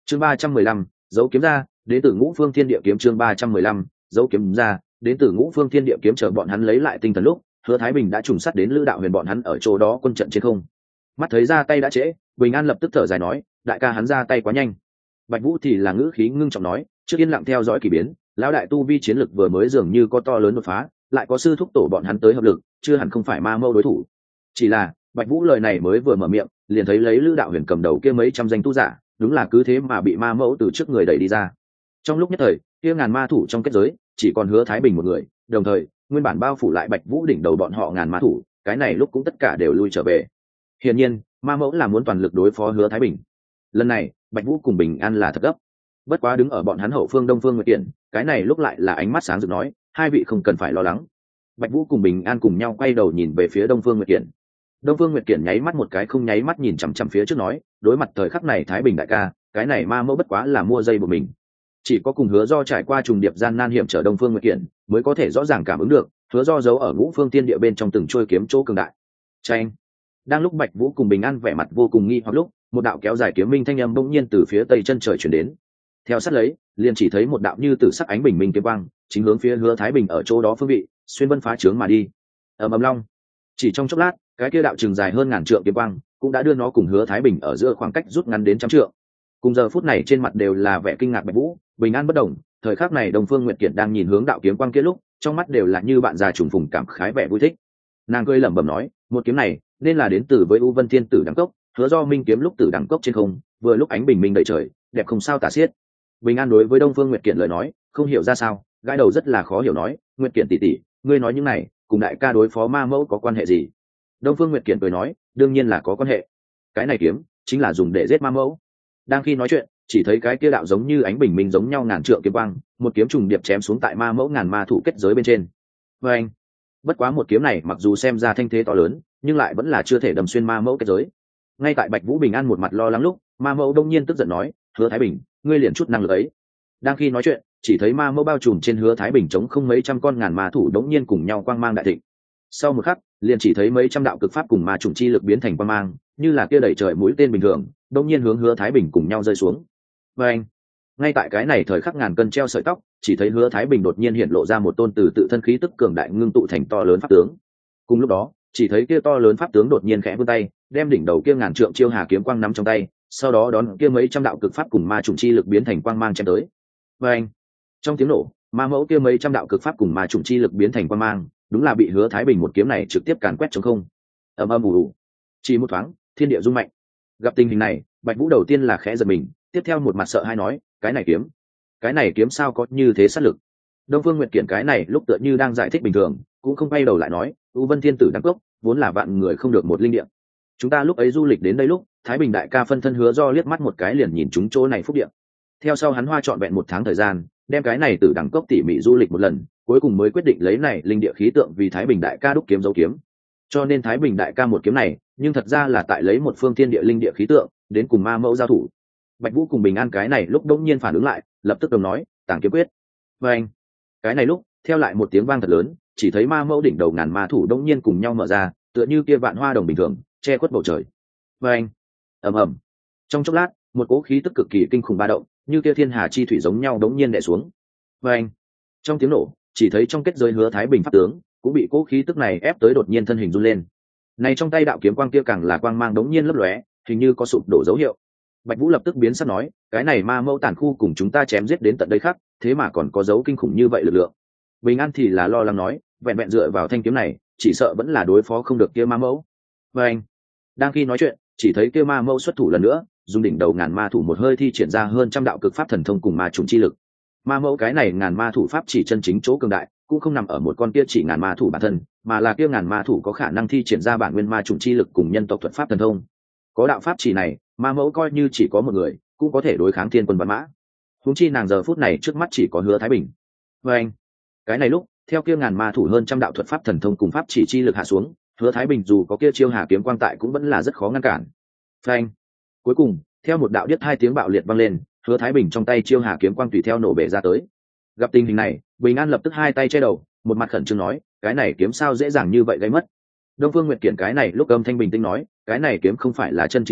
chương 315, dấu kiếm ra, đến từ Ngũ Phương Thiên Địa kiếm. Chương 315, dấu kiếm ra, đến từ Ngũ Phương Thiên Địa kiếm. Chờ bọn hắn lấy lại tinh thần lúc, Hứa Thái Bình đã trùng sát đến Lữ Đạo Huyền bọn hắn ở chỗ đó quân trận trên không. Mắt thấy ra tay đã trễ, Bình An lập tức thở dài nói, đại ca hắn ra tay quá nhanh. Bạch Vũ thì là ngữ khí ngưng trọng nói, trước yên lặng theo dõi kỳ biến, lão đại tu vi chiến lực vừa mới dường như có to lớn đột phá, lại có sư thúc tổ bọn hắn tới hợp lực, chưa hẳn không phải ma mâu đối thủ. Chỉ là Bạch Vũ lời này mới vừa mở miệng, liền thấy lấy Lữ Đạo Huyền cầm đầu kia mấy trăm danh tu giả, đúng là cứ thế mà bị ma mẫu từ trước người đẩy đi ra. Trong lúc nhất thời, kia ngàn ma thủ trong kết giới chỉ còn Hứa Thái Bình một người, đồng thời nguyên bản bao phủ lại Bạch Vũ đỉnh đầu bọn họ ngàn ma thủ, cái này lúc cũng tất cả đều lui trở về. Hiển nhiên, ma mẫu là muốn toàn lực đối phó Hứa Thái Bình. Lần này, Bạch Vũ cùng Bình An là thật gấp. Bất quá đứng ở bọn hắn hậu phương Đông Phương Nguyệt Kiện, cái này lúc lại là ánh mắt sáng rực nói, hai vị không cần phải lo lắng. Bạch Vũ cùng Bình An cùng nhau quay đầu nhìn về phía Đông Phương Nguyệt Kiện. Đông Phương Nguyệt Kiện nháy mắt một cái không nháy mắt nhìn chằm chằm phía trước nói, đối mặt thời khắc này Thái Bình đại ca, cái này ma mẫu bất quá là mua dây của mình. Chỉ có cùng Hứa Do trải qua trùng điệp gian nan hiểm trở Đông Phương Nguyệt Kiện, mới có thể rõ ràng cảm ứng được, Hứa Do giấu ở Ngũ Phương Tiên Địa bên trong từng trôi kiếm chỗ cường đại. Chanh. Đang lúc Bạch Vũ cùng Bình An vẻ mặt vô cùng nghi hoặc lúc, một đạo kéo dài kiếm minh thanh âm bỗng nhiên từ phía tây chân trời truyền đến. Theo sát lấy, liền chỉ thấy một đạo như tử sắc ánh bình minh kiếm quang, chính hướng phía Hứa Thái Bình ở chỗ đó phương vị, xuyên vân phá trướng mà đi. Ầm ầm long. Chỉ trong chốc lát, cái kia đạo trường dài hơn ngàn trượng kiếm quang, cũng đã đưa nó cùng Hứa Thái Bình ở giữa khoảng cách rút ngắn đến trăm trượng. Cùng giờ phút này trên mặt đều là vẻ kinh ngạc Bạch Vũ, Bình An bất động, thời khắc này Đông Phương Nguyệt Kiện đang nhìn hướng đạo kiếm quang kia lúc, trong mắt đều là như bạn già trùng phùng cảm khái vẻ vui thích. Nàng cười lẩm bẩm nói, một kiếm này nên là đến từ với U Vân Thiên Tử đẳng cốc, Hứa Do minh kiếm lúc tử đẳng cốc trên không, vừa lúc ánh bình minh đầy trời, đẹp không sao tả xiết. Bình An đối với Đông Phương Nguyệt Kiện lời nói, không hiểu ra sao, gãi đầu rất là khó hiểu nói, Nguyệt Kiện tỷ tỷ, ngươi nói những này, cùng đại ca đối phó ma mẫu có quan hệ gì? Đông Phương Nguyệt Kiện cười nói, đương nhiên là có quan hệ. Cái này kiếm chính là dùng để giết ma mẫu. Đang khi nói chuyện, chỉ thấy cái kia đạo giống như ánh bình minh giống nhau ngàn trượng kiếm quang, một kiếm trùng điệp chém xuống tại ma mẫu ngàn ma thủ kết giới bên trên. Và anh, bất quá một kiếm này mặc dù xem ra thanh thế to lớn, nhưng lại vẫn là chưa thể đâm xuyên ma mẫu kết giới. Ngay tại Bạch Vũ Bình An một mặt lo lắng lúc, ma mẫu đông nhiên tức giận nói, Hứa Thái Bình, ngươi liền chút năng lực ấy. Đang khi nói chuyện, chỉ thấy ma mẫu bao trùm trên Hứa Thái Bình chống không mấy trăm con ngàn ma thủ đống nhiên cùng nhau quang mang đại thịnh. Sau một khắc, liền chỉ thấy mấy trăm đạo cực pháp cùng ma trùng chi lực biến thành quang mang, như là kia đẩy trời mũi tên bình thường, đống nhiên hướng Hứa Thái Bình cùng nhau rơi xuống. Và anh, ngay tại cái này thời khắc ngàn cân treo sợi tóc, chỉ thấy Hứa Thái Bình đột nhiên hiện lộ ra một tôn từ tự thân khí tức cường đại ngưng tụ thành to lớn pháp tướng. Cùng lúc đó, chỉ thấy kia to lớn pháp tướng đột nhiên khẽ vươn tay, đem đỉnh đầu kia ngàn trượng chiêu hà kiếm quang nắm trong tay, sau đó đón kia mấy trăm đạo cực pháp cùng ma trùng chi lực biến thành quang mang chém tới. Và anh, trong tiếng nổ, ma mẫu kia mấy trăm đạo cực pháp cùng ma trùng chi lực biến thành quang mang, đúng là bị Hứa Thái Bình một kiếm này trực tiếp càn quét trống không. Ầm ầm ù ù. Chỉ một thoáng, thiên địa rung mạnh. Gặp tình hình này, Bạch Vũ đầu tiên là khẽ giật mình, tiếp theo một mặt sợ hãi nói, cái này kiếm sao có như thế sát lực? Đông Phương Nguyệt Kiện cái này lúc tựa như đang giải thích bình thường, cũng không quay đầu lại nói, U Vân Thiên Tử đẳng cốc, vốn là vạn người không được một linh địa. Chúng ta lúc ấy du lịch đến đây lúc, Thái Bình đại ca phân thân Hứa Do liếc mắt một cái liền nhìn chúng chỗ này phúc địa. Theo sau hắn hoa trọn vẹn một tháng thời gian, đem cái này Tử đẳng cốc tỉ mỉ du lịch một lần, cuối cùng mới quyết định lấy này linh địa khí tượng vì Thái Bình đại ca đúc kiếm dấu kiếm. Cho nên Thái Bình đại ca một kiếm này, nhưng thật ra là tại lấy một phương thiên địa linh địa khí tượng đến cùng ma mẫu giao thủ. Bạch Vũ cùng Bình An cái này lúc đống nhiên phản ứng lại, lập tức đồng nói, tàng kiếm quyết. Và anh, cái này lúc theo lại một tiếng vang thật lớn, chỉ thấy ma mẫu đỉnh đầu ngàn ma thủ đống nhiên cùng nhau mở ra, tựa như kia vạn hoa đồng bình thường, che khuất bầu trời. Và anh, ầm ầm, trong chốc lát, một cỗ khí tức cực kỳ kinh khủng ba động, như kia thiên hà chi thủy giống nhau đống nhiên đè xuống. Và anh, trong tiếng nổ, chỉ thấy trong kết giới Hứa Thái Bình pháp tướng cũng bị cỗ khí tức này ép tới đột nhiên thân hình run lên. Này trong tay đạo kiếm quang kia càng là quang mang đống nhiên lấp lóe, hình như có sụp đổ dấu hiệu. Bạch Vũ lập tức biến sắc nói, cái này ma mẫu tàn khu cùng chúng ta chém giết đến tận đây khác, thế mà còn có dấu kinh khủng như vậy lực lượng. Bình An thì là lo lắng nói, vẹn vẹn dựa vào thanh kiếm này, chỉ sợ vẫn là đối phó không được kia ma mẫu. Và anh, đang khi nói chuyện, chỉ thấy kia ma mẫu xuất thủ lần nữa, dùng đỉnh đầu ngàn ma thủ một hơi thi triển ra hơn trăm đạo cực pháp thần thông cùng ma trùng chi lực. Ma mẫu cái này ngàn ma thủ pháp chỉ chân chính chỗ cường đại, cũng không nằm ở một con kia chỉ ngàn ma thủ bản thân, mà là kia ngàn ma thủ có khả năng thi triển ra bản nguyên ma trùng chi lực cùng nhân tộc thuật pháp thần thông. Có đạo pháp chỉ này, ma mẫu coi như chỉ có một người, cũng có thể đối kháng thiên quân văn mã. Huống chi nàng giờ phút này trước mắt chỉ có Hứa Thái Bình. Và anh, cái này lúc theo kia ngàn ma thủ hơn trăm đạo thuật pháp thần thông cùng pháp chỉ chi lực hạ xuống, Hứa Thái Bình dù có kia chiêu hà kiếm quang tại cũng vẫn là rất khó ngăn cản. Phanh, cuối cùng theo một đạo điếc hai tiếng bạo liệt vang lên, Hứa Thái Bình trong tay chiêu hà kiếm quang tùy theo nổ bể ra tới. Gặp tình hình này, Bình An lập tức hai tay che đầu, một mặt khẩn trương nói, cái này kiếm sao dễ dàng như vậy gây mất? Đông Phương Nguyệt Kiện cái này lúc âm thanh bình tĩnh nói, cái này kiếm không phải là chân chính kiếm,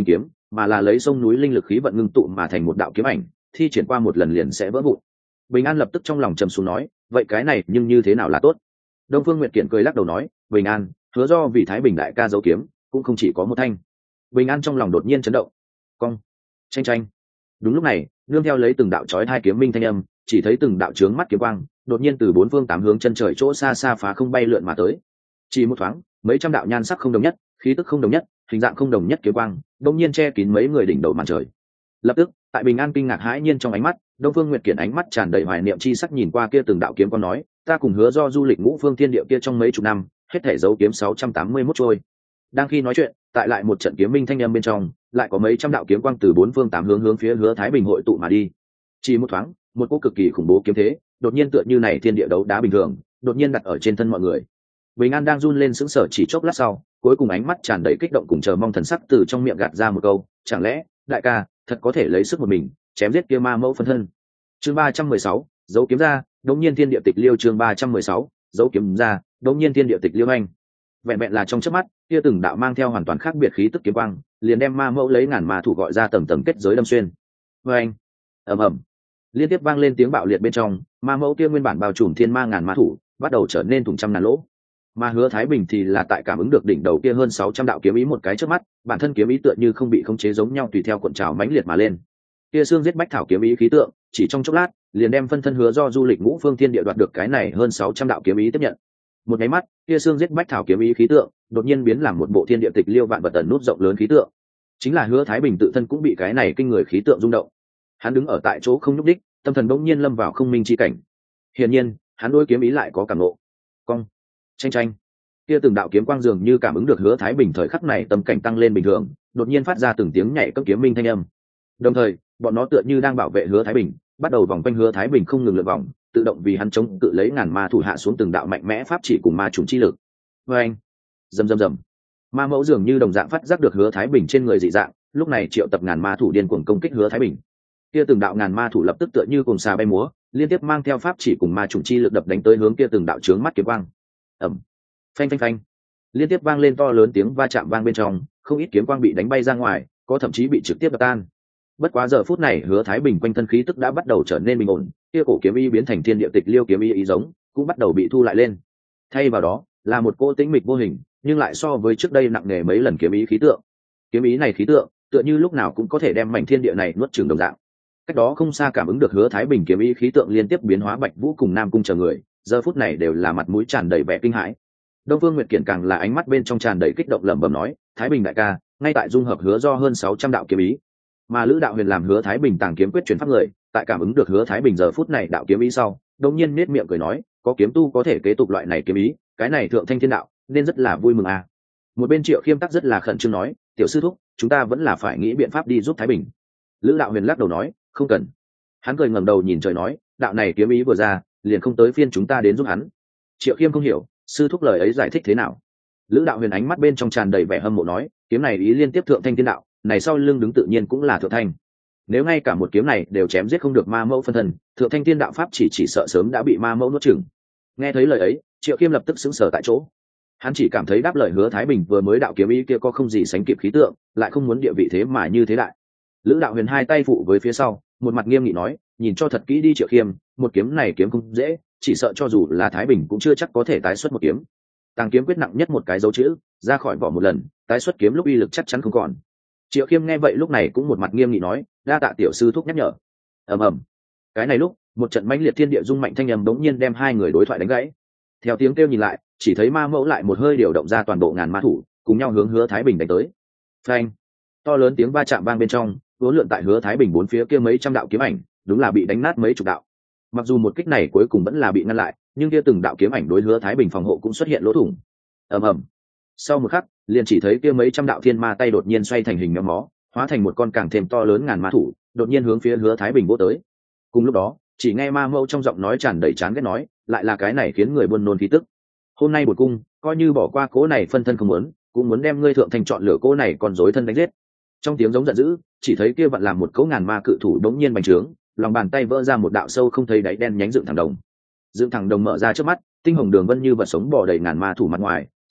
mà là lấy sông núi linh lực khí vận ngưng tụ mà thành một đạo kiếm ảnh, thi triển qua một lần liền sẽ vỡ vụn. Bình An lập tức trong lòng trầm xuống nói, vậy cái này nhưng như thế nào là tốt? Đông Phương Nguyệt Kiện cười lắc đầu nói, Bình An, hứa do vì Thái Bình đại ca giấu kiếm cũng không chỉ có một thanh. Bình An trong lòng đột nhiên chấn động. Cong, tranh tranh. Đúng lúc này, nương theo lấy từng đạo chói hai kiếm minh thanh âm, chỉ thấy từng đạo chướng mắt kiếm quang đột nhiên từ bốn phương tám hướng chân trời chỗ xa xa phá không bay lượn mà tới. Chỉ một thoáng, mấy trăm đạo nhan sắc không đồng nhất, khí tức không đồng nhất, hình dạng không đồng nhất kiếm quang đột nhiên che kín mấy người đỉnh đầu màn trời. Lập tức, tại Bình An kinh ngạc hãi nhiên trong ánh mắt, Đông Phương Nguyệt Kiện ánh mắt tràn đầy hoài niệm chi sắc nhìn qua kia từng đạo kiếm quang nói, ta cùng hứa do du lịch ngũ phương thiên địa kia trong mấy chục năm, hết thể dấu kiếm 681 trôi. Đang khi nói chuyện, tại lại một trận kiếm minh thanh âm bên trong, lại có mấy trăm đạo kiếm quang từ bốn phương tám hướng hướng phía Hứa Thái Bình hội tụ mà đi. Chỉ một thoáng, một cỗ cực kỳ khủng bố kiếm thế, đột nhiên tựa như này thiên địa đấu đá bình thường, đột nhiên đặt ở trên thân mọi người. Bình An đang run lên sững sờ chỉ chốc lát sau, cuối cùng ánh mắt tràn đầy kích động cùng chờ mong thần sắc từ trong miệng gạt ra một câu, chẳng lẽ, đại ca, thật có thể lấy sức một mình, chém giết kia ma mẫu phân thân. Chương 316, dấu kiếm ra, đột nhiên thiên địa tịch liêu. Chương 316, dấu kiếm ra, đột nhiên thiên địa tịch liêu anh. Vẹn vẹn là trong chớp mắt, kia từng đạo mang theo hoàn toàn khác biệt khí tức kiếm quang, liền đem ma mẫu lấy ngàn ma thủ gọi ra tầng tầng kết giới đâm xuyên. Oeng, ầm ầm, liên tiếp vang lên tiếng bạo liệt bên trong, ma mẫu kia nguyên bản bao trùm thiên ma ngàn ma thủ, bắt đầu trở nên thủng trăm ngàn lỗ. Mà Hứa Thái Bình thì là tại cảm ứng được đỉnh đầu kia hơn 600 đạo kiếm ý một cái chớp mắt, bản thân kiếm ý tựa như không bị khống chế giống nhau tùy theo cuộn trào mãnh liệt mà lên. Kia xương giết bách thảo kiếm ý khí tượng, chỉ trong chốc lát, liền đem phân thân Hứa do du lịch ngũ phương thiên địa đoạt được cái này hơn 600 đạo kiếm ý tiếp nhận. Một cái mắt, kia xương giết bách thảo kiếm ý khí tượng, đột nhiên biến làm một bộ thiên địa tịch liêu vạn vật tần nút rộng lớn khí tượng. Chính là Hứa Thái Bình tự thân cũng bị cái này kinh người khí tượng rung động. Hắn đứng ở tại chỗ không nhúc đích, tâm thần bỗng nhiên lâm vào không minh chi cảnh. Hiển nhiên, hắn đối kiếm ý lại có cảm ngộ. Cong, tranh tranh. Kia từng đạo kiếm quang dường như cảm ứng được Hứa Thái Bình thời khắc này tâm cảnh tăng lên bình thường, đột nhiên phát ra từng tiếng nhảy cấp kiếm minh thanh âm. Đồng thời, bọn nó tựa như đang bảo vệ Hứa Thái Bình, bắt đầu vòng quanh Hứa Thái Bình không ngừng lượn vòng, tự động vì hắn chống cự lấy ngàn ma thủ hạ xuống từng đạo mạnh mẽ pháp chỉ cùng ma trùng chi lực. Oeng, rầm rầm rầm. Ma mẫu dường như đồng dạng phát giác được Hứa Thái Bình trên người dị dạng, lúc này triệu tập ngàn ma thủ điên cuồng công kích Hứa Thái Bình. Kia từng đạo ngàn ma thủ lập tức tựa như cùng xà bay múa, liên tiếp mang theo pháp chỉ cùng ma trùng chi lực đập đánh tới hướng kia từng đạo chướng mắt kiếm quang. Ầm, phanh phanh phanh, liên tiếp vang lên to lớn tiếng va chạm vang bên trong, không ít kiếm quang bị đánh bay ra ngoài, có thậm chí bị trực tiếp đập tan. Bất quá giờ phút này Hứa Thái Bình quanh thân khí tức đã bắt đầu trở nên bình ổn, kia cổ kiếm ý biến thành thiên địa tịch liêu kiếm ý giống, cũng bắt đầu bị thu lại lên. Thay vào đó là một cô tĩnh mịch vô hình, nhưng lại so với trước đây nặng nề mấy lần kiếm ý khí tượng. Kiếm ý này khí tượng, tựa như lúc nào cũng có thể đem mảnh thiên địa này nuốt chửng đồng dạng. Cách đó không xa cảm ứng được Hứa Thái Bình kiếm ý khí tượng liên tiếp biến hóa, Bạch Vũ cùng Nam Cung chờ người, giờ phút này đều là mặt mũi tràn đầy vẻ kinh hãi. Đông Phương Nguyệt Kiện càng là ánh mắt bên trong tràn đầy kích động lẩm bẩm nói, Thái Bình đại ca, ngay tại dung hợp Hứa do hơn 600 đạo kiếm ý. Mà Lữ Đạo Huyền làm Hứa Thái Bình tàng kiếm quyết truyền pháp người, tại cảm ứng được Hứa Thái Bình giờ phút này đạo kiếm ý sau, đột nhiên nét miệng cười nói, có kiếm tu có thể kế tục loại này kiếm ý, cái này thượng thanh thiên đạo, nên rất là vui mừng à. Một bên Triệu Khiêm tắc rất là khẩn trương nói, tiểu sư thúc, chúng ta vẫn là phải nghĩ biện pháp đi giúp Thái Bình. Lữ Đạo Huyền lắc đầu nói, không cần. Hắn cười ngẩng đầu nhìn trời nói, đạo này kiếm ý vừa ra, liền không tới phiên chúng ta đến giúp hắn. Triệu Khiêm không hiểu, sư thúc lời ấy giải thích thế nào? Lữ Đạo Huyền ánh mắt bên trong tràn đầy vẻ hâm mộ nói, kiếm này ý liên tiếp thượng thanh thiên đạo, này sau lưng đứng tự nhiên cũng là thượng thanh. Nếu ngay cả một kiếm này đều chém giết không được ma mẫu phân thân, thượng thanh thiên đạo pháp chỉ sợ sớm đã bị ma mẫu nuốt chửng. Nghe thấy lời ấy, Triệu Khiêm lập tức sững sờ tại chỗ. Hắn chỉ cảm thấy đáp lời Hứa Thái Bình vừa mới đạo kiếm ý kia có không gì sánh kịp khí tượng, lại không muốn địa vị thế mà như thế đại. Lữ Đạo Huyền hai tay phụ với phía sau, một mặt nghiêm nghị nói, nhìn cho thật kỹ đi Triệu Khiêm, một kiếm này kiếm không dễ, chỉ sợ cho dù là Thái Bình cũng chưa chắc có thể tái xuất một kiếm. Tàng kiếm quyết nặng nhất một cái dấu chữ, ra khỏi vỏ một lần, tái xuất kiếm lúc uy lực chắc chắn không còn. Triệu Khiêm nghe vậy lúc này cũng một mặt nghiêm nghị nói, đa tạ tiểu sư thúc nhắc nhở. Ầm ầm. Cái này lúc, một trận mãnh liệt thiên địa rung mạnh thanh âm bỗng nhiên đem hai người đối thoại đánh gãy. Theo tiếng kêu nhìn lại, chỉ thấy ma mẫu lại một hơi điều động ra toàn bộ ngàn ma thủ, cùng nhau hướng Hứa Thái Bình đánh tới. Phanh. To lớn tiếng va chạm vang bên trong, uốn lượn tại Hứa Thái Bình bốn phía kia mấy trăm đạo kiếm ảnh, đúng là bị đánh nát mấy chục đạo. Mặc dù một kích này cuối cùng vẫn là bị ngăn lại, nhưng kia từng đạo kiếm ảnh đối Hứa Thái Bình phòng hộ cũng xuất hiện lỗ thủng. Ầm ầm. Sau một khắc, liền chỉ thấy kia mấy trăm đạo thiên ma tay đột nhiên xoay thành hình méo mó, hóa thành một con càng thêm to lớn ngàn ma thủ, đột nhiên hướng phía Hứa Thái Bình vỗ tới. Cùng lúc đó, chỉ nghe ma mẫu trong giọng nói tràn đầy chán ghét nói, lại là cái này khiến người buồn nôn khí tức. Hôm nay bổn cung coi như bỏ qua cố này phân thân không muốn, cũng muốn đem ngươi thượng thành chọn lựa cố này còn rối thân đánh giết. Trong tiếng giống giận dữ, chỉ thấy kia vặn làm một cỗ ngàn ma cự thủ đống nhiên bành trướng, lòng bàn tay vỡ ra một đạo sâu không thấy đáy đen nhánh dựng thẳng đồng. Dựng thẳng đồng mở ra trước mắt, tinh hồng đường vân như vật sống bò đầy ngàn ma thủ mặt ngoài,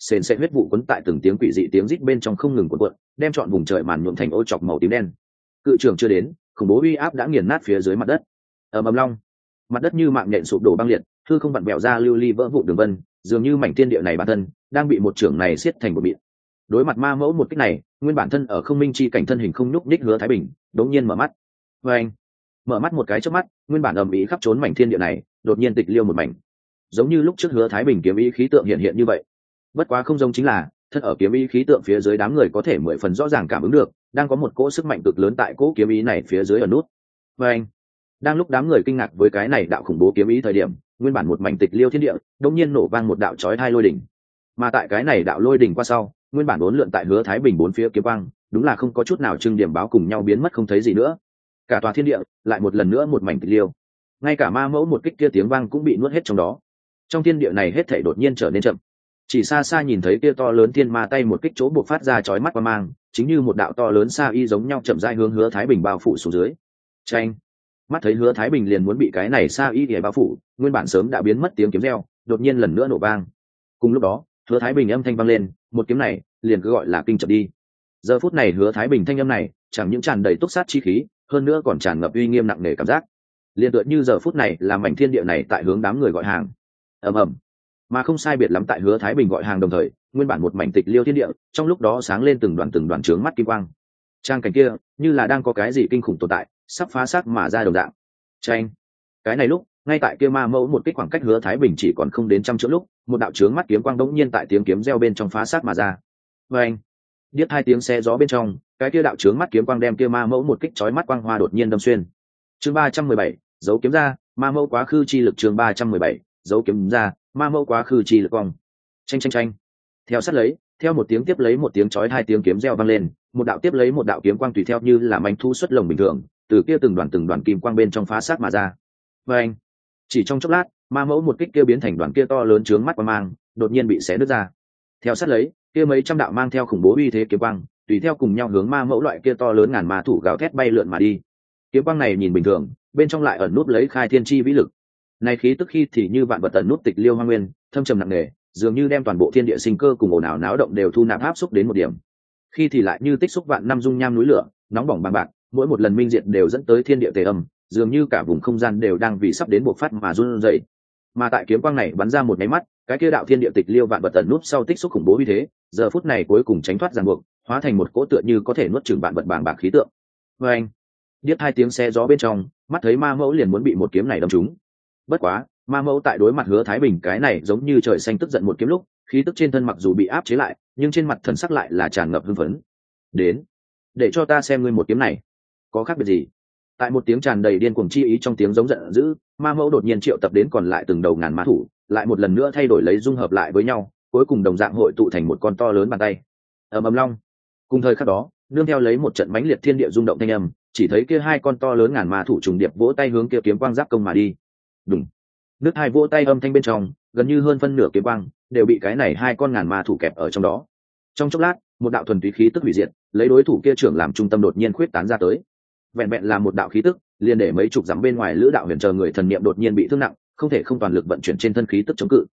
sền sệt huyết vụ quấn tại từng tiếng quỷ dị tiếng rít bên trong không ngừng cuộn cuộn, đem trọn vùng trời màn nhuộm thành ô chọc màu tím đen. Cự trưởng chưa đến, khủng bố uy áp đã nghiền nát phía dưới mặt đất. Ầm ầm long, mặt đất như mạng nhện sụp đổ băng liệt, hư không vặn vẹo ra lưu ly vỡ vụn đường vân, dường như mảnh thiên địa này bản thân đang bị một trưởng này siết thành một mịn. Đối mặt ma mẫu một kích này, nguyên bản thân ở không minh chi cảnh thân hình không nhúc nhích Hứa Thái Bình đột nhiên mở mắt. Anh mở mắt một cái chớp mắt, nguyên bản ầm ĩ khắp trốn mảnh thiên địa này đột nhiên tịch liêu một mảnh, giống như lúc trước Hứa Thái Bình kiếm ý khí tượng hiện hiện như vậy. Bất quá không giống chính là thân ở kiếm ý khí tượng phía dưới đám người có thể mười phần rõ ràng cảm ứng được đang có một cỗ sức mạnh cực lớn tại cỗ kiếm ý này phía dưới ở nút. Anh đang lúc đám người kinh ngạc với cái này đạo khủng bố kiếm ý thời điểm, nguyên bản một mảnh tịch liêu thiên địa đột nhiên nổ vang một đạo chói tai lôi đỉnh. Mà tại cái này đạo lôi đỉnh qua sau, nguyên bản uốn lượn tại Hứa Thái Bình bốn phía kiếm quang đúng là không có chút nào trưng điểm báo cùng nhau biến mất không thấy gì nữa. Cả tòa thiên địa lại một lần nữa một mảnh tịch liêu, ngay cả ma mẫu một kích kia tiếng vang cũng bị nuốt hết trong đó. Trong thiên địa này hết thảy đột nhiên trở nên chậm, chỉ xa xa nhìn thấy kia to lớn thiên ma tay một kích chỗ buộc phát ra chói mắt qua mang, chính như một đạo to lớn sa y giống nhau chậm rãi hướng Hứa Thái Bình bao phủ xuống dưới. Chanh, mắt thấy Hứa Thái Bình liền muốn bị cái này sa y để bao phủ, nguyên bản sớm đã biến mất tiếng kiếm reo đột nhiên lần nữa nổ vang. Cùng lúc đó Hứa Thái Bình âm thanh vang lên, một kiếm này liền cứ gọi là kinh chập đi. Giờ phút này Hứa Thái Bình thanh âm này chẳng những tràn đầy túc sát chi khí, hơn nữa còn tràn ngập uy nghiêm nặng nề cảm giác, liền tựa như giờ phút này là mảnh thiên địa này tại hướng đám người gọi hàng. Ầm ầm, mà không sai biệt lắm tại Hứa Thái Bình gọi hàng đồng thời, nguyên bản một mảnh tịch liêu thiên địa trong lúc đó sáng lên từng đoàn chướng mắt kim quang. Trang cảnh kia như là đang có cái gì kinh khủng tồn tại sắp phá xác mà ra đồng dạng. Tranh, cái này lúc ngay tại kia ma mẫu một kích khoảng cách Hứa Thái Bình chỉ còn không đến trăm trượng lúc, một đạo chướng mắt kiếm quang đống nhiên tại tiếng kiếm reo bên trong phá xác mà ra. Anh điếc hai tiếng xe gió bên trong, cái kia đạo chướng mắt kiếm quang đem kia ma mẫu một kích chói mắt quang hoa đột nhiên đâm xuyên. Chương 317, dấu kiếm ra, ma mẫu quá khứ chi lực. Chương 317, dấu kiếm ra, ma mẫu quá khứ chi lực cong. Chanh. Theo sát lấy, theo một tiếng tiếp lấy một tiếng chói hai tiếng kiếm reo vang lên, một đạo tiếp lấy một đạo kiếm quang tùy theo như là manh thu xuất lồng bình thường, từ kia từng đoàn kim quang bên trong phá sát mà ra. Anh chỉ trong chốc lát, ma mẫu một kích kia biến thành đoàn kia to lớn chướng mắt quang mang, đột nhiên bị xé nứt ra. Theo sát lấy, kia mấy trăm đạo mang theo khủng bố uy thế kiếm quang tùy theo cùng nhau hướng ma mẫu loại kia to lớn ngàn ma thủ gào thét bay lượn mà đi. Kiếm quang này nhìn bình thường, bên trong lại ẩn nút lấy khai thiên chi vĩ lực. Này khí tức khi thì như vạn vật ẩn nút tịch liêu hoang nguyên, thâm trầm nặng nề, dường như đem toàn bộ thiên địa sinh cơ cùng ồn ào náo động đều thu nạp áp xúc đến một điểm. Khi thì lại như tích xúc vạn năm dung nham núi lửa, nóng bỏng bằng bạc, mỗi một lần minh diệt đều dẫn tới thiên địa tề âm, dường như cả vùng không gian đều đang vì sắp đến bộc phát mà run rẩy. Mà tại kiếm quang này bắn ra một cái mắt, cái kia đạo thiên địa tịch liêu vạn vật ẩn nút sau tích xúc khủng bố như thế, giờ phút này cuối cùng tránh thoát ràng buộc, hóa thành một cỗ tựa như có thể nuốt chửng vạn vật bàng bạc khí tượng. Anh điếc hai tiếng xe gió bên trong, mắt thấy ma mẫu liền muốn bị một kiếm này đâm trúng. Bất quá, ma mẫu tại đối mặt Hứa Thái Bình cái này giống như trời xanh tức giận một kiếm lúc, khí tức trên thân mặc dù bị áp chế lại, nhưng trên mặt thần sắc lại là tràn ngập hưng phấn. Đến, để cho ta xem ngươi một kiếm này có khác biệt gì. Tại một tiếng tràn đầy điên cuồng chi ý trong tiếng giống giận dữ, ma mẫu đột nhiên triệu tập đến còn lại từng đầu ngàn ma thủ, lại một lần nữa thay đổi lấy dung hợp lại với nhau, cuối cùng đồng dạng hội tụ thành một con to lớn bàn tay. Ầm ầm long. Cùng thời khắc đó, nương theo lấy một trận mãnh liệt thiên địa rung động thanh âm, chỉ thấy kia hai con to lớn ngàn ma thủ trùng điệp vỗ tay hướng kia kiếm quang giáp công mà đi. Đùng. Nước hai vỗ tay âm thanh bên trong, gần như hơn phân nửa kiếm quang đều bị cái này hai con ngàn ma thủ kẹp ở trong đó. Trong chốc lát, một đạo thuần túy khí tức hủy diệt, lấy đối thủ kia trưởng làm trung tâm đột nhiên khuyết tán ra tới. Vẹn vẹn là một đạo khí tức, liền để mấy chục dặm bên ngoài Lữ Đạo Huyền chờ người thần niệm đột nhiên bị thương nặng, không thể không toàn lực vận chuyển trên thân khí tức chống cự.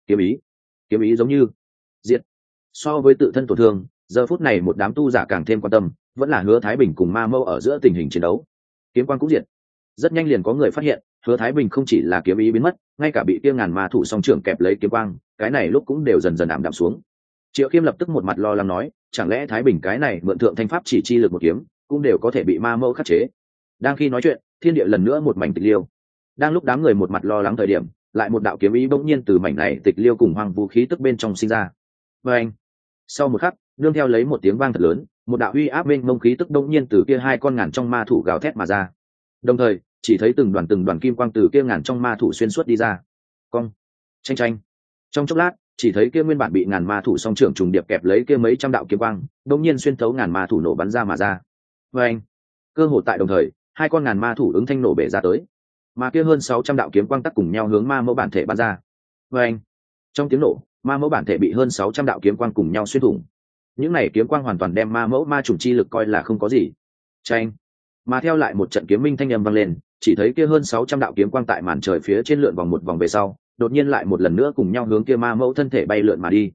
Kiếm ý giống như diệt. So với tự thân tổn thương, giờ phút này một đám tu giả càng thêm quan tâm, vẫn là Hứa Thái Bình cùng ma mâu ở giữa tình hình chiến đấu. Kiếm quang cũng diệt. Rất nhanh liền có người phát hiện, Hứa Thái Bình không chỉ là kiếm ý biến mất, ngay cả bị kia ngàn ma thủ song trưởng kẹp lấy kiếm quang, cái này lúc cũng đều dần dần ảm đạm xuống. Triệu Khiêm lập tức một mặt lo lắng nói, chẳng lẽ Thái Bình cái này mượn thượng thanh pháp chỉ chi lực một kiếm, cũng đều có thể bị ma mâu khắc chế. Đang khi nói chuyện, thiên địa lần nữa một mảnh tịch liêu. Đang lúc đám người một mặt lo lắng thời điểm, lại một đạo kiếm ý bỗng nhiên từ mảnh này tịch liêu cùng hoang vũ khí tức bên trong sinh ra. Và anh, sau một khắc, nương theo lấy một tiếng vang thật lớn, một đạo uy áp mênh mông khí tức bỗng nhiên từ kia hai con ngàn trong ma thủ gào thét mà ra. Đồng thời, chỉ thấy từng đoàn kim quang từ kia ngàn trong ma thủ xuyên suốt đi ra. Cong, chanh. Trong chốc lát, chỉ thấy kia nguyên bản bị ngàn ma thủ song trưởng trùng điệp kẹp lấy kia mấy trăm đạo kiếm quang, bỗng nhiên xuyên thấu ngàn ma thủ nổ bắn ra mà ra. Và anh, cơ hội tại đồng thời, hai con ngàn ma thủ ứng thanh nổ bể ra tới, mà kia hơn 600 đạo kiếm quang tắc cùng nhau hướng ma mẫu bản thể bắn ra. Và anh, trong tiếng nổ, ma mẫu bản thể bị hơn 600 đạo kiếm quang cùng nhau xuyên thủng. Những này kiếm quang hoàn toàn đem ma mẫu ma trùng chi lực coi là không có gì. Chanh, mà theo lại một trận kiếm minh thanh âm vang lên, chỉ thấy kia hơn 600 đạo kiếm quang tại màn trời phía trên lượn vòng một vòng về sau, đột nhiên lại một lần nữa cùng nhau hướng kia ma mẫu thân thể bay lượn mà đi.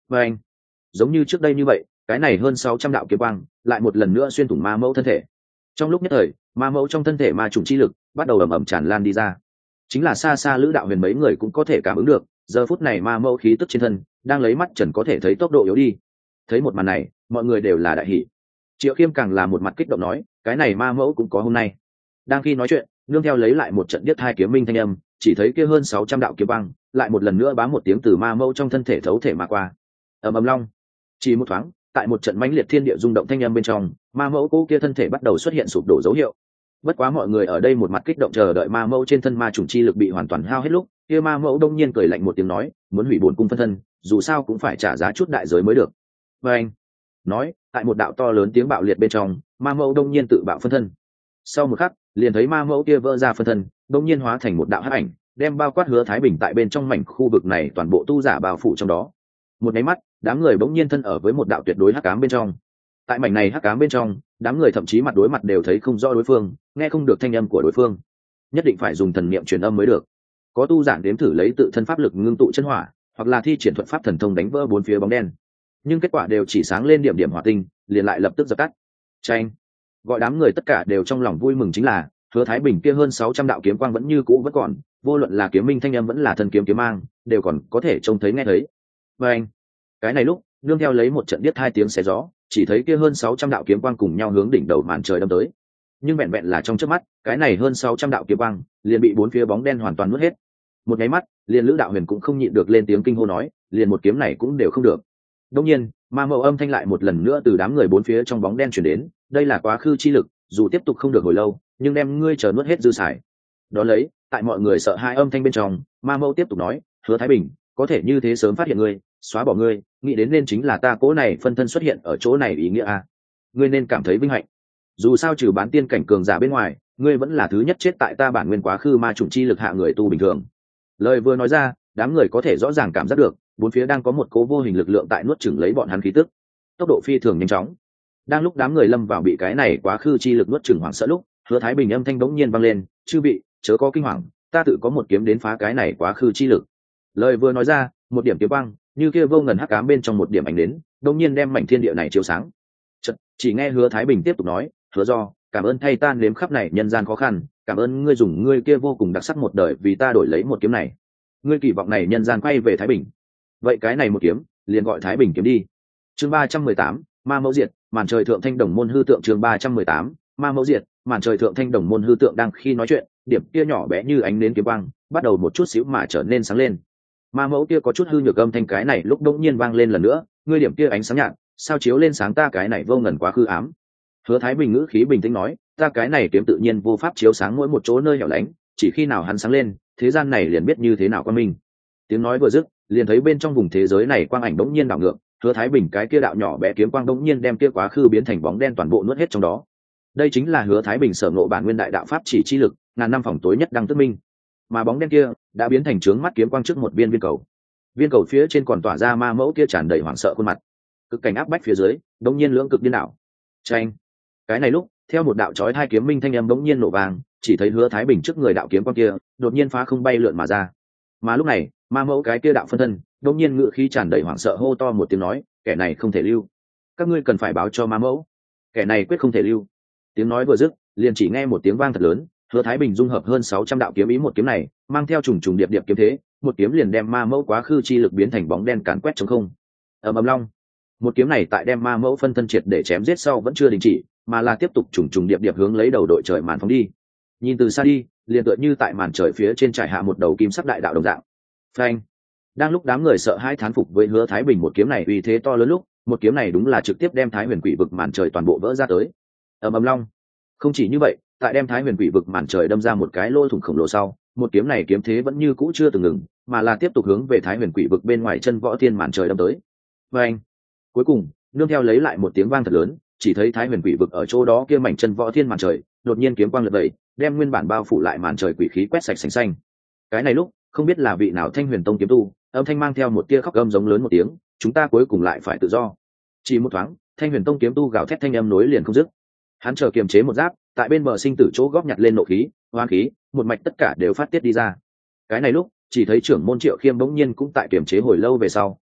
và anh giống như trước đây như vậy, cái này hơn 600 đạo kiếm quang lại một lần nữa xuyên thủng ma mẫu thân thể. Trong lúc nhất thời, ma mẫu trong thân thể ma trùng chi lực bắt đầu ầm ầm tràn lan đi ra. Chính là xa xa Lữ Đạo Huyền mấy người cũng có thể cảm ứng được, giờ phút này ma mẫu khí tức trên thân đang lấy mắt trần có thể thấy tốc độ yếu đi. Thấy một màn này, mọi người đều là đại hỉ. Triệu Khiêm càng là một mặt kích động nói, cái này ma mẫu cũng có hôm nay. Đang khi nói chuyện, nương theo lấy lại một trận điếc hai kiếm minh thanh âm, chỉ thấy kia hơn 600 đạo kiếm băng lại một lần nữa bám một tiếng từ ma mẫu trong thân thể thấu thể mà qua. Ầm ầm long. Chỉ một thoáng, tại một trận mãnh liệt thiên địa rung động thanh âm bên trong, ma mẫu cô kia thân thể bắt đầu xuất hiện sụp đổ dấu hiệu. Bất quá mọi người ở đây một mặt kích động chờ đợi ma mẫu trên thân ma trùng chi lực bị hoàn toàn hao hết lúc, kia ma mẫu đông nhiên cười lạnh một tiếng nói, muốn hủy bổn cung phân thân, dù sao cũng phải trả giá chút đại giới mới được. Và anh nói, tại một đạo to lớn tiếng bạo liệt bên trong, ma mẫu đông nhiên tự bạo phân thân. Sau một khắc, liền thấy ma mẫu kia vỡ ra phân thân, đông nhiên hóa thành một đạo hắc ảnh, đem bao quát Hứa Thái Bình tại bên trong mảnh khu vực này toàn bộ tu giả bao phủ trong đó. Một cái mắt, đám người bỗng nhiên thân ở với một đạo tuyệt đối hắc ám bên trong. Tại mảnh này hắc ám bên trong, đám người thậm chí mặt đối mặt đều thấy không rõ đối phương, nghe không được thanh âm của đối phương, nhất định phải dùng thần niệm truyền âm mới được. Có tu giản đếm thử lấy tự thân pháp lực ngưng tụ chân hỏa, hoặc là thi triển thuật pháp thần thông đánh vỡ bốn phía bóng đen, nhưng kết quả đều chỉ sáng lên điểm điểm hỏa tinh, liền lại lập tức dập tắt. Tranh gọi đám người tất cả đều trong lòng vui mừng chính là Hứa Thái Bình kia hơn 600 đạo kiếm quang vẫn như cũ vẫn còn, vô luận là kiếm minh thanh âm vẫn là thân kiếm kiếm mang, đều còn có thể trông thấy nghe thấy. Và anh cái này lúc nương theo lấy một trận điếc hai tiếng xé gió, chỉ thấy kia hơn 600 đạo kiếm quang cùng nhau hướng đỉnh đầu màn trời đâm tới. Nhưng vẹn vẹn là trong chớp mắt, cái này hơn 600 đạo kiếm quang liền bị bốn phía bóng đen hoàn toàn nuốt hết. Một cái mắt, liền Lữ Đạo Huyền cũng không nhịn được lên tiếng kinh hô nói, liền một kiếm này cũng đều không được. Đương nhiên, ma mẫu âm thanh lại một lần nữa từ đám người bốn phía trong bóng đen truyền đến, đây là quá khứ chi lực, dù tiếp tục không được hồi lâu, nhưng đem ngươi chờ nuốt hết dư xài. Đó lấy, tại mọi người sợ hai âm thanh bên trong, ma mẫu tiếp tục nói, Hứa Thái Bình, có thể như thế sớm phát hiện ngươi, xóa bỏ ngươi, nghĩ đến nên chính là ta cố này phân thân xuất hiện ở chỗ này ý nghĩa a. Ngươi nên cảm thấy vinh hạnh. Dù sao trừ bán tiên cảnh cường giả bên ngoài, ngươi vẫn là thứ nhất chết tại ta bản nguyên quá khứ ma chủng chi lực hạ người tu bình thường. Lời vừa nói ra, đám người có thể rõ ràng cảm giác được, bốn phía đang có một cố vô hình lực lượng tại nuốt chửng lấy bọn hắn khí tức, tốc độ phi thường nhanh chóng. Đang lúc đám người lâm vào bị cái này quá khứ chi lực nuốt chửng hoảng sợ lúc, Hứa Thái Bình âm thanh bỗng nhiên vang lên, chư vị chớ có kinh hoàng, ta tự có một kiếm đến phá cái này quá khứ chi lực. Lời vừa nói ra, một điểm kiếm quang như kia vô ngần hắc ám bên trong một điểm ánh đến, đột nhiên đem mảnh thiên địa này chiếu sáng. Chỉ nghe Hứa Thái Bình tiếp tục nói, Hứa Do, cảm ơn thay ta nếm khắp này nhân gian khó khăn, cảm ơn ngươi dùng ngươi kia vô cùng đặc sắc một đời vì ta đổi lấy một kiếm này. Ngươi kỳ vọng này nhân gian quay về Thái Bình, vậy cái này một kiếm liền gọi Thái Bình kiếm đi. Chương 318, ma mẫu diệt, màn trời thượng thanh đồng môn hư tượng. Chương 318, ma mẫu diệt, màn trời thượng thanh đồng môn hư tượng. Đang khi nói chuyện, điểm kia nhỏ bé như ánh nến kiếm quang bắt đầu một chút xíu mà trở nên sáng lên. Ma mẫu kia có chút hư nhược âm thanh cái này lúc đống nhiên vang lên lần nữa, ngươi điểm kia ánh sáng nhạt, sao chiếu lên sáng ta cái này vô ngần quá khứ ám. Hứa Thái Bình ngữ khí bình tĩnh nói, ta cái này kiếm tự nhiên vô pháp chiếu sáng mỗi một chỗ nơi hẻo lánh, chỉ khi nào hắn sáng lên, thế gian này liền biết như thế nào quan minh. Tiếng nói vừa dứt, liền thấy bên trong vùng thế giới này quang ảnh đống nhiên đảo ngược, Hứa Thái Bình cái kia đạo nhỏ bé kiếm quang đống nhiên đem kia quá khứ biến thành bóng đen toàn bộ nuốt hết trong đó. Đây chính là Hứa Thái Bình sở ngộ bản nguyên đại đạo pháp chỉ chi lực, ngàn năm phòng tối nhất đang tức minh. Mà bóng đen kia đã biến thành trướng mắt kiếm quang trước một viên cầu. Viên cầu phía trên còn tỏa ra ma mẫu kia tràn đầy hoảng sợ khuôn mặt. Cực cảnh áp bách phía dưới, đống nhiên lưỡng cực điên đảo. Chanh. Cái này lúc, theo một đạo chói hai kiếm minh thanh âm đống nhiên nổ vang, chỉ thấy Hứa Thái Bình trước người đạo kiếm quang kia đột nhiên phá không bay lượn mà ra. Mà lúc này, ma mẫu cái kia đạo phân thân đột nhiên ngự khí tràn đầy hoảng sợ hô to một tiếng nói, kẻ này không thể lưu, các ngươi cần phải báo cho ma mẫu, kẻ này quyết không thể lưu. Tiếng nói vừa dứt, liền chỉ nghe một tiếng vang thật lớn, Hứa Thái Bình dung hợp hơn 600 đạo kiếm ý, một kiếm này mang theo trùng trùng điệp điệp kiếm thế, một kiếm liền đem ma mẫu quá khứ chi lực biến thành bóng đen càn quét trống không. Ầm ầm long. Một kiếm này tại đem ma mẫu phân thân triệt để chém giết sau vẫn chưa đình chỉ, mà là tiếp tục trùng trùng điệp điệp hướng lấy đầu đội trời màn phóng đi. Nhìn từ xa đi, liền tựa như tại màn trời phía trên trải hạ một đầu kim sắc đại đạo đồng dạng. Phanh. Đang lúc đám người sợ hãi thán phục với Hứa Thái Bình một kiếm này uy thế to lớn lúc, một kiếm này đúng là trực tiếp đem Thái Huyền Quỷ vực màn trời toàn bộ vỡ ra tới. Ầm ầm long. Không chỉ như vậy, tại đem Thái Huyền Quỷ vực màn trời đâm ra một cái lỗ thủng khổng lồ sau, một kiếm này kiếm thế vẫn như cũ chưa từng ngừng, mà là tiếp tục hướng về Thái Huyền Quỷ vực bên ngoài chân võ thiên màn trời đâm tới. Phanh. Cuối cùng, nương theo lấy lại một tiếng vang thật lớn, chỉ thấy Thái Huyền Quỷ vực ở chỗ đó kia mảnh chân võ thiên màn trời, đột nhiên kiếm quang lật đẩy, đem nguyên bản bao phủ lại màn trời quỷ khí quét sạch sành xanh. Cái này lúc, không biết là vị nào Thanh Huyền Tông kiếm tu, âm thanh mang theo một tia khóc âm giống lớn một tiếng, chúng ta cuối cùng lại phải tự do. Chỉ một thoáng, Thanh Huyền Tông kiếm tu gào thét thanh âm nối liền không dứt. Hắn chờ kiềm chế một giáp, tại bên bờ sinh tử chỗ góp nhặt lên nộ khí, hoang khí, một mạch tất cả đều phát tiết đi ra. Cái này lúc, chỉ thấy trưởng môn Triệu Khiêm bỗng nhiên cũng tại kiềm chế hồi lâu về sau,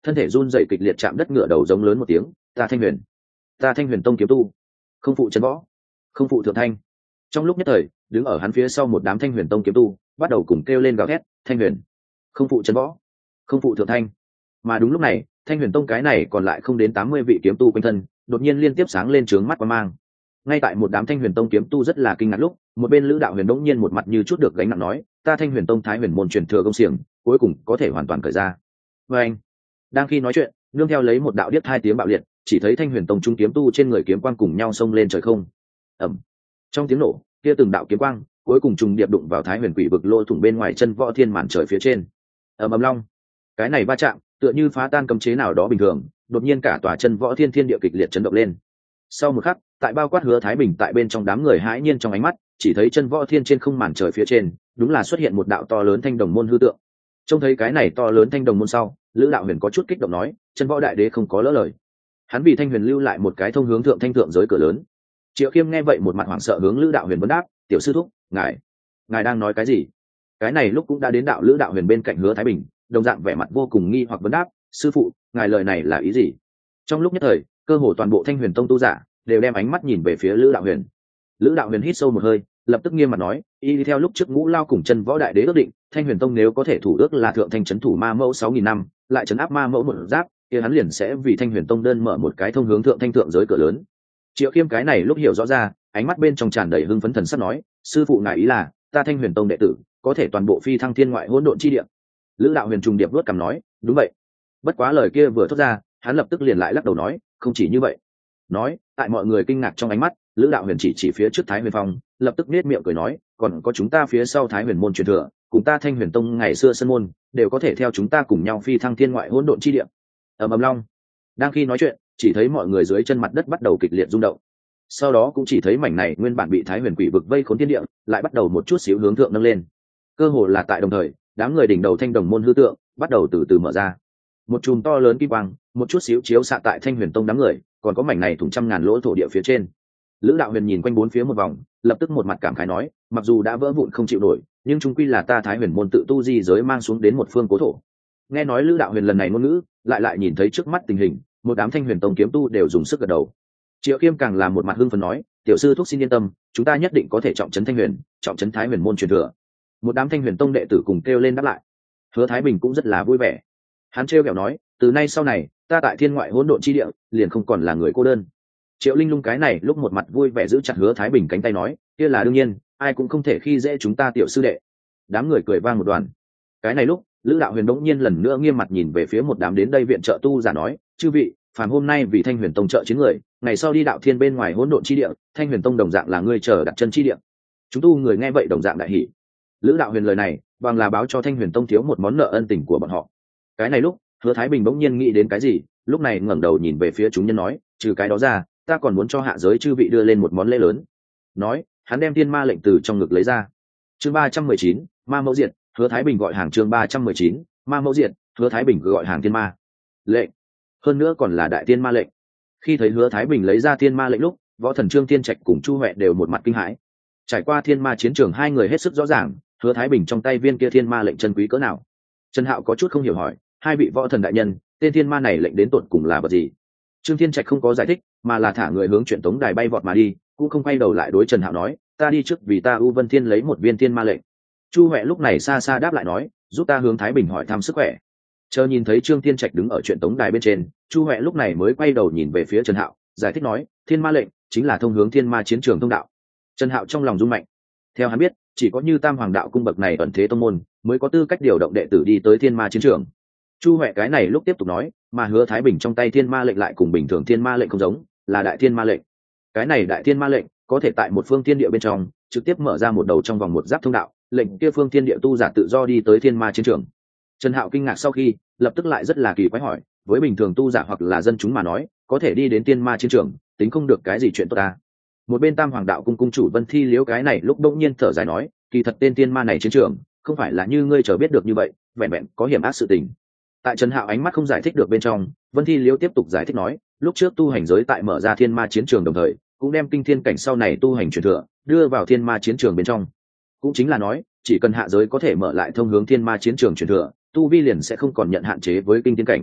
thân thể run rẩy kịch liệt chạm đất, ngửa đầu giống lớn một tiếng, ta Thanh Huyền Tông kiếm tu, không phụ chân võ, không phụ thượng thanh. Trong lúc nhất thời, đứng ở hắn phía sau một đám Thanh Huyền Tông kiếm tu bắt đầu cùng kêu lên gào thét, Thanh Huyền không phụ chân võ, không phụ thượng thanh. Mà đúng lúc này, Thanh Huyền Tông cái này còn lại không đến 80 vị kiếm tu quanh thân đột nhiên liên tiếp sáng lên trướng mắt qua mang. Ngay tại một đám Thanh Huyền Tông kiếm tu rất là kinh ngạc lúc, một bên Lữ Đạo Huyền đống nhiên một mặt như chút được gánh nặng nói, ta Thanh Huyền Tông Thái Huyền môn truyền thừa công xiềng cuối cùng có thể hoàn toàn cởi ra. Và anh đang khi nói chuyện, nương theo lấy một đạo điếc hai tiếng bạo liệt, chỉ thấy Thanh Huyền Tông trung kiếm tu trên người kiếm quang cùng nhau xông lên trời không. Ầm. Trong tiếng nổ, kia từng đạo kiếm quang cuối cùng trùng điệp đụng vào Thái Huyền Quỷ vực lỗ thủng bên ngoài chân võ thiên màn trời phía trên. Ầm ầm long. Cái này va chạm, tựa như phá tan cấm chế nào đó bình thường, đột nhiên cả tòa chân võ thiên địa kịch liệt chấn động lên. Sau một khắc, tại bao quát Hứa Thái Bình tại bên trong đám người hãi nhiên trong ánh mắt, chỉ thấy chân võ thiên trên không màn trời phía trên, đúng là xuất hiện một đạo to lớn thanh đồng môn hư tượng. Trông thấy cái này to lớn thanh đồng môn sau, Lữ Đạo Huyền có chút kích động nói, chân võ đại đế không có lỡ lời. Hắn vì Thanh Huyền lưu lại một cái thông hướng thượng thanh thượng giới cửa lớn. Triệu Khiêm nghe vậy một mặt hoảng sợ hướng Lữ Đạo Huyền vấn đáp, tiểu sư thúc, ngài đang nói cái gì? Cái này lúc cũng đã đến đạo Lữ Đạo Huyền bên cạnh Hứa Thái Bình, đồng dạng vẻ mặt vô cùng nghi hoặc vấn đáp, sư phụ, ngài lời này là ý gì? Trong lúc nhất thời, cơ hồ toàn bộ Thanh Huyền Tông tu giả đều đem ánh mắt nhìn về phía Lữ Đạo Huyền. Lữ Đạo Huyền hít sâu một hơi, lập tức nghiêm mặt nói, y theo lúc trước Ngũ Lao cùng chân võ đại đế ước định, Thanh Huyền Tông nếu có thể thủ ước là thượng thanh trấn thủ ma mẫu 6000 năm, lại trấn áp ma mẫu một giáp, kia hắn liền sẽ vì Thanh Huyền Tông đơn mở một cái thông hướng thượng thanh thượng giới cửa lớn. Triệu Khiêm cái này lúc hiểu rõ ra, ánh mắt bên trong tràn đầy hưng phấn thần sắc nói, sư phụ ngài ý là ta Thanh Huyền Tông đệ tử có thể toàn bộ phi thăng thiên ngoại hỗn độn chi địa. Lữ Đạo Huyền trùng điệp vuốt cằm nói, đúng vậy. Bất quá lời kia vừa thốt ra, hắn lập tức liền lại lắc đầu nói, không chỉ như vậy. Nói, tại mọi người kinh ngạc trong ánh mắt, Lữ Đạo Huyền chỉ phía trước Thái Huyền Phong, lập tức nết miệng cười nói, còn có chúng ta phía sau Thái Huyền môn truyền thừa, cùng ta Thanh Huyền Tông ngày xưa sân môn, đều có thể theo chúng ta cùng nhau phi thăng thiên ngoại hỗn độn chi địa. Ầm ầm long. Đang khi nói chuyện, chỉ thấy mọi người dưới chân mặt đất bắt đầu kịch liệt rung động. Sau đó cũng chỉ thấy mảnh này nguyên bản bị Thái Huyền Quỷ vực vây khốn thiên địa, lại bắt đầu một chút xíu hướng thượng nâng lên. Cơ hồ là tại đồng thời, đám người đỉnh đầu thanh đồng môn hư tượng bắt đầu từ từ mở ra. Một chùm to lớn kim quang, một chút xíu chiếu xạ tại Thanh Huyền Tông đám người, còn có mảnh này thủng trăm ngàn lỗ thổ địa phía trên. Lữ Đạo Huyền nhìn quanh bốn phía một vòng, lập tức một mặt cảm khái nói, mặc dù đã vỡ vụn không chịu nổi, nhưng chung quy là ta Thái Huyền môn tự tu di giới mang xuống đến một phương cố thổ. Nghe nói Lữ Đạo Huyền lần này ngôn ngữ, lại nhìn thấy trước mắt tình hình, một đám Thanh Huyền Tông kiếm tu đều dùng sức gật đầu. Triệu Khiêm càng là một mặt hưng phấn nói, tiểu sư thúc xin yên tâm, chúng ta nhất định có thể trọng trấn Thanh Huyền, trọng trấn Thái Huyền môn truyền thừa. Một đám Thanh Huyền Tông đệ tử cùng kêu lên đáp lại. Hứa Thái Bình cũng rất là vui vẻ. Hắn trêu ghẹo nói, từ nay sau này, ta tại thiên ngoại hỗn độn chi địa, liền không còn là người cô đơn. Triệu Linh Lung cái này lúc một mặt vui vẻ giữ chặt Hứa Thái Bình cánh tay nói, kia là đương nhiên, ai cũng không thể khi dễ chúng ta tiểu sư đệ. Đám người cười vang một đoàn. Cái này lúc, Lữ Đạo Huyền đống nhiên lần nữa nghiêm mặt nhìn về phía một đám đến đây viện trợ tu giả nói, chư vị, phàm hôm nay vì Thanh Huyền Tông trợ chiến người, ngày sau đi đạo thiên bên ngoài hỗn độn chi địa, Thanh Huyền Tông đồng dạng là người chờ đặt chân chi địa. Chúng tu người nghe vậy đồng dạng đại hỉ. Lữ Đạo Huyền lời này, bằng là báo cho Thanh Huyền Tông thiếu một món nợ ân tình của bọn họ. Cái này lúc, Hứa Thái Bình bỗng nhiên nghĩ đến cái gì, lúc này ngẩng đầu nhìn về phía chúng nhân nói, trừ cái đó ra, ta còn muốn cho hạ giới chư vị đưa lên một món lễ lớn. Nói, hắn đem thiên ma lệnh từ trong ngực lấy ra. Chương 319, ma mẫu diệt, Hứa Thái Bình gọi hàng chương 319, ma mẫu diệt, Hứa Thái Bình gọi hàng thiên ma lệnh. Hơn nữa còn là đại thiên ma lệnh. Khi thấy Hứa Thái Bình lấy ra thiên ma lệnh lúc, Võ Thần Trương Thiên Trạch cùng Chu Huệ đều một mặt kinh hãi. Trải qua thiên ma chiến trường hai người hết sức rõ ràng, Hứa Thái Bình trong tay viên kia thiên ma lệnh chân quý cỡ nào. Trần Hạo có chút không hiểu hỏi, hai vị võ thần đại nhân, tên thiên ma này lệnh đến tột cùng là vật gì? Trương Thiên Trạch không có giải thích, mà là thả người hướng truyền tống đài bay vọt mà đi, cũng không quay đầu lại đối Trần Hạo nói, ta đi trước vì ta U Vân Thiên lấy một viên thiên ma lệnh. Chu Huệ lúc này xa xa đáp lại nói, giúp ta hướng Thái Bình hỏi thăm sức khỏe. Chờ nhìn thấy Trương Thiên Trạch đứng ở truyền tống đài bên trên, Chu Huệ lúc này mới quay đầu nhìn về phía Trần Hạo, giải thích nói, thiên ma lệnh chính là thông hướng thiên ma chiến trường thông đạo. Trần Hạo trong lòng rung mạnh. Theo hắn biết, chỉ có như Tam Hoàng đạo cung bậc này ẩn thế tông môn mới có tư cách điều động đệ tử đi tới thiên ma chiến trường. Chu Huệ cái này lúc tiếp tục nói, mà Hứa Thái Bình trong tay thiên ma lệnh lại cùng bình thường thiên ma lệnh không giống, là đại thiên ma lệnh. Cái này đại thiên ma lệnh có thể tại một phương thiên địa bên trong trực tiếp mở ra một đầu trong vòng một giáp thông đạo, lệnh kia phương thiên địa tu giả tự do đi tới thiên ma chiến trường. Trần Hạo kinh ngạc sau khi, lập tức lại rất là kỳ quái hỏi, với bình thường tu giả hoặc là dân chúng mà nói, có thể đi đến thiên ma chiến trường, tính không được cái gì chuyện tốt ta. Một bên Tam Hoàng đạo cung cung chủ Vân Thi Liễu cái này lúc đột nhiên thở dài nói, kỳ thật tên thiên ma này chiến trường, không phải là như ngươi chờ biết được như vậy, vẹn vẹn có hiểm ác sự tình. Tại Trần Hạo ánh mắt không giải thích được bên trong, Vân Thi Liễu tiếp tục giải thích nói, lúc trước tu hành giới tại mở ra thiên ma chiến trường đồng thời, cũng đem kinh thiên cảnh sau này tu hành truyền thừa đưa vào thiên ma chiến trường bên trong. Cũng chính là nói, chỉ cần hạ giới có thể mở lại thông hướng thiên ma chiến trường truyền thừa, tu vi liền sẽ không còn nhận hạn chế với kinh thiên cảnh.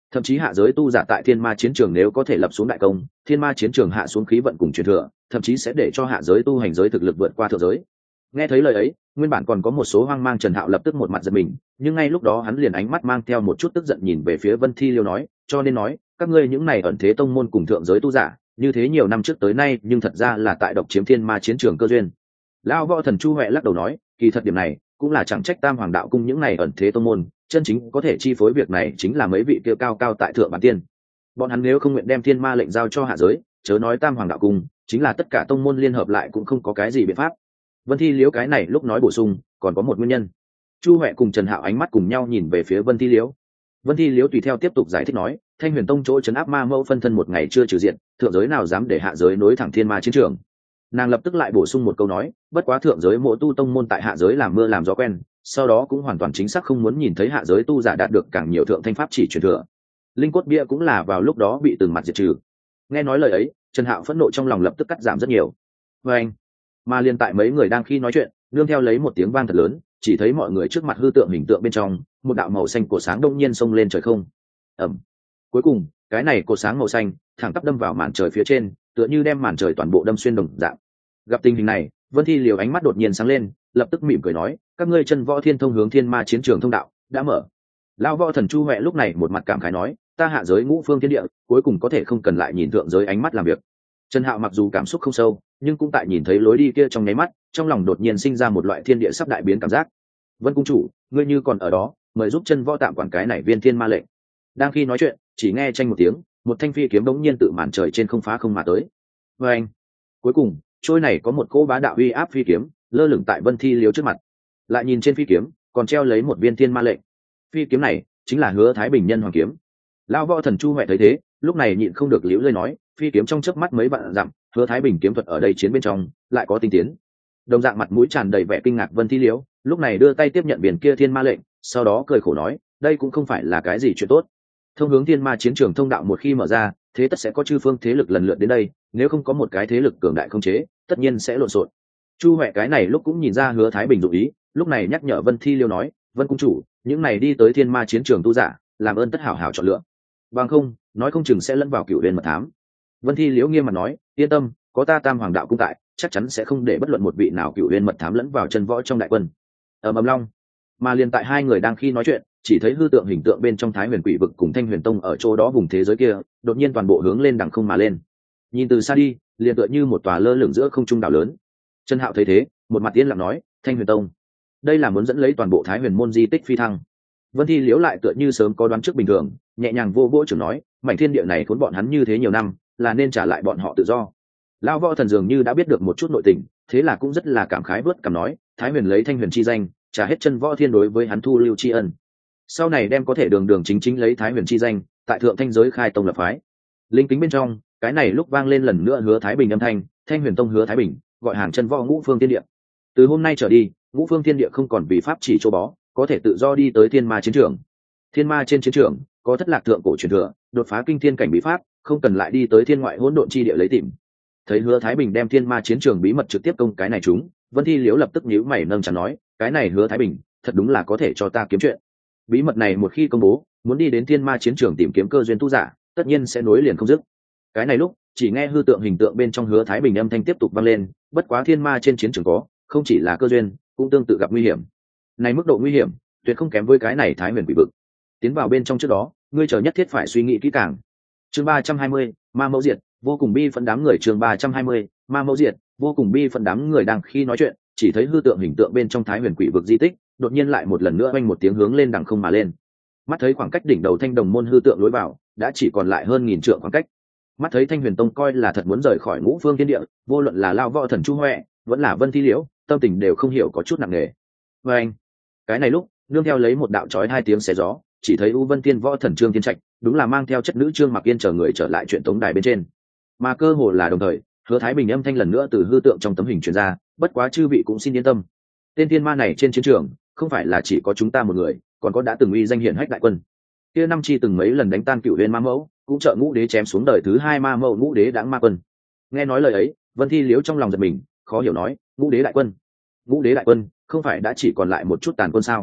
thậm chí hạ giới tu giả tại thiên ma chiến trường nếu có thể lập xuống đại công, thiên ma chiến trường hạ xuống khí vận cùng truyền thừa, thậm chí sẽ để cho hạ giới tu hành giới thực lực vượt qua thượng giới. Nghe thấy lời ấy, nguyên bản còn có một số hoang mang Trần Hạo lập tức một mặt giật mình, nhưng ngay lúc đó hắn liền ánh mắt mang theo một chút tức giận nhìn về phía Vân Thi Liêu nói, cho nên nói, các ngươi những này ẩn thế tông môn cùng thượng giới tu giả, như thế nhiều năm trước tới nay, nhưng thật ra là tại độc chiếm thiên ma chiến trường cơ duyên. Lão võ thần Chu Huệ lắc đầu nói, kỳ thật điểm này cũng là chẳng trách Tam Hoàng đạo cung những này ẩn thế tông môn, chân chính có thể chi phối việc này chính là mấy vị kia cao cao tại thượng bản tiên. Bọn hắn nếu không nguyện đem thiên ma lệnh giao cho hạ giới, chớ nói Tam Hoàng đạo cung, chính là tất cả tông môn liên hợp lại cũng không có cái gì biện pháp. Vân Thi Liễu cái này lúc nói bổ sung, còn có một nguyên nhân. Chu Huệ cùng Trần Hạo ánh mắt cùng nhau nhìn về phía Vân Thi Liễu. Vân Thi Liễu tùy theo tiếp tục giải thích nói, Thanh Huyền Tông chỗ trấn áp ma mẫu phân thân một ngày chưa trừ diện, thượng giới nào dám để hạ giới nối thẳng thiên ma chiến trường. Nàng lập tức lại bổ sung một câu nói, bất quá thượng giới mộ tu tông môn tại hạ giới làm mưa làm gió quen, sau đó cũng hoàn toàn chính xác không muốn nhìn thấy hạ giới tu giả đạt được càng nhiều thượng thanh pháp chỉ truyền thừa. Linh cốt bia cũng là vào lúc đó bị từng mặt diệt trừ. Nghe nói lời ấy, Trần Hạo phẫn nộ trong lòng lập tức cắt giảm rất nhiều. Và anh, mà liên tại mấy người đang khi nói chuyện, nương theo lấy một tiếng vang thật lớn, chỉ thấy mọi người trước mặt hư tượng hình tượng bên trong, một đạo màu xanh của sáng đông nhiên xông lên trời không. Ầm. Cuối cùng, cái này cột sáng màu xanh thẳng tắp đâm vào màn trời phía trên, tựa như đem màn trời toàn bộ đâm xuyên đồng dạng. Gặp tình hình này, Vân Thi Liều ánh mắt đột nhiên sáng lên, lập tức mỉm cười nói, các ngươi chân võ thiên thông hướng thiên ma chiến trường thông đạo đã mở. Lão võ thần Chu Huệ lúc này một mặt cảm khái nói, ta hạ giới ngũ phương thiên địa, cuối cùng có thể không cần lại nhìn thượng giới ánh mắt làm việc. Trần Hạo mặc dù cảm xúc không sâu, nhưng cũng tại nhìn thấy lối đi kia trong nháy mắt, trong lòng đột nhiên sinh ra một loại thiên địa sắp đại biến cảm giác. Vân cung chủ, ngươi như còn ở đó, mời giúp chân võ tạm quản cái này viên thiên ma lệnh. Đang khi nói chuyện, chỉ nghe tranh một tiếng, một thanh phi kiếm đống nhiên tự màn trời trên không phá không mà tới. Và anh, cuối cùng, trôi này có một cỗ bá đạo uy áp phi kiếm lơ lửng tại Vân Thi Liếu trước mặt. Lại nhìn trên phi kiếm, còn treo lấy một viên thiên ma lệnh. Phi kiếm này chính là Hứa Thái Bình nhân hoàng kiếm. Lão võ thần Chu Huệ thấy thế, lúc này nhịn không được liễu lơi nói, phi kiếm trong chớp mắt mấy vạn dặm, Hứa Thái Bình kiếm thuật ở đây chiến bên trong lại có tinh tiến. Đồng dạng mặt mũi tràn đầy vẻ kinh ngạc Vân Thi Liếu, lúc này đưa tay tiếp nhận biển kia thiên ma lệnh, sau đó cười khổ nói, đây cũng không phải là cái gì chuyện tốt. Thông hướng thiên ma chiến trường thông đạo một khi mở ra, thế tất sẽ có chư phương thế lực lần lượt đến đây, nếu không có một cái thế lực cường đại không chế, tất nhiên sẽ lộn xộn. Chu Huệ cái này lúc cũng nhìn ra Hứa Thái Bình dụng ý, lúc này nhắc nhở Vân Thi Liêu nói, Vân cung chủ, những này đi tới thiên ma chiến trường tu giả, làm ơn tất hảo hảo chọn lựa, bằng không nói không chừng sẽ lẫn vào cựu huyền mật thám. Vân Thi Liễu nghiêm mặt nói, yên tâm, có ta Tam Hoàng đạo cung tại, chắc chắn sẽ không để bất luận một vị nào cựu huyền mật thám lẫn vào chân võ trong đại quân. Ầm long, mà liền tại hai người đang khi nói chuyện, chỉ thấy hư tượng hình tượng bên trong Thái Huyền Quỷ vực cùng Thanh Huyền Tông ở chỗ đó vùng thế giới kia, đột nhiên toàn bộ hướng lên đằng không mà lên. Nhìn từ xa đi, liền tựa như một tòa lơ lửng giữa không trung đảo lớn. Trần Hạo thấy thế, một mặt yên lặng nói, Thanh Huyền Tông, đây là muốn dẫn lấy toàn bộ Thái Huyền môn di tích phi thăng. Vân Thi Liễu lại tựa như sớm có đoán trước bình thường, nhẹ nhàng vô vỗ trưởng nói, mảnh thiên địa này cuốn bọn hắn như thế nhiều năm, là nên trả lại bọn họ tự do. Lão võ thần dường như đã biết được một chút nội tình, thế là cũng rất là cảm khái vớt cảm nói, Thái Huyền lấy Thanh Huyền chi danh, trả hết chân võ thiên đối với hắn thu lưu tri ân. Sau này đem có thể đường đường chính chính lấy Thái Huyền chi danh, tại thượng thanh giới khai tông lập phái. Linh kính bên trong, cái này lúc vang lên lần nữa Hứa Thái Bình âm thanh, Thanh Huyền Tông Hứa Thái Bình, gọi hàng chân võ ngũ phương thiên địa. Từ hôm nay trở đi, ngũ phương thiên địa không còn vì pháp chỉ chỗ bó, có thể tự do đi tới thiên ma chiến trường. Thiên ma trên chiến trường, có thất lạc thượng cổ truyền thừa, đột phá kinh thiên cảnh bí pháp, không cần lại đi tới thiên ngoại hỗn độn chi địa lấy tìm. Thấy Hứa Thái Bình đem thiên ma chiến trường bí mật trực tiếp công cái này chúng, Vân Thi Liễu lập tức nhíu mày nâng chán nói, cái này Hứa Thái Bình, thật đúng là có thể cho ta kiếm chuyện. Bí mật này một khi công bố, muốn đi đến thiên ma chiến trường tìm kiếm cơ duyên tu giả, tất nhiên sẽ nối liền không dứt. Cái này lúc, chỉ nghe hư tượng hình tượng bên trong Hứa Thái Bình âm thanh tiếp tục vang lên, bất quá thiên ma trên chiến trường có, không chỉ là cơ duyên, cũng tương tự gặp nguy hiểm. Này mức độ nguy hiểm, tuyệt không kém với cái này Thái Huyền Quỷ vực. Tiến vào bên trong trước đó, ngươi chờ nhất thiết phải suy nghĩ kỹ càng. Chương 320, Ma Mẫu Diệt, vô cùng bi phẫn đám người. Chương 320, Ma Mẫu Diệt, vô cùng bi phẫn đám người đang khi nói chuyện, chỉ thấy hư tượng hình tượng bên trong Thái Huyền Quỷ vực di tích, đột nhiên lại một lần nữa vang một tiếng hướng lên đằng không mà lên. Mắt thấy khoảng cách đỉnh đầu Thanh Đồng môn hư tượng lối vào, đã chỉ còn lại hơn 1000 trượng khoảng cách. Mắt thấy Thanh Huyền Tông coi là thật muốn rời khỏi ngũ phương thiên địa, vô luận là Lão võ thần Chu Huệ, vẫn là Vân Thi Liễu, tâm tình đều không hiểu có chút nặng nề. Và anh, cái này lúc, nương theo lấy một đạo chói hai tiếng xé gió, chỉ thấy U Vân Tiên võ thần Trương Thiên Trạch, đúng là mang theo chất nữ Trương Mặc Yên chờ người trở lại chuyện tống đài bên trên. Mà cơ hồ là đồng thời, Hứa Thái Bình âm thanh lần nữa từ hư tượng trong tấm hình truyền ra, bất quá chư vị cũng xin yên tâm. Tên thiên ma này trên chiến trường, không phải là chỉ có chúng ta một người, còn có đã từng uy danh hiển hách đại quân. Kia năm chi từng mấy lần đánh tan Cựu Huyền Ma Mẫu, cũng trợ Ngũ Đế chém xuống đời thứ hai Ma Mẫu Ngũ Đế đãng ma quân. Nghe nói lời ấy, Vân Thi Liễu trong lòng giật mình, khó hiểu nói, Ngũ Đế đại quân? Ngũ Đế đại quân, không phải đã chỉ còn lại một chút tàn quân sao?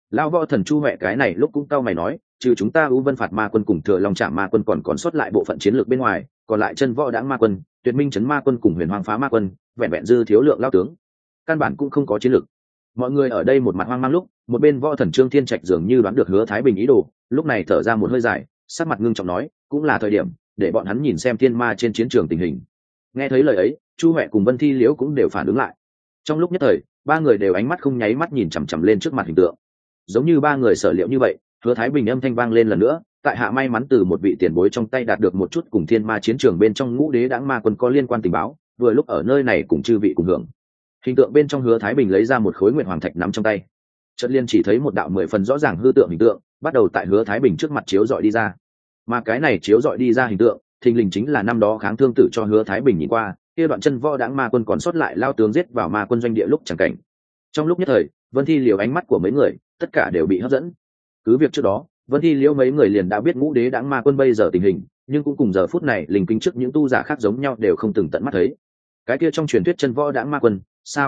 Lão võ thần Chu Huệ cái này lúc cũng cau mày nói, trừ chúng ta U Vân phạt ma quân cùng Thừa Long Trảm ma quân còn sót lại bộ phận chiến lược bên ngoài, còn lại chân võ đãng ma quân, Tuyệt Minh trấn ma quân cùng Huyền Hoàng phá ma quân, vẹn vẹn dư thiếu lượng lao tướng, căn bản cũng không có chiến lược. Mọi người ở đây một mặt hoang mang lúc, một bên võ thần Trương Thiên Trạch dường như đoán được Hứa Thái Bình ý đồ, lúc này thở ra một hơi dài, sắc mặt ngưng trọng nói, cũng là thời điểm để bọn hắn nhìn xem thiên ma trên chiến trường tình hình. Nghe thấy lời ấy, Chu Huệ cùng Vân Thi Liễu cũng đều phản ứng lại. Trong lúc nhất thời, ba người đều ánh mắt không nháy mắt nhìn chằm chằm lên trước mặt hình tượng. Giống như ba người sở liệu như vậy, Hứa Thái Bình âm thanh vang lên lần nữa, tại hạ may mắn từ một vị tiền bối trong tay đạt được một chút cùng thiên ma chiến trường bên trong ngũ đế đãng ma quân có liên quan tình báo, vừa lúc ở nơi này cùng chư vị cùng hưởng. Hình tượng bên trong Hứa Thái Bình lấy ra một khối nguyệt hoàng thạch nắm trong tay. Chợt liên chỉ thấy một đạo 10 phần rõ ràng hư tượng hình tượng, bắt đầu tại Hứa Thái Bình trước mặt chiếu dọi đi ra. Mà cái này chiếu dọi đi ra hình tượng, thình lình chính là năm đó kháng thương tử cho Hứa Thái Bình nhìn qua, kia đoạn chân võ đãng ma quân còn sót lại lao tướng giết vào ma quân doanh địa lúc chẳng cảnh. Trong lúc nhất thời, Vân Thi Liễu ánh mắt của mấy người, tất cả đều bị hấp dẫn. Cứ việc trước đó, Vân Thi Liễu mấy người liền đã biết ngũ đế đãng ma quân bây giờ tình hình, nhưng cũng cùng giờ phút này linh kinh trước những tu giả khác giống nhau đều không từng tận mắt thấy. Cái kia trong truyền thuyết chân võ đãng ma quân,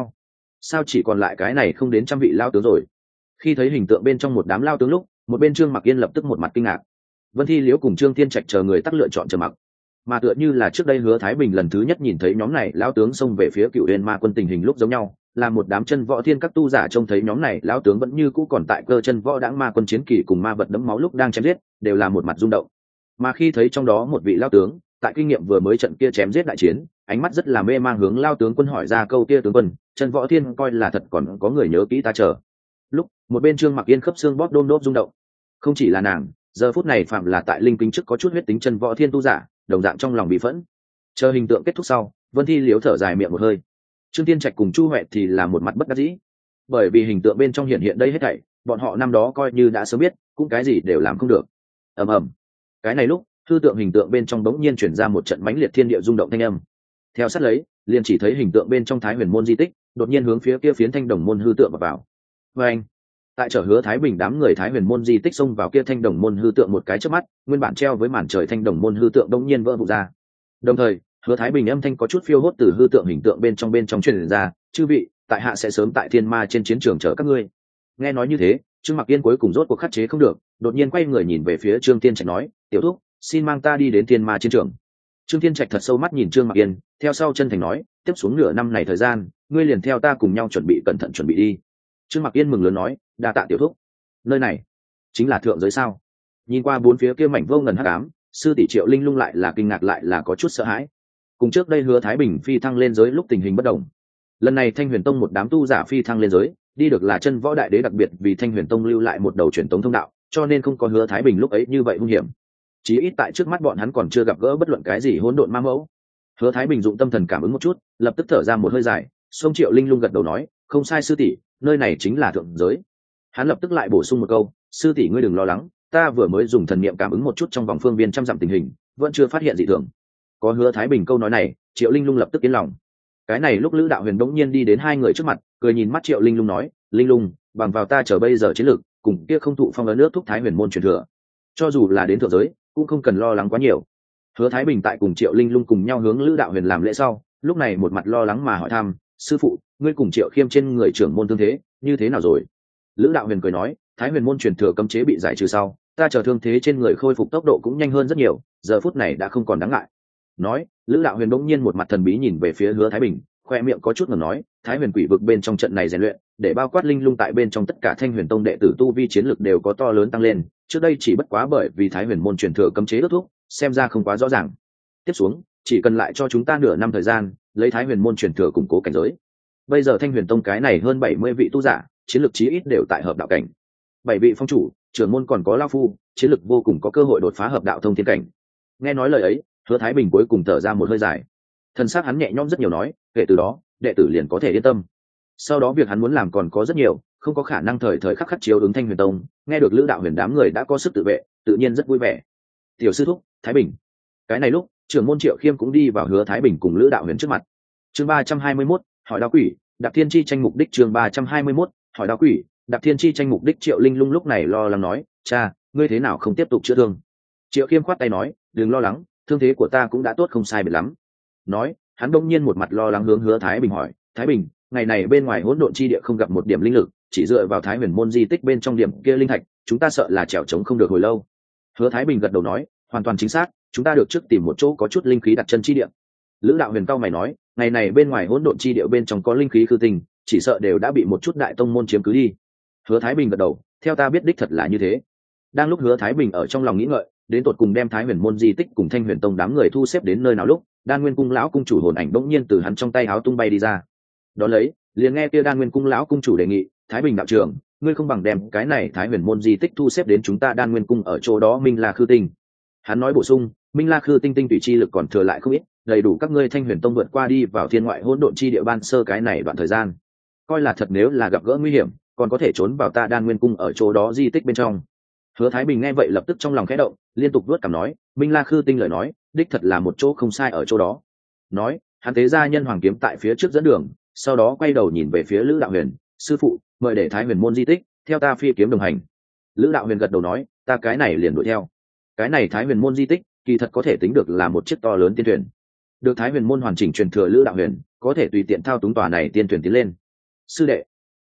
sao chỉ còn lại cái này không đến trăm vị lao tướng rồi? Khi thấy hình tượng bên trong một đám lao tướng lúc, một bên Trương Mặc Yên lập tức một mặt kinh ngạc. Vân Thi Liễu cùng Trương Thiên Trạch chờ người tắc lựa chọn trầm mặc. Mà tựa như là trước đây Hứa Thái Bình lần thứ nhất nhìn thấy nhóm này lao tướng xông về phía Cửu Uyên ma quân tình hình lúc giống nhau, là một đám chân võ thiên các tu giả trông thấy nhóm này lão tướng vẫn như cũ còn tại cơ chân võ đãng ma quân chiến kỳ cùng ma vật đẫm máu lúc đang chém giết, đều là một mặt rung động. Mà khi thấy trong đó một vị lão tướng, tại kinh nghiệm vừa mới trận kia chém giết đại chiến, ánh mắt rất là mê mang hướng lão tướng quân hỏi ra câu kia, tướng quân, chân võ thiên coi là thật còn có người nhớ kỹ ta chờ. Lúc một bên Trương Mặc Yên khớp xương bóp đôm đốp rung động. Không chỉ là nàng, giờ phút này phạm là tại linh kinh trước có chút huyết tính chân võ thiên tu giả, đồng dạng trong lòng bị phẫn. Chờ hình tượng kết thúc sau, Vân Thi Liễu thở dài miệng một hơi. Trương Tiên Trạch cùng Chu Huệ thì là một mặt bất đắc dĩ, bởi vì hình tượng bên trong hiện đây hết thảy, bọn họ năm đó coi như đã sớm biết, cũng cái gì đều làm không được. Ầm ầm. Cái này lúc, hư tượng hình tượng bên trong bỗng nhiên chuyển ra một trận mãnh liệt thiên địa rung động thanh âm. Theo sát lấy, liền chỉ thấy hình tượng bên trong Thái Huyền môn di tích, đột nhiên hướng phía kia phiến thanh đồng môn hư tượng vào. Oeng. Tại chợ Hứa Thái Bình đám người Thái Huyền môn di tích xông vào kia thanh đồng môn hư tượng một cái chớp mắt, nguyên bản treo với màn trời thanh đồng môn hư tượng đột nhiên vỡ vụn ra. Đồng thời, Hứa Thái Bình âm thanh có chút phiêu hốt từ hư tượng hình tượng bên trong truyền ra, chư vị, tại hạ sẽ sớm tại thiên ma trên chiến trường chờ các ngươi. Nghe nói như thế, Trương Mặc Yên cuối cùng rốt cuộc khắc chế không được, đột nhiên quay người nhìn về phía Trương Tiên Trạch nói, tiểu thúc, xin mang ta đi đến thiên ma chiến trường. Trương Tiên Trạch thật sâu mắt nhìn Trương Mặc Yên, theo sau chân thành nói, tiếp xuống nửa năm này thời gian, ngươi liền theo ta cùng nhau chuẩn bị cẩn thận chuẩn bị đi. Trương Mặc Yên mừng lớn nói, đa tạ tiểu thúc. Nơi này chính là thượng giới sao? Nhìn qua bốn phía kia mảnh vô ngần hắc ám, sư tỷ Triệu Linh Lung lại là kinh ngạc lại là có chút sợ hãi. Cùng trước đây Hứa Thái Bình phi thăng lên giới lúc tình hình bất đồng, lần này Thanh Huyền Tông một đám tu giả phi thăng lên giới, đi được là chân võ đại đế đặc biệt vì Thanh Huyền Tông lưu lại một đầu truyền tống thông đạo, cho nên không có Hứa Thái Bình lúc ấy như vậy hung hiểm. Chí ít tại trước mắt bọn hắn còn chưa gặp gỡ bất luận cái gì hỗn độn ma mẫu. Hứa Thái Bình dụng tâm thần cảm ứng một chút, lập tức thở ra một hơi dài, xông Triệu Linh Lung gật đầu nói, không sai sư tỷ, nơi này chính là thượng giới. Hắn lập tức lại bổ sung một câu, sư tỷ ngươi đừng lo lắng, ta vừa mới dùng thần niệm cảm ứng một chút trong vòng phương viên trăm dặm tình hình, vẫn chưa phát hiện gì thường. Có Hứa Thái Bình câu nói này, Triệu Linh Lung lập tức yên lòng. Cái này lúc Lữ Đạo Huyền đống nhiên đi đến hai người trước mặt, cười nhìn mắt Triệu Linh Lung nói, Linh Lung, bằng vào ta chờ bây giờ chiến lược, cùng kia không thụ phong ấn nước thúc Thái Huyền môn truyền thừa, cho dù là đến thượng giới, cũng không cần lo lắng quá nhiều. Hứa Thái Bình tại cùng Triệu Linh Lung cùng nhau hướng Lữ Đạo Huyền làm lễ sau, lúc này một mặt lo lắng mà hỏi thăm, sư phụ, ngươi cùng Triệu Khiêm trên người trưởng môn thương thế như thế nào rồi? Lữ Đạo Huyền cười nói, Thái Huyền môn truyền thừa cấm chế bị giải trừ sau, ta chờ thương thế trên người khôi phục tốc độ cũng nhanh hơn rất nhiều, giờ phút này đã không còn đáng ngại. Nói, Lữ Đạo Huyền bỗng nhiên một mặt thần bí nhìn về phía Hứa Thái Bình, khoe miệng có chút ngầm nói, Thái Huyền quỷ vực bên trong trận này rèn luyện, để bao quát Linh Lung tại bên trong tất cả Thanh Huyền tông đệ tử tu vi chiến lực đều có to lớn tăng lên, trước đây chỉ bất quá bởi vì Thái Huyền môn truyền thừa cấm chế ước thúc, xem ra không quá rõ ràng. Tiếp xuống, chỉ cần lại cho chúng ta nửa năm thời gian, lấy Thái Huyền môn truyền thừa củng cố cảnh giới. Bây giờ Thanh Huyền tông cái này hơn 70 vị tu giả, chiến lực chí ít đều tại hợp đạo cảnh. 7 vị phong chủ, trưởng môn còn có lão phu, chiến lực vô cùng có cơ hội đột phá hợp đạo thông thiên cảnh. Nghe nói lời ấy, Hứa Thái Bình cuối cùng thở ra một hơi dài. Thân xác hắn nhẹ nhõm rất nhiều nói, kể từ đó, đệ tử liền có thể yên tâm. Sau đó việc hắn muốn làm còn có rất nhiều, không có khả năng thời khắc khắc chiếu ứng Thanh Huyền tông. Nghe được Lữ Đạo Huyền đám người đã có sức tự vệ, tự nhiên rất vui vẻ. Tiểu sư thúc, Thái Bình. Cái này lúc, trưởng môn Triệu Khiêm cũng đi vào Hứa Thái Bình cùng Lữ Đạo Huyền trước mặt. Chương 321, hỏi đao quỷ, Đạp Thiên Chi tranh mục đích. Chương 321, hỏi đao quỷ, Đạp Thiên Chi tranh mục đích. Triệu Linh Lung lúc này lo lắng nói, cha, ngươi thế nào không tiếp tục chữa thương? Triệu Khiêm khoát tay nói, đừng lo lắng, thương thế của ta cũng đã tốt không sai biệt lắm. Nói, hắn đông nhiên một mặt lo lắng hướng Hứa Thái Bình hỏi, Thái Bình, ngày này bên ngoài hỗn độn chi địa không gặp một điểm linh lực, chỉ dựa vào Thái Huyền môn di tích bên trong điểm kia linh thạch, chúng ta sợ là trèo trống không được hồi lâu. Hứa Thái Bình gật đầu nói, hoàn toàn chính xác, chúng ta được trước tìm một chỗ có chút linh khí đặt chân chi địa. Lữ Đạo Huyền cao mày nói, ngày này bên ngoài hỗn độn chi địa bên trong có linh khí khư tinh, chỉ sợ đều đã bị một chút đại tông môn chiếm cứ đi. Hứa Thái Bình gật đầu, theo ta biết đích thật là như thế. Đang lúc Hứa Thái Bình ở trong lòng nghĩ ngợi, đến tột cùng đem Thái Huyền môn di tích cùng Thanh Huyền tông đám người thu xếp đến nơi nào lúc, Đan Nguyên cung lão cung chủ hồn ảnh bỗng nhiên từ hắn trong tay áo tung bay đi ra. Đó lấy, liền nghe kia Đan Nguyên cung lão cung chủ đề nghị, Thái Bình đạo trưởng, ngươi không bằng đem cái này Thái Huyền môn di tích thu xếp đến chúng ta Đan Nguyên cung ở chỗ đó Minh La Khư Tinh. Hắn nói bổ sung, Minh La Khư Tinh tinh tùy chi lực còn thừa lại không ít, đầy đủ các ngươi Thanh Huyền tông vượt qua đi vào thiên ngoại hỗn độn chi địa ban sơ cái này đoạn thời gian. Coi là thật nếu là gặp gỡ nguy hiểm, còn có thể trốn vào ta Đan Nguyên cung ở chỗ đó di tích bên trong. Hứa Thái Bình nghe vậy lập tức trong lòng khẽ động, liên tục vuốt cằm nói, Minh La Khư Tinh lời nói, đích thật là một chỗ không sai ở chỗ đó. Nói, hắn tế ra nhân hoàng kiếm tại phía trước dẫn đường, sau đó quay đầu nhìn về phía Lữ Đạo Huyền, sư phụ, mời để Thái Huyền môn di tích, theo ta phi kiếm đồng hành. Lữ Đạo Huyền gật đầu nói, ta cái này liền đuổi theo. Cái này Thái Huyền môn di tích, kỳ thật có thể tính được là một chiếc to lớn tiên thuyền. Được Thái Huyền môn hoàn chỉnh truyền thừa Lữ Đạo Huyền, có thể tùy tiện thao túng tòa này tiên thuyền tiến lên. Sư đệ,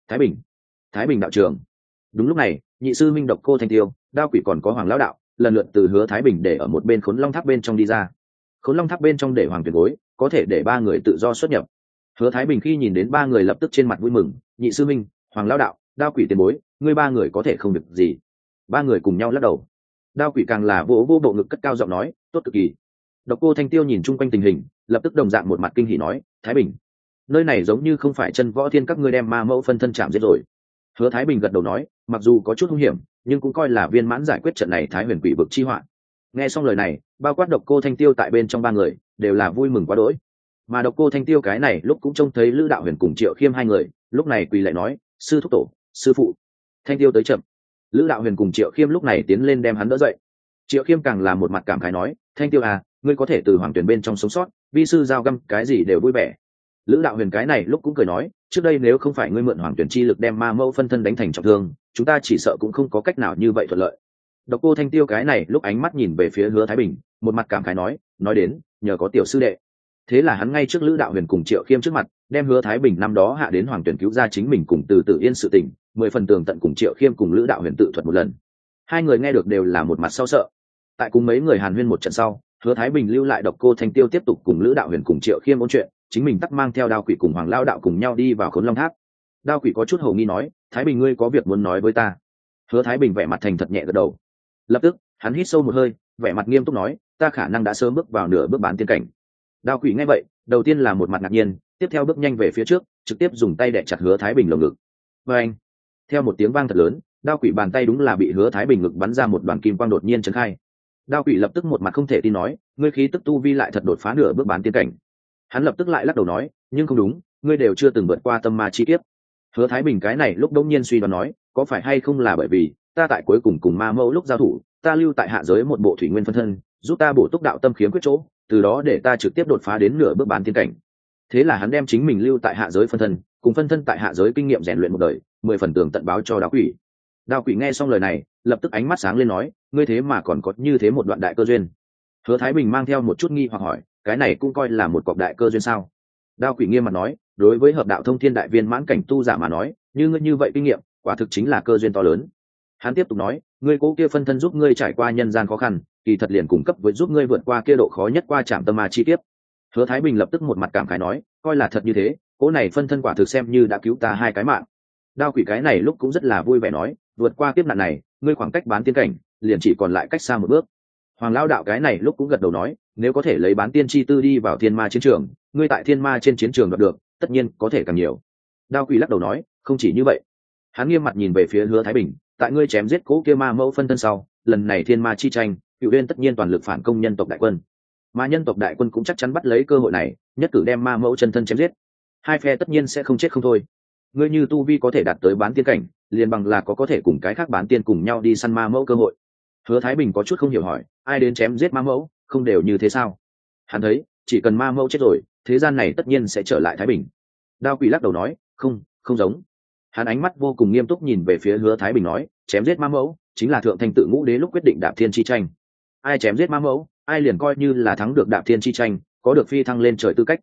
Thái Bình đạo trưởng. Đúng lúc này, nhị sư Minh Độc Cô Thanh Tiêu, Đao Quỷ còn có Hoàng lão đạo, lần lượt từ Hứa Thái Bình để ở một bên Khốn Long Tháp bên trong đi ra. Khốn Long Tháp bên trong để Hoàng Tuyển gối, có thể để ba người tự do xuất nhập. Hứa Thái Bình khi nhìn đến ba người lập tức trên mặt vui mừng, nhị sư Minh, Hoàng lão đạo, Đao Quỷ tiền bối, ngươi ba người có thể không việc gì. Ba người cùng nhau lắc đầu. Đao Quỷ càng là vỗ bộ ngực cất cao giọng nói, tốt cực kỳ. Độc Cô Thanh Tiêu nhìn chung quanh tình hình, lập tức đồng dạng một mặt kinh hỉ nói, Thái Bình, nơi này giống như không phải Chân Võ Thiên các ngươi đem ma mẫu phân thân chạm giết rồi. Hứa Thái Bình gật đầu nói, mặc dù có chút hung hiểm, nhưng cũng coi là viên mãn giải quyết trận này Thái Huyền quỷ vực chi họa. Nghe xong lời này, bao quát Độc Cô Thanh Tiêu tại bên trong ba người đều là vui mừng quá đỗi. Mà Độc Cô Thanh Tiêu cái này lúc cũng trông thấy Lữ Đạo Huyền cùng Triệu Khiêm hai người, lúc này quỳ lại nói, sư thúc tổ, sư phụ. Thanh Tiêu tới chậm. Lữ Đạo Huyền cùng Triệu Khiêm lúc này tiến lên đem hắn đỡ dậy. Triệu Khiêm càng là một mặt cảm khái nói, Thanh Tiêu à, ngươi có thể từ hoàng tuyển bên trong sống sót, vi sư giao găm cái gì đều vui vẻ. Lữ Đạo Huyền cái này lúc cũng cười nói, trước đây nếu không phải ngươi mượn hoàng tuyển chi lực đem ma mẫu phân thân đánh thành trọng thương, chúng ta chỉ sợ cũng không có cách nào như vậy thuận lợi. Độc Cô Thanh Tiêu cái này lúc ánh mắt nhìn về phía Hứa Thái Bình, một mặt cảm khái nói đến, nhờ có tiểu sư đệ. Thế là hắn ngay trước Lữ Đạo Huyền cùng Triệu Khiêm trước mặt, đem Hứa Thái Bình năm đó hạ đến hoàng tuyển cứu ra chính mình cùng từ Tử Yên sự tình, 10 phần tường tận cùng Triệu Khiêm cùng Lữ Đạo Huyền tự thuật một lần. Hai người nghe được đều là một mặt sau sợ. Tại cùng mấy người hàn huyên một trận sau, Hứa Thái Bình lưu lại Độc Cô Thanh Tiêu tiếp tục cùng Lữ Đạo Huyền cùng Triệu Khiêm ôn chuyện, chính mình tắc mang theo Đao Quỷ cùng Hoàng Lao đạo cùng nhau đi vào Khốn Long Tháp. Đao Quỷ có chút hồ nghi nói, Thái Bình ngươi có việc muốn nói với ta. Hứa Thái Bình vẻ mặt thành thật nhẹ gật đầu. Lập tức hắn hít sâu một hơi, vẻ mặt nghiêm túc nói, ta khả năng đã sớm bước vào nửa bước bán tiên cảnh. Đao Quỷ nghe vậy, đầu tiên là một mặt ngạc nhiên, tiếp theo bước nhanh về phía trước, trực tiếp dùng tay đè chặt Hứa Thái Bình lồng ngực. Và anh, theo một tiếng vang thật lớn, Đao Quỷ bàn tay đúng là bị Hứa Thái Bình ngực bắn ra một đoàn kim quang đột nhiên chấn khai. Đao Quỷ lập tức một mặt không thể tin nói, ngươi khí tức tu vi lại thật đột phá nửa bước bán tiên cảnh. Hắn lập tức lại lắc đầu nói, nhưng không đúng, ngươi đều chưa từng vượt qua tâm ma chi kiếp. Hứa Thái Bình cái này lúc đông nhiên suy đoán nói, có phải hay không là bởi vì ta tại cuối cùng cùng ma mẫu lúc giao thủ, ta lưu tại hạ giới một bộ thủy nguyên phân thân, giúp ta bổ túc đạo tâm khiếm quyết chỗ, từ đó để ta trực tiếp đột phá đến nửa bước bán tiên cảnh. Thế là hắn đem chính mình lưu tại hạ giới phân thân, cùng phân thân tại hạ giới kinh nghiệm rèn luyện một đời, 10 phần tường tận báo cho Đao Quỷ. Đao Quỷ nghe xong lời này, lập tức ánh mắt sáng lên nói, ngươi thế mà còn có như thế một đoạn đại cơ duyên. Hứa Thái Bình mang theo một chút nghi hoặc hỏi, cái này cũng coi là một cọc đại cơ duyên sao? Đao Quỷ nghiêm mặt nói, đối với hợp đạo thông thiên đại viên mãn cảnh tu giả mà nói, như ngươi như vậy kinh nghiệm, quả thực chính là cơ duyên to lớn. Hắn tiếp tục nói, ngươi cố kia phân thân giúp ngươi trải qua nhân gian khó khăn, kỳ thật liền cung cấp với giúp ngươi vượt qua kia độ khó nhất qua trạm tâm ma chi kiếp. Hứa Thái Bình lập tức một mặt cảm khái nói, coi là thật như thế, cố này phân thân quả thực xem như đã cứu ta hai cái mạng. Đao Quỷ cái này lúc cũng rất là vui vẻ nói, vượt qua kiếp nạn này, ngươi khoảng cách bán tiên cảnh, liền chỉ còn lại cách xa một bước. Hoàng Lão đạo cái này lúc cũng gật đầu nói, nếu có thể lấy bán tiên chi tư đi vào thiên ma chiến trường, ngươi tại thiên ma trên chiến trường đoạt được, tất nhiên có thể càng nhiều. Đao Quỷ lắc đầu nói, không chỉ như vậy. Hắn nghiêm mặt nhìn về phía Hứa Thái Bình, tại ngươi chém giết cố kia ma mẫu phân thân sau, lần này thiên ma chi tranh, Cửu Uyên tất nhiên toàn lực phản công nhân tộc đại quân. Mà nhân tộc đại quân cũng chắc chắn bắt lấy cơ hội này, nhất cử đem ma mẫu chân thân chém giết. Hai phe tất nhiên sẽ không chết không thôi. Ngươi như tu vi có thể đạt tới bán tiên cảnh, liền bằng là có thể cùng cái khác bán tiên cùng nhau đi săn ma mẫu cơ hội. Hứa Thái Bình có chút không hiểu hỏi, ai đến chém giết ma mẫu, không đều như thế sao? Hắn thấy, chỉ cần ma mẫu chết rồi, thế gian này tất nhiên sẽ trở lại thái bình. Đao Quỷ lắc đầu nói, không giống. Hắn ánh mắt vô cùng nghiêm túc nhìn về phía Hứa Thái Bình nói, chém giết ma mẫu chính là thượng thanh tự ngũ đế lúc quyết định đạp thiên chi tranh. Ai chém giết ma mẫu, ai liền coi như là thắng được đạp thiên chi tranh, có được phi thăng lên trời tư cách.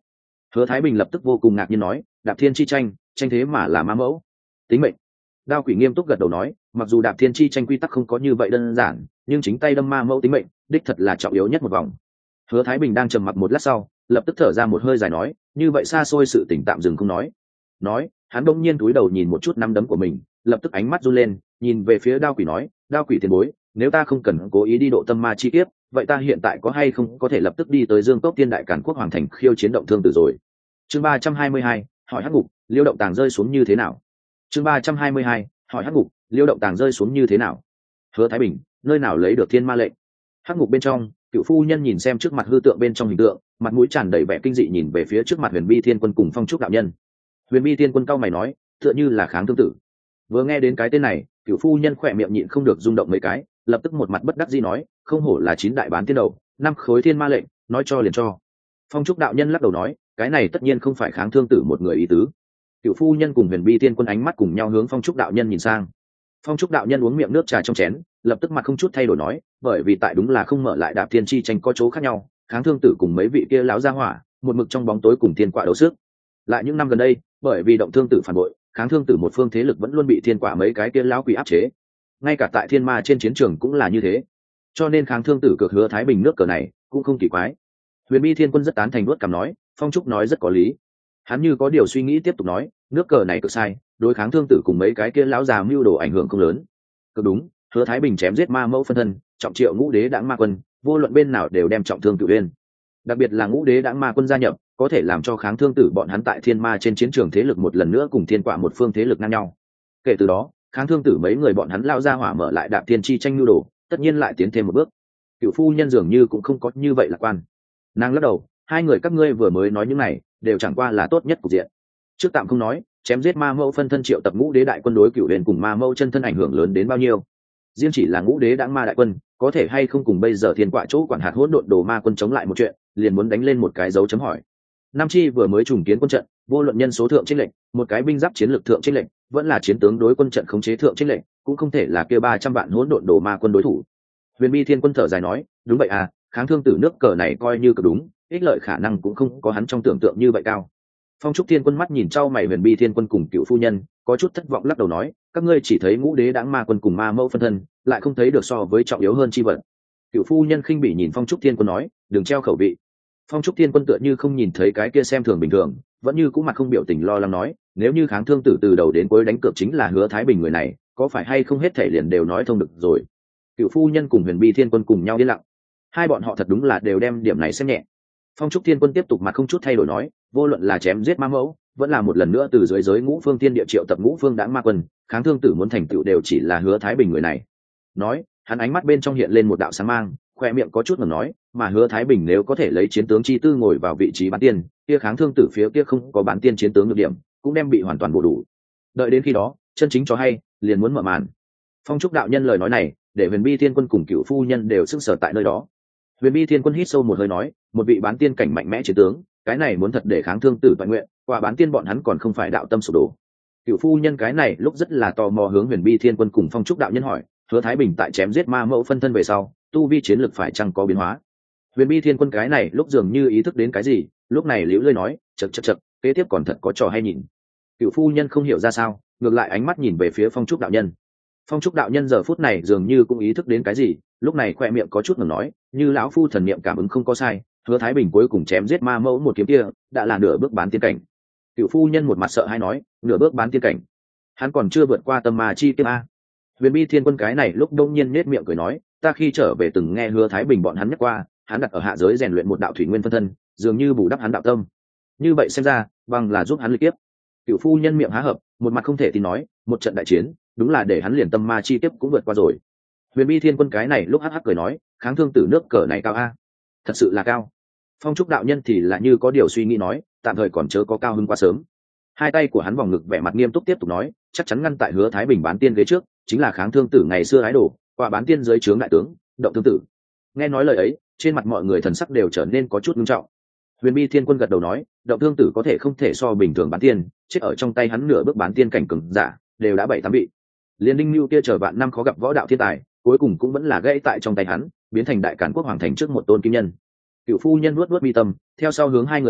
Hứa Thái Bình lập tức vô cùng ngạc nhiên nói, đạp thiên chi tranh, tranh thế mà là ma mẫu tính mệnh. Đao Quỷ nghiêm túc gật đầu nói, mặc dù đạp thiên chi tranh quy tắc không có như vậy đơn giản, nhưng chính tay đâm ma mẫu tính mệnh đích thật là trọng yếu nhất một vòng. Hứa Thái Bình đang trầm mặc một lát sau, lập tức thở ra một hơi dài nói, như vậy xa xôi sự tỉnh tạm dừng không nói, hắn bỗng nhiên cúi đầu nhìn một chút nắm đấm của mình, lập tức ánh mắt run lên, nhìn về phía Đao Quỷ nói, Đao Quỷ tiền bối, nếu ta không cần cố ý đi độ tâm ma chi kiếp, vậy ta hiện tại có hay không có thể lập tức đi tới Dương Cốc Tiên Đại Càn Quốc hoàng thành khiêu chiến động thương tử rồi. Chương 322, hỏi hắc ngục, Liêu động tàng rơi xuống như thế nào? Chương 322, hỏi hắc ngục, Liêu động tàng rơi xuống như thế nào? Hứa Thái Bình, nơi nào lấy được thiên ma lệnh? Hắc ngục bên trong, Cựu phu nhân nhìn xem trước mặt hư tượng bên trong hình tượng, mặt mũi tràn đầy vẻ kinh dị nhìn về phía trước mặt Huyền Bi Thiên Quân cùng Phong Trúc đạo nhân. Huyền Bi Thiên Quân cau mày nói, tựa như là kháng thương tử. Vừa nghe đến cái tên này, Cựu phu nhân khỏe miệng nhịn không được rung động mấy cái, lập tức một mặt bất đắc dĩ nói, không hổ là 9 đại bán tiên đầu, 5 khối thiên ma lệnh, nói cho liền cho. Phong Trúc đạo nhân lắc đầu nói, cái này tất nhiên không phải kháng thương tử một người ý tứ. Cựu phu nhân cùng Huyền Bi Thiên Quân ánh mắt cùng nhau hướng Phong Trúc đạo nhân nhìn sang. Phong Trúc đạo nhân uống miệng nước trà trong chén, lập tức mặt không chút thay đổi nói, bởi vì tại đúng là không mở lại đạp thiên chi tranh có chỗ khác nhau, kháng thương tử cùng mấy vị kia láo ra hỏa, một mực trong bóng tối cùng thiên quả đấu sức. Lại những năm gần đây, bởi vì động thương tử phản bội, kháng thương tử một phương thế lực vẫn luôn bị thiên quả mấy cái kia láo quỷ áp chế. Ngay cả tại thiên ma trên chiến trường cũng là như thế. Cho nên kháng thương tử cược Hứa Thái Bình nước cờ này cũng không kỳ quái. Huyền Bi Thiên Quân rất tán thành đuốt cằm nói, Phong Trúc nói rất có lý. Hắn như có điều suy nghĩ tiếp tục nói, nước cờ này cực sai, đối kháng thương tử cùng mấy cái kia lão già mưu đồ ảnh hưởng không lớn. Cực đúng, Hứa Thái Bình chém giết ma mẫu phân thân, trọng triệu ngũ đế đãng ma quân, vô luận bên nào đều đem trọng thương Cửu Uyên. Đặc biệt là ngũ đế đãng ma quân gia nhập, có thể làm cho kháng thương tử bọn hắn tại thiên ma trên chiến trường thế lực một lần nữa cùng thiên quả một phương thế lực ngang nhau. Kể từ đó, kháng thương tử mấy người bọn hắn lao ra hỏa mở lại đạp thiên chi tranh nhu đồ, tất nhiên lại tiến thêm một bước. Cựu phu nhân dường như cũng không có như vậy lạc quan. Nàng lắc đầu, hai người các ngươi vừa mới nói những này, đều chẳng qua là tốt nhất cục diện. Trước tạm không nói, chém giết ma mẫu phân thân triệu tập ngũ đế đại quân đối Cửu Uyên cùng ma mẫu chân thân ảnh hưởng lớn đến bao nhiêu. Riêng chỉ là ngũ đế đãng ma đại quân, có thể hay không cùng bây giờ thiên quả chỗ quản hạt hỗn độn đồ ma quân chống lại một chuyện, liền muốn đánh lên một cái dấu chấm hỏi. Nam Chi vừa mới trùng kiến quân trận, vô luận nhân số thượng chênh lệnh, một cái binh giáp chiến lược thượng chênh lệnh, vẫn là chiến tướng đối quân trận khống chế thượng chênh lệnh, cũng không thể là kia 300 vạn hỗn độn đồ ma quân đối thủ. Huyền Bi Thiên Quân thở dài nói, đúng vậy à, kháng thương tử nước cờ này coi như cực đúng, ích lợi khả năng cũng không có hắn trong tưởng tượng như vậy cao. Phong Trúc Thiên Quân mắt nhìn trao mày Huyền Bi Thiên Quân cùng Cựu phu nhân, có chút thất vọng lắc đầu nói, các ngươi chỉ thấy ngũ đế đãng ma quân cùng ma mẫu phân thân, lại không thấy được so với trọng yếu hơn chi vật. Cựu phu nhân khinh bỉ nhìn Phong Trúc Thiên Quân nói, đừng treo khẩu vị. Phong Trúc Thiên Quân tựa như không nhìn thấy cái kia xem thường bình thường, vẫn như cũng mặt không biểu tình lo lắng nói, nếu như kháng thương tử từ đầu đến cuối đánh cược chính là Hứa Thái Bình người này, có phải hay không hết thể liền đều nói thông được rồi. Cựu phu nhân cùng Huyền Bi Thiên Quân cùng nhau yên lặng, hai bọn họ thật đúng là đều đem điểm này xem nhẹ. Phong Trúc Thiên Quân tiếp tục mặt không chút thay đổi nói, vô luận là chém giết ma mẫu, vẫn là một lần nữa từ dưới giới ngũ phương thiên địa triệu tập ngũ phương đãng ma quân, kháng thương tử muốn thành tựu đều chỉ là Hứa Thái Bình người này. Nói, hắn ánh mắt bên trong hiện lên một đạo sáng mang, khoe miệng có chút ngẩng nói, mà Hứa Thái Bình nếu có thể lấy chiến tướng chi tư ngồi vào vị trí bán tiên, kia kháng thương tử phía kia không có bán tiên chiến tướng được điểm, cũng đem bị hoàn toàn bổ đủ. Đợi đến khi đó, chân chính cho hay, liền muốn mở màn. Phong Trúc đạo nhân lời nói này, để Huyền Bi Thiên Quân cùng Cựu phu nhân đều sững sờ tại nơi đó. Huyền Bi Thiên Quân hít sâu một hơi nói, một vị bán tiên cảnh mạnh mẽ chiến tướng, cái này muốn thật để kháng thương tử toàn nguyện, qua bán tiên bọn hắn còn không phải đạo tâm sụp đổ. Cựu phu nhân cái này lúc rất là tò mò hướng Huyền Bi Thiên Quân cùng Phong Trúc đạo nhân hỏi, Hứa Thái Bình tại chém giết ma mẫu phân thân về sau, tu vi chiến lực phải chăng có biến hóa? Huyền Bi Thiên Quân cái này lúc dường như ý thức đến cái gì, lúc này liễu lơi nói, chậc, kế tiếp còn thật có trò hay nhìn. Cựu phu nhân không hiểu ra sao, ngược lại ánh mắt nhìn về phía Phong Trúc đạo nhân. Phong Trúc đạo nhân giờ phút này dường như cũng ý thức đến cái gì, lúc này khoe miệng có chút ngừng nói, như lão phu thần niệm cảm ứng không có sai, Hứa Thái Bình cuối cùng chém giết ma mẫu một kiếm kia, đã là nửa bước bán tiên cảnh. Cựu phu nhân một mặt sợ hãi nói, nửa bước bán tiên cảnh, hắn còn chưa vượt qua tâm ma chi kiếp a. Huyền Bi Thiên Quân cái này lúc đông nhiên nết miệng cười nói, ta khi trở về từng nghe Hứa Thái Bình bọn hắn nhắc qua, hắn đặt ở hạ giới rèn luyện một đạo thủy nguyên phân thân, dường như bù đắp hắn đạo tâm. Như vậy xem ra, bằng là giúp hắn lịch kiếp. Cựu phu nhân miệng há hợp, một mặt không thể tin nói, một trận đại chiến, đúng là để hắn liền tâm ma chi kiếp cũng vượt qua rồi. Huyền Bi Thiên Quân cái này lúc hắc hắc cười nói, kháng thương tử nước cờ này cao a, thật sự là cao. Phong Trúc đạo nhân thì là như có điều suy nghĩ nói, tạm thời còn chớ có cao hứng quá sớm. Hai tay của hắn vòng ngực vẻ mặt nghiêm túc tiếp tục nói, chắc chắn ngăn tại Hứa Thái Bình bán tiên ghế trước, chính là kháng thương tử ngày xưa ái đồ, qua bán tiên dưới trướng đại tướng, động thương tử. Nghe nói lời ấy, trên mặt mọi người thần sắc đều trở nên có chút nghiêm trọng. Huyền Bi Thiên Quân gật đầu nói, động thương tử có thể không thể so bình thường bán tiên, chết ở trong tay hắn nửa bước bán tiên cảnh cường giả, đều đã 7-8 vị. Liên Đinh Nưu kia chờ vạn năm khó gặp võ đạo thiên tài, cuối cùng cũng vẫn là gãy tại trong tay hắn, biến thành đại càn quốc hoàng thành trước một tôn kim nhân. Cựu phu nhân nuốt mi tâm, theo sau hướng hai người hỏi,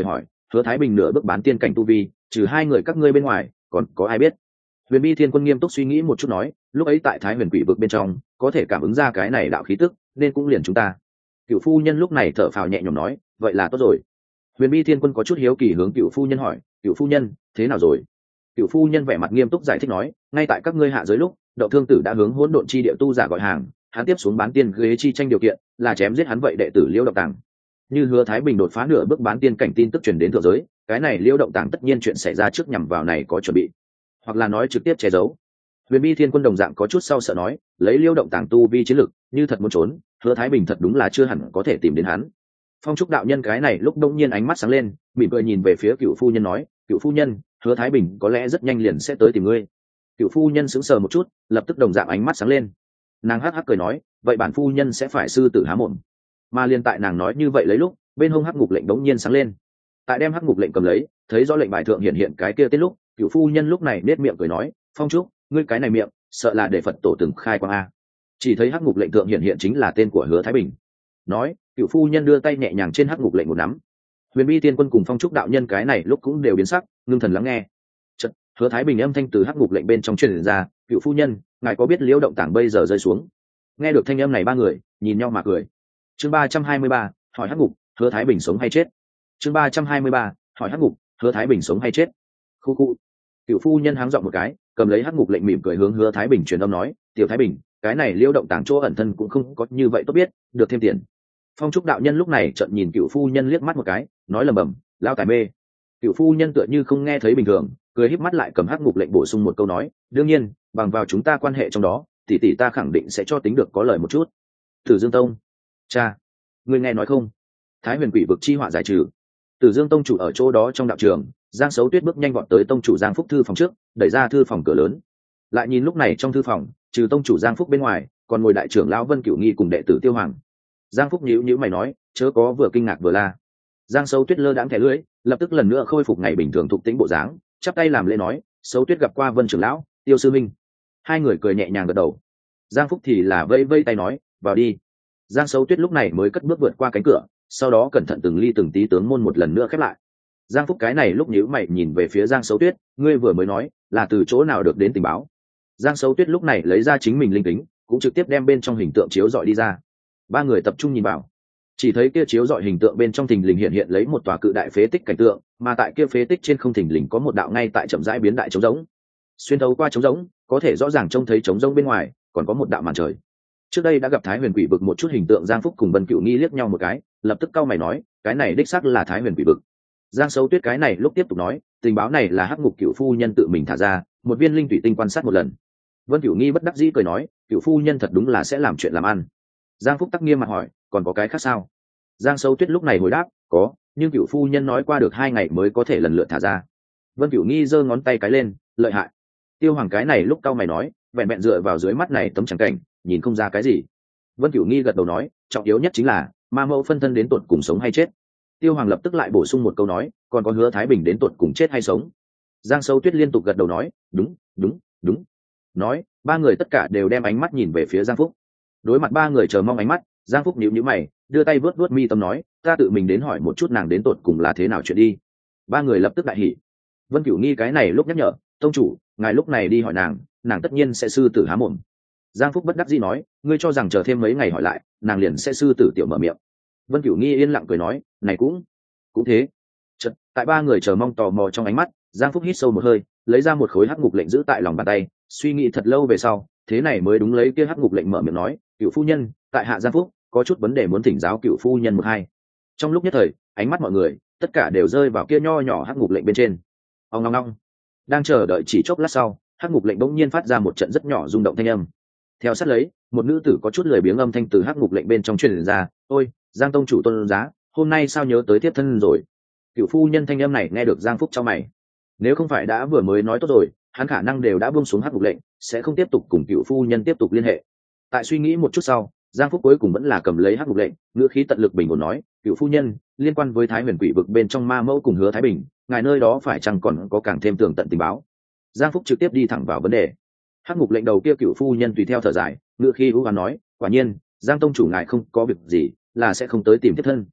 Hứa Thái Bình nửa bước bán tiên cảnh tu vi, trừ hai người các ngươi bên ngoài còn có ai biết? Huyền Bi Thiên Quân nghiêm túc suy nghĩ một chút nói, lúc ấy tại Thái Huyền Quỷ vực bên trong có thể cảm ứng ra cái này đạo khí tức, nên cũng liền chúng ta. Cựu phu nhân lúc này thở phào nhẹ nhõm nói, vậy là tốt rồi. Huyền Bi Thiên Quân có chút hiếu kỳ hướng Cựu phu nhân hỏi, Cựu phu nhân thế nào rồi? Cựu phu nhân vẻ mặt nghiêm túc giải thích nói, ngay tại các ngươi hạ giới lúc, Đậu Thương Tử đã hướng Hỗn Độn Chi Địa tu giả gọi hàng, hắn tiếp xuống bán tiên ghế chi tranh điều kiện là chém giết hắn vậy đệ tử Liễu Động Tàng. Như Hứa Thái Bình đột phá nửa bước bán tiên cảnh tin tức truyền đến thượng giới, cái này Liễu Động Tàng tất nhiên chuyện xảy ra trước nhằm vào này có chuẩn bị, hoặc là nói trực tiếp che giấu. Huyền Bi Thiên Quân đồng dạng có chút sau sợ nói, lấy Liễu Động Tàng tu vi chiến lực, như thật muốn trốn, Hứa Thái Bình thật đúng là chưa hẳn có thể tìm đến hắn. Phong Trúc đạo nhân cái này lúc đông nhiên ánh mắt sáng lên, mỉm cười nhìn về phía Cựu phu nhân nói, Cựu phu nhân, Hứa Thái Bình có lẽ rất nhanh liền sẽ tới tìm ngươi. Cựu phu nhân sững sờ một chút, lập tức đồng dạng ánh mắt sáng lên. Nàng hắc hắc cười nói, vậy bản phu nhân sẽ phải sư tử há mồm. Mà liên tại nàng nói như vậy lấy lúc, bên hông hắc ngục lệnh đống nhiên sáng lên. Tại đem hắc ngục lệnh cầm lấy, thấy rõ lệnh bài thượng hiện cái kia tên lúc, Cựu phu nhân lúc này nết miệng cười nói, Phong Trúc, ngươi cái này miệng, sợ là để Phật tổ từng khai quang a. Chỉ thấy hắc ngục lệnh thượng hiện chính là tên của Hứa Thái Bình. Nói, Cựu phu nhân đưa tay nhẹ nhàng trên hắc ngục lệnh một nắm. Huyền Bi Tiên Quân cùng Phong Trúc đạo nhân cái này lúc cũng đều biến sắc, ngưng thần lắng nghe. Chợt, Hứa Thái Bình âm thanh từ hắc ngục lệnh bên trong truyền ra, Cựu phu nhân, ngài có biết Liễu Động Tàng bây giờ rơi xuống? Nghe được thanh âm này ba người nhìn nhau mà cười. Chương 323, hỏi hắc ngục, Hứa Thái Bình sống hay chết? Chương 323, hỏi hắc ngục, Hứa Thái Bình sống hay chết? Khu khu. Cựu phu nhân háng giọng một cái, cầm lấy hắc ngục lệnh mỉm cười hướng Hứa Thái Bình truyền âm nói, Tiểu Thái Bình, cái này Liễu Động Tàng chỗ ẩn thân cũng không có như vậy tốt biết, được thêm tiền. Phong Trúc đạo nhân lúc này trợn nhìn Cựu phu nhân liếc mắt một cái, nói lẩm bẩm, lao tài mê. Cựu phu nhân tựa như không nghe thấy bình thường, cười híp mắt lại cầm hắc ngục lệnh bổ sung một câu nói, đương nhiên, bằng vào chúng ta quan hệ trong đó, tỷ tỷ ta khẳng định sẽ cho tính được có lời một chút. Tử Dương Tông, cha, ngươi nghe nói không? Thái Huyền Quỷ vực chi họa giải trừ. Tử Dương Tông chủ ở chỗ đó trong đạo trường, Giang Sấu Tuyết bước nhanh vọt tới tông chủ Giang Phúc thư phòng trước, đẩy ra thư phòng cửa lớn. Lại nhìn lúc này trong thư phòng, trừ tông chủ Giang Phúc bên ngoài, còn ngồi đại trưởng lão Vân Cửu Nghi cùng đệ tử Tiêu Hoàng. Giang Phúc nhíu mày nói, chớ có vừa kinh ngạc vừa la. Giang Sấu Tuyết lơ đãng thẻ lưỡi, lập tức lần nữa khôi phục ngày bình thường thục tĩnh bộ dáng, chắp tay làm lễ nói, Sấu Tuyết gặp qua Vân trưởng lão, Tiêu sư minh. Hai người cười nhẹ nhàng gật đầu. Giang Phúc thì là vây vây tay nói, vào đi. Giang Sấu Tuyết lúc này mới cất bước vượt qua cánh cửa, sau đó cẩn thận từng ly từng tí tướng môn một lần nữa khép lại. Giang Phúc cái này lúc nhíu mày nhìn về phía Giang Sấu Tuyết, ngươi vừa mới nói là từ chỗ nào được đến tình báo? Giang Sấu Tuyết lúc này lấy ra chính mình linh tính, cũng trực tiếp đem bên trong hình tượng chiếu dọi đi ra. Ba người tập trung nhìn vào, chỉ thấy kia chiếu dọi hình tượng bên trong thình lình hiện lấy một tòa cự đại phế tích cảnh tượng, mà tại kia phế tích trên không thình lình có một đạo ngay tại chậm rãi biến đại trống rỗng. Xuyên thấu qua trống rỗng, có thể rõ ràng trông thấy trống rỗng bên ngoài còn có một đạo màn trời. Trước đây đã gặp Thái Huyền Quỷ vực một chút hình tượng, Giang Phúc cùng Vân Cửu Nghi liếc nhau một cái, lập tức cau mày nói, cái này đích xác là Thái Huyền Quỷ vực. Giang Sấu Tuyết cái này lúc tiếp tục nói, tình báo này là hắc ngục Cửu phu nhân tự mình thả ra, một viên linh thủy tinh quan sát một lần. Vân Cửu Nghi bất đắc dĩ cười nói, Cửu phu nhân thật đúng là sẽ làm chuyện làm ăn. Giang Phúc tắc nghiêm mặt hỏi, còn có cái khác sao? Giang Sấu Tuyết lúc này hồi đáp, có, nhưng Cửu phu nhân nói qua được 2 ngày mới có thể lần lượt thả ra. Vân Cửu Nghi giơ ngón tay cái lên, lợi hại. Tiêu Hoàng cái này lúc cau mày nói, vẹn vẹn dựa vào dưới mắt này tấm trắng cảnh, nhìn không ra cái gì. Vân Cửu Nghi gật đầu nói, trọng yếu nhất chính là ma mẫu phân thân đến tột cùng sống hay chết. Tiêu Hoàng lập tức lại bổ sung một câu nói, còn có Hứa Thái Bình đến tột cùng chết hay sống. Giang Sấu Tuyết liên tục gật đầu nói, đúng đúng đúng. Nói, ba người tất cả đều đem ánh mắt nhìn về phía Giang Phúc. Đối mặt ba người chờ mong ánh mắt, Giang Phúc nhíu mày, đưa tay vuốt mi tâm nói, ta tự mình đến hỏi một chút nàng đến tột cùng là thế nào chuyện đi. Ba người lập tức đại hỉ. Vân Cửu Nghi cái này lúc nhắc nhở, tông chủ, ngài lúc này đi hỏi nàng tất nhiên sẽ sư tử há mồm. Giang Phúc bất đắc dĩ nói, ngươi cho rằng chờ thêm mấy ngày hỏi lại, nàng liền sẽ sư tử tiểu mở miệng. Vân Cửu Nghi yên lặng cười nói, này cũng thế. Chợt, tại ba người chờ mong tò mò trong ánh mắt, Giang Phúc hít sâu một hơi, lấy ra một khối hắc ngục lệnh giữ tại lòng bàn tay, suy nghĩ thật lâu về sau, thế này mới đúng lấy kia hắc ngục lệnh mở miệng nói, Cửu phu nhân, tại hạ Giang Phúc có chút vấn đề muốn thỉnh giáo Cửu phu nhân một hai. Trong lúc nhất thời, ánh mắt mọi người tất cả đều rơi vào kia nho nhỏ hắc ngục lệnh bên trên. Ong ong ong. Đang chờ đợi chỉ chốc lát sau, hắc ngục lệnh bỗng nhiên phát ra một trận rất nhỏ rung động thanh âm. Theo sát lấy, một nữ tử có chút lười biếng âm thanh từ hắc ngục lệnh bên trong truyền ra, ôi, Giang tông chủ tôn giá, hôm nay sao nhớ tới tiếp thân rồi? Cửu phu nhân thanh âm này nghe được Giang Phúc trong mày. Nếu không phải đã vừa mới nói tốt rồi, hắn khả năng đều đã buông xuống hắc ngục lệnh, sẽ không tiếp tục cùng Cửu phu nhân tiếp tục liên hệ. Tại suy nghĩ một chút sau, Giang Phúc cuối cùng vẫn là cầm lấy hắc ngục lệnh, ngữ khí tận lực bình ổn nói, Cửu phu nhân, liên quan với Thái Huyền Quỷ vực bên trong ma mẫu cùng Hứa Thái Bình, ngài nơi đó phải chăng còn có càng thêm tường tận tình báo? Giang Phúc trực tiếp đi thẳng vào vấn đề. Hắc ngục lệnh đầu kia Cửu phu nhân tùy theo thở dài, ngữ khí u ám nói, quả nhiên, Giang tông chủ ngài không có việc gì, là sẽ không tới tìm tiếp thân.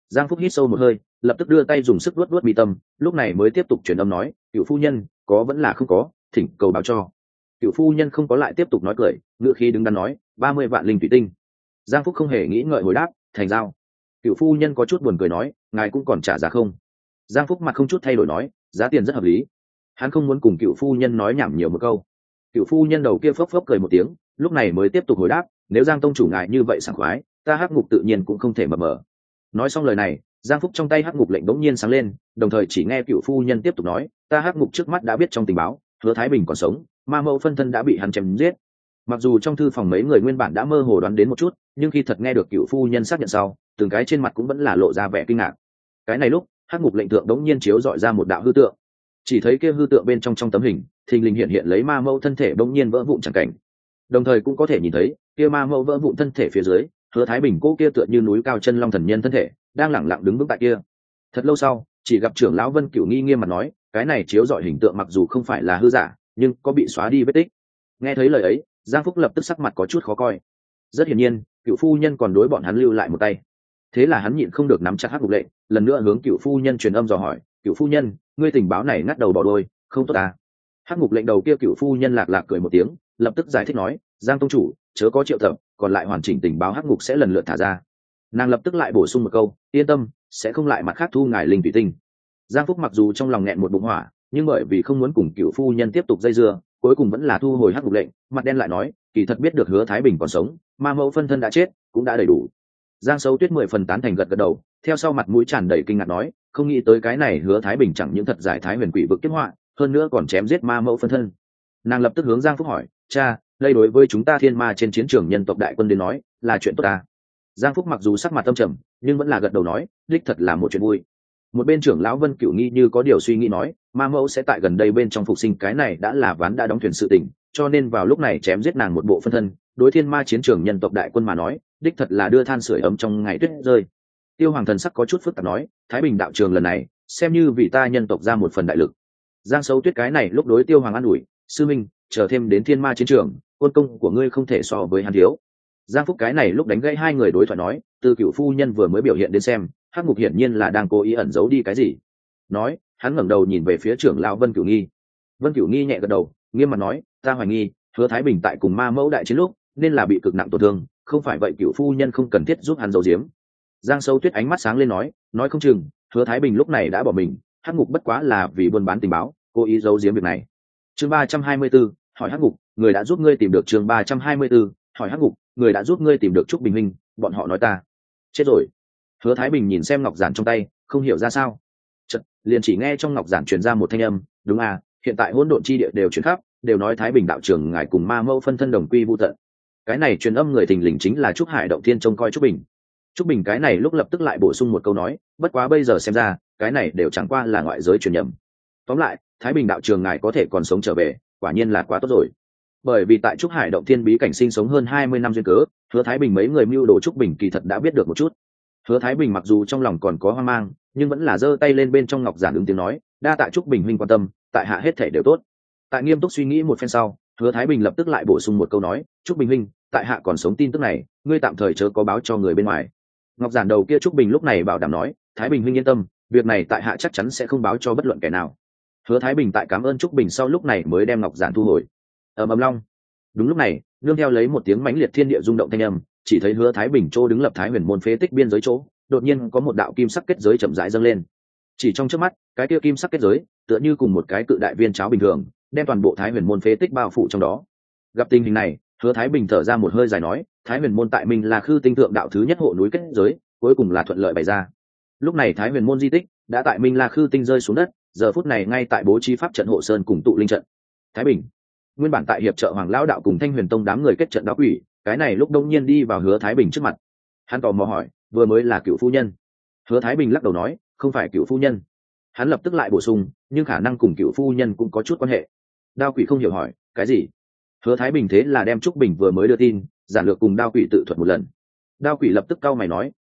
Giang Phúc hít sâu một hơi, lập tức đưa tay dùng sức luốt luốt mi tâm, lúc này mới tiếp tục truyền âm nói, cựu phu nhân có vẫn là không có, thỉnh cầu báo cho. Cựu phu nhân không có lại tiếp tục nói cười, ngựa khí đứng đắn nói, 30 vạn linh thủy tinh. Giang Phúc không hề nghĩ ngợi hồi đáp, thành giao. Cựu phu nhân có chút buồn cười nói, ngài cũng còn trả giá không? Giang Phúc mặt không chút thay đổi nói, giá tiền rất hợp lý. Hắn không muốn cùng cựu phu nhân nói nhảm nhiều một câu. Cựu phu nhân đầu kia phốc phốc cười một tiếng, lúc này mới tiếp tục hồi đáp, nếu Giang tông chủ ngài như vậy sảng khoái, ta hắc ngục tự nhiên cũng không thể mập mờ. Nói xong lời này, Giang Phúc trong tay hắc ngục lệnh đống nhiên sáng lên, đồng thời chỉ nghe cựu phu nhân tiếp tục nói, ta hắc ngục trước mắt đã biết trong tình báo, Hứa Thái Bình còn sống, ma mẫu phân thân đã bị hắn chém giết. Mặc dù trong thư phòng mấy người nguyên bản đã mơ hồ đoán đến một chút, nhưng khi thật nghe được cựu phu nhân xác nhận sau, từng cái trên mặt cũng vẫn là lộ ra vẻ kinh ngạc. Cái này lúc, hắc ngục lệnh tượng đống nhiên chiếu dọi ra một đạo hư tượng. Chỉ thấy kia hư tượng bên trong tấm hình, thình lình hiện lấy ma mẫu thân thể đống nhiên vỡ vụn chẳng cảnh. Đồng thời cũng có thể nhìn thấy, kia ma mẫu vỡ vụn thân thể phía dưới, Hứa Thái Bình cô kia tựa như núi cao chân long thần nhân thân thể, đang lẳng lặng đứng vững tại kia. Thật lâu sau, chỉ gặp trưởng lão Vân Cửu nghi nghiêm mặt nói, cái này chiếu dọi hình tượng mặc dù không phải là hư giả, nhưng có bị xóa đi vết tích. Nghe thấy lời ấy, Giang Phúc lập tức sắc mặt có chút khó coi. Rất hiển nhiên, cựu phu nhân còn đối bọn hắn lưu lại một tay. Thế là hắn nhịn không được nắm chặt hắc ngục lệnh, lần nữa hướng cựu phu nhân truyền âm dò hỏi, cựu phu nhân, ngươi tình báo này ngắt đầu bỏ đôi, không tốt à? Hắc ngục lệnh đầu kia cựu phu nhân lạc lạc cười một tiếng, lập tức giải thích nói, Giang tông chủ, chớ có triệu tập, còn lại hoàn chỉnh tình báo hắc ngục sẽ lần lượt thả ra. Nàng lập tức lại bổ sung một câu, yên tâm, sẽ không lại mặt khác thu ngài linh thủy tinh. Giang Phúc mặc dù trong lòng nghẹn một bụng hỏa, nhưng bởi vì không muốn cùng cựu phu nhân tiếp tục dây dưa, cuối cùng vẫn là thu hồi hắc ngục lệnh, mặt đen lại nói, kỳ thật biết được Hứa Thái Bình còn sống, ma mẫu phân thân đã chết, cũng đã đầy đủ. Giang Sấu Tuyết 10 phần tán thành gật gật đầu, theo sau mặt mũi tràn đầy kinh ngạc nói, không nghĩ tới cái này Hứa Thái Bình chẳng những thật giải thái huyền quỷ vực kiếp họa, hơn nữa còn chém giết ma mẫu phân thân. Nàng lập tức hướng Giang Phúc hỏi, cha, đây đối với chúng ta thiên ma trên chiến trường nhân tộc đại quân đến nói, là chuyện tốt à? Giang Phúc mặc dù sắc mặt tâm trầm, nhưng vẫn là gật đầu nói, đích thật là một chuyện vui. Một bên trưởng lão Vân Cửu nghi như có điều suy nghĩ nói, ma mẫu sẽ tại gần đây bên trong phục sinh, cái này đã là ván đã đóng thuyền sự tình, cho nên vào lúc này chém giết nàng một bộ phân thân, đối thiên ma chiến trường nhân tộc đại quân mà nói, đích thật là đưa than sưởi ấm trong ngày tuyết rơi. Tiêu Hoàng thần sắc có chút phức tạp nói, Thái Bình đạo trường lần này, xem như vì ta nhân tộc ra một phần đại lực. Giang Sấu Tuyết cái này lúc đối Tiêu Hoàng an ủi, sư minh, chờ thêm đến thiên ma chiến trường, quân công của ngươi không thể so với hắn thiếu. Giang Phúc cái này lúc đánh gãy hai người đối thoại nói, từ cựu phu nhân vừa mới biểu hiện đến xem, hắc ngục hiển nhiên là đang cố ý ẩn giấu đi cái gì. Nói, hắn ngẩng đầu nhìn về phía trưởng lão Vân Cửu Nghi. Vân Cửu Nghi nhẹ gật đầu, nghiêm mặt nói, ta hoài nghi, Hứa Thái Bình tại cùng ma mẫu đại chiến lúc, nên là bị cực nặng tổn thương, không phải vậy cựu phu nhân không cần thiết giúp hắn giấu giếm. Giang Sấu Tuyết ánh mắt sáng lên nói không chừng, Hứa Thái Bình lúc này đã bỏ mình, hắc ngục bất quá là vì buôn bán tình báo, cố ý giấu giếm việc này. Chương 324, hỏi hắc ngục, người đã giúp ngươi tìm được. Chương 324, hỏi hắc ngục, người đã giúp ngươi tìm được Trúc Bình Minh, bọn họ nói ta chết rồi. Hứa Thái Bình nhìn xem ngọc giản trong tay, không hiểu ra sao. Chợt, liền chỉ nghe trong ngọc giản truyền ra một thanh âm, đúng à, hiện tại hỗn độn chi địa đều truyền khắp, đều nói Thái Bình đạo trưởng ngài cùng ma mẫu phân thân đồng quy vu tận. Cái này truyền âm người thình lình chính là Trúc Hải động thiên trông coi Trúc Bình. Trúc Bình cái này lúc lập tức lại bổ sung một câu nói, bất quá bây giờ xem ra, cái này đều chẳng qua là ngoại giới truyền nhầm. Tóm lại, Thái Bình đạo trưởng ngài có thể còn sống trở về, quả nhiên là quá tốt rồi. Bởi vì tại Trúc Hải động thiên bí cảnh sinh sống hơn 20 năm duyên cớ, Hứa Thái Bình mấy người mưu đồ Trúc Bình kỳ thật đã biết được một chút. Hứa Thái Bình mặc dù trong lòng còn có hoang mang, nhưng vẫn là giơ tay lên bên trong ngọc giản ứng tiếng nói, đa tạ Trúc Bình huynh quan tâm, tại hạ hết thể đều tốt. Tại nghiêm túc suy nghĩ một phen sau, Hứa Thái Bình lập tức lại bổ sung một câu nói, Trúc Bình huynh, tại hạ còn sống tin tức này, ngươi tạm thời chớ có báo cho người bên ngoài. Ngọc giản đầu kia Trúc Bình lúc này bảo đảm nói, Thái Bình huynh yên tâm, việc này tại hạ chắc chắn sẽ không báo cho bất luận kẻ nào. Hứa Thái Bình tại cảm ơn Trúc Bình sau lúc này mới đem ngọc giản thu hồi. Ầm ầm long. Đúng lúc này, nương theo lấy một tiếng mãnh liệt thiên địa rung động thanh âm, chỉ thấy Hứa Thái Bình chỗ đứng lập Thái Huyền môn phế tích biên giới chỗ, đột nhiên có một đạo kim sắc kết giới chậm rãi dâng lên. Chỉ trong chớp mắt, cái kia kim sắc kết giới, tựa như cùng một cái cự đại viên cháo bình thường, đem toàn bộ Thái Huyền môn phế tích bao phủ trong đó. Gặp tình hình này, Hứa Thái Bình thở ra một hơi dài nói, Thái Huyền môn tại mình là Khư Tinh Thượng đạo thứ nhất hộ núi kết giới, cuối cùng là thuận lợi bày ra. Lúc này Thái Huyền môn di tích đã tại Minh La Khư Tinh rơi xuống đất, giờ phút này ngay tại bố trí pháp trận hộ sơn cùng tụ linh trận. Thái Bình, nguyên bản tại hiệp trợ Hoàng lão đạo cùng Thanh Huyền tông đám người kết trận đáo quỷ, cái này lúc đông nhiên đi vào Hứa Thái Bình trước mặt. Hắn tò mò hỏi, vừa mới là cựu phu nhân? Hứa Thái Bình lắc đầu nói, không phải cựu phu nhân. Hắn lập tức lại bổ sung, nhưng khả năng cùng cựu phu nhân cũng có chút quan hệ. Đao quỷ không hiểu hỏi, cái gì? Hứa Thái Bình thế là đem Trúc Bình vừa mới đưa tin, giản lược cùng đao quỷ tự thuật một lần. Đao quỷ lập tức cau mày nói,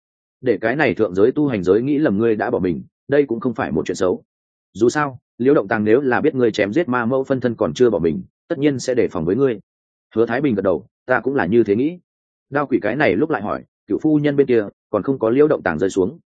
để cái này thượng giới tu hành giới nghĩ lầm ngươi đã bỏ mình, đây cũng không phải một chuyện xấu. Dù sao, Liễu Động Tàng nếu là biết ngươi chém giết ma mẫu phân thân còn chưa bỏ mình, tất nhiên sẽ đề phòng với ngươi. Hứa Thái Bình gật đầu, ta cũng là như thế nghĩ. Đao quỷ cái này lúc lại hỏi, cựu phu nhân bên kia còn không có Liễu Động Tàng rơi xuống,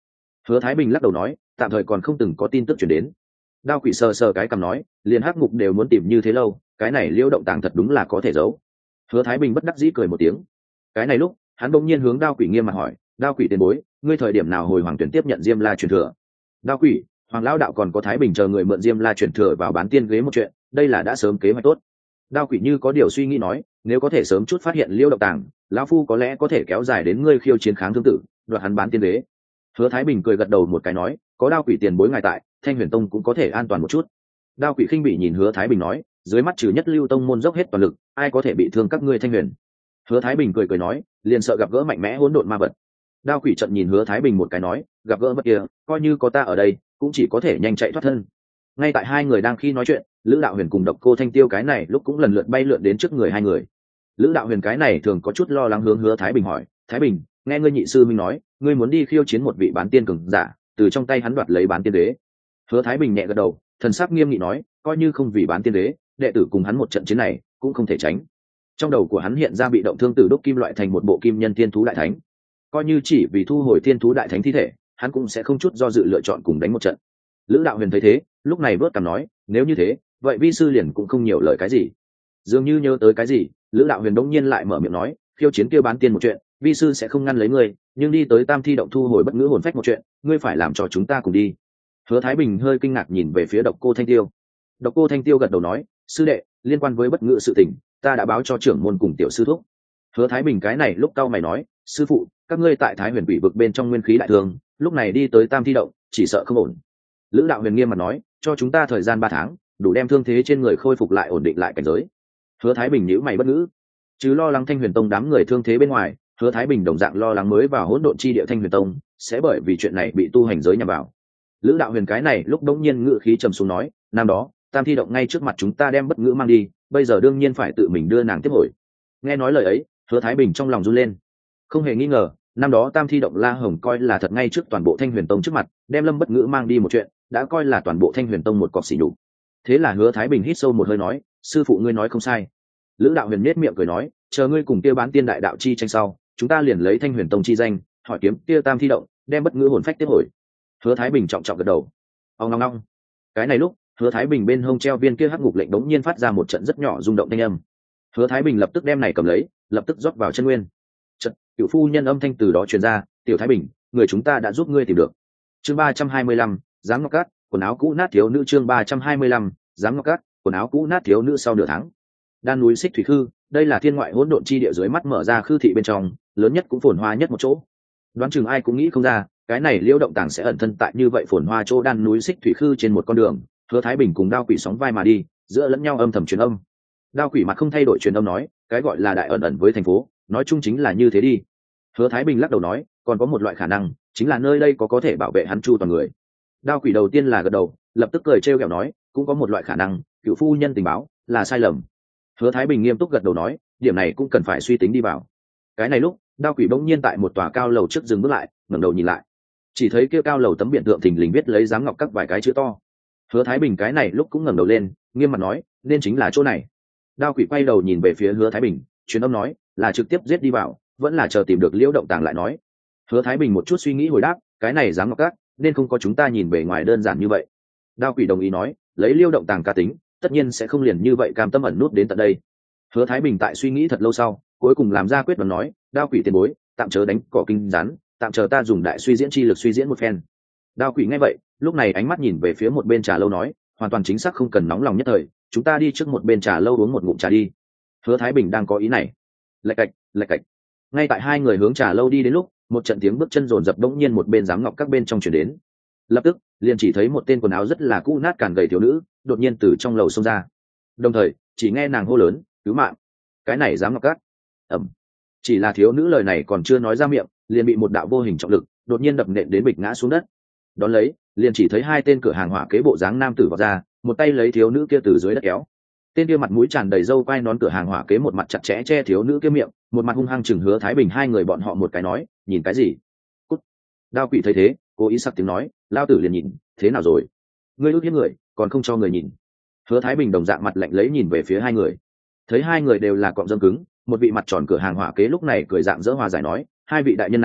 Hứa Thái Bình lắc đầu nói, tạm thời còn không từng có tin tức chuyển đến. Đao Quỷ sờ sờ cái cằm nói, liền hắc ngục đều muốn tìm như thế lâu, cái này Liêu động tàng thật đúng là có thể giấu. Hứa Thái Bình bất đắc dĩ cười một tiếng. Cái này lúc hắn bỗng nhiên hướng Đao Quỷ nghiêm mặt hỏi, Đao Quỷ tiền bối, ngươi thời điểm nào hồi hoàng tuyển tiếp nhận Diêm La truyền thừa? Đao Quỷ, Hoàng lão đạo còn có Thái Bình chờ người mượn Diêm La truyền thừa vào bán tiên ghế một chuyện, đây là đã sớm kế hoạch tốt. Đao Quỷ như có điều suy nghĩ nói, nếu có thể sớm chút phát hiện Liêu động tàng, lão phu có lẽ có thể kéo dài đến ngươi khiêu chiến kháng thương tử, đoạt hắn bán tiên ghế. Hứa Thái Bình cười gật đầu một cái nói, có Đao Quỷ tiền bối ngài tại, Thanh Huyền Tông cũng có thể an toàn một chút. Đao Quỷ khinh bị nhìn Hứa Thái Bình nói, dưới mắt trừ Nhất Lưu Tông môn dốc hết toàn lực, ai có thể bị thương các ngươi Thanh Huyền? Hứa Thái Bình cười nói, liền sợ gặp gỡ mạnh mẽ hỗn độn ma vật. Đao Quỷ trận nhìn Hứa Thái Bình một cái nói, gặp gỡ vật kia, coi như có ta ở đây, cũng chỉ có thể nhanh chạy thoát thân. Ngay tại hai người đang khi nói chuyện, Lữ Đạo Huyền cùng Độc Cô Thanh Tiêu cái này lúc cũng lần lượt bay lượn đến trước người hai người. Lữ Đạo Huyền cái này thường có chút lo lắng hướng Hứa Thái Bình hỏi, Thái Bình, nghe ngươi nhị sư minh nói, ngươi muốn đi khiêu chiến một vị bán tiên cường giả, từ trong tay hắn đoạt lấy bán tiên đế. Hứa Thái Bình nhẹ gật đầu, thần sắc nghiêm nghị nói, coi như không vì bán tiên đế, đệ tử cùng hắn một trận chiến này cũng không thể tránh. Trong đầu của hắn hiện ra bị động thương tử đúc kim loại thành một bộ kim nhân thiên thú đại thánh, coi như chỉ vì thu hồi thiên thú đại thánh thi thể, hắn cũng sẽ không chút do dự lựa chọn cùng đánh một trận. Lữ Đạo Huyền thấy thế, lúc này vớt cằm nói, nếu như thế, vậy vi sư liền cũng không nhiều lời cái gì. Dường như nhớ tới cái gì, Lữ Đạo Huyền đống nhiên lại mở miệng nói, khiêu chiến kia bán tiên một chuyện, vi sư sẽ không ngăn lấy ngươi, nhưng đi tới Tam Thi động thu hồi bất ngữ hồn phách một chuyện, ngươi phải làm cho chúng ta cùng đi. Hứa Thái Bình hơi kinh ngạc nhìn về phía Độc Cô Thanh Tiêu. Độc Cô Thanh Tiêu gật đầu nói, sư đệ, liên quan với bất ngữ sự tình, ta đã báo cho trưởng môn cùng tiểu sư thúc. Hứa Thái Bình cái này lúc cau mày nói, sư phụ, các ngươi tại Thái Huyền Quỷ vực bên trong nguyên khí đại thương, lúc này đi tới Tam Thi động, chỉ sợ không ổn. Lữ Đạo Huyền nghiêm mặt nói, cho chúng ta thời gian 3 tháng, đủ đem thương thế trên người khôi phục lại, ổn định lại cảnh giới. Hứa Thái Bình nhíu mày bất ngữ, chứ lo lắng Thanh Huyền Tông đám người thương thế bên ngoài, Hứa Thái Bình đồng dạng lo lắng mới vào hỗn độn chi địa Thanh Huyền Tông sẽ bởi vì chuyện này bị tu hành giới nhằm vào. Lữ Đạo Huyền cái này lúc đống nhiên ngự khí trầm xuống nói, năm đó Tam Thi động ngay trước mặt chúng ta đem bất ngữ mang đi, bây giờ đương nhiên phải tự mình đưa nàng tiếp hồi. Nghe nói lời ấy, Hứa Thái Bình trong lòng run lên. Không hề nghi ngờ, năm đó Tam Thi động La Hồng coi là thật ngay trước toàn bộ Thanh Huyền Tông trước mặt, đem Lâm Bất Ngữ mang đi một chuyện, đã coi là toàn bộ Thanh Huyền Tông một cọc sỉ nhục. Thế là Hứa Thái Bình hít sâu một hơi nói, sư phụ ngươi nói không sai. Lữ Đạo Huyền nhếch miệng cười nói, chờ ngươi cùng kia bán tiên đại đạo chi tranh sau, chúng ta liền lấy Thanh Huyền Tông chi danh, hỏi kiếm kia Tam Thi động, đem Bất Ngữ hồn phách tiếp hồi. Hứa Thái Bình trọng trọng gật đầu. Ong ong ong. Cái này lúc, Hứa Thái Bình bên hông treo viên kia hắc ngục lệnh đống nhiên phát ra một trận rất nhỏ rung động thanh âm. Hứa Thái Bình lập tức đem này cầm lấy, lập tức rót vào chân nguyên. Trận, Cửu phu nhân âm thanh từ đó truyền ra, "Tiểu Thái Bình, người chúng ta đã giúp ngươi tìm được." Chương 325, Giám Ngọc Cát, quần áo cũ nát thiếu nữ. Chương 325, Giám Ngọc Cát, quần áo cũ nát thiếu nữ. Sau nửa tháng, đan núi Xích Thủy Khư, đây là thiên ngoại hỗn độn chi địa dưới mắt mở ra khư thị bên trong, lớn nhất cũng phồn hoa nhất một chỗ. Đoán chừng ai cũng nghĩ không ra, cái này Liễu động tàng sẽ ẩn thân tại như vậy phồn hoa chỗ đan núi Xích Thủy Khư trên một con đường. Hứa Thái Bình cùng Đao Quỷ sóng vai mà đi, giữa lẫn nhau âm thầm truyền âm. Đao Quỷ mặt không thay đổi truyền âm nói, cái gọi là đại ẩn ẩn với thành phố, nói chung chính là như thế đi. Hứa Thái Bình lắc đầu nói, còn có một loại khả năng, chính là nơi đây có thể bảo vệ hắn chu toàn người. Đao Quỷ đầu tiên là gật đầu, lập tức cười trêu ghẹo nói, cũng có một loại khả năng, Cửu phu nhân tình báo là sai lầm. Hứa Thái Bình nghiêm túc gật đầu nói, điểm này cũng cần phải suy tính đi vào. Cái này lúc, Đao Quỷ bỗng nhiên tại một tòa cao lầu trước dừng bước lại, ngẩng đầu nhìn lại, chỉ thấy kia cao lầu tấm biển tượng thình lình viết lấy Giám Ngọc Các vài cái chữ to. Hứa Thái Bình cái này lúc cũng ngẩng đầu lên, nghiêm mặt nói, nên chính là chỗ này. Đao Quỷ quay đầu nhìn về phía Hứa Thái Bình, truyền âm nói, là trực tiếp giết đi vào, vẫn là chờ tìm được Liễu động tàng lại nói. Hứa Thái Bình một chút suy nghĩ hồi đáp, cái này Giám Ngọc Các nên không có chúng ta nhìn bề ngoài đơn giản như vậy. Đao Quỷ đồng ý nói, lấy Liễu động tàng cá tính, tất nhiên sẽ không liền như vậy cam tâm ẩn nút đến tận đây. Hứa Thái Bình tại suy nghĩ thật lâu sau, cuối cùng làm ra quyết đoán nói, Đao Quỷ tiền bối, tạm chờ đánh cỏ kinh rắn, tạm chờ ta dùng đại suy diễn chi lực suy diễn một phen. Đao Quỷ nghe vậy, lúc này ánh mắt nhìn về phía một bên trà lâu nói, hoàn toàn chính xác không cần nóng lòng nhất thời, chúng ta đi trước một bên trà lâu uống một ngụm trà đi. Hứa Thái Bình đang có ý này. Lạch cạch, lạch cạch. Ngay tại hai người hướng trà lâu đi đến lúc, một trận tiếng bước chân rồn rập đống nhiên một bên Giám Ngọc Các bên trong truyền đến. Lập tức, liền chỉ thấy một tên quần áo rất là cũ nát càn gầy thiếu nữ, đột nhiên từ trong lầu xông ra. Đồng thời, chỉ nghe nàng hô lớn, "Cứu mạng!" Cái này Giám Ngọc Các. Ầm. Chỉ là thiếu nữ lời này còn chưa nói ra miệng, liền bị một đạo vô hình trọng lực đột nhiên đập nện đến bịch ngã xuống đất. Đón lấy, liền chỉ thấy hai tên cửa hàng hỏa kế bộ dáng nam tử vọt ra, một tay lấy thiếu nữ kia từ dưới đất kéo. Tên kia mặt mũi tràn đầy râu quai nón cửa hàng hỏa kế một mặt chặt chẽ che thiếu nữ kia miệng, một mặt hung hăng chừng Hứa Thái Bình hai người bọn họ một cái nói, nhìn cái gì? Cút. Đao Quỷ thấy thế, cố ý sắc tiếng nói, lao tử liền nhìn, thế nào rồi? Ngươi ước hiếp người, còn không cho người nhìn. Hứa Thái Bình đồng dạng mặt lạnh lấy nhìn về phía hai người. Thấy hai người đều là cọng rơm cứng, một vị mặt tròn cửa hàng hỏa kế lúc này cười dạng dỡ hòa giải nói, hai vị đại nhân này,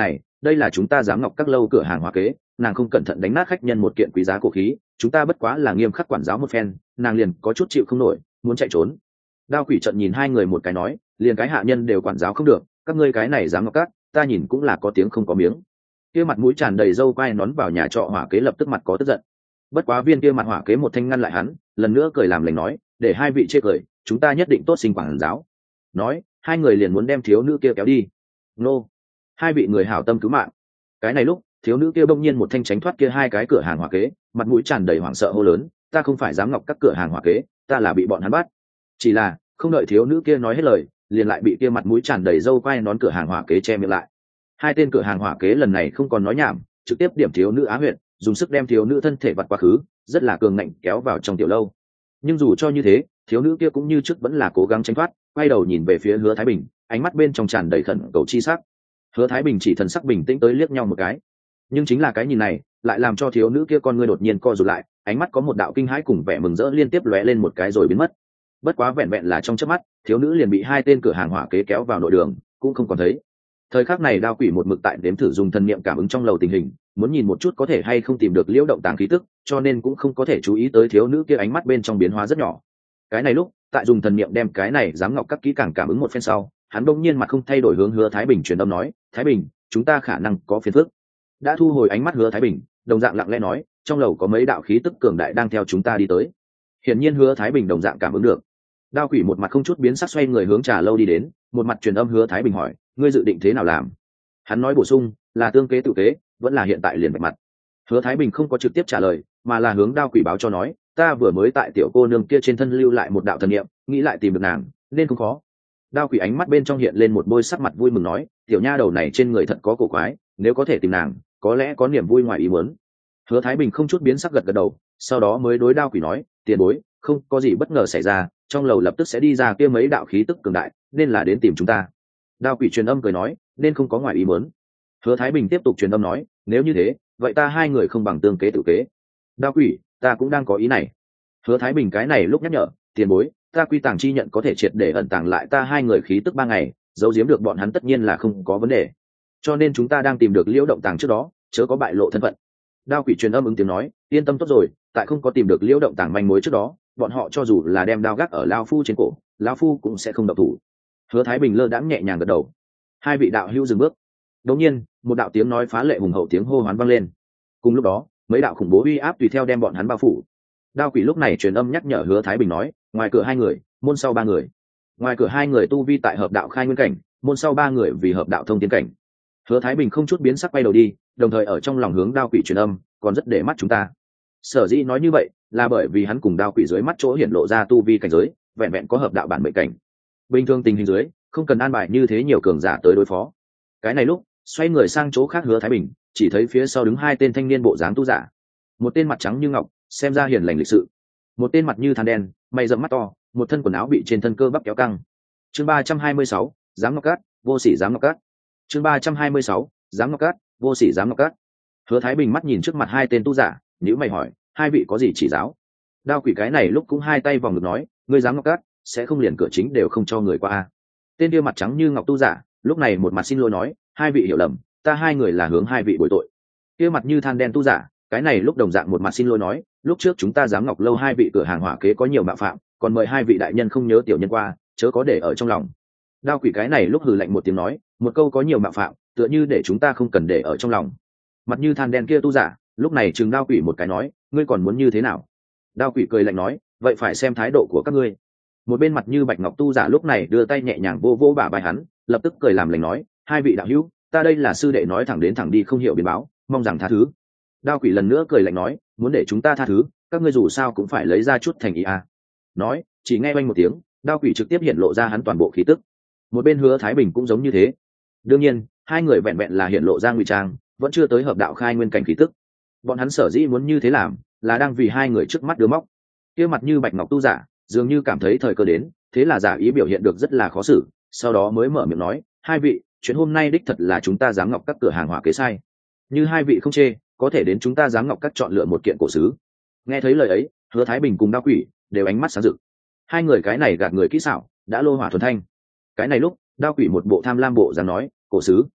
đây là chúng ta giám ngọc các lâu cửa hàng hòa kế, nàng không cẩn thận đánh nát khách nhân một kiện quý giá cổ khí, chúng ta bất quá là nghiêm khắc quản giáo một phen, nàng liền có chút chịu không nổi, muốn chạy trốn. Đao Quỷ trận nhìn hai người một cái nói, liền cái hạ nhân đều quản giáo không được, các ngươi cái này giám ngọc các, ta nhìn cũng là có tiếng không có miếng. Kia mặt mũi tràn đầy râu quai nón vào nhà trọ hỏa kế lập tức mặt có tức giận. Bất quá viên kia mặt hỏa kế một thanh ngăn lại hắn, lần nữa cười làm lành nói, để hai vị chê cười, chúng ta nhất định tốt sinh quản giáo. Nói, hai người liền muốn đem thiếu nữ kia kéo đi. Nô, hai vị người hảo tâm cứu mạng. Cái này lúc, thiếu nữ kia bỗng nhiên một thanh tránh thoát kia hai cái cửa hàng hỏa kế, mặt mũi tràn đầy hoảng sợ hô lớn, ta không phải giám ngọc các cửa hàng hỏa kế, ta là bị bọn hắn bắt. Chỉ là không đợi thiếu nữ kia nói hết lời, liền lại bị kia mặt mũi tràn đầy râu quai nón cửa hàng hỏa kế che miệng lại. Hai tên cửa hàng hỏa kế lần này không còn nói nhảm, trực tiếp điểm thiếu nữ Á Huyệt, dùng sức đem thiếu nữ thân thể vặt quá khứ, rất là cường ngạnh kéo vào trong tiểu lâu. Nhưng dù cho như thế, thiếu nữ kia cũng như trước vẫn là cố gắng tránh thoát, quay đầu nhìn về phía Hứa Thái Bình, ánh mắt bên trong tràn đầy khẩn cầu chi sắc. Hứa Thái Bình chỉ thần sắc bình tĩnh tới liếc nhau một cái, nhưng chính là cái nhìn này lại làm cho thiếu nữ kia con ngươi đột nhiên co rụt lại, ánh mắt có một đạo kinh hãi cùng vẻ mừng rỡ liên tiếp lóe lên một cái rồi biến mất. Bất quá vẹn vẹn là trong chớp mắt, thiếu nữ liền bị hai tên cửa hàng hỏa kế kéo vào nội đường, cũng không còn thấy. Thời khắc này Đao Quỷ một mực tại đếm thử dùng thần niệm cảm ứng trong lầu tình hình, muốn nhìn một chút có thể hay không tìm được liễu động tàng khí tức, cho nên cũng không có thể chú ý tới thiếu nữ kia ánh mắt bên trong biến hóa rất nhỏ. Cái này lúc, tại dùng thần niệm đem cái này giám ngọc các kỹ càng cảm ứng một phen sau, hắn bỗng nhiên mặt không thay đổi hướng Hứa Thái Bình truyền âm nói, Thái Bình, chúng ta khả năng có phiền phức. Đã thu hồi ánh mắt Hứa Thái Bình, đồng dạng lặng lẽ nói, trong lầu có mấy đạo khí tức cường đại đang theo chúng ta đi tới. Hiển nhiên Hứa Thái Bình đồng dạng cảm ứng được. Đao Quỷ một mặt không chút biến sắc xoay người hướng trà lâu đi đến, một mặt truyền âm Hứa Thái Bình hỏi, ngươi dự định thế nào làm? Hắn nói bổ sung, là tương kế tự kế, vẫn là hiện tại liền bạch mặt. Hứa Thái Bình không có trực tiếp trả lời, mà là hướng Đao Quỷ báo cho nói, ta vừa mới tại tiểu cô nương kia trên thân lưu lại một đạo thần niệm, nghĩ lại tìm được nàng, nên không khó. Đao Quỷ ánh mắt bên trong hiện lên một bôi sắc mặt vui mừng nói, tiểu nha đầu này trên người thật có cổ quái, nếu có thể tìm nàng, có lẽ có niềm vui ngoài ý muốn. Hứa Thái Bình không chút biến sắc gật gật đầu, sau đó mới đối Đao Quỷ nói, tiền bối, không có gì bất ngờ xảy ra, trong lầu lập tức sẽ đi ra kia mấy đạo khí tức cường đại, nên là đến tìm chúng ta. Đao Quỷ truyền âm cười nói, nên không có ngoài ý muốn. Hứa Thái Bình tiếp tục truyền âm nói, nếu như thế, vậy ta hai người không bằng tương kế tự kế. Đao Quỷ, ta cũng đang có ý này. Hứa Thái Bình cái này lúc nhắc nhở, tiền bối, ta quy tàng chi nhận có thể triệt để ẩn tàng lại ta hai người khí tức 3 ngày, giấu giếm được bọn hắn tất nhiên là không có vấn đề. Cho nên chúng ta đang tìm được liễu động tàng trước đó, chớ có bại lộ thân phận. Đao Quỷ truyền âm ứng tiếng nói, yên tâm tốt rồi, tại không có tìm được liễu động tàng manh mối trước đó, bọn họ cho dù là đem đao gác ở lao phu trên cổ, lao phu cũng sẽ không động thủ. Hứa Thái Bình lơ đãng nhẹ nhàng gật đầu. Hai vị đạo hữu dừng bước. Đột nhiên, một đạo tiếng nói phá lệ hùng hậu tiếng hô hoán vang lên. Cùng lúc đó, mấy đạo khủng bố uy áp tùy theo đem bọn hắn bao phủ. Đao Quỷ lúc này truyền âm nhắc nhở Hứa Thái Bình nói, ngoài cửa 2 người, môn sau 3 người. Ngoài cửa 2 người tu vi tại hợp đạo khai nguyên cảnh, môn sau 3 người vì hợp đạo thông tiên cảnh. Hứa Thái Bình không chút biến sắc quay đầu đi, đồng thời ở trong lòng hướng Đao Quỷ truyền âm, còn rất để mắt chúng ta. Sở dĩ nói như vậy, là bởi vì hắn cùng Đao Quỷ dưới mắt chỗ hiển lộ ra tu vi cảnh giới, vẹn vẹn có hợp đạo bản mệnh cảnh. Bình thường tình hình dưới, không cần an bài như thế nhiều cường giả tới đối phó. Cái này lúc, xoay người sang chỗ khác Hứa Thái Bình, chỉ thấy phía sau đứng 2 tên thanh niên bộ dáng tu giả. Một tên mặt trắng như ngọc, xem ra hiền lành lịch sự. Một tên mặt như than đen, mày rậm mắt to, một thân quần áo bị trên thân cơ bắp kéo căng. Chương 326, Giám Ngọc Cát, vô sỉ Giám Ngọc Cát. Chương 326, Giám Ngọc Cát, vô sỉ Giám Ngọc Cát. Hứa Thái Bình mắt nhìn trước mặt 2 tên tu giả, nhíu mày hỏi, hai vị có gì chỉ giáo? Đao Quỷ cái này lúc cũng hai tay vòng ngực nói, ngươi Giám Ngọc Cát, sẽ không liền cửa chính đều không cho người qua. Tên kia mặt trắng như ngọc tu giả, lúc này một mặt xin lỗi nói, hai vị hiểu lầm, ta hai người là hướng hai vị bồi tội. Kia mặt như than đen tu giả, cái này lúc đồng dạng một mặt xin lỗi nói, lúc trước chúng ta Giám Ngọc lâu hai vị cửa hàng hỏa kế có nhiều mạo phạm, còn mời hai vị đại nhân không nhớ tiểu nhân qua, chớ có để ở trong lòng. Đao Quỷ cái này lúc hừ lạnh một tiếng nói, một câu có nhiều mạo phạm, tựa như để chúng ta không cần để ở trong lòng. Mặt như than đen kia tu giả, lúc này chừng Đao Quỷ một cái nói, ngươi còn muốn như thế nào? Đao Quỷ cười lạnh nói, vậy phải xem thái độ của các ngươi. Một bên mặt như bạch ngọc tu giả lúc này đưa tay nhẹ nhàng vô vô bả vai hắn, lập tức cười làm lành nói, hai vị đạo hữu, ta đây là sư đệ nói thẳng đến thẳng đi không hiểu biến báo, mong rằng tha thứ. Đao Quỷ lần nữa cười lạnh nói, muốn để chúng ta tha thứ, các ngươi dù sao cũng phải lấy ra chút thành ý à. Nói, chỉ nghe oanh một tiếng, Đao Quỷ trực tiếp hiện lộ ra hắn toàn bộ khí tức. Một bên Hứa Thái Bình cũng giống như thế. Đương nhiên, hai người vẹn vẹn là hiện lộ ra ngụy trang, vẫn chưa tới hợp đạo khai nguyên cảnh khí tức. Bọn hắn sở dĩ muốn như thế làm, là đang vì hai người trước mắt đưa móc. Kia mặt như bạch ngọc tu giả, dường như cảm thấy thời cơ đến, thế là giả ý biểu hiện được rất là khó xử, sau đó mới mở miệng nói, hai vị, chuyện hôm nay đích thật là chúng ta Giám Ngọc các cửa hàng hỏa kế sai. Như hai vị không chê, có thể đến chúng ta Giám Ngọc các chọn lựa một kiện cổ sứ. Nghe thấy lời ấy, Hứa Thái Bình cùng Đao Quỷ đều ánh mắt sáng rực. Hai người cái này gạt người kỹ xảo, đã lô hỏa thuần thanh. Cái này lúc, Đao Quỷ một bộ tham lam bộ dáng nói, cổ sứ.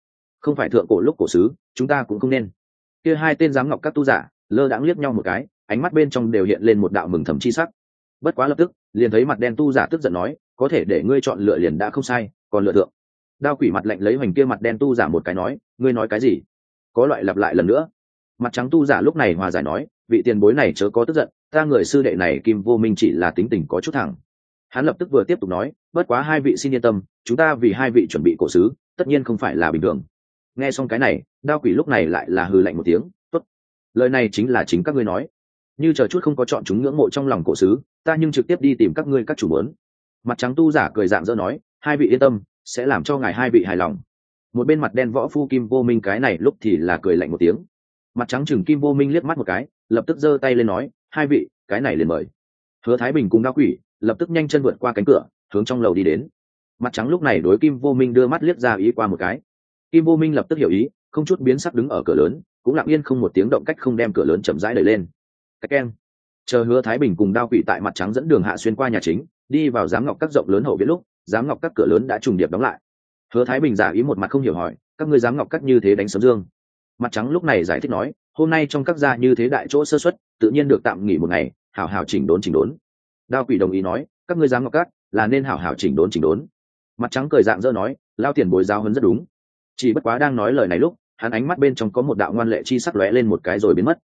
không phải thượng cổ lúc cổ sứ chúng ta cũng không nên. Kia hai tên giám ngọc các tu giả lơ đãng liếc nhau một cái, ánh mắt bên trong đều hiện lên một đạo mừng thầm chi sắc. Bất quá lập tức liền thấy mặt đen tu giả tức giận nói, có thể để ngươi chọn lựa liền đã không sai, còn lựa thượng. Đao quỷ mặt lạnh lấy hoành kia mặt đen tu giả một cái nói, ngươi nói cái gì? Có loại lặp lại lần nữa. Mặt trắng tu giả lúc này hòa giải nói, vị tiền bối này chớ có tức giận, ta người sư đệ này Kim Vô Minh chỉ là tính tình có chút thẳng. Hắn lập tức vừa tiếp tục nói, bất quá hai vị xin yên tâm, chúng ta vì hai vị chuẩn bị cổ sứ, tất nhiên không phải là bình thường. Nghe xong cái này, đao quỷ lúc này lại là hừ lạnh một tiếng, tốt, lời này chính là chính các ngươi nói, như chờ chút không có chọn chúng ngưỡng mộ trong lòng cổ sứ, ta nhưng trực tiếp đi tìm các ngươi các chủ muốn. Mặt trắng tu giả cười dạng dỡ nói, hai vị yên tâm, sẽ làm cho ngài hai vị hài lòng. Một bên mặt đen võ phu Kim Vô Minh cái này lúc thì là cười lạnh một tiếng. Mặt trắng chừng Kim Vô Minh liếc mắt một cái, lập tức giơ tay lên nói, hai vị, cái này liền mời. Hứa Thái Bình cùng đao quỷ lập tức nhanh chân vượt qua cánh cửa, hướng trong lầu đi đến. Mặt trắng lúc này đối Kim Vô Minh đưa mắt liếc ra ý qua một cái. Kim Vô Minh lập tức hiểu ý, không chút biến sắc đứng ở cửa lớn, cũng lặng yên không một tiếng động cách không đem cửa lớn chậm rãi đẩy lên. Cách keng. Chờ Hứa Thái Bình cùng đao quỷ tại mặt trắng dẫn đường hạ xuyên qua nhà chính, đi vào giám ngọc các rộng lớn hậu viện lúc, giám ngọc các cửa lớn đã trùng điệp đóng lại. Hứa Thái Bình giả ý một mặt không hiểu hỏi, các ngươi giám ngọc các như thế đánh sấm dương? Mặt trắng lúc này giải thích nói, hôm nay trong các gia như thế đại chỗ sơ suất, tự nhiên được tạm nghỉ một ngày, hảo hảo chỉnh đốn. Đao quỷ đồng ý nói, các ngươi giám ngọc các là nên hảo hảo chỉnh đốn. Mặt trắng cười dạng dỡ nói, lao tiền bối giao hơn rất đúng. Chỉ bất quá đang nói lời này lúc, hắn ánh mắt bên trong có một đạo ngoan lệ chi sắc lóe lên một cái rồi biến mất.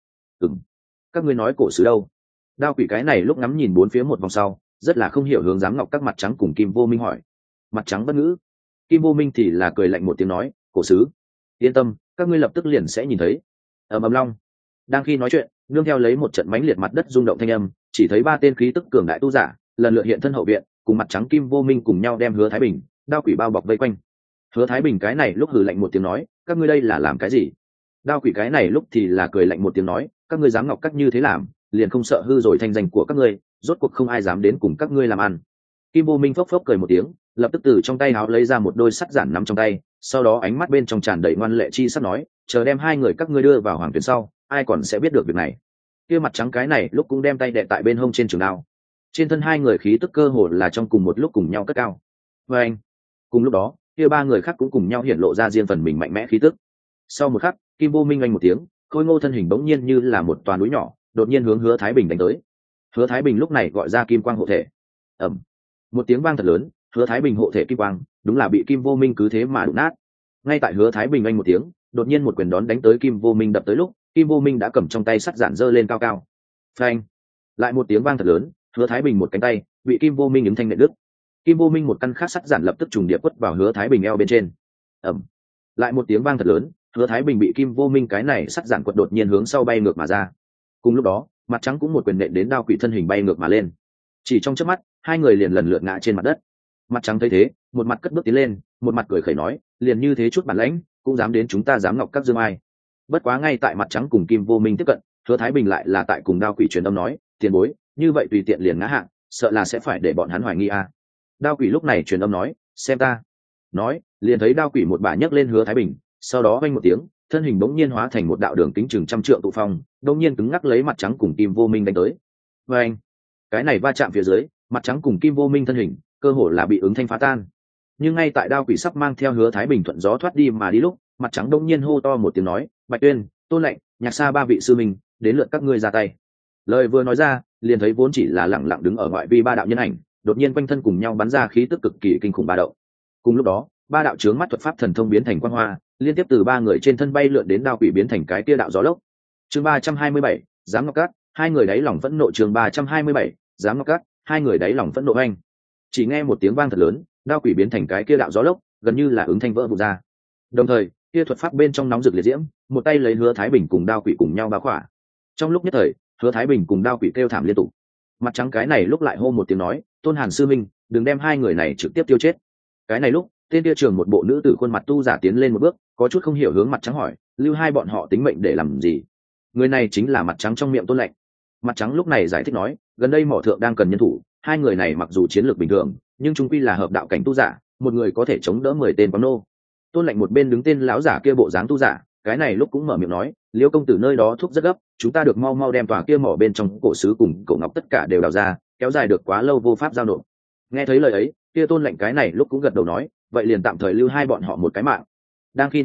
Các ngươi nói cổ sứ đâu? Đao quỷ cái này lúc ngắm nhìn bốn phía một vòng sau, rất là không hiểu hướng giám ngọc các mặt trắng cùng Kim Vô Minh hỏi. Mặt trắng bất ngữ. Kim Vô Minh thì là cười lạnh một tiếng nói, cổ sứ, yên tâm, các ngươi lập tức liền sẽ nhìn thấy. Ầm long. Đang khi nói chuyện, nương theo lấy một trận mãnh liệt mặt đất rung động thanh âm, chỉ thấy ba tên khí tức cường đại tu giả lần lượt hiện thân hậu viện, cùng mặt trắng Kim Vô Minh cùng nhau đem Hứa Thái Bình, đao quỷ bao bọc vây quanh. Hứa Thái Bình cái này lúc hừ lạnh một tiếng nói, các ngươi đây là làm cái gì? Đao quỷ cái này lúc thì là cười lạnh một tiếng nói, các ngươi dám ngọc các như thế làm, liền không sợ hư rồi thanh danh của các ngươi, rốt cuộc không ai dám đến cùng các ngươi làm ăn. Kim Vô Minh phốc phốc cười một tiếng, lập tức từ trong tay áo lấy ra một đôi sắt giản nắm trong tay, sau đó ánh mắt bên trong tràn đầy ngoan lệ chi sắc nói, chờ đem hai người các ngươi đưa vào hoàng tuyển sau, ai còn sẽ biết được việc này. Kia mặt trắng cái này lúc cũng đem tay đè tại bên hông trên trường đao. Trên thân hai người khí tức cơ hồ là trong cùng một lúc cùng nhau cất cao. Và anh, cùng lúc đó, kia ba người khác cũng cùng nhau hiển lộ ra riêng phần mình mạnh mẽ khí tức. Sau một khắc, Kim Vô Minh anh một tiếng, khôi ngô thân hình bỗng nhiên như là một toà núi nhỏ, đột nhiên hướng Hứa Thái Bình đánh tới. Hứa Thái Bình lúc này gọi ra kim quang hộ thể. Ầm. Một tiếng vang thật lớn, Hứa Thái Bình hộ thể kim quang, đúng là bị Kim Vô Minh cứ thế mà đụng nát. Ngay tại Hứa Thái Bình anh một tiếng, đột nhiên một quyền đón đánh tới Kim Vô Minh đập tới lúc, Kim Vô Minh đã cầm trong tay sắt giản giơ lên cao cao. Phanh! Lại một tiếng vang thật lớn, Hứa Thái Bình một cánh tay bị Kim Vô Minh ứng thanh nện đứt. Kim Vô Minh một căn khác sắt giản lập tức trùng điệp quất vào Hứa Thái Bình eo bên trên. Ầm! Lại một tiếng vang thật lớn, Hứa Thái Bình bị Kim Vô Minh cái này sắt giản quật đột nhiên hướng sau bay ngược mà ra. Cùng lúc đó, mặt trắng cũng một quyền nện đến đao quỷ thân hình bay ngược mà lên. Chỉ trong chớp mắt, hai người liền lần lượt ngã trên mặt đất. Mặt trắng thấy thế, một mặt cất bước tiến lên, một mặt cười khẩy nói, liền như thế chút bản lãnh, cũng dám đến chúng ta dám ngọc các dương ai. Bất quá ngay tại mặt trắng cùng Kim Vô Minh tiếp cận, Hứa Thái Bình lại là tại cùng đao quỷ truyền âm nói, tiền bối, như vậy tùy tiện liền ngã hạng, sợ là sẽ phải để bọn hắn hoài nghi a. Đao quỷ lúc này truyền âm nói, xem ta. Nói, liền thấy đao quỷ một bà nhấc lên Hứa Thái Bình, sau đó vang một tiếng, thân hình bỗng nhiên hóa thành một đạo đường kính chừng trăm trượng tụ phong, bỗng nhiên cứng ngắc lấy mặt trắng cùng Kim Vô Minh đánh tới. Và anh, cái này va chạm phía dưới, mặt trắng cùng Kim Vô Minh thân hình cơ hồ là bị ứng thanh phá tan. Nhưng ngay tại đao quỷ sắp mang theo Hứa Thái Bình thuận gió thoát đi mà đi lúc, mặt trắng bỗng nhiên hô to một tiếng nói, Bạch Tuyên, Tôn Lệnh, Nhạc Sa ba vị sư minh, đến lượt các ngươi ra tay. Lời vừa nói ra, liền thấy vốn chỉ là lẳng lặng đứng ở ngoại vi ba đạo nhân ảnh, đột nhiên quanh thân cùng nhau bắn ra khí tức cực kỳ kinh khủng ba động. Cùng lúc đó, ba đạo chướng mắt thuật pháp thần thông biến thành quang hoa, liên tiếp từ ba người trên thân bay lượn đến đao quỷ biến thành cái kia đạo gió lốc. Chương 327, Giám Ngọc Các, hai người đáy lòng phẫn nộ. Chương 327, Giám Ngọc Các, hai người đáy lòng phẫn nộ anh. Chỉ nghe một tiếng vang thật lớn, đao quỷ biến thành cái kia đạo gió lốc, gần như là ứng thanh vỡ vụn ra. Đồng thời, kia thuật pháp bên trong nóng rực liệt diễm, một tay lấy Hứa Thái Bình cùng đao quỷ cùng nhau bao khỏa. Trong lúc nhất thời, Hứa Thái Bình cùng đao quỷ kêu thảm liên tục. Mặt trắng cái này lúc lại hô một tiếng nói, Tôn Hàn sư minh, đừng đem hai người này trực tiếp tiêu chết. Cái này lúc, tên kia trường một bộ nữ tử khuôn mặt tu giả tiến lên một bước, có chút không hiểu hướng mặt trắng hỏi, lưu hai bọn họ tính mệnh để làm gì? Người này chính là mặt trắng trong miệng Tôn Lệnh. Mặt trắng lúc này giải thích nói, gần đây mỏ thượng đang cần nhân thủ, hai người này mặc dù chiến lược bình thường, nhưng chung quy là hợp đạo cảnh tu giả, một người có thể chống đỡ 10 tên quán nô. Tôn Lệnh một bên đứng tên lão giả kia bộ dáng tu giả, cái này lúc cũng mở miệng nói, Liễu công tử nơi đó thúc rất gấp, chúng ta được mau mau đem tòa kia mỏ bên trong cổ sứ cùng cổ ngọc tất cả đều đào ra, kéo dài được quá lâu vô pháp giao nộp. Nghe thấy lời ấy, kia Tôn Lệnh cái này lúc cũng gật đầu nói, vậy liền tạm thời lưu hai bọn họ một cái mạng. Đang khi nói chuyện,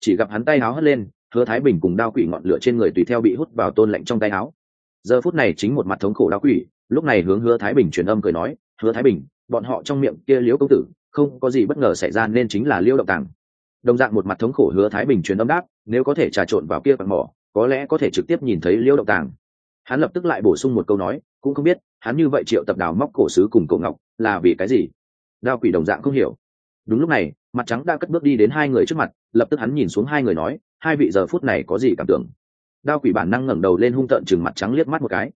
chỉ gặp hắn tay áo hất lên, Hứa Thái Bình cùng đao quỷ ngọn lửa trên người tùy theo bị hút vào tôn lạnh trong tay áo. Giờ phút này chính một mặt thống khổ đao quỷ, lúc này hướng Hứa Thái Bình truyền âm cười nói, Hứa Thái Bình, bọn họ trong miệng kia Liễu công tử không có gì bất ngờ xảy ra nên chính là Liễu Động Tàng. Đồng dạng một mặt thống khổ Hứa Thái Bình truyền âm đáp, nếu có thể trà trộn vào kia quặng mỏ, có lẽ có thể trực tiếp nhìn thấy Liễu Động Tàng. Hắn lập tức lại bổ sung một câu nói, cũng không biết hắn như vậy triệu tập đào móc cổ sứ cùng cổ ngọc là vì cái gì. Đao quỷ đồng dạng không hiểu. Đúng lúc này mặt trắng đã cất bước đi đến hai người trước mặt, lập tức hắn nhìn xuống hai người nói, hai vị giờ phút này có gì cảm tưởng. Đao quỷ bản năng ngẩng đầu lên hung tợn chừng mặt trắng liếc mắt một cái.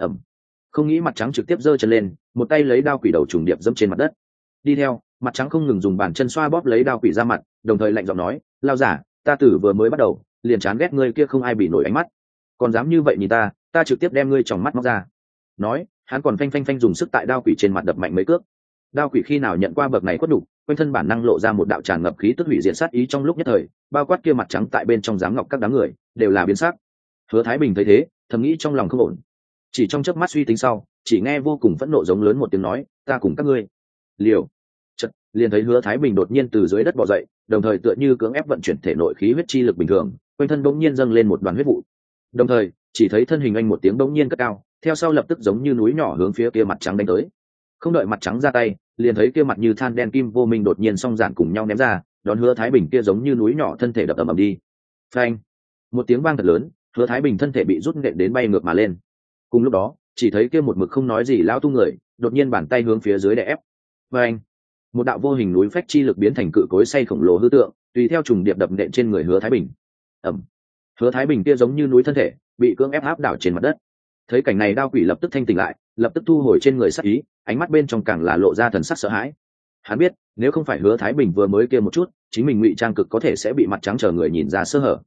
Không nghĩ mặt trắng trực tiếp giơ chân lên, một tay lấy đao quỷ đầu trùng điệp dẫm trên mặt đất. Đi theo mặt trắng không ngừng dùng bàn chân xoa bóp lấy đao quỷ ra mặt, đồng thời lạnh giọng nói, lao giả, ta tử vừa mới bắt đầu liền chán ghét ngươi kia không ai bị nổi ánh mắt, còn dám như vậy nhìn ta trực tiếp đem ngươi tròng mắt móc ra. Nói hắn còn phanh phanh phanh dùng sức tại đao quỷ trên mặt đập mạnh mấy cước. Đao quỷ khi nào nhận qua bậc này quất đủ, quanh thân bản năng lộ ra một đạo tràn ngập khí tức hủy diệt sát ý trong lúc nhất thời, bao quát kia mặt trắng tại bên trong giám ngọc các đám người đều là biến sắc. Hứa Thái Bình thấy thế thầm nghĩ trong lòng không ổn, chỉ trong chớp mắt suy tính sau, chỉ nghe vô cùng phẫn nộ giống lớn một tiếng nói, ta cùng các ngươi liều. Chợt liền thấy Hứa Thái Bình đột nhiên từ dưới đất bò dậy, đồng thời tựa như cưỡng ép vận chuyển thể nội khí huyết chi lực bình thường, quanh thân bỗng nhiên dâng lên một đoàn huyết vụ. Đồng thời chỉ thấy thân hình anh một tiếng bỗng nhiên cất cao, theo sau lập tức giống như núi nhỏ hướng phía kia mặt trắng đánh tới. Không đợi mặt trắng ra tay, liền thấy kia mặt như than đen Kim Vô Minh đột nhiên song giản cùng nhau ném ra, đón Hứa Thái Bình kia giống như núi nhỏ thân thể đập ầm ầm đi. Phanh! Một tiếng vang thật lớn, Hứa Thái Bình thân thể bị rút nện đến bay ngược mà lên. Cùng lúc đó chỉ thấy kia một mực không nói gì lão tu người đột nhiên bàn tay hướng phía dưới đè ép. Phanh! Một đạo vô hình núi phách chi lực biến thành cự cối xay khổng lồ hư tượng, tùy theo trùng điệp đập nện trên người Hứa Thái Bình. Ầm! Hứa Thái Bình kia giống như núi thân thể bị cưỡng ép áp đảo trên mặt đất. Thấy cảnh này đao quỷ lập tức thanh tỉnh lại, lập tức thu hồi trên người sát ý, ánh mắt bên trong càng là lộ ra thần sắc sợ hãi. Hắn biết nếu không phải Hứa Thái Bình vừa mới kia một chút, chính mình ngụy trang cực có thể sẽ bị mặt trắng chờ người nhìn ra sơ hở.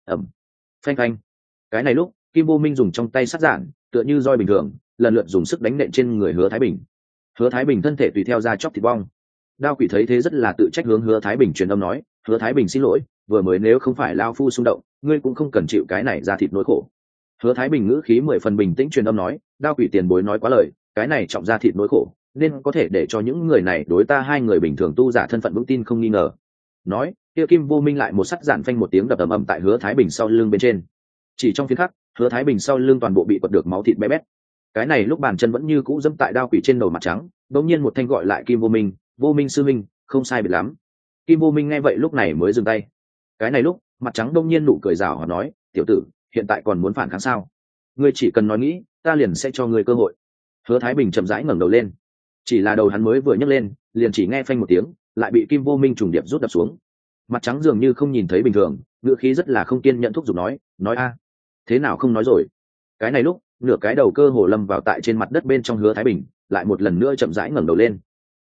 Phanh phanh. Cái này lúc Kim Vô Minh dùng trong tay sát giản tựa như roi bình thường lần lượt dùng sức đánh nện trên người Hứa Thái Bình. Hứa Thái Bình thân thể tùy theo ra chóc thịt bong. Đao quỷ thấy thế rất là tự trách hướng Hứa Thái Bình truyền âm nói, Hứa Thái Bình xin lỗi, vừa mới nếu không phải lao phu xung động, ngươi cũng không cần chịu cái này ra thịt nỗi khổ. Hứa Thái Bình ngữ khí 10 phần bình tĩnh truyền âm nói, đao quỷ tiền bối nói quá lời, cái này trọng ra thịt nỗi khổ nên có thể để cho những người này đối ta hai người bình thường tu giả thân phận vững tin không nghi ngờ. Nói kia Kim Vô Minh lại một sắc giản phanh một tiếng đập ầm ầm tại Hứa Thái Bình sau lưng bên trên. Chỉ trong phiến khắc, Hứa Thái Bình sau lưng toàn bộ bị quật được máu thịt bé bét. Cái này lúc bàn chân vẫn như cũ dẫm tại đao quỷ trên đầu mặt trắng, đột nhiên một thanh gọi lại Kim Vô Minh, Vô Minh sư minh, không sai biệt lắm. Kim Vô Minh nghe vậy lúc này mới dừng tay. Cái này lúc mặt trắng đông nhiên nụ cười rào hòa nói, tiểu tử hiện tại còn muốn phản kháng sao? Ngươi chỉ cần nói nghĩ, ta liền sẽ cho ngươi cơ hội. Hứa Thái Bình chậm rãi ngẩng đầu lên, chỉ là đầu hắn mới vừa nhấc lên, liền chỉ nghe phanh một tiếng, lại bị Kim Vô Minh trùng điệp rút đập xuống. Mặt trắng dường như không nhìn thấy bình thường, ngữ khí rất là không kiên nhẫn thúc giục nói a, thế nào không nói rồi. Cái này lúc nửa cái đầu cơ hồ lâm vào tại trên mặt đất bên trong Hứa Thái Bình lại một lần nữa chậm rãi ngẩng đầu lên.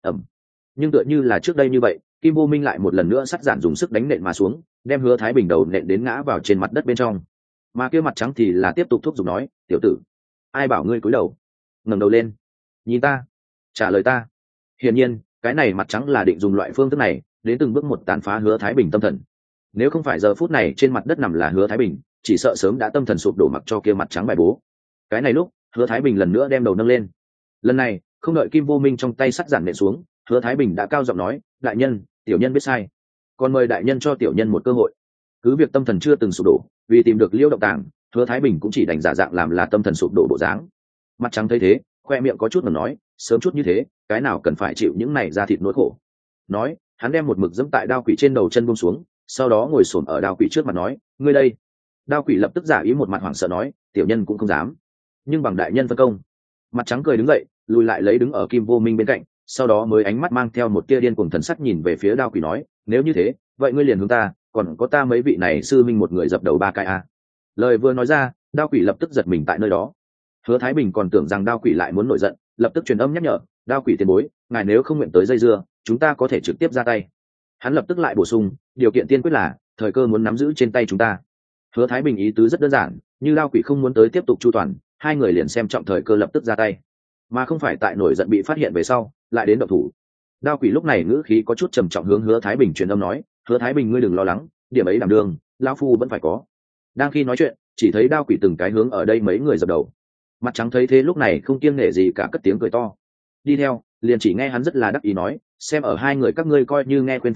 Nhưng tựa như là trước đây như vậy, Kim Vô Minh lại một lần nữa sắt giản dùng sức đánh nện mà xuống, đem Hứa Thái Bình đầu nện đến ngã vào trên mặt đất bên trong. Mà kia mặt trắng thì là tiếp tục thúc giục nói, tiểu tử, ai bảo ngươi cúi đầu, ngẩng đầu lên, nhìn ta, trả lời ta. Hiển nhiên cái này mặt trắng là định dùng loại phương thức này đến từng bước một tàn phá Hứa Thái Bình tâm thần. Nếu không phải giờ phút này trên mặt đất nằm là Hứa Thái Bình, chỉ sợ sớm đã tâm thần sụp đổ mặc cho kia mặt trắng bài bố. Cái này lúc Hứa Thái Bình lần nữa đem đầu nâng lên, lần này không đợi Kim Vô Minh trong tay sắt giản nện xuống, Hứa Thái Bình đã cao giọng nói, đại nhân, tiểu nhân biết sai, còn mời đại nhân cho tiểu nhân một cơ hội. Cứ việc tâm thần chưa từng sụp đổ, vì tìm được Liễu Động Tàng, Hứa Thái Bình cũng chỉ đành giả dạng làm là tâm thần sụp đổ bộ dáng. Mặt trắng thấy thế khoe miệng có chút mà nói, sớm chút như thế cái nào cần phải chịu những này ra thịt nỗi khổ. Nói hắn đem một mực dẫm tại đao quỷ trên đầu chân buông xuống, sau đó ngồi xổm ở đao quỷ trước mặt nói, ngươi đây. Đao quỷ lập tức giả ý một mặt hoảng sợ nói, tiểu nhân cũng không dám, nhưng bằng đại nhân phân công. Mặt trắng cười đứng dậy, lùi lại lấy đứng ở Kim Vô Minh bên cạnh, sau đó mới ánh mắt mang theo một tia điên cuồng thần sắc nhìn về phía đao quỷ nói, nếu như thế vậy ngươi liền hướng ta, còn có ta mấy vị này sư minh một người dập đầu ba cái a. Lời vừa nói ra, đao quỷ lập tức giật mình tại nơi đó. Hứa Thái Bình còn tưởng rằng đao quỷ lại muốn nổi giận, lập tức truyền âm nhắc nhở, đao quỷ tiền bối, ngài nếu không nguyện tới dây dưa, chúng ta có thể trực tiếp ra tay. Hắn lập tức lại bổ sung, điều kiện tiên quyết là thời cơ muốn nắm giữ trên tay chúng ta. Hứa Thái Bình ý tứ rất đơn giản, như đao quỷ không muốn tới tiếp tục chu toàn, hai người liền xem trọng thời cơ lập tức ra tay, mà không phải tại nổi giận bị phát hiện về sau lại đến động thủ. Đao quỷ lúc này ngữ khí có chút trầm trọng hướng Hứa Thái Bình truyền âm nói, Hứa Thái Bình ngươi đừng lo lắng, điểm ấy đảm đương lão phu vẫn phải có. Đang khi nói chuyện, chỉ thấy đao quỷ từng cái hướng ở đây mấy người dập đầu. Mặt trắng thấy thế lúc này không kiêng nể gì cả cất tiếng cười to. Đi theo liền chỉ nghe hắn rất là đắc ý nói, xem ở hai người các ngươi coi như nghe quên phân thượng,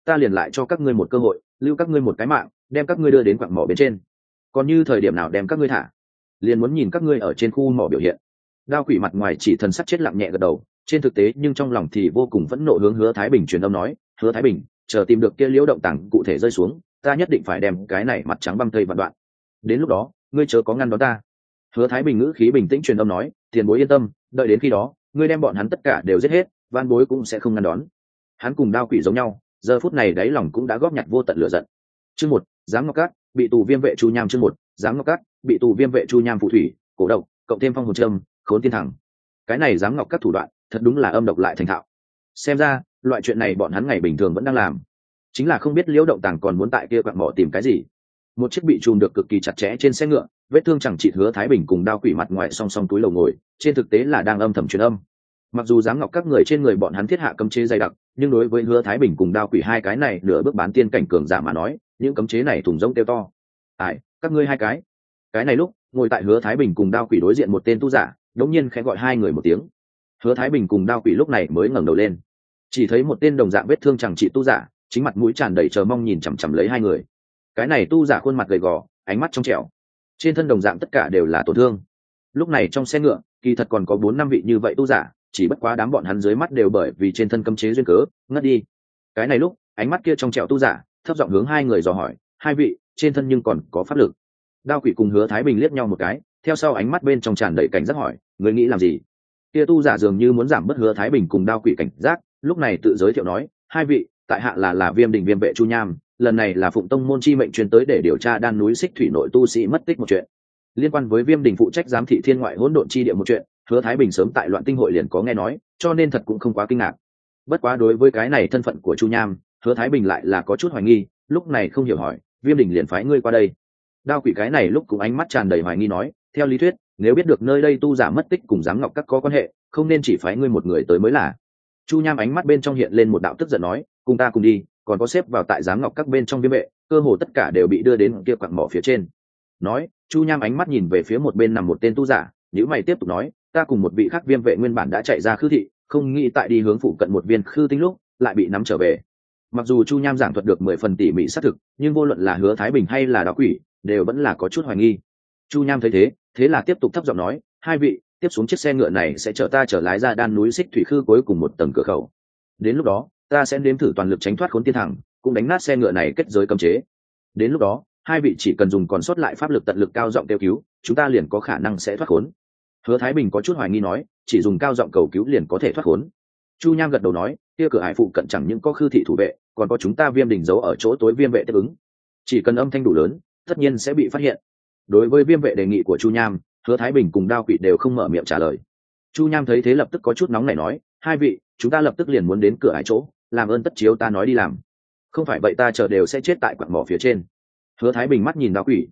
ta liền lại cho các ngươi một cơ hội, lưu các ngươi một cái mạng, đem các ngươi đưa đến quặng mỏ bên trên. Còn như thời điểm nào đem các ngươi thả, liền muốn nhìn các ngươi ở trên khu mỏ biểu hiện. Đao Quỷ mặt ngoài chỉ thần sắc chết lặng nhẹ gật đầu, trên thực tế nhưng trong lòng thì vô cùng phẫn nộ, hướng Hứa Thái Bình truyền âm nói: Hứa Thái Bình, chờ tìm được kia Liễu động tàng cụ thể rơi xuống, ta nhất định phải đem cái này mặt trắng băm thây vạn đoạn. Đến lúc đó ngươi chớ có ngăn đón ta. Hứa Thái Bình ngữ khí bình tĩnh truyền âm nói: tiền bối yên tâm, đợi đến khi đó ngươi đem bọn hắn tất cả đều giết hết, van bối cũng sẽ không ngăn đón. Hắn cùng Đao Quỷ giống nhau, giờ phút này đáy lòng cũng đã góp nhặt vô tận lửa giận. Chương 1, Giám Ngọc Các, bị tù viêm vệ Chu Nham. Chương 1, Giám Ngọc Các, bị tù viêm vệ Chu Nham phù thủy, cổ độc, cộng thêm phong hồn châm, khốn tiên thẳng. Cái này Giám Ngọc Các thủ đoạn, thật đúng là âm độc lại thành thạo. Xem ra, loại chuyện này bọn hắn ngày bình thường vẫn đang làm, chính là không biết Liễu động tàng còn muốn tại kia quặng mỏ tìm cái gì. Một chiếc bị trùm được cực kỳ chặt chẽ trên xe ngựa, vết thương chẳng chỉ Hứa Thái Bình cùng Đao Quỷ mặt ngoài song song túi lầu ngồi, trên thực tế là đang âm thầm truyền âm. Mặc dù Giám Ngọc Các người trên người bọn hắn thiết hạ cấm chế dày đặc, nhưng đối với Hứa Thái Bình cùng Đao Quỷ hai cái này nửa bước bán tiên cảnh cường giả mà nói, những cấm chế này thùng rỗng tiêu to. Ai, các ngươi hai cái. Cái này lúc, ngồi tại Hứa Thái Bình cùng Đao Quỷ đối diện một tên tu giả, đột nhiên khẽ gọi hai người một tiếng. Hứa Thái Bình cùng Đao Quỷ lúc này mới ngẩng đầu lên, chỉ thấy một tên đồng dạng vết thương chẳng trị tu giả, chính mặt mũi tràn đầy chờ mong nhìn chằm chằm lấy hai người. Cái này tu giả khuôn mặt gầy gò, ánh mắt trong trẻo, trên thân đồng dạng tất cả đều là tổn thương. Lúc này trong xe ngựa, kỳ thật còn có 4-5 vị như vậy tu giả, chỉ bất quá đám bọn hắn dưới mắt đều bởi vì trên thân cấm chế duyên cớ ngất đi. Cái này lúc, ánh mắt kia trong trẻo tu giả thấp giọng hướng hai người dò hỏi: hai vị, trên thân nhưng còn có pháp lực? Đao Quỷ cùng Hứa Thái Bình liếc nhau một cái, theo sau ánh mắt bên trong tràn đầy cảnh giác hỏi: người nghĩ làm gì? Kia tu giả dường như muốn giảm bớt Hứa Thái Bình cùng Đao Quỷ cảnh giác, lúc này tự giới thiệu nói: hai vị, tại hạ là Viêm Đình Viêm vệ Chu Nham, lần này là Phụng Tông môn chi mệnh truyền tới để điều tra đan núi Xích Thủy nội tu sĩ mất tích một chuyện. Liên quan với Viêm Đình phụ trách giám thị thiên ngoại hỗn độn chi địa một chuyện, Hứa Thái Bình sớm tại Loạn Tinh hội liền có nghe nói, cho nên thật cũng không quá kinh ngạc. Bất quá đối với cái này thân phận của Chu Nham, Hứa Thái Bình lại là có chút hoài nghi, lúc này không hiểu hỏi: Viêm Đình liền phái ngươi qua đây? Đao Quỷ cái này lúc cũng ánh mắt tràn đầy hoài nghi nói: theo lý thuyết, nếu biết được nơi đây tu giả mất tích cùng Giám Ngọc Các có quan hệ, không nên chỉ phái ngươi một người tới mới là. Chu Nham ánh mắt bên trong hiện lên một đạo tức giận nói: cùng ta cùng đi, còn có xếp vào tại Giám Ngọc Các bên trong Viêm vệ, cơ hồ tất cả đều bị đưa đến kia quặng mỏ phía trên. Nói, Chu Nham ánh mắt nhìn về phía một bên nằm một tên tu giả, nhíu mày tiếp tục nói: ta cùng một vị khác Viêm vệ nguyên bản đã chạy ra khư thị, không nghĩ tại đi hướng phụ cận một viên khư tinh lúc lại bị nắm trở về. Mặc dù Chu Nham giảng thuật được 10 phần tỉ mỉ xác thực, nhưng vô luận là Hứa Thái Bình hay là Đao Quỷ đều vẫn là có chút hoài nghi. Chu Nham thấy thế là tiếp tục thấp giọng nói: hai vị, tiếp xuống chiếc xe ngựa này sẽ chở ta trở lái ra đan núi Xích Thủy khư cuối cùng một tầng cửa khẩu. Đến lúc đó, ta sẽ nếm thử toàn lực tránh thoát khốn tiên thẳng, cũng đánh nát xe ngựa này kết giới cấm chế. Đến lúc đó, hai vị chỉ cần dùng còn sót lại pháp lực tận lực cao giọng kêu cứu, chúng ta liền có khả năng sẽ thoát khốn. Hứa Thái Bình có chút hoài nghi nói: chỉ dùng cao giọng cầu cứu liền có thể thoát khốn? Chu Nham gật đầu nói: kia cửa hải phụ cận chẳng những có khư thị thủ vệ, còn có chúng ta Viêm Đình giấu ở chỗ tối Viêm vệ tiếp ứng, chỉ cần âm thanh đủ lớn, tất nhiên sẽ bị phát hiện. Đối với Viêm vệ đề nghị của Chu Nham, Hứa Thái Bình cùng Đao Quỷ đều không mở miệng trả lời. Chu Nham thấy thế lập tức có chút nóng nảy nói: hai vị, chúng ta lập tức liền muốn đến cửa hải chỗ, làm ơn tất chiếu ta nói đi làm, không phải vậy ta chờ đều sẽ chết tại quặng mỏ phía trên. Hứa Thái Bình mắt nhìn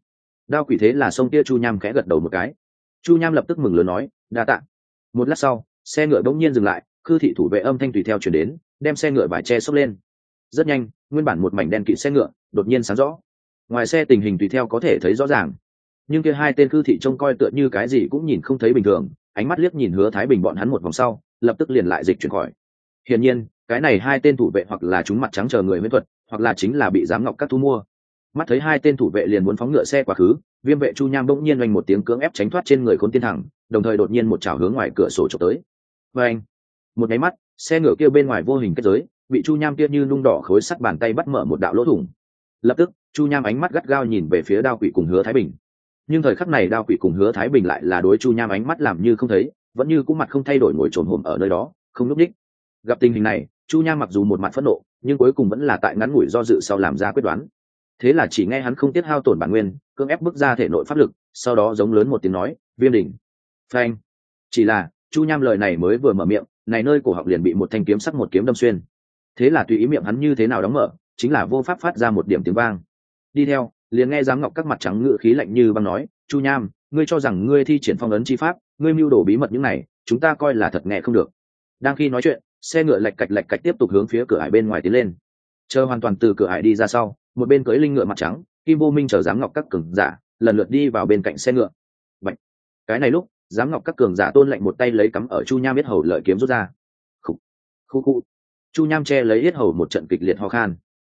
Đao Quỷ thế là xông kia Chu Nham khẽ gật đầu một cái. Chu Nham lập tức mừng lớn nói: đa tạ. Một lát sau, xe ngựa bỗng nhiên dừng lại, khư thị thủ vệ âm thanh tùy theo chuyển đến, đem xe ngựa vải che xốc lên. Rất nhanh, nguyên bản một mảnh đen kịt xe ngựa đột nhiên sáng rõ, ngoài xe tình hình tùy theo có thể thấy rõ ràng, nhưng kia hai tên khư thị trông coi tựa như cái gì cũng nhìn không thấy bình thường, ánh mắt liếc nhìn Hứa Thái Bình bọn hắn một vòng sau, lập tức liền lại dịch chuyển khỏi. Hiển nhiên, cái này hai tên thủ vệ hoặc là chúng mặt trắng chờ người huyễn thuật, hoặc là chính là bị Giám Ngọc Các thu mua. Mắt thấy hai tên thủ vệ liền muốn phóng ngựa xe quá khứ, Viêm vệ Chu Nham bỗng nhiên oanh một tiếng cưỡng ép tránh thoát trên người khốn tiên thẳng, đồng thời đột nhiên một chảo hướng ngoài cửa sổ chụp tới. Và một cái mắt, xe ngựa kia bên ngoài vô hình kết giới bị Chu Nham kia như nung đỏ khối sắt bàn tay bắt mở một đạo lỗ thủng. Lập tức, Chu Nham ánh mắt gắt gao nhìn về phía Đao Quỷ cùng Hứa Thái Bình. Nhưng thời khắc này Đao Quỷ cùng Hứa Thái Bình lại là đối Chu Nham ánh mắt làm như không thấy, vẫn như cũng mặt không thay đổi ngồi trồm hổm ở nơi đó, không lúc đích. Gặp tình hình này, Chu Nham mặc dù một mặt phẫn nộ, nhưng cuối cùng vẫn là tại ngắn ngủi do dự sau làm ra quyết đoán. Thế là chỉ nghe hắn không tiết hao tổn bản nguyên, cưỡng ép bức ra thể nội pháp lực, sau đó giống lớn một tiếng nói: Viêm Đình. Phanh. Chỉ là Chu Nham lời này mới vừa mở miệng, này nơi cổ họng liền bị một thanh kiếm sắc một kiếm đâm xuyên. Thế là tùy ý miệng hắn như thế nào đóng mở, chính là vô pháp phát ra một điểm tiếng vang. Đi theo, liền nghe Giám Ngọc Các mặt trắng ngự khí lạnh như băng nói: Chu Nham, ngươi cho rằng ngươi thi triển phong ấn chi pháp, ngươi mưu đồ bí mật những này, chúng ta coi là thật nghe không được. Đang khi nói chuyện, xe ngựa lạch cạch tiếp tục hướng phía cửa ải bên ngoài tiến lên. Chờ hoàn toàn từ cửa ải đi ra sau, một bên cưỡi linh ngựa mặt trắng, Kim Vô Minh chờ Giám Ngọc Các cường giả lần lượt đi vào bên cạnh xe ngựa. Bạch. Cái này lúc, Giám Ngọc Các cường giả Tôn lệnh một tay lấy cắm ở Chu Nham yết hầu lợi kiếm rút ra. Khụ. Chu Nham che lấy yết hầu một trận kịch liệt ho khan.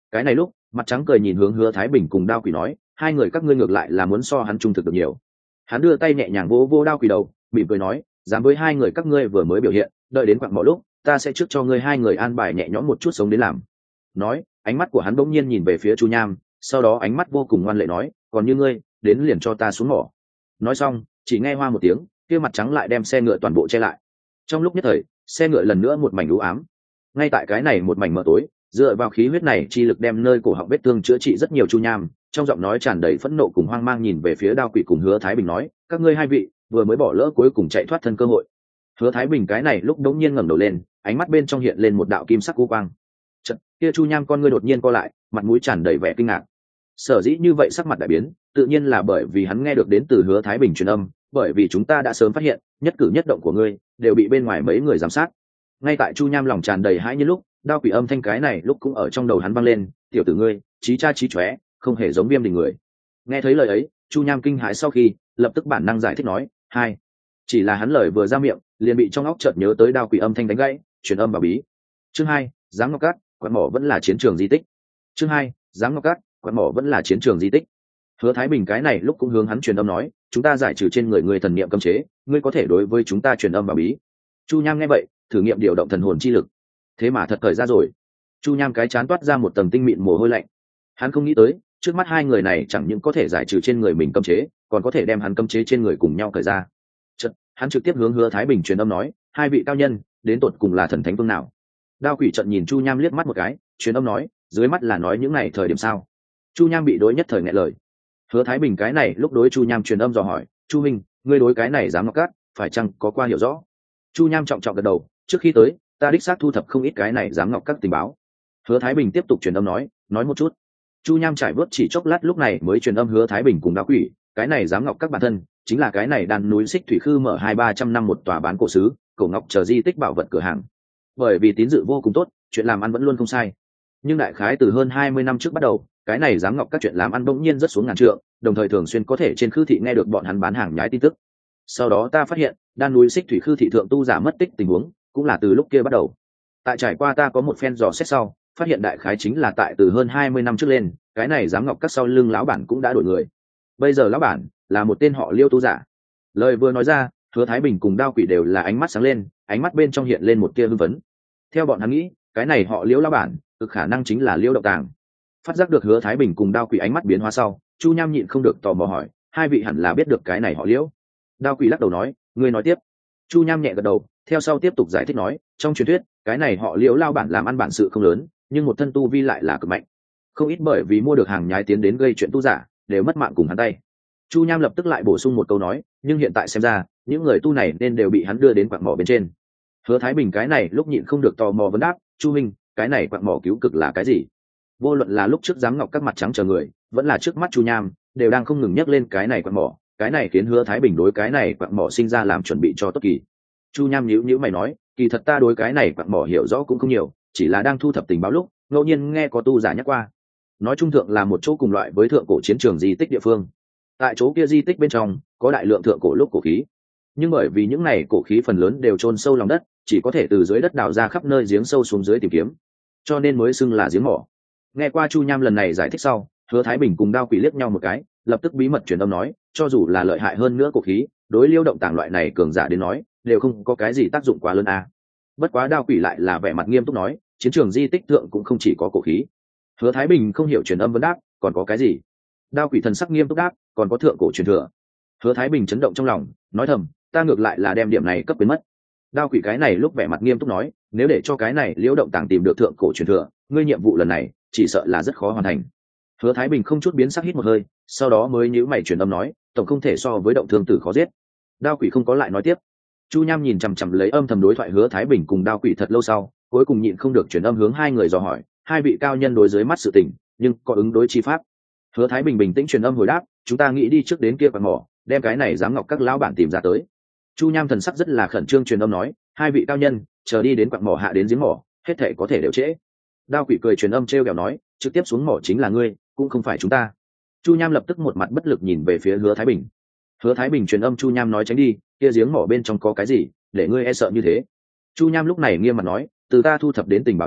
Cái này lúc mặt trắng cười nhìn hướng Hứa Thái Bình cùng Đao Quỷ nói, hai người các ngươi ngược lại là muốn so hắn trung thực được nhiều. Hắn đưa tay nhẹ nhàng vỗ vỗ Đao Quỷ đầu, mỉm cười nói, dám với hai người các ngươi vừa mới biểu hiện, đợi đến quặng mỏ lúc ta sẽ trước cho ngươi hai người an bài nhẹ nhõm một chút sống đến làm. Nói, ánh mắt của hắn bỗng nhiên nhìn về phía Chu Nham, sau đó ánh mắt vô cùng ngoan lệ nói, còn như ngươi đến liền cho ta xuống mỏ. Nói xong chỉ nghe hoa một tiếng, kia mặt trắng lại đem xe ngựa toàn bộ che lại. Trong lúc nhất thời xe ngựa lần nữa một mảnh u ám. Ngay tại cái này một mảnh mờ tối, dựa vào khí huyết này chi lực đem nơi cổ họng vết thương chữa trị rất nhiều. Chu Nham trong giọng nói tràn đầy phẫn nộ cùng hoang mang nhìn về phía Đao Quỷ cùng Hứa Thái Bình nói, các ngươi hai vị vừa mới bỏ lỡ cuối cùng chạy thoát thân cơ hội. Hứa Thái Bình cái này lúc đống nhiên ngẩng đầu lên, ánh mắt bên trong hiện lên một đạo kim sắc u quang. Chợt, kia Chu Nham con ngươi đột nhiên co lại, mặt mũi tràn đầy vẻ kinh ngạc. Sở dĩ như vậy sắc mặt đại biến, tự nhiên là bởi vì hắn nghe được đến từ Hứa Thái Bình truyền âm, bởi vì chúng ta đã sớm phát hiện, nhất cử nhất động của ngươi đều bị bên ngoài mấy người giám sát. Ngay tại Chu Nham lòng tràn đầy hãi nhiên lúc, Đao Quỷ âm thanh cái này lúc cũng ở trong đầu hắn vang lên, tiểu tử ngươi, trí cha trí chóe, không hề giống Viêm Đình người. Nghe thấy lời ấy, Chu Nham kinh hãi sau khi, lập tức bản năng giải thích nói, hai. Chỉ là hắn lời vừa ra miệng, liền bị trong óc chợt nhớ tới Đao Quỷ âm thanh đánh gãy, truyền âm bảo bí. Chương 2, Giám Ngọc Cát, quạt mỏ vẫn là chiến trường di tích. Chương 2, Giám Ngọc Cát, quạt mỏ vẫn là chiến trường di tích. Hứa Thái Bình cái này lúc cũng hướng hắn truyền âm nói, chúng ta giải trừ trên người ngươi thần niệm cấm chế, ngươi có thể đối với chúng ta truyền âm bảo bí. Chu Nham nghe vậy, thử nghiệm điều động thần hồn chi lực. Thế mà thật thời ra rồi. Chu Nham cái chán toát ra một tầng tinh mịn mồ hôi lạnh. Hắn không nghĩ tới, trước mắt hai người này chẳng những có thể giải trừ trên người mình cấm chế, còn có thể đem hắn cấm chế trên người cùng nhau cởi ra. Chợt, hắn trực tiếp hướng Hứa Thái Bình truyền âm nói, hai vị cao nhân, đến tột cùng là thần thánh phương nào? Đao Quỷ trận nhìn Chu Nham liếc mắt một cái, truyền âm nói, dưới mắt là nói những này thời điểm sao? Chu Nham bị đối nhất thời nghẹn lời. Hứa Thái Bình cái này lúc đối Chu Nham truyền âm dò hỏi, Chu Minh, ngươi đối cái này Giám Ngọc Cát phải chăng có qua hiểu rõ? Chu Nham trọng trọng gật đầu, trước khi tới ta đích xác thu thập không ít cái này Giám Ngọc Cát tình báo. Hứa Thái Bình tiếp tục truyền âm nói một chút. Chu Nham trải vớt chỉ chốc lát lúc này mới truyền âm Hứa Thái Bình cùng Đao Quỷ, cái này Giám Ngọc Cát bản thân chính là cái này đàn núi Xích Thủy Khư mở 200-300 năm một tòa bán cổ sứ, cổ ngọc chờ di tích bảo vật cửa hàng. Bởi vì tín dự vô cùng tốt, chuyện làm ăn vẫn luôn không sai. Nhưng đại khái từ hơn 20 năm trước bắt đầu, cái này Giám Ngọc Cát chuyện làm ăn bỗng nhiên rất xuống ngàn trượng, đồng thời thường xuyên có thể trên khư thị nghe được bọn hắn bán hàng nhái tin tức. Sau đó ta phát hiện, đan núi Xích Thủy Khư thị thượng tu giả mất tích tình huống, cũng là từ lúc kia bắt đầu. Tại trải qua ta có một phen dò xét sau, phát hiện đại khái chính là tại từ hơn 20 năm trước lên, cái này Giám Ngọc Cát sau lưng lão bản cũng đã đổi người. Bây giờ lão bản là một tên họ Liêu tu giả. Lời vừa nói ra, Hứa Thái Bình cùng Đao Quỷ đều là ánh mắt sáng lên, ánh mắt bên trong hiện lên một tia hưng phấn. Theo bọn hắn nghĩ, cái này họ Liêu lão bản, cực khả năng chính là Liêu Động Tàng. Phát giác được Hứa Thái Bình cùng Đao Quỷ ánh mắt biến hóa sau, Chu Nham nhịn không được tò mò hỏi, hai vị hẳn là biết được cái này họ Liêu. Đao Quỷ lắc đầu nói, ngươi nói tiếp. Chu Nham nhẹ gật đầu, theo sau tiếp tục giải thích nói, trong truyền thuyết cái này họ Liêu lao bản làm ăn bản sự không lớn, nhưng một thân tu vi lại là cực mạnh, không ít bởi vì mua được hàng nhái tiến đến gây chuyện tu giả đều mất mạng cùng hắn tay. Chu Nham lập tức lại bổ sung một câu nói, nhưng hiện tại xem ra những người tu này nên đều bị hắn đưa đến quặng mỏ bên trên. Hứa Thái Bình cái này lúc nhịn không được tò mò vấn đáp, Chu Minh, cái này quặng mỏ cứu cực là cái gì? Vô luận là lúc trước Giám Ngọc Các mặt trắng chờ người, vẫn là trước mắt Chu Nham, đều đang không ngừng nhắc lên cái này quặng mỏ, cái này khiến Hứa Thái Bình đối cái này quặng mỏ sinh ra làm chuẩn bị cho tốt kỳ. Chu Nham nhíu mày nói, kỳ thật ta đối cái này quặng mỏ hiểu rõ cũng không nhiều, chỉ là đang thu thập tình báo lúc ngẫu nhiên nghe có tu giả nhắc qua, nói trung thượng là một chỗ cùng loại với thượng cổ chiến trường di tích địa phương. Tại chỗ kia di tích bên trong có đại lượng thượng cổ lúc cổ khí, nhưng bởi vì những này cổ khí phần lớn đều chôn sâu lòng đất, chỉ có thể từ dưới đất đào ra khắp nơi giếng sâu xuống dưới tìm kiếm, cho nên mới xưng là giếng mỏ. Nghe qua Chu Nham lần này giải thích sau, Hứa Thái Bình cùng Đao Quỷ liếc nhau một cái, lập tức bí mật truyền âm nói, cho dù là lợi hại hơn nữa cổ khí, đối Liêu Động Tàng loại này cường giả đến nói đều không có cái gì tác dụng quá lớn a. Bất quá Đao Quỷ lại là vẻ mặt nghiêm túc nói, chiến trường di tích thượng cũng không chỉ có cổ khí. Hứa Thái Bình không hiểu truyền âm vấn đáp, còn có cái gì? Đao Quỷ thần sắc nghiêm túc đáp, còn có thượng cổ truyền thừa. Hứa Thái Bình chấn động trong lòng, nói thầm, ta ngược lại là đem điểm này cấp biến mất. Đao Quỷ cái này lúc vẻ mặt nghiêm túc nói, nếu để cho cái này Liễu Động Tàng tìm được thượng cổ truyền thừa, ngươi nhiệm vụ lần này chỉ sợ là rất khó hoàn thành. Hứa Thái Bình không chút biến sắc hít một hơi, sau đó mới nhíu mày truyền âm nói, tổng không thể so với động thương tử khó giết. Đao Quỷ không có lại nói tiếp. Chu Nham nhìn chằm chằm lấy âm thầm đối thoại Hứa Thái Bình cùng Đao Quỷ thật lâu sau, cuối cùng nhịn không được truyền âm hướng hai người dò hỏi, hai vị cao nhân đối dưới mắt sự tình, nhưng có ứng đối chi pháp. Hứa Thái Bình bình tĩnh truyền âm hồi đáp, chúng ta nghĩ đi trước đến kia quặng mỏ, đem cái này Giám Ngọc Các lão bản tìm ra tới. Chu Nham thần sắc rất là khẩn trương truyền âm nói, hai vị cao nhân, chờ đi đến quặng mỏ hạ đến giếng mỏ, hết thảy có thể đều trễ. Đao Quỷ cười truyền âm trêu ghẹo nói, trực tiếp xuống mỏ chính là ngươi, cũng không phải chúng ta. Chu Nham lập tức một mặt bất lực nhìn về phía Hứa Thái Bình. Hứa Thái Bình truyền âm Chu Nham nói tránh đi, kia giếng mỏ bên trong có cái gì, để ngươi e sợ như thế. Chu Nham lúc này nghiêm mặt nói, từ ta thu thập đến tình báo nhìn,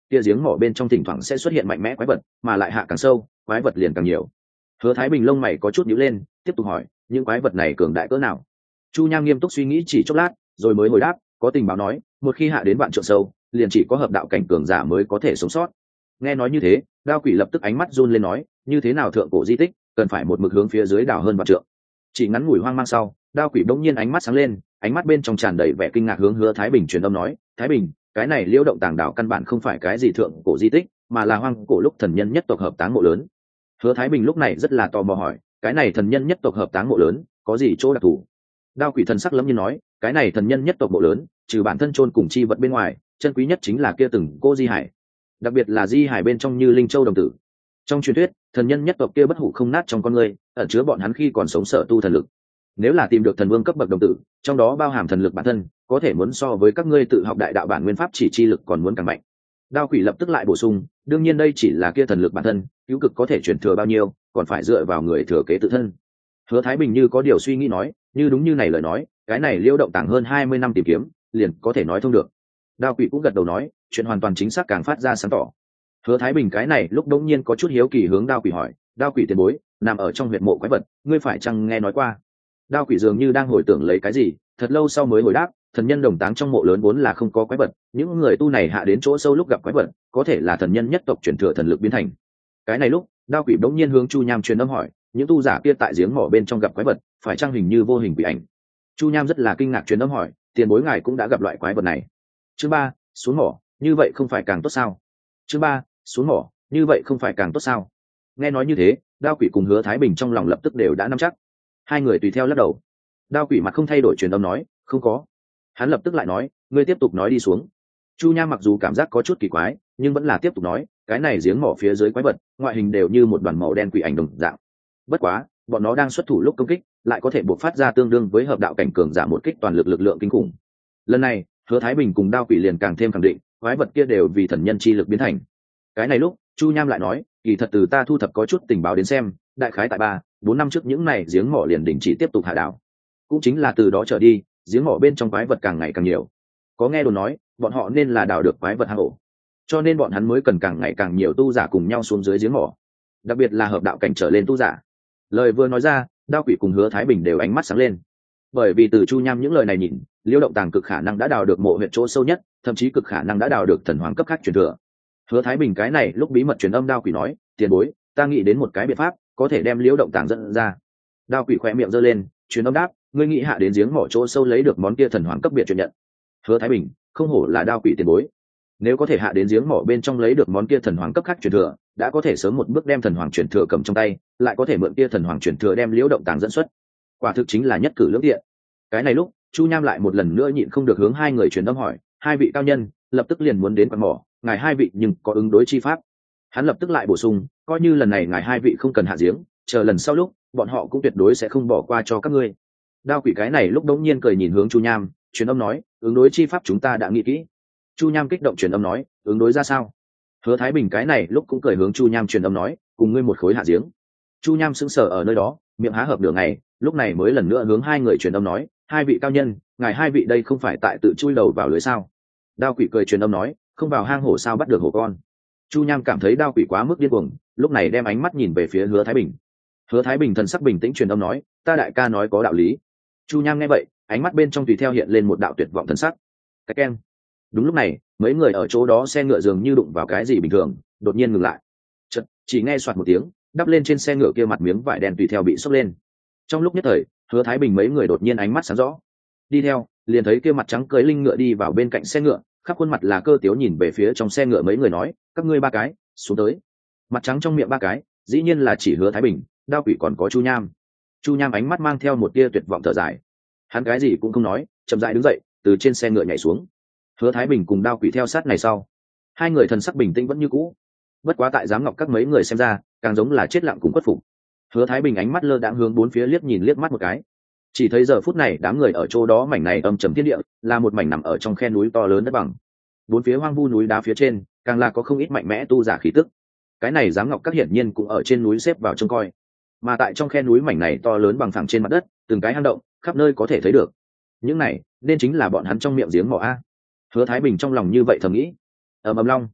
kia giếng mỏ bên trong thỉnh thoảng sẽ xuất hiện mạnh mẽ quái vật, mà lại hạ càng sâu quái vật liền càng nhiều. Hứa Thái Bình lông mày có chút nhíu lên, tiếp tục hỏi, những quái vật này cường đại cỡ nào? Chu Nham nghiêm túc suy nghĩ chỉ chốc lát, rồi mới hồi đáp, có tình báo nói, một khi hạ đến vạn trượng sâu, liền chỉ có hợp đạo cảnh cường giả mới có thể sống sót. Nghe nói như thế, Đao Quỷ lập tức ánh mắt run lên nói, như thế nào thượng cổ di tích, cần phải một mực hướng phía dưới đào hơn vạn trượng. Chỉ ngắn ngủi hoang mang sau, Đao Quỷ bỗng nhiên ánh mắt sáng lên, ánh mắt bên trong tràn đầy vẻ kinh ngạc hướng Hứa Thái Bình truyền âm nói, Thái Bình, cái này Liễu Động Tàng Đảo căn bản không phải cái gì thượng cổ di tích, mà là hoang cổ lúc thần nhân nhất tộc hợp táng mộ lớn. Hứa Thái Bình lúc này rất là tò mò hỏi, cái này thần nhân nhất tộc hợp táng mộ lớn có gì chỗ đặc thù? Đao Quỷ thần sắc lẫm nhiên nói, cái này thần nhân nhất tộc mộ lớn, trừ bản thân chôn cùng chi vật bên ngoài, chân quý nhất chính là kia từng cô di hải, đặc biệt là di hải bên trong như linh châu đồng tử. Trong truyền thuyết, thần nhân nhất tộc kia bất hủ không nát trong con người, ẩn chứa bọn hắn khi còn sống sở tu thần lực. Nếu là tìm được thần vương cấp bậc đồng tử, trong đó bao hàm thần lực bản thân, có thể muốn so với các ngươi tự học đại đạo bản nguyên pháp chỉ chi lực còn muốn càng mạnh. Đao Quỷ lập tức lại bổ sung, đương nhiên đây chỉ là kia thần lực bản thân, cứu cực có thể chuyển thừa bao nhiêu, còn phải dựa vào người thừa kế tự thân. Hứa Thái Bình như có điều suy nghĩ nói, như đúng như này lời nói, cái này Liễu Động Tàng hơn 20 năm tìm kiếm, liền có thể nói thông được. Đao Quỷ cũng gật đầu nói, chuyện hoàn toàn chính xác càng phát ra sáng tỏ. Hứa Thái Bình cái này lúc đống nhiên có chút hiếu kỳ hướng Đao Quỷ hỏi, Đao Quỷ tiền bối, nằm ở trong huyệt mộ quái vật, ngươi phải chăng nghe nói qua? Đao Quỷ dường như đang hồi tưởng lấy cái gì, thật lâu sau mới hồi đáp, thần nhân đồng táng trong mộ lớn vốn là không có quái vật, những người tu này hạ đến chỗ sâu lúc gặp quái vật, có thể là thần nhân nhất tộc chuyển thừa thần lực biến thành. Cái này lúc, Đao Quỷ đống nhiên hướng Chu Nham truyền âm hỏi, những tu giả kia tại giếng mỏ bên trong gặp quái vật, phải chăng hình như vô hình quỷ ảnh? Chu Nham rất là kinh ngạc truyền âm hỏi, tiền bối ngài cũng đã gặp loại quái vật này. Chương 3, xuống mỏ, như vậy không phải càng tốt sao? Chương 3, xuống mỏ, như vậy không phải càng tốt sao? Nghe nói như thế, Đao Quỷ cùng Hứa Thái Bình trong lòng lập tức đều đã nắm chắc. Hai người tùy theo lắc đầu. Đao Quỷ mặt không thay đổi truyền âm nói, không có. Hắn lập tức lại nói, ngươi tiếp tục nói đi xuống. Chu Nham mặc dù cảm giác có chút kỳ quái, nhưng vẫn là tiếp tục nói, cái này giếng mỏ phía dưới quái vật, ngoại hình đều như một đoàn màu đen quỷ ảnh đồng dạng. Bất quá, bọn nó đang xuất thủ lúc công kích, lại có thể buộc phát ra tương đương với hợp đạo cảnh cường giả một kích toàn lực lực lượng kinh khủng. Lần này, Hứa Thái Bình cùng Đao Quỷ liền càng thêm khẳng định, quái vật kia đều vì thần nhân chi lực biến thành. Cái này lúc, Chu Nham lại nói, kỳ thật từ ta thu thập có chút tình báo đến xem, đại khái tại 3-4 năm trước những này giếng mỏ liền đình chỉ tiếp tục hạ đảo. Cũng chính là từ đó trở đi, giếng mỏ bên trong quái vật càng ngày càng nhiều. Có nghe đồn nói, bọn họ nên là đào được quái vật hang ổ, cho nên bọn hắn mới cần càng ngày càng nhiều tu giả cùng nhau xuống dưới giếng mỏ, đặc biệt là hợp đạo cảnh trở lên tu giả. Lời vừa nói ra, Đao Quỷ cùng Hứa Thái Bình đều ánh mắt sáng lên, bởi vì từ Chu Nham những lời này nhìn, Liễu Động Tàng cực khả năng đã đào được mộ huyệt chỗ sâu nhất, thậm chí cực khả năng đã đào được thần hoàng cấp khác truyền thừa. Hứa Thái Bình cái này lúc bí mật truyền âm Đao Quỷ nói, tiền bối, ta nghĩ đến một cái biện pháp có thể đem Liễu Động Tàng dẫn ra. Đao Quỷ khỏe miệng giơ lên, truyền âm đáp, ngươi nghĩ hạ đến giếng mỏ chỗ sâu lấy được món kia thần hoàng cấp biệt truyền nhận. Hứa Thái Bình, không hổ là Đao Quỷ tiền bối, nếu có thể hạ đến giếng mỏ bên trong lấy được món kia thần hoàng cấp khác truyền thừa, đã có thể sớm một bước đem thần hoàng truyền thừa cầm trong tay, lại có thể mượn kia thần hoàng truyền thừa đem Liễu Động Tàng dẫn xuất, quả thực chính là nhất cử lưỡng tiện. Cái này lúc, Chu Nham lại một lần nữa nhịn không được hướng hai người truyền âm hỏi, hai vị cao nhân lập tức liền muốn đến quán mỏ, ngài hai vị nhưng có ứng đối chi pháp? Hắn lập tức lại bổ sung, coi như lần này ngài hai vị không cần hạ giếng, chờ lần sau lúc, bọn họ cũng tuyệt đối sẽ không bỏ qua cho các ngươi. Đao Quỷ cái này lúc đống nhiên cười nhìn hướng Chu Nham, truyền âm nói, ứng đối chi pháp chúng ta đã nghĩ kỹ. Chu Nham kích động truyền âm nói, ứng đối ra sao? Hứa Thái Bình cái này lúc cũng cười hướng Chu Nham truyền âm nói, cùng ngươi một khối hạ giếng. Chu Nham sững sờ ở nơi đó, miệng há hợp nửa ngày, lúc này mới lần nữa hướng hai người truyền âm nói, hai vị cao nhân, ngài hai vị đây không phải tại tự chui đầu vào lưới sao? Đao Quỷ cười truyền âm nói, không vào hang hổ sao bắt được hổ con. Chu Nham cảm thấy Đao Quỷ quá mức điên cuồng, lúc này đem ánh mắt nhìn về phía Hứa Thái Bình. Hứa Thái Bình thần sắc bình tĩnh truyền âm nói, ta đại ca nói có đạo lý. Chu Nham nghe vậy, ánh mắt bên trong tùy theo hiện lên một đạo tuyệt vọng thần sắc. Cái keng. Đúng lúc này, mấy người ở chỗ đó xe ngựa dường như đụng vào cái gì bình thường, đột nhiên ngừng lại. Chợt, chỉ nghe soạt một tiếng, đắp lên trên xe ngựa kia mặt miếng vải đen tùy theo bị xốc lên. Trong lúc nhất thời, Hứa Thái Bình mấy người đột nhiên ánh mắt sáng rõ. Đi theo, liền thấy kia mặt trắng cưỡi linh ngựa đi vào bên cạnh xe ngựa, khắp khuôn mặt là cơ tiếu nhìn về phía trong xe ngựa mấy người nói, các ngươi ba cái, xuống tới. Mặt trắng trong miệng ba cái, dĩ nhiên là chỉ Hứa Thái Bình, Đao Quỷ còn có Chu Nham. Chu Nham ánh mắt mang theo một tia tuyệt vọng thở dài. Hắn cái gì cũng không nói, chậm rãi đứng dậy, từ trên xe ngựa nhảy xuống. Hứa Thái Bình cùng Đao Quỷ theo sát này sau. Hai người thần sắc bình tĩnh vẫn như cũ. Bất quá tại giám ngọc các mấy người xem ra, càng giống là chết lặng cùng khuất phục. Hứa Thái Bình ánh mắt lơ đãng hướng bốn phía liếc nhìn liếc mắt một cái. Chỉ thấy giờ phút này đám người ở chỗ đó mảnh này âm trầm thiên địa, là một mảnh nằm ở trong khe núi to lớn đất bằng. Bốn phía hoang vu núi đá phía trên, càng là có không ít mạnh mẽ tu giả khí tức. Cái này giám ngọc các hiển nhiên cũng ở trên núi xếp vào trông coi. Mà tại trong khe núi mảnh này to lớn bằng phẳng trên mặt đất, từng cái hang động, khắp nơi có thể thấy được. Những này, nên chính là bọn hắn trong miệng giếng mỏ a. Hứa Thái Bình trong lòng như vậy thầm nghĩ. Ầm ầm long,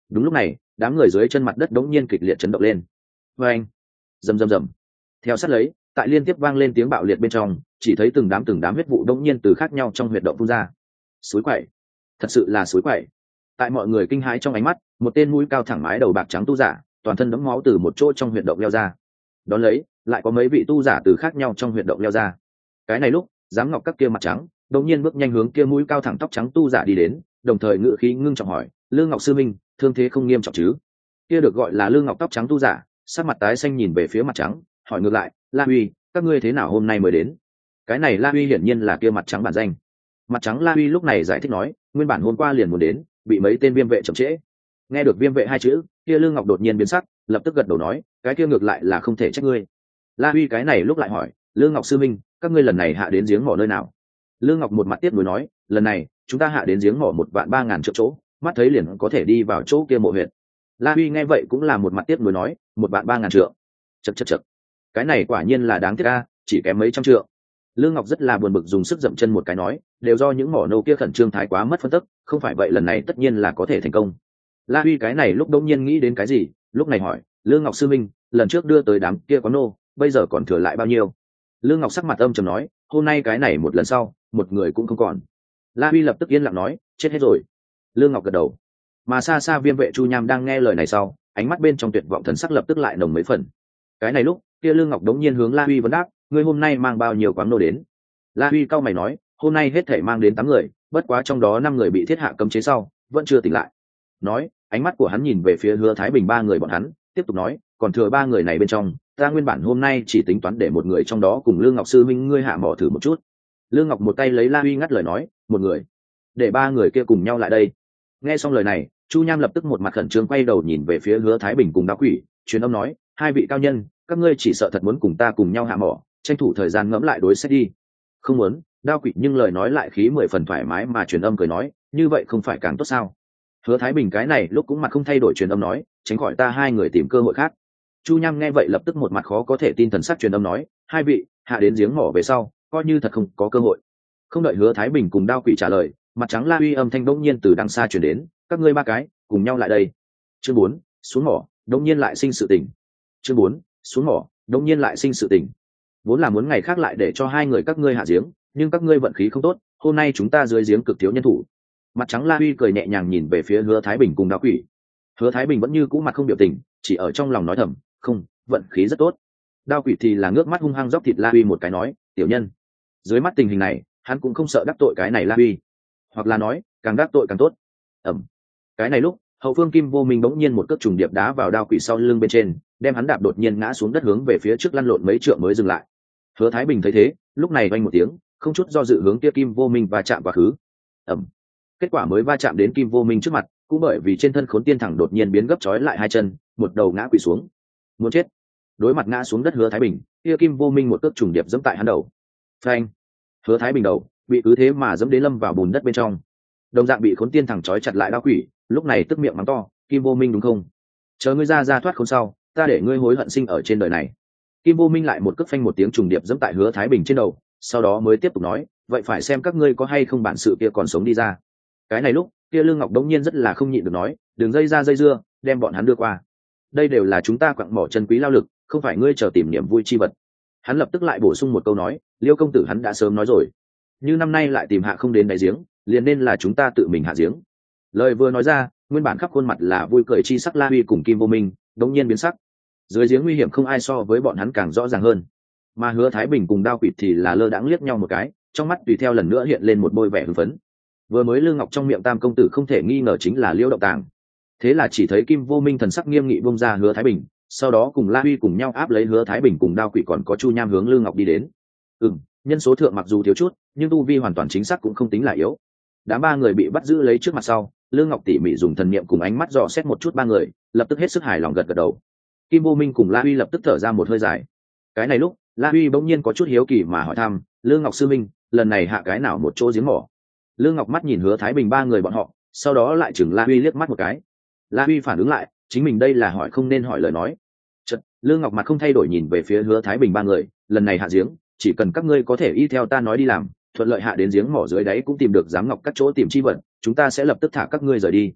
Đúng lúc này đám người dưới chân mặt đất đống nhiên kịch liệt chấn động lên. Vê anh, rầm rầm rầm. Theo sát lấy tại liên tiếp vang lên tiếng bạo liệt bên trong, chỉ thấy từng đám huyết vụ đống nhiên từ khác nhau trong huyệt động phun ra. Suối quậy, thật sự là suối quậy. Tại mọi người kinh hãi trong ánh mắt, một tên mũi cao thẳng mái đầu bạc trắng tu giả toàn thân đẫm máu từ một chỗ trong huyệt động leo ra. Đón lấy lại có mấy vị tu giả từ khác nhau trong huyệt động leo ra. Cái này lúc giám ngọc các kia mặt trắng đống nhiên bước nhanh hướng kia mũi cao thẳng tóc trắng tu giả đi đến, đồng thời ngự khí ngưng trọng hỏi: Lương Ngọc sư minh, thương thế không nghiêm trọng chứ? Kia được gọi là Lương Ngọc tóc trắng tu giả sắc mặt tái xanh nhìn về phía mặt trắng, hỏi ngược lại: La Huy, các ngươi thế nào hôm nay mới đến? Cái này La Huy hiển nhiên là kia mặt trắng bản danh. Mặt trắng La Huy lúc này giải thích nói: nguyên bản hôm qua liền muốn đến, bị mấy tên viêm vệ chậm trễ. Nghe được viêm vệ hai chữ, kia Lương Ngọc đột nhiên biến sắc, lập tức gật đầu nói: cái kia ngược lại là không thể trách ngươi. La Huy cái này lúc lại hỏi: Lương Ngọc sư minh, các ngươi lần này hạ đến giếng mỏ nơi nào? Lương Ngọc một mặt tiếc nuối nói: lần này chúng ta hạ đến giếng mỏ 1.300.000 triệu chỗ, mắt thấy liền có thể đi vào chỗ kia mộ huyện. La Huy nghe vậy cũng là một mặt tiếc nuối nói: 1.300.000 triệu. Chậc. Cái này quả nhiên là đáng tiếc a, chỉ kém mấy trăm triệu. Lương Ngọc rất là buồn bực dùng sức dậm chân một cái nói: đều do những mỏ nô kia khẩn trương thái quá mất phân tức, không phải vậy lần này tất nhiên là có thể thành công. La Huy cái này lúc đông nhiên nghĩ đến cái gì, lúc này hỏi: Lương Ngọc sư minh, lần trước đưa tới đám kia có nô, bây giờ còn thừa lại bao nhiêu? Lương Ngọc sắc mặt âm trầm nói: hôm nay cái này một lần sau, một người cũng không còn. La Huy lập tức yên lặng nói: chết hết rồi. Lương Ngọc gật đầu. Mà xa xa viêm vệ Chu Nham đang nghe lời này sau, ánh mắt bên trong tuyệt vọng thần sắc lập tức lại nồng mấy phần. Cái này lúc kia Lương Ngọc đống nhiên hướng La Huy vấn đáp: ngươi hôm nay mang bao nhiêu quán nô đến? La Huy cau mày nói: hôm nay hết thể mang đến 8 người, bất quá trong đó 5 người bị thiết hạ cấm chế sau vẫn chưa tỉnh lại. Nói, ánh mắt của hắn nhìn về phía Hứa Thái Bình 3 người bọn hắn, tiếp tục nói: còn thừa 3 người này bên trong, ta nguyên bản hôm nay chỉ tính toán để một người trong đó cùng Lương Ngọc sư minh ngươi hạ mỏ thử một chút. Lương Ngọc một tay lấy La Huy ngắt lời nói: một người, để 3 người kia cùng nhau lại đây. Nghe xong lời này, Chu Nham lập tức một mặt khẩn trương quay đầu nhìn về phía Hứa Thái Bình cùng Đao Quỷ, truyền âm nói: hai vị cao nhân, các ngươi chỉ sợ thật muốn cùng ta cùng nhau hạ mỏ, tranh thủ thời gian ngẫm lại đối xét đi. Không muốn. Đao Quỷ nhưng lời nói lại khí 10 phần thoải mái mà truyền âm cười nói: như vậy không phải càng tốt sao? Hứa Thái Bình cái này lúc cũng mặt không thay đổi truyền âm nói: tránh khỏi ta hai người tìm cơ hội khác. Chu Nham nghe vậy lập tức một mặt khó có thể tin thần sắc truyền âm nói: hai vị hạ đến giếng mỏ về sau, coi như thật không có cơ hội. Không đợi Hứa Thái Bình cùng Đao Quỷ trả lời, mặt trắng La Huy âm thanh bỗng nhiên từ đằng xa truyền đến: các ngươi 3 cái cùng nhau lại đây. Chương 4, xuống mỏ đống nhiên lại sinh sự tình. Chương 4, xuống mỏ đống nhiên lại sinh sự tình. Vốn là muốn ngày khác lại để cho hai người các ngươi hạ giếng, nhưng các ngươi vận khí không tốt, hôm nay chúng ta dưới giếng cực thiếu nhân thủ. Mặt trắng La Huy cười nhẹ nhàng nhìn về phía Hứa Thái Bình cùng Đao Quỷ. Hứa Thái Bình vẫn như cũ mặt không biểu tình, chỉ ở trong lòng nói thầm: không, vận khí rất tốt. Đao Quỷ thì là ngước mắt hung hăng dốc thịt La Huy một cái nói: tiểu nhân. Dưới mắt tình hình này, hắn cũng không sợ đắc tội cái này La Huy, hoặc là nói càng đắc tội càng tốt. Cái này lúc hậu phương Kim Vô Minh bỗng nhiên một cước trùng điệp đá vào Đao Quỷ sau lưng bên trên, đem hắn đạp đột nhiên ngã xuống đất hướng về phía trước lăn lộn mấy trượng mới dừng lại. Hứa Thái Bình thấy thế, lúc này vang một tiếng, không chút do dự hướng kia Kim Vô Minh va chạm quá khứ. Kết quả mới va chạm đến Kim Vô Minh trước mặt, cũng bởi vì trên thân Khốn Tiên thẳng đột nhiên biến gấp trói lại hai chân, một đầu ngã quỵ xuống. Muốn chết. Đối mặt ngã xuống đất Hứa Thái Bình, kia Kim Vô Minh một cước trùng điệp giẫm tại hắn đầu. Phanh. Hứa Thái Bình đầu bị cứ thế mà giẫm đến lâm vào bùn đất bên trong. Đồng dạng bị Khốn Tiên thẳng trói chặt lại Đao Quỷ, lúc này tức miệng mắng to: Kim Vô Minh đúng không? Chờ ngươi ra thoát khốn sau, ta để ngươi hối hận sinh ở trên đời này. Kim Vô Minh lại một cước phanh một tiếng trùng điệp giẫm tại Hứa Thái Bình trên đầu, sau đó mới tiếp tục nói: vậy phải xem các ngươi có hay không bản sự kia còn sống đi ra. Cái này lúc kia Lương Ngọc đống nhiên rất là không nhịn được nói: đừng dây ra dây dưa, đem bọn hắn đưa qua. Đây đều là chúng ta quặng mỏ chân quý lao lực, không phải ngươi chờ tìm niềm vui chi vật. Hắn lập tức lại bổ sung một câu nói: Liêu công tử hắn đã sớm nói rồi, như năm nay lại tìm hạ không đến đáy giếng, liền nên là chúng ta tự mình hạ giếng. Lời vừa nói ra, nguyên bản khắp khuôn mặt là vui cười chi sắc La Huy cùng Kim Vô Minh đống nhiên biến sắc. Dưới giếng nguy hiểm không ai so với bọn hắn càng rõ ràng hơn, mà Hứa Thái Bình cùng Đao Quỷ thì là lơ đãng liếc nhau một cái, trong mắt tùy theo lần nữa hiện lên một bôi vẻ hưng phấn. Vừa mới Lương Ngọc trong miệng Tam công tử không thể nghi ngờ chính là Liêu Động Tàng. Thế là chỉ thấy Kim Vô Minh thần sắc nghiêm nghị bông ra Hứa Thái Bình, sau đó cùng La Huy cùng nhau áp lấy Hứa Thái Bình cùng Đao Quỷ còn có Chu Nham hướng Lương Ngọc đi đến. Nhân số thượng mặc dù thiếu chút, nhưng tu vi hoàn toàn chính xác cũng không tính là yếu. Đám 3 người bị bắt giữ lấy trước mặt sau, Lương Ngọc tỉ mỉ dùng thần niệm cùng ánh mắt dò xét một chút 3 người, lập tức hết sức hài lòng gật gật đầu. Kim Vô Minh cùng La Huy lập tức thở ra một hơi dài. Cái này lúc, La Huy bỗng nhiên có chút hiếu kỳ mà hỏi thăm: Lương Ngọc sư minh, lần này hạ cái nào một chỗ giếng mỏ? Lương Ngọc mắt nhìn Hứa Thái Bình 3 người bọn họ, sau đó lại chừng La Huy liếc mắt một cái. La Huy phản ứng lại, chính mình đây là hỏi không nên hỏi lời nói. Chợt, Lương Ngọc mặt không thay đổi nhìn về phía Hứa Thái Bình 3 người: lần này hạ giếng, chỉ cần các ngươi có thể y theo ta nói đi làm, thuận lợi hạ đến giếng mỏ dưới đáy cũng tìm được giám ngọc các chỗ tìm chi vật, chúng ta sẽ lập tức thả các ngươi rời đi.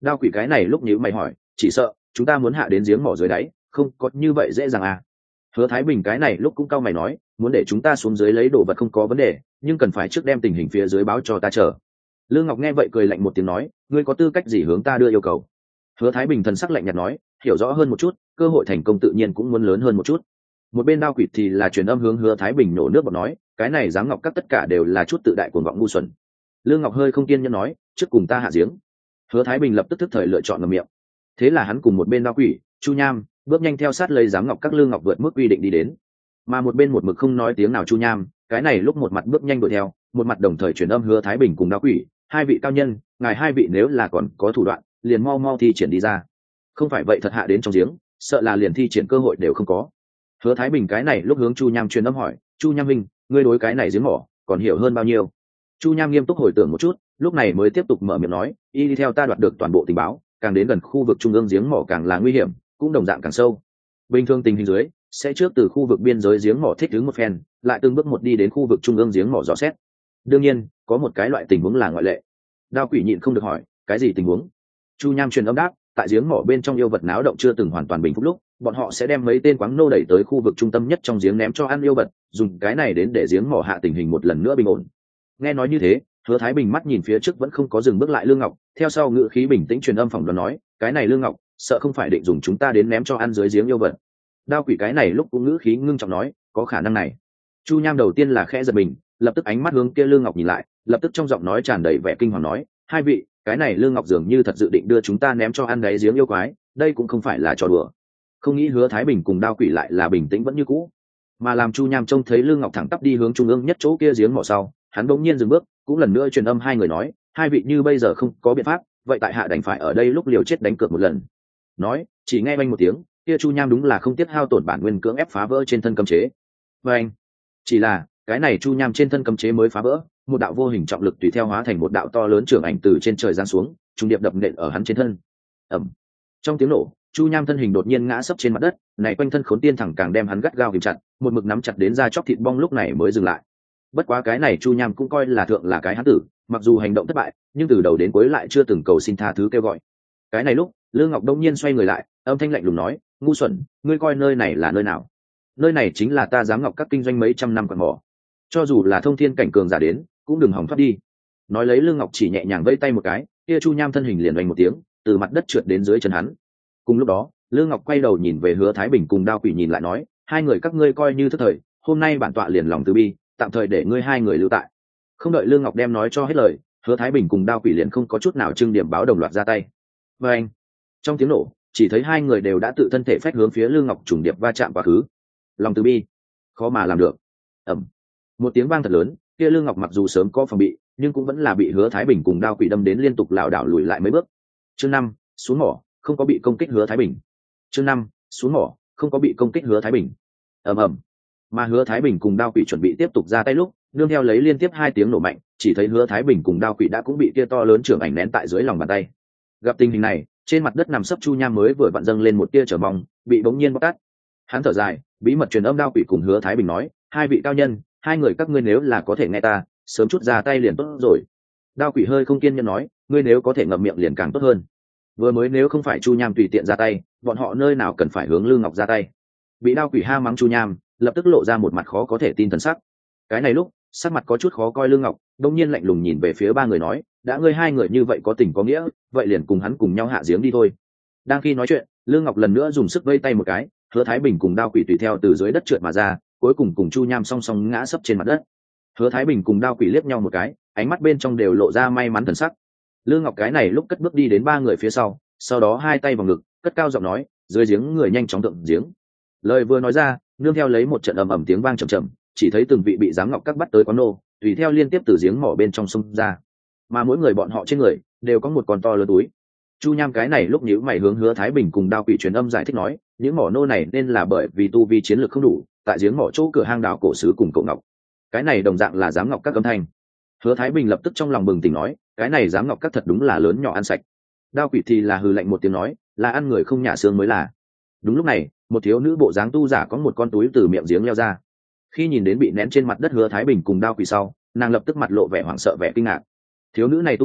Đao quỷ cái này lúc nhíu mày hỏi, chỉ sợ chúng ta muốn hạ đến giếng mỏ dưới đáy, không có như vậy dễ dàng à? Hứa Thái Bình cái này lúc cũng cau mày nói, muốn để chúng ta xuống dưới lấy đồ vật không có vấn đề, nhưng cần phải trước đem tình hình phía dưới báo cho ta chờ. Lương Ngọc nghe vậy cười lạnh một tiếng nói, ngươi có tư cách gì hướng ta đưa yêu cầu? Hứa Thái Bình thần sắc lạnh nhạt nói, hiểu rõ hơn một chút, cơ hội thành công tự nhiên cũng muốn lớn hơn một chút. Một bên Đao quỷ thì là truyền âm hướng Hứa Thái Bình nổ nước bọt nói, cái này dám ngọc các tất cả đều là chút tự đại cuồng vọng ngu xuẩn. Lương Ngọc hơi không kiên nhẫn nói, trước cùng ta hạ giếng. Hứa Thái Bình lập tức thức thời lựa chọn ngậm miệng. Thế là hắn cùng một bên Đao quỷ, Chu Nham bước nhanh theo sát lấy giám ngọc các. Lương Ngọc vượt mức quy định đi đến, mà một bên một mực không nói tiếng nào Chu Nham cái này lúc một mặt bước nhanh đuổi theo, một mặt đồng thời truyền âm Hứa Thái Bình cùng Đao quỷ, hai vị cao nhân, ngài hai vị nếu là còn có thủ đoạn liền mau mau thi triển đi ra, không phải vậy thật hạ đến trong giếng sợ là liền thi triển cơ hội đều không có. Hứa Thái Bình cái này lúc hướng Chu Nham truyền âm hỏi, Chu Nham minh, ngươi đối cái này giếng mỏ còn hiểu hơn bao nhiêu? Chu Nham nghiêm túc hồi tưởng một chút, lúc này mới tiếp tục mở miệng nói, y đi theo ta đoạt được toàn bộ tình báo, càng đến gần khu vực trung ương giếng mỏ càng là nguy hiểm, cũng đồng dạng càng sâu. Bình thường tình hình dưới sẽ trước từ khu vực biên giới giếng mỏ thích ứng một phen, lại từng bước một đi đến khu vực trung ương giếng mỏ dò xét. Đương nhiên có một cái loại tình huống là ngoại lệ. Đao quỷ nhịn không được hỏi, cái gì tình huống? Chu Nham truyền âm đáp, tại giếng mỏ bên trong yêu vật náo động chưa từng hoàn toàn bình phục lúc, bọn họ sẽ đem mấy tên quáng nô đẩy tới khu vực trung tâm nhất trong giếng ném cho ăn yêu vật, dùng cái này đến để giếng mỏ hạ tình hình một lần nữa bình ổn. Nghe nói như thế, Hứa Thái Bình mắt nhìn phía trước vẫn không có dừng bước lại Lương Ngọc, theo sau ngữ khí bình tĩnh truyền âm phỏng đoán nói, cái này Lương Ngọc sợ không phải định dùng chúng ta đến ném cho ăn dưới giếng yêu vật. Đao quỷ cái này lúc cũng ngữ khí ngưng trọng nói, có khả năng này. Chu Nham đầu tiên là khẽ giật mình, lập tức ánh mắt hướng kia Lương Ngọc nhìn lại, lập tức trong giọng nói tràn đầy vẻ kinh hoàng nói, hai vị, cái này Lương Ngọc dường như thật dự định đưa chúng ta ném cho ăn đáy giếng yêu quái, đây cũng không phải là trò đùa. Không nghĩ Hứa Thái Bình cùng Đao quỷ lại là bình tĩnh vẫn như cũ, mà làm Chu Nham trông thấy Lương Ngọc thẳng tắp đi hướng trung ương nhất chỗ kia giếng mỏ sau, hắn bỗng nhiên dừng bước, cũng lần nữa truyền âm hai người nói, hai vị như bây giờ không có biện pháp, vậy tại hạ đành phải ở đây lúc liều chết đánh cược một lần. Nói, chỉ nghe vang một tiếng, kia Chu Nham đúng là không tiếc hao tổn bản nguyên cưỡng ép phá vỡ trên thân cấm chế. Vâng, chỉ là cái này Chu Nham trên thân cấm chế mới phá vỡ, một đạo vô hình trọng lực tùy theo hóa thành một đạo to lớn trưởng ảnh từ trên trời giáng xuống, trùng điệp đập nện ở hắn trên thân. Ầm. Trong tiếng nổ, Chu Nham thân hình đột nhiên ngã sấp trên mặt đất, này quanh thân khốn tiên thẳng càng đem hắn gắt gao kìm chặt, một mực nắm chặt đến da chóc thịt bong lúc này mới dừng lại. Bất quá cái này Chu Nham cũng coi là thượng là cái hán tử, mặc dù hành động thất bại, nhưng từ đầu đến cuối lại chưa từng cầu xin tha thứ kêu gọi. Cái này lúc, Lương Ngọc đông nhiên xoay người lại, âm thanh lạnh lùng nói, ngu xuẩn, ngươi coi nơi này là nơi nào? Nơi này chính là ta giám ngọc các kinh doanh mấy trăm năm quặng mỏ, cho dù là thông thiên cảnh cường giả đến, cũng đừng hòng thoát đi. Nói lấy Lương Ngọc chỉ nhẹ nhàng vẫy tay một cái, kia Chu Nham thân hình liền oanh một tiếng, từ mặt đất trượt đến dưới chân hắn. Cùng lúc đó, Lương Ngọc quay đầu nhìn về Hứa Thái Bình cùng Đao quỷ nhìn lại nói, hai người các ngươi coi như thất thời, hôm nay bản tọa liền lòng từ bi, tạm thời để ngươi hai người lưu tại. Không đợi Lương Ngọc đem nói cho hết lời, Hứa Thái Bình cùng Đao quỷ liền không có chút nào trưng điểm báo đồng loạt ra tay. Và anh, trong tiếng nổ, chỉ thấy hai người đều đã tự thân thể phách hướng phía Lương Ngọc trùng điệp va chạm quá khứ. Lòng từ bi, khó mà làm được. Ầm. Một tiếng vang thật lớn, kia Lương Ngọc mặc dù sớm có phòng bị, nhưng cũng vẫn là bị Hứa Thái Bình cùng Đao quỷ đâm đến liên tục lảo đảo lùi lại mấy bước. Chương 5, xuống mỏ, không có bị công kích Hứa Thái Bình. Chương 5, xuống mỏ, không có bị công kích Hứa Thái Bình. Ầm ầm. Mà Hứa Thái Bình cùng Đao quỷ chuẩn bị tiếp tục ra tay lúc, nương theo lấy liên tiếp hai tiếng nổ mạnh, chỉ thấy Hứa Thái Bình cùng Đao quỷ đã cũng bị kia to lớn trưởng ảnh nén tại dưới lòng bàn tay. Gặp tình hình này, trên mặt đất nằm sấp Chu Nham mới vừa vặn dâng lên một tia trở mong, bị bỗng nhiên bóc tát. Hắn thở dài, bí mật truyền âm Đao quỷ cùng Hứa Thái Bình nói, hai vị cao nhân, hai người các ngươi nếu là có thể nghe ta, sớm chút ra tay liền tốt rồi. Đao quỷ hơi không kiên nhẫn nói, ngươi nếu có thể ngậm miệng liền càng tốt hơn. Vừa mới nếu không phải Chu Nham tùy tiện ra tay, bọn họ nơi nào cần phải hướng Lương Ngọc ra tay. Bị Đao quỷ ha mắng Chu Nham, lập tức lộ ra một mặt khó có thể tin thần sắc. Cái này lúc, sắc mặt có chút khó coi Lương Ngọc, đông nhiên lạnh lùng nhìn về phía ba người nói, đã ngươi hai người như vậy có tình có nghĩa, vậy liền cùng hắn cùng nhau hạ giếng đi thôi. Đang khi nói chuyện, Lương Ngọc lần nữa dùng sức vây tay một cái, Hứa Thái Bình cùng Đao quỷ tùy theo từ dưới đất trượt mà ra, cuối cùng cùng Chu Nham song song ngã sấp trên mặt đất. Hứa Thái Bình cùng Đao quỷ liếc nhau một cái, ánh mắt bên trong đều lộ ra may mắn thần sắc. Lương Ngọc cái này lúc cất bước đi đến ba người phía sau đó hai tay vào ngực, cất cao giọng nói, dưới giếng người nhanh chóng thượng giếng. Lời vừa nói ra, nương theo lấy một trận ầm ầm tiếng vang trầm trầm, chỉ thấy từng vị bị giám ngọc các bắt tới quán nô, tùy theo liên tiếp từ giếng mỏ bên trong sông ra, mà mỗi người bọn họ trên người đều có một con to lớn túi. Chu Nham cái này lúc nhíu mày hướng Hứa Thái Bình cùng Đao quỷ truyền âm giải thích nói, những mỏ nô này nên là bởi vì tu vi chiến lược không đủ, tại giếng mỏ chỗ cửa hang đào cổ sứ cùng cậu ngọc. Cái này đồng dạng là giám ngọc các âm thanh. Hứa Thái Bình lập tức trong lòng bừng tỉnh nói, cái này giám ngọc các thật đúng là lớn nhỏ ăn sạch. Đao quỷ thì là hừ lạnh một tiếng nói, là ăn người không nhả xương mới là. Đúng lúc này, một thiếu nữ bộ dáng tu giả có một con túi từ miệng giếng leo ra. Khi nhìn đến bị nén trên mặt đất Hứa Thái Bình cùng Đao quỷ sau, nàng lập tức mặt lộ vẻ hoảng sợ vẻ kinh ngạc. Thiếu nữ này tu giả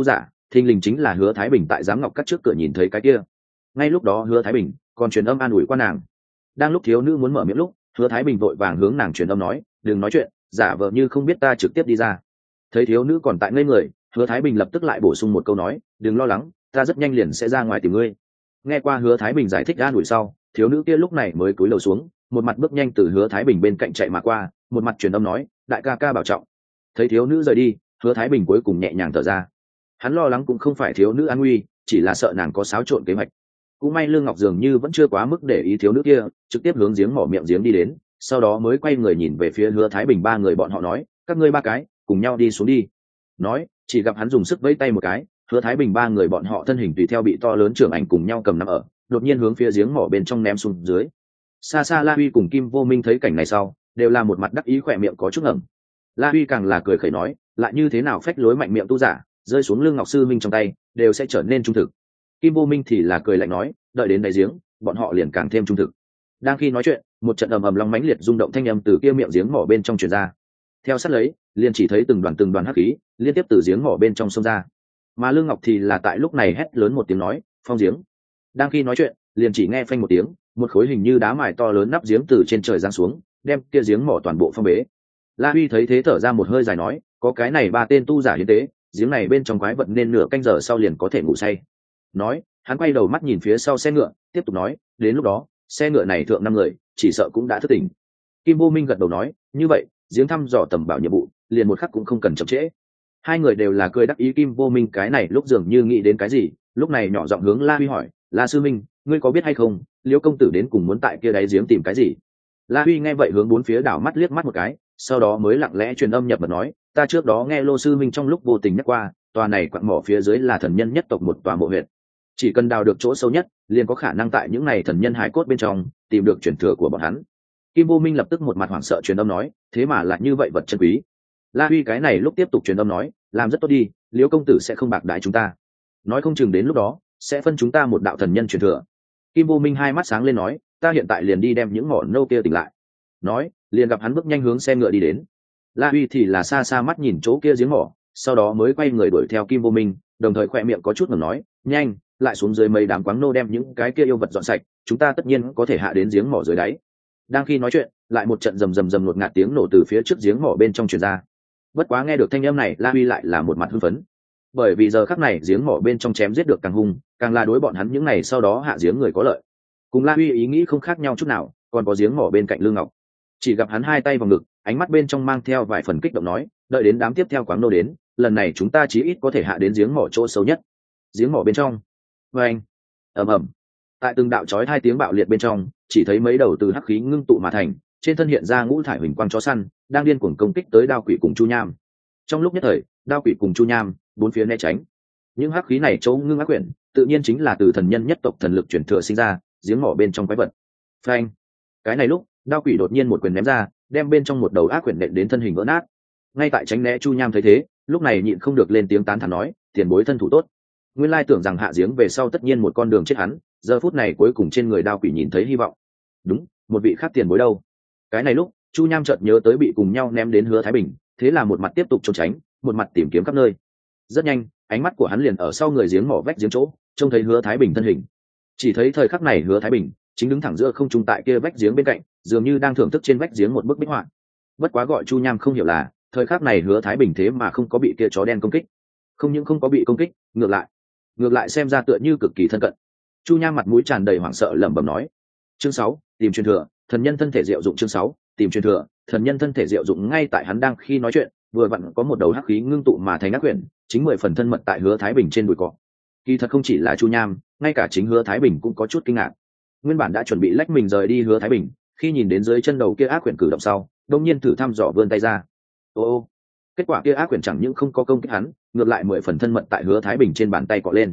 thình lình chính là Hứa Thái Bình tại giám ngọc cắt trước cửa nhìn thấy cái kia. Ngay lúc đó Hứa Thái Bình còn truyền âm an ủi qua nàng. Đang lúc thiếu nữ muốn mở miệng lúc, Hứa Thái Bình vội vàng hướng nàng truyền âm nói, đừng nói chuyện, giả vờ như không biết ta trực tiếp đi ra. Thấy thiếu nữ còn tại ngây người, Hứa Thái Bình lập tức lại bổ sung một câu nói, đừng lo lắng, ta rất nhanh liền sẽ ra ngoài tìm ngươi. Nghe qua Hứa Thái Bình giải thích an ủi sau, thiếu nữ kia lúc này mới cúi đầu xuống, một mặt bước nhanh từ Hứa Thái Bình bên cạnh chạy mà qua, một mặt truyền âm nói, đại ca ca bảo trọng. Thấy thiếu nữ rời đi, Hứa Thái Bình cuối cùng nhẹ nhàng thở ra. Hắn lo lắng cũng không phải thiếu nữ an nguy, chỉ là sợ nàng có xáo trộn kế hoạch. Cũng may Lương Ngọc dường như vẫn chưa quá mức để ý thiếu nữ kia, trực tiếp hướng giếng mỏ miệng giếng đi đến, sau đó mới quay người nhìn về phía Hứa Thái Bình ba người bọn họ nói, các ngươi ba cái cùng nhau đi xuống đi. Nói, chỉ gặp hắn dùng sức vẫy tay một cái, Hứa Thái Bình ba người bọn họ thân hình tùy theo bị to lớn trưởng ảnh cùng nhau cầm nắm ở, đột nhiên hướng phía giếng mỏ bên trong ném xuống dưới. Xa xa La Huy cùng Kim Vô Minh thấy cảnh này sau, đều là một mặt đắc ý, khỏe miệng có chút ngẩng. La Huy càng là cười khẩy nói, lại như thế nào phách lối mạnh miệng tu giả, rơi xuống Lương Ngọc sư minh trong tay, đều sẽ trở nên trung thực. Kim Vô Minh thì là cười lạnh nói, đợi đến đáy giếng, bọn họ liền càng thêm trung thực. Đang khi nói chuyện, một trận ầm ầm long mãnh liệt rung động thanh âm từ kia miệng giếng mỏ bên trong truyền ra. Theo sát lấy, liền chỉ thấy từng đoàn hắc khí liên tiếp từ giếng mỏ bên trong xông ra. Mà Lương Ngọc thì là tại lúc này hét lớn một tiếng nói, phong giếng. Đang khi nói chuyện, liền chỉ nghe phanh một tiếng, một khối hình như đá mài to lớn nắp giếng từ trên trời giáng xuống, đem kia giếng mỏ toàn bộ phong bế. La Huy thấy thế thở ra một hơi dài nói, có cái này ba tên tu giả hiến tế, giếng này bên trong quái vật nên nửa canh giờ sau liền có thể ngủ say. Nói, hắn quay đầu mắt nhìn phía sau xe ngựa, tiếp tục nói, đến lúc đó xe ngựa này thượng 5 người chỉ sợ cũng đã thức tỉnh. Kim Vô Minh gật đầu nói, như vậy giếng thăm dò tầm bảo nhiệm vụ liền một khắc cũng không cần chậm trễ. Hai người đều là cười đắc ý. Kim Vô Minh cái này lúc dường như nghĩ đến cái gì, lúc này nhỏ giọng hướng La Huy hỏi, La sư minh, ngươi có biết hay không, Liễu công tử đến cùng muốn tại kia đáy giếng tìm cái gì? La Huy nghe vậy hướng bốn phía đảo mắt liếc mắt một cái, sau đó mới lặng lẽ truyền âm nhập mật nói, ta trước đó nghe Lô sư minh trong lúc vô tình nhắc qua, tòa này quặng mỏ phía dưới là thần nhân nhất tộc một tòa mộ huyệt, chỉ cần đào được chỗ sâu nhất liền có khả năng tại những này thần nhân hải cốt bên trong tìm được truyền thừa của bọn hắn. Kim Vô Minh lập tức một mặt hoảng sợ truyền âm nói, thế mà lại như vậy vật chân quý. La Huy cái này lúc tiếp tục truyền âm nói, làm rất tốt đi, Liễu công tử sẽ không bạc đãi chúng ta, nói không chừng đến lúc đó sẽ phân chúng ta một đạo thần nhân truyền thừa. Kim Vô Minh hai mắt sáng lên nói, ta hiện tại liền đi đem những mỏ nâu kia tỉnh lại. Nói, liền gặp hắn bước nhanh hướng xe ngựa đi đến. La Huy thì là xa xa mắt nhìn chỗ kia giếng mỏ, sau đó mới quay người đuổi theo Kim Vô Minh, đồng thời khỏe miệng có chút ngẩng nói, nhanh, lại xuống dưới mấy đám quáng nô đem những cái kia yêu vật dọn sạch, chúng ta tất nhiên có thể hạ đến giếng mỏ dưới đáy. Đang khi nói chuyện, lại một trận rầm rầm ngột ngạt tiếng nổ từ phía trước giếng mỏ bên trong truyền ra. Bất quá nghe được thanh âm này, La Huy lại là một mặt hưng phấn, bởi vì giờ khắc này giếng mỏ bên trong chém giết được càng hung, càng là đối bọn hắn những này sau đó hạ giếng người có lợi. Cùng La Huy ý nghĩ không khác nhau chút nào, còn có giếng mỏ bên cạnh Lương Ngọc. Chỉ gặp hắn hai tay vào ngực, ánh mắt bên trong mang theo vài phần kích động nói, đợi đến đám tiếp theo quáng nô đến, lần này chúng ta chí ít có thể hạ đến giếng mỏ chỗ sâu nhất. Giếng mỏ bên trong, anh, ầm ầm, tại từng đạo chói hai tiếng bạo liệt bên trong, chỉ thấy mấy đầu từ hắc khí ngưng tụ mà thành, trên thân hiện ra ngũ thải huỳnh quang chó săn, đang điên cuồng công kích tới Đao Quỷ cùng Chu Nham. Trong lúc nhất thời, Đao Quỷ cùng Chu Nham bốn phía né tránh. Những hắc khí này chỗ ngưng ác quyển, tự nhiên chính là từ thần nhân nhất tộc thần lực truyền thừa sinh ra, giếng mỏ bên trong quái vật. Phanh! Cái này lúc, Đao Quỷ đột nhiên một quyền ném ra, đem bên trong một đầu ác quyển nện đến thân hình vỡ nát. Ngay tại tránh né Chu Nham thấy thế, lúc này nhịn không được lên tiếng tán thán nói, tiền bối thân thủ tốt. Nguyên lai tưởng rằng hạ giếng về sau tất nhiên một con đường chết hắn, giờ phút này cuối cùng trên người Đao Quỷ nhìn thấy hy vọng. Đúng, một vị khác tiền bối đâu? Cái này lúc, Chu Nham chợt nhớ tới bị cùng nhau ném đến Hứa Thái Bình, thế là một mặt tiếp tục trốn tránh, một mặt tìm kiếm khắp nơi. Rất nhanh, ánh mắt của hắn liền ở sau người giếng mỏ vách giếng chỗ, trông thấy Hứa Thái Bình thân hình. Chỉ thấy thời khắc này Hứa Thái Bình chính đứng thẳng giữa không trung tại kia vách giếng bên cạnh, dường như đang thưởng thức trên vách giếng một bức bích họa. Bất quá gọi Chu Nham không hiểu là, thời khắc này Hứa Thái Bình thế mà không có bị kia chó đen công kích. Không những không có bị công kích, ngược lại xem ra tựa như cực kỳ thân cận. Chu Nham mặt mũi tràn đầy hoảng sợ lẩm bẩm nói, chương 6, tìm truyền thừa, thần nhân thân thể diệu dụng. Chương 6, tìm truyền thừa, thần nhân thân thể diệu dụng. Ngay tại hắn đang khi nói chuyện, vừa vặn có một đầu hắc khí ngưng tụ mà thành ác quyển, chính 10 phần thân mật tại Hứa Thái Bình trên đùi cọ. Kỳ thật không chỉ là Chu Nham, ngay cả chính Hứa Thái Bình cũng có chút kinh ngạc. Nguyên bản đã chuẩn bị lách mình rời đi Hứa Thái Bình, khi nhìn đến dưới chân đầu kia ác quyển cử động sau, đột nhiên thử thăm dò vươn tay ra. Ô, kết quả kia ác quyển chẳng những không có công kích hắn, ngược lại 10 phần thân mật tại Hứa Thái Bình trên bàn tay cọ lên.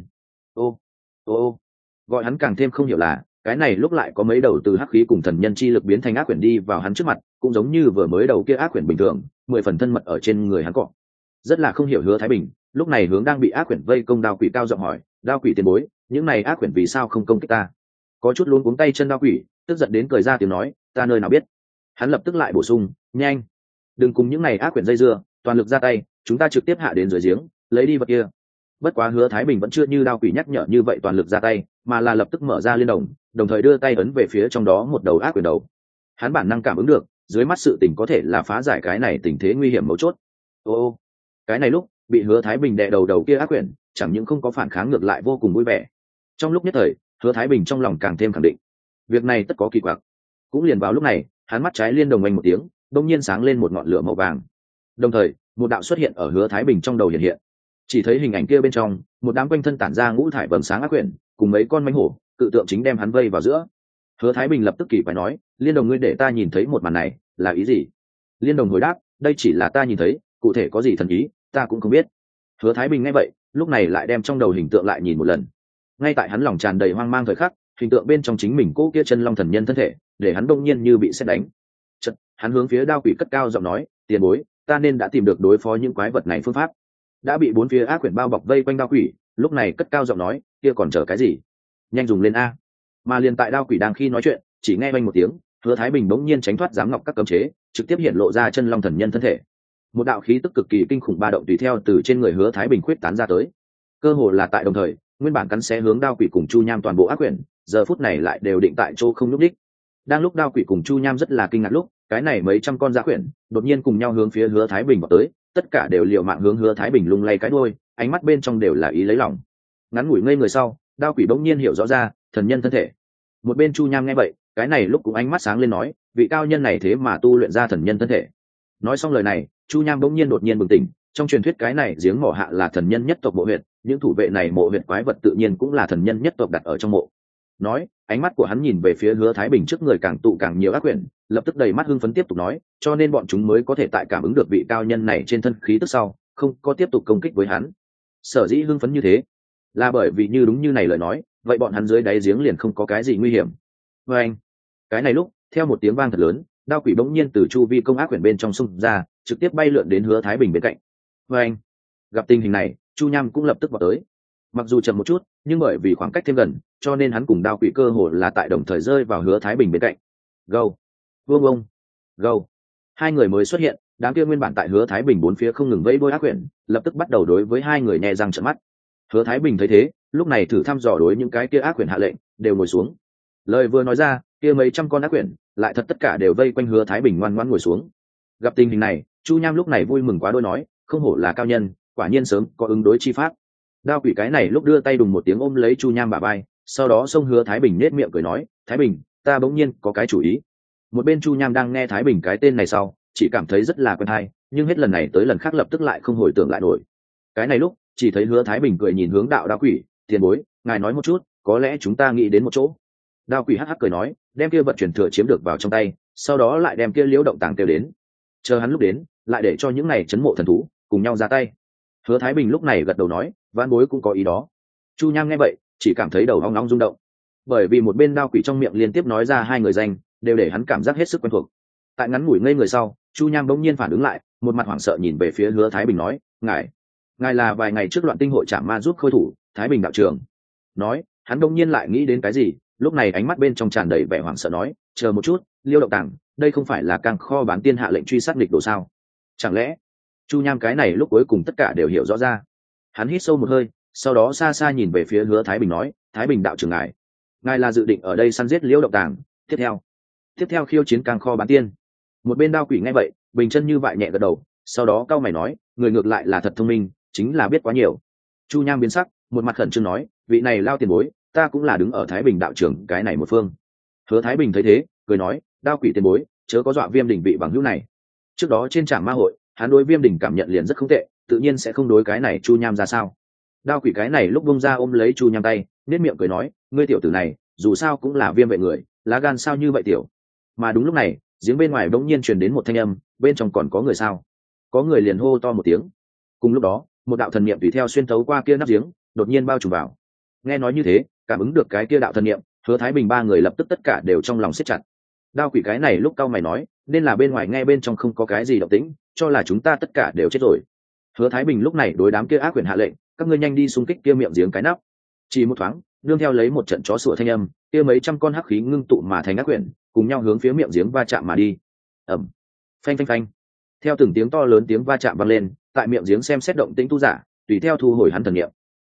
Ô, gọi hắn càng thêm không hiểu là, cái này lúc lại có mấy đầu từ hắc khí cùng thần nhân chi lực biến thành ác quyển đi vào hắn trước mặt, cũng giống như vừa mới đầu kia ác quyển bình thường, 10 phần thân mật ở trên người hắn cọ. Rất là không hiểu Hứa Thái Bình, lúc này hướng đang bị ác quyển vây công Đao Quỷ cao giọng hỏi, Đao Quỷ tiền bối, những này ác quyển vì sao không công kích ta? Có chút luống cuống tay chân Đao Quỷ, tức giận đến cười ra tiếng nói, ta nơi nào biết. Hắn lập tức lại bổ sung, nhanh, đừng cùng những này ác quyển dây dưa, toàn lực ra tay, chúng ta trực tiếp hạ đến dưới giếng, lấy đi vật kia. Bất quá Hứa Thái Bình vẫn chưa như Đao Quỷ nhắc nhở như vậy toàn lực ra tay, mà là lập tức mở ra liên đồng, đồng thời đưa tay ấn về phía trong đó một đầu ác quyền đầu. Hắn bản năng cảm ứng được, dưới mắt sự tình có thể là phá giải cái này tình thế nguy hiểm mấu chốt. Ô, cái này lúc bị Hứa Thái Bình đè đầu kia ác quyền, chẳng những không có phản kháng, ngược lại vô cùng vui vẻ. Trong lúc nhất thời, Hứa Thái Bình trong lòng càng thêm khẳng định, việc này tất có kỳ quặc. Cũng liền vào lúc này, hắn mắt trái liên đồng oanh một tiếng, đột nhiên sáng lên một ngọn lửa màu vàng. Đồng thời, một đạo xuất hiện ở Hứa Thái Bình trong đầu hiện hiện. Chỉ thấy hình ảnh kia bên trong, một đám quanh thân tản ra ngũ thải vầng sáng ác quyển, cùng mấy con mãnh hổ, cự tượng chính đem hắn vây vào giữa. Hứa Thái Bình lập tức kỳ quái nói, liên đồng ngươi để ta nhìn thấy một màn này, là ý gì? Liên đồng hồi đáp, đây chỉ là ta nhìn thấy, cụ thể có gì thần ý, ta cũng không biết. Hứa Thái Bình nghe vậy, lúc này lại đem trong đầu hình tượng lại nhìn một lần. Ngay tại hắn lòng tràn đầy hoang mang thời khắc, hình tượng bên trong chính mình cố kia chân long thần nhân thân thể, để hắn đông nhiên như bị sét đánh. Chợt, hắn hướng phía Đao Quỷ cất cao giọng nói, tiền bối, ta nên đã tìm được đối phó những quái vật này phương pháp. Đã bị bốn phía ác quyển bao bọc vây quanh Đao Quỷ, lúc này cất cao giọng nói, kia còn chờ cái gì, nhanh dùng lên a. Mà liền tại Đao Quỷ đang khi nói chuyện, chỉ nghe vang một tiếng, Hứa Thái Bình bỗng nhiên tránh thoát giám ngọc các cấm chế, trực tiếp hiện lộ ra chân long thần nhân thân thể. Một đạo khí tức cực kỳ kinh khủng ba động tùy theo từ trên người Hứa Thái Bình khuyết tán ra tới. Cơ hồ là tại đồng thời, nguyên bản cắn xé hướng Đao Quỷ cùng Chu Nham toàn bộ ác quyển, giờ phút này lại đều định tại chỗ không nhúc nhích. Đang lúc Đao Quỷ cùng Chu Nham rất là kinh ngạc lúc, cái này mấy trăm con dã quyển đột nhiên cùng nhau hướng phía Hứa Thái Bình vào tới, tất cả đều liều mạng hướng Hứa Thái Bình lung lay cái đuôi, ánh mắt bên trong đều là ý lấy lòng. Ngắn ngủi ngây người sau, Đao Quỷ bỗng nhiên hiểu rõ ra, thần nhân thân thể. Một bên Chu Nham nghe vậy, cái này lúc cũng ánh mắt sáng lên nói, vị cao nhân này thế mà tu luyện ra thần nhân thân thể. Nói xong lời này, Chu Nham bỗng nhiên đột nhiên bừng tỉnh, trong truyền thuyết cái này giếng mỏ hạ là thần nhân nhất tộc mộ huyệt, những thủ vệ này mộ huyệt quái vật tự nhiên cũng là thần nhân nhất tộc đặt ở trong mộ. Nói, ánh mắt của hắn nhìn về phía Hứa Thái Bình trước người càng tụ càng nhiều ác quyển, lập tức đầy mắt hưng phấn tiếp tục nói, cho nên bọn chúng mới có thể tại cảm ứng được vị cao nhân này trên thân khí tức sau, không có tiếp tục công kích với hắn. Sở dĩ hưng phấn như thế, là bởi vì như đúng như này lời nói, vậy bọn hắn dưới đáy giếng liền không có cái gì nguy hiểm. Và anh, cái này lúc, theo một tiếng vang thật lớn, Đao Quỷ bỗng nhiên từ chu vi công ác quyển bên trong xung ra, trực tiếp bay lượn đến Hứa Thái Bình bên cạnh. Và anh, gặp tình hình này, Chu Nham cũng lập tức vào tới. Mặc dù chậm một chút, nhưng bởi vì khoảng cách thêm gần, cho nên hắn cùng Đao Quỷ cơ hồ là tại đồng thời rơi vào Hứa Thái Bình bên cạnh. Gâu, vương ông, gâu, hai người mới xuất hiện, đám kia nguyên bản tại Hứa Thái Bình bốn phía không ngừng vẫy đuôi ác quyển, lập tức bắt đầu đối với hai người nhè răng trợn mắt. Hứa Thái Bình thấy thế, lúc này thử thăm dò đối những cái kia ác quyển hạ lệnh, đều ngồi xuống. Lời vừa nói ra, kia mấy trăm con ác quyển lại thật tất cả đều vây quanh Hứa Thái Bình ngoan ngoãn ngồi xuống. Gặp tình hình này, Chu Nham lúc này vui mừng quá đôi nói, không hổ là cao nhân, quả nhiên sớm có ứng đối chi pháp. Đao Quỷ cái này lúc đưa tay đùng một tiếng ôm lấy Chu Nham bả vai, sau đó xông Hứa Thái Bình nết miệng cười nói, Thái Bình, ta bỗng nhiên có cái chủ ý. Một bên Chu Nham đang nghe Thái Bình cái tên này sau, chỉ cảm thấy rất là quen hay, nhưng hết lần này tới lần khác lập tức lại không hồi tưởng lại nổi. Cái này lúc, chỉ thấy Hứa Thái Bình cười nhìn hướng Đao Quỷ, tiền bối, ngài nói một chút, có lẽ chúng ta nghĩ đến một chỗ. Đao Quỷ hắc hắc cười nói, đem kia vật truyền thừa chiếm được vào trong tay, sau đó lại đem kia liễu động tàng kêu đến. Chờ hắn lúc đến, lại để cho những này chấn mộ thần thú cùng nhau ra tay. Hứa Thái Bình lúc này gật đầu nói, vãn bối cũng có ý đó. Chu Nham nghe vậy, chỉ cảm thấy đầu ong ong rung động, bởi vì một bên Đao Quỷ trong miệng liên tiếp nói ra hai người danh, đều để hắn cảm giác hết sức quen thuộc. Tại ngắn ngủi ngây người sau, Chu Nham bỗng nhiên phản ứng lại, một mặt hoảng sợ nhìn về phía Hứa Thái Bình nói, ngài là vài ngày trước Loạn Tinh hội Trảm Ma giúp khôi thủ Thái Bình đạo trưởng. Nói, hắn bỗng nhiên lại nghĩ đến cái gì, lúc này ánh mắt bên trong tràn đầy vẻ hoảng sợ nói, chờ một chút, liêu động tàng, đây không phải là càng kho bán tiên hạ lệnh truy sát nghịch đồ sao? Chẳng lẽ? Chu Nham cái này lúc cuối cùng tất cả đều hiểu rõ ra. Hắn hít sâu một hơi, sau đó xa xa nhìn về phía Hứa Thái Bình nói, Thái Bình đạo trưởng ngài là dự định ở đây săn giết liêu động tàng, tiếp theo khiêu chiến càng kho bán tiên. Một bên Đao Quỷ nghe vậy, bình chân như vậy nhẹ gật đầu, sau đó cau mày nói, người ngược lại là thật thông minh, chính là biết quá nhiều. Chu Nham biến sắc, một mặt khẩn trương nói, vị này lao tiền bối, ta cũng là đứng ở Thái Bình đạo trưởng cái này một phương. Hứa Thái Bình thấy thế, cười nói, Đao Quỷ tiền bối, chớ có dọa Viêm Đỉnh vị bằng hữu này. Trước đó trên Trảm Ma hội, hắn đối Viêm Đỉnh cảm nhận liền rất không tệ, tự nhiên sẽ không đối cái này Chu Nham ra sao. Đao Quỷ cái này lúc bung ra ôm lấy Chu Nham tay, nét miệng cười nói, ngươi tiểu tử này, dù sao cũng là Viêm vệ người, lá gan sao như vậy tiểu. Mà đúng lúc này, giếng bên ngoài bỗng nhiên truyền đến một thanh âm, bên trong còn có người sao? Có người liền hô to một tiếng. Cùng lúc đó, một đạo thần niệm tùy theo xuyên thấu qua kia nắp giếng, đột nhiên bao trùm vào. Nghe nói như thế, cảm ứng được cái kia đạo thần niệm, Hứa Thái Bình ba người lập tức tất cả đều trong lòng siết chặt. Đao Quỷ cái này lúc cau mày nói, nên là bên ngoài nghe bên trong không có cái gì động tĩnh, cho là chúng ta tất cả đều chết rồi. Hứa Thái Bình lúc này đối đám kia ác quyền hạ lệnh, các ngươi nhanh đi xung kích kia miệng giếng cái nắp. Chỉ một thoáng, nương theo lấy một trận chó sủa thanh âm, kia mấy trăm con hắc khí ngưng tụ mà thành ác quyền, cùng nhau hướng phía miệng giếng va chạm mà đi. Ầm, phanh phanh phanh. Theo từng tiếng to lớn tiếng va chạm vang lên, tại miệng giếng xem xét động tĩnh tu giả, tùy theo thu hồi hắn thần niệm.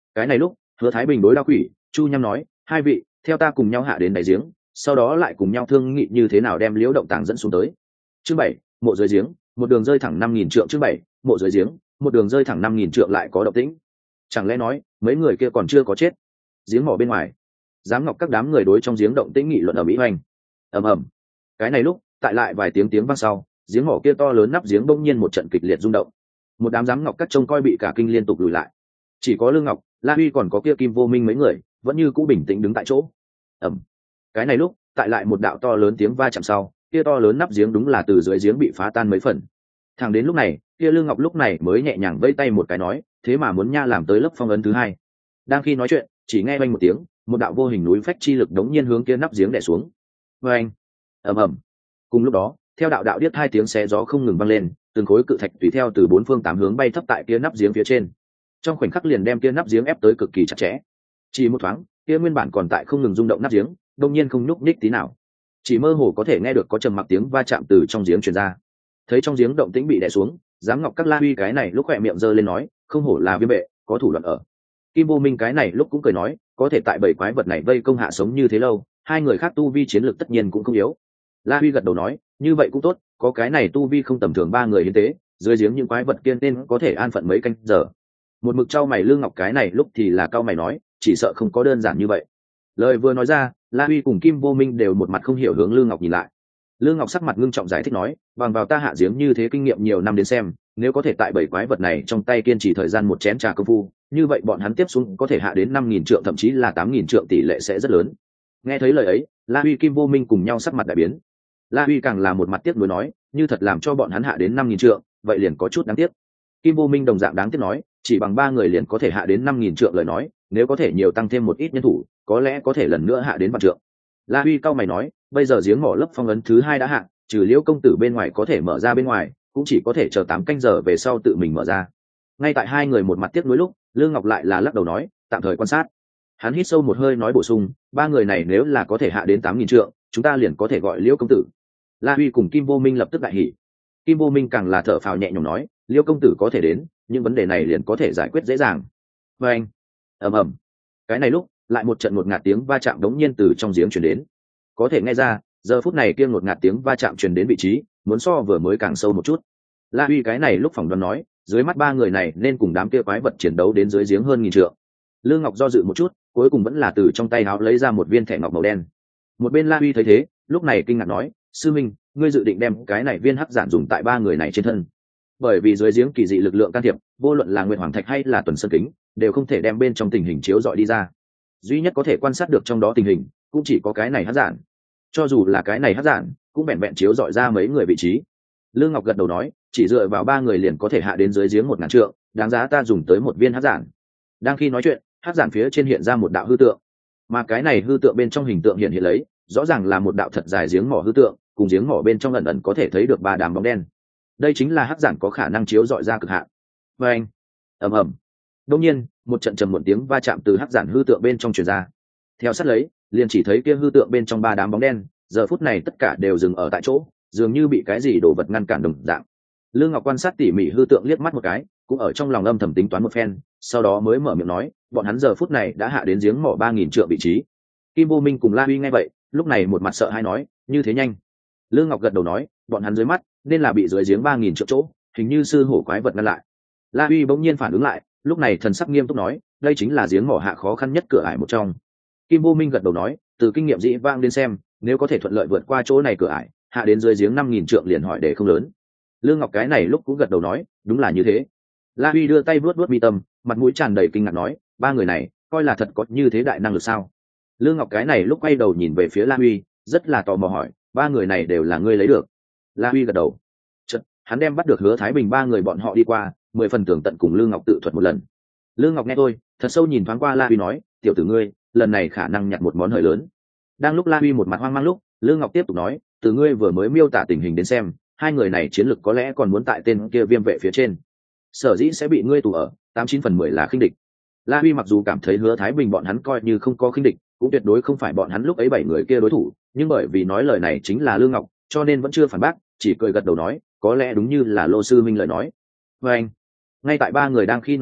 Cái này lúc Hứa Thái Bình đối Đao Quỷ, Chu Nham nói, hai vị theo ta cùng nhau hạ đến đáy giếng, sau đó lại cùng nhau thương nghị như thế nào đem Liễu Động Tàng dẫn xuống tới. Chương 7, mộ dưới giếng, một đường rơi thẳng 5.000 trượng. Chương 7, mộ dưới giếng, một đường rơi thẳng 5.000 trượng lại có động tĩnh. Chẳng lẽ nói mấy người kia còn chưa có chết? Giếng mỏ bên ngoài, Giám Ngọc các đám người đối trong giếng động tĩnh nghị luận ở mỹ hoành. Ầm ầm. Cái này lúc tại lại vài tiếng vang sau, giếng mỏ kia to lớn nắp giếng bỗng nhiên một trận kịch liệt rung động. Một đám Giám Ngọc các trông coi bị cả kinh liên tục lùi lại. Chỉ có Lương Ngọc, La Huy còn có kia Kim Vô Minh mấy người vẫn như cũ bình tĩnh đứng tại chỗ. Ầm. Cái này lúc tại lại một đạo to lớn tiếng va chạm sau, kia to lớn nắp giếng đúng là từ dưới giếng bị phá tan mấy phần. Thẳng đến lúc này, kia Lương Ngọc lúc này mới nhẹ nhàng vẫy tay một cái nói, thế mà muốn nha làm tới lớp phong ấn thứ hai. Đang khi nói chuyện, chỉ nghe vang một tiếng, một đạo vô hình núi phách chi lực đống nhiên hướng kia nắp giếng đè xuống. Oeng. Ầm ầm. Cùng lúc đó, theo đạo đạo điếc hai tiếng xé gió không ngừng vang lên, từng khối cự thạch tùy theo từ bốn phương tám hướng bay thấp tại kia nắp giếng phía trên. Trong khoảnh khắc liền đem kia nắp giếng ép tới cực kỳ chặt chẽ. Chỉ một thoáng, kia nguyên bản còn tại không ngừng rung động nắp giếng, đột nhiên không nhúc nhích tí nào. Chỉ mơ hồ có thể nghe được có trầm mặc tiếng va chạm từ trong giếng truyền ra. Thấy trong giếng động tĩnh bị đè xuống, Giám Ngọc các La Huy cái này lúc khỏe miệng giơ lên nói, không hổ là Viêm Bệ, có thủ đoạn ở. Kim Vô Minh cái này lúc cũng cười nói, có thể tại bảy quái vật này vây công hạ sống như thế lâu, hai người khác tu vi chiến lược tất nhiên cũng không yếu. La Huy gật đầu nói, như vậy cũng tốt, có cái này tu vi không tầm thường ba người hiến tế, dưới giếng những quái vật kia nên có thể an phận mấy canh giờ. Một mực trao mày Lương Ngọc cái này lúc thì là cao mày nói, chỉ sợ không có đơn giản như vậy. Lời vừa nói ra, La Huy cùng Kim Vô Minh đều một mặt không hiểu hướng Lương Ngọc nhìn lại. Lương Ngọc sắc mặt ngưng trọng giải thích nói, bằng vào ta hạ giếng như thế kinh nghiệm nhiều năm đến xem, nếu có thể tại bảy quái vật này trong tay kiên trì thời gian một chén trà công phu, như vậy bọn hắn tiếp xuống có thể hạ đến 5.000 trượng thậm chí là 8.000 trượng, tỷ lệ sẽ rất lớn. Nghe thấy lời ấy, La Huy Kim Vô Minh cùng nhau sắc mặt đại biến. La Huy càng là một mặt tiếc nuối nói, như thật làm cho bọn hắn hạ đến 5.000 trượng, vậy liền có chút đáng tiếc. Kim Vô Minh đồng dạng đáng tiếc nói, chỉ bằng ba người liền có thể hạ đến 5.000 trượng lời nói, nếu có thể nhiều tăng thêm một ít nhân thủ, có lẽ có thể lần nữa hạ đến vạn trượng. La Huy cao mày nói, bây giờ giếng mỏ lớp phong ấn thứ hai đã hạ, trừ Liễu công tử bên ngoài có thể mở ra bên ngoài, cũng chỉ có thể chờ 8 canh giờ về sau tự mình mở ra. Ngay tại hai người một mặt tiếc nuối lúc, Lương Ngọc lại là lắc đầu nói, tạm thời quan sát. Hắn hít sâu một hơi nói bổ sung, ba người này nếu là có thể hạ đến 8.000 trượng, chúng ta liền có thể gọi Liễu công tử. La Huy cùng Kim Vô Minh lập tức đại hỉ. Kim Vô Minh càng là thở phào nhẹ nhõm nói, Liễu công tử có thể đến, những vấn đề này liền có thể giải quyết dễ dàng. Oeng. Ầm ầm. Cái này lúc, lại một trận ngột ngạt tiếng va chạm đống nhiên từ trong giếng truyền đến. Có thể nghe ra, giờ phút này kia ngột ngạt tiếng va chạm truyền đến vị trí, muốn so vừa mới càng sâu một chút. La Huy cái này lúc phỏng đoán nói, dưới mắt ba người này nên cùng đám kia quái vật chiến đấu đến dưới giếng hơn 1.000 trượng. Lương Ngọc do dự một chút, cuối cùng vẫn là từ trong tay áo lấy ra một viên thẻ ngọc màu đen. Một bên La Huy thấy thế, lúc này kinh ngạc nói, sư minh, ngươi dự định đem cái này viên hắc giản dùng tại ba người này trên thân? Bởi vì dưới giếng kỳ dị lực lượng can thiệp, vô luận là Nguyệt Hoàng Thạch hay là Tuần Sơn Kính, đều không thể đem bên trong tình hình chiếu dọi đi ra. Duy nhất có thể quan sát được trong đó tình hình, cũng chỉ có cái này hắc giản. Cho dù là cái này hắc giản, cũng vẹn vẹn chiếu dọi ra mấy người vị trí. Lương Ngọc gật đầu nói, chỉ dựa vào ba người liền có thể hạ đến dưới giếng 1.000 trượng, đáng giá ta dùng tới một viên hắc giản. Đang khi nói chuyện, hắc giản phía trên hiện ra một đạo hư tượng, mà cái này hư tượng bên trong hình tượng hiện lấy, rõ ràng là một đạo thật dài giếng mỏ hư tượng, cùng giếng mỏ bên trong ẩn ẩn có thể thấy được ba đám bóng đen. Đây chính là hắc giản có khả năng chiếu dọi ra cực hạn. Oeng. Ầm ầm. Đột nhiên, một trận trầm muộn tiếng va chạm từ hắc giản hư tượng bên trong truyền ra. Theo sát lấy, liền chỉ thấy kia hư tượng bên trong ba đám bóng đen, giờ phút này tất cả đều dừng ở tại chỗ, dường như bị cái gì đổ vật ngăn cản đồng dạng. Lương Ngọc quan sát tỉ mỉ hư tượng liếc mắt một cái, cũng ở trong lòng âm thầm tính toán một phen, sau đó mới mở miệng nói, bọn hắn giờ phút này đã hạ đến giếng mỏ 3.000 trượng vị trí. Kim Vô Minh cùng La Huy nghe vậy, lúc này một mặt sợ hãi nói, như thế nhanh? Lương Ngọc gật đầu nói, bọn hắn dưới mắt nên là bị dưới giếng 3.000 trượng chỗ, hình như sư hổ quái vật ngăn lại. La Huy bỗng nhiên phản ứng lại, lúc này thần sắc nghiêm túc nói, đây chính là giếng mỏ hạ khó khăn nhất cửa ải một trong. Kim Vô Minh gật đầu nói, từ kinh nghiệm dĩ vãng đến xem, nếu có thể thuận lợi vượt qua chỗ này cửa ải, hạ đến dưới giếng 5.000 trượng liền hỏi để không lớn. Lương Ngọc cái này lúc cũng gật đầu nói, đúng là như thế. La Huy đưa tay vuốt vuốt mi tâm, mặt mũi tràn đầy kinh ngạc nói, ba người này coi là thật có như thế đại năng lực sao? Lương Ngọc cái này lúc quay đầu nhìn về phía La Huy, rất là tò mò hỏi, ba người này đều là ngươi lấy được? La Huy gật đầu. Chợt, hắn đem bắt được Hứa Thái Bình ba người bọn họ đi qua, 10 phần tường tận cùng Lương Ngọc tự thuật một lần. Lương Ngọc nghe tôi, thật sâu nhìn thoáng qua La Huy nói, tiểu tử ngươi, lần này khả năng nhặt một món hời lớn. Đang lúc La Huy một mặt hoang mang lúc, Lương Ngọc tiếp tục nói, từ ngươi vừa mới miêu tả tình hình đến xem, hai người này chiến lực có lẽ còn muốn tại tên kia Viêm Vệ phía trên. Sở dĩ sẽ bị ngươi tù ở 89/10 là khinh địch. La Huy mặc dù cảm thấy Hứa Thái Bình bọn hắn coi như không có khinh địch, cũng tuyệt đối không phải bọn hắn lúc ấy 7 người kia đối thủ, nhưng bởi vì nói lời này chính là Lương Ngọc, cho nên vẫn chưa phản bác, chỉ cười gật đầu nói, có lẽ đúng như là Lô sư minh lời nói. Và anh, ngay tại ba người đang khi nói chuyện,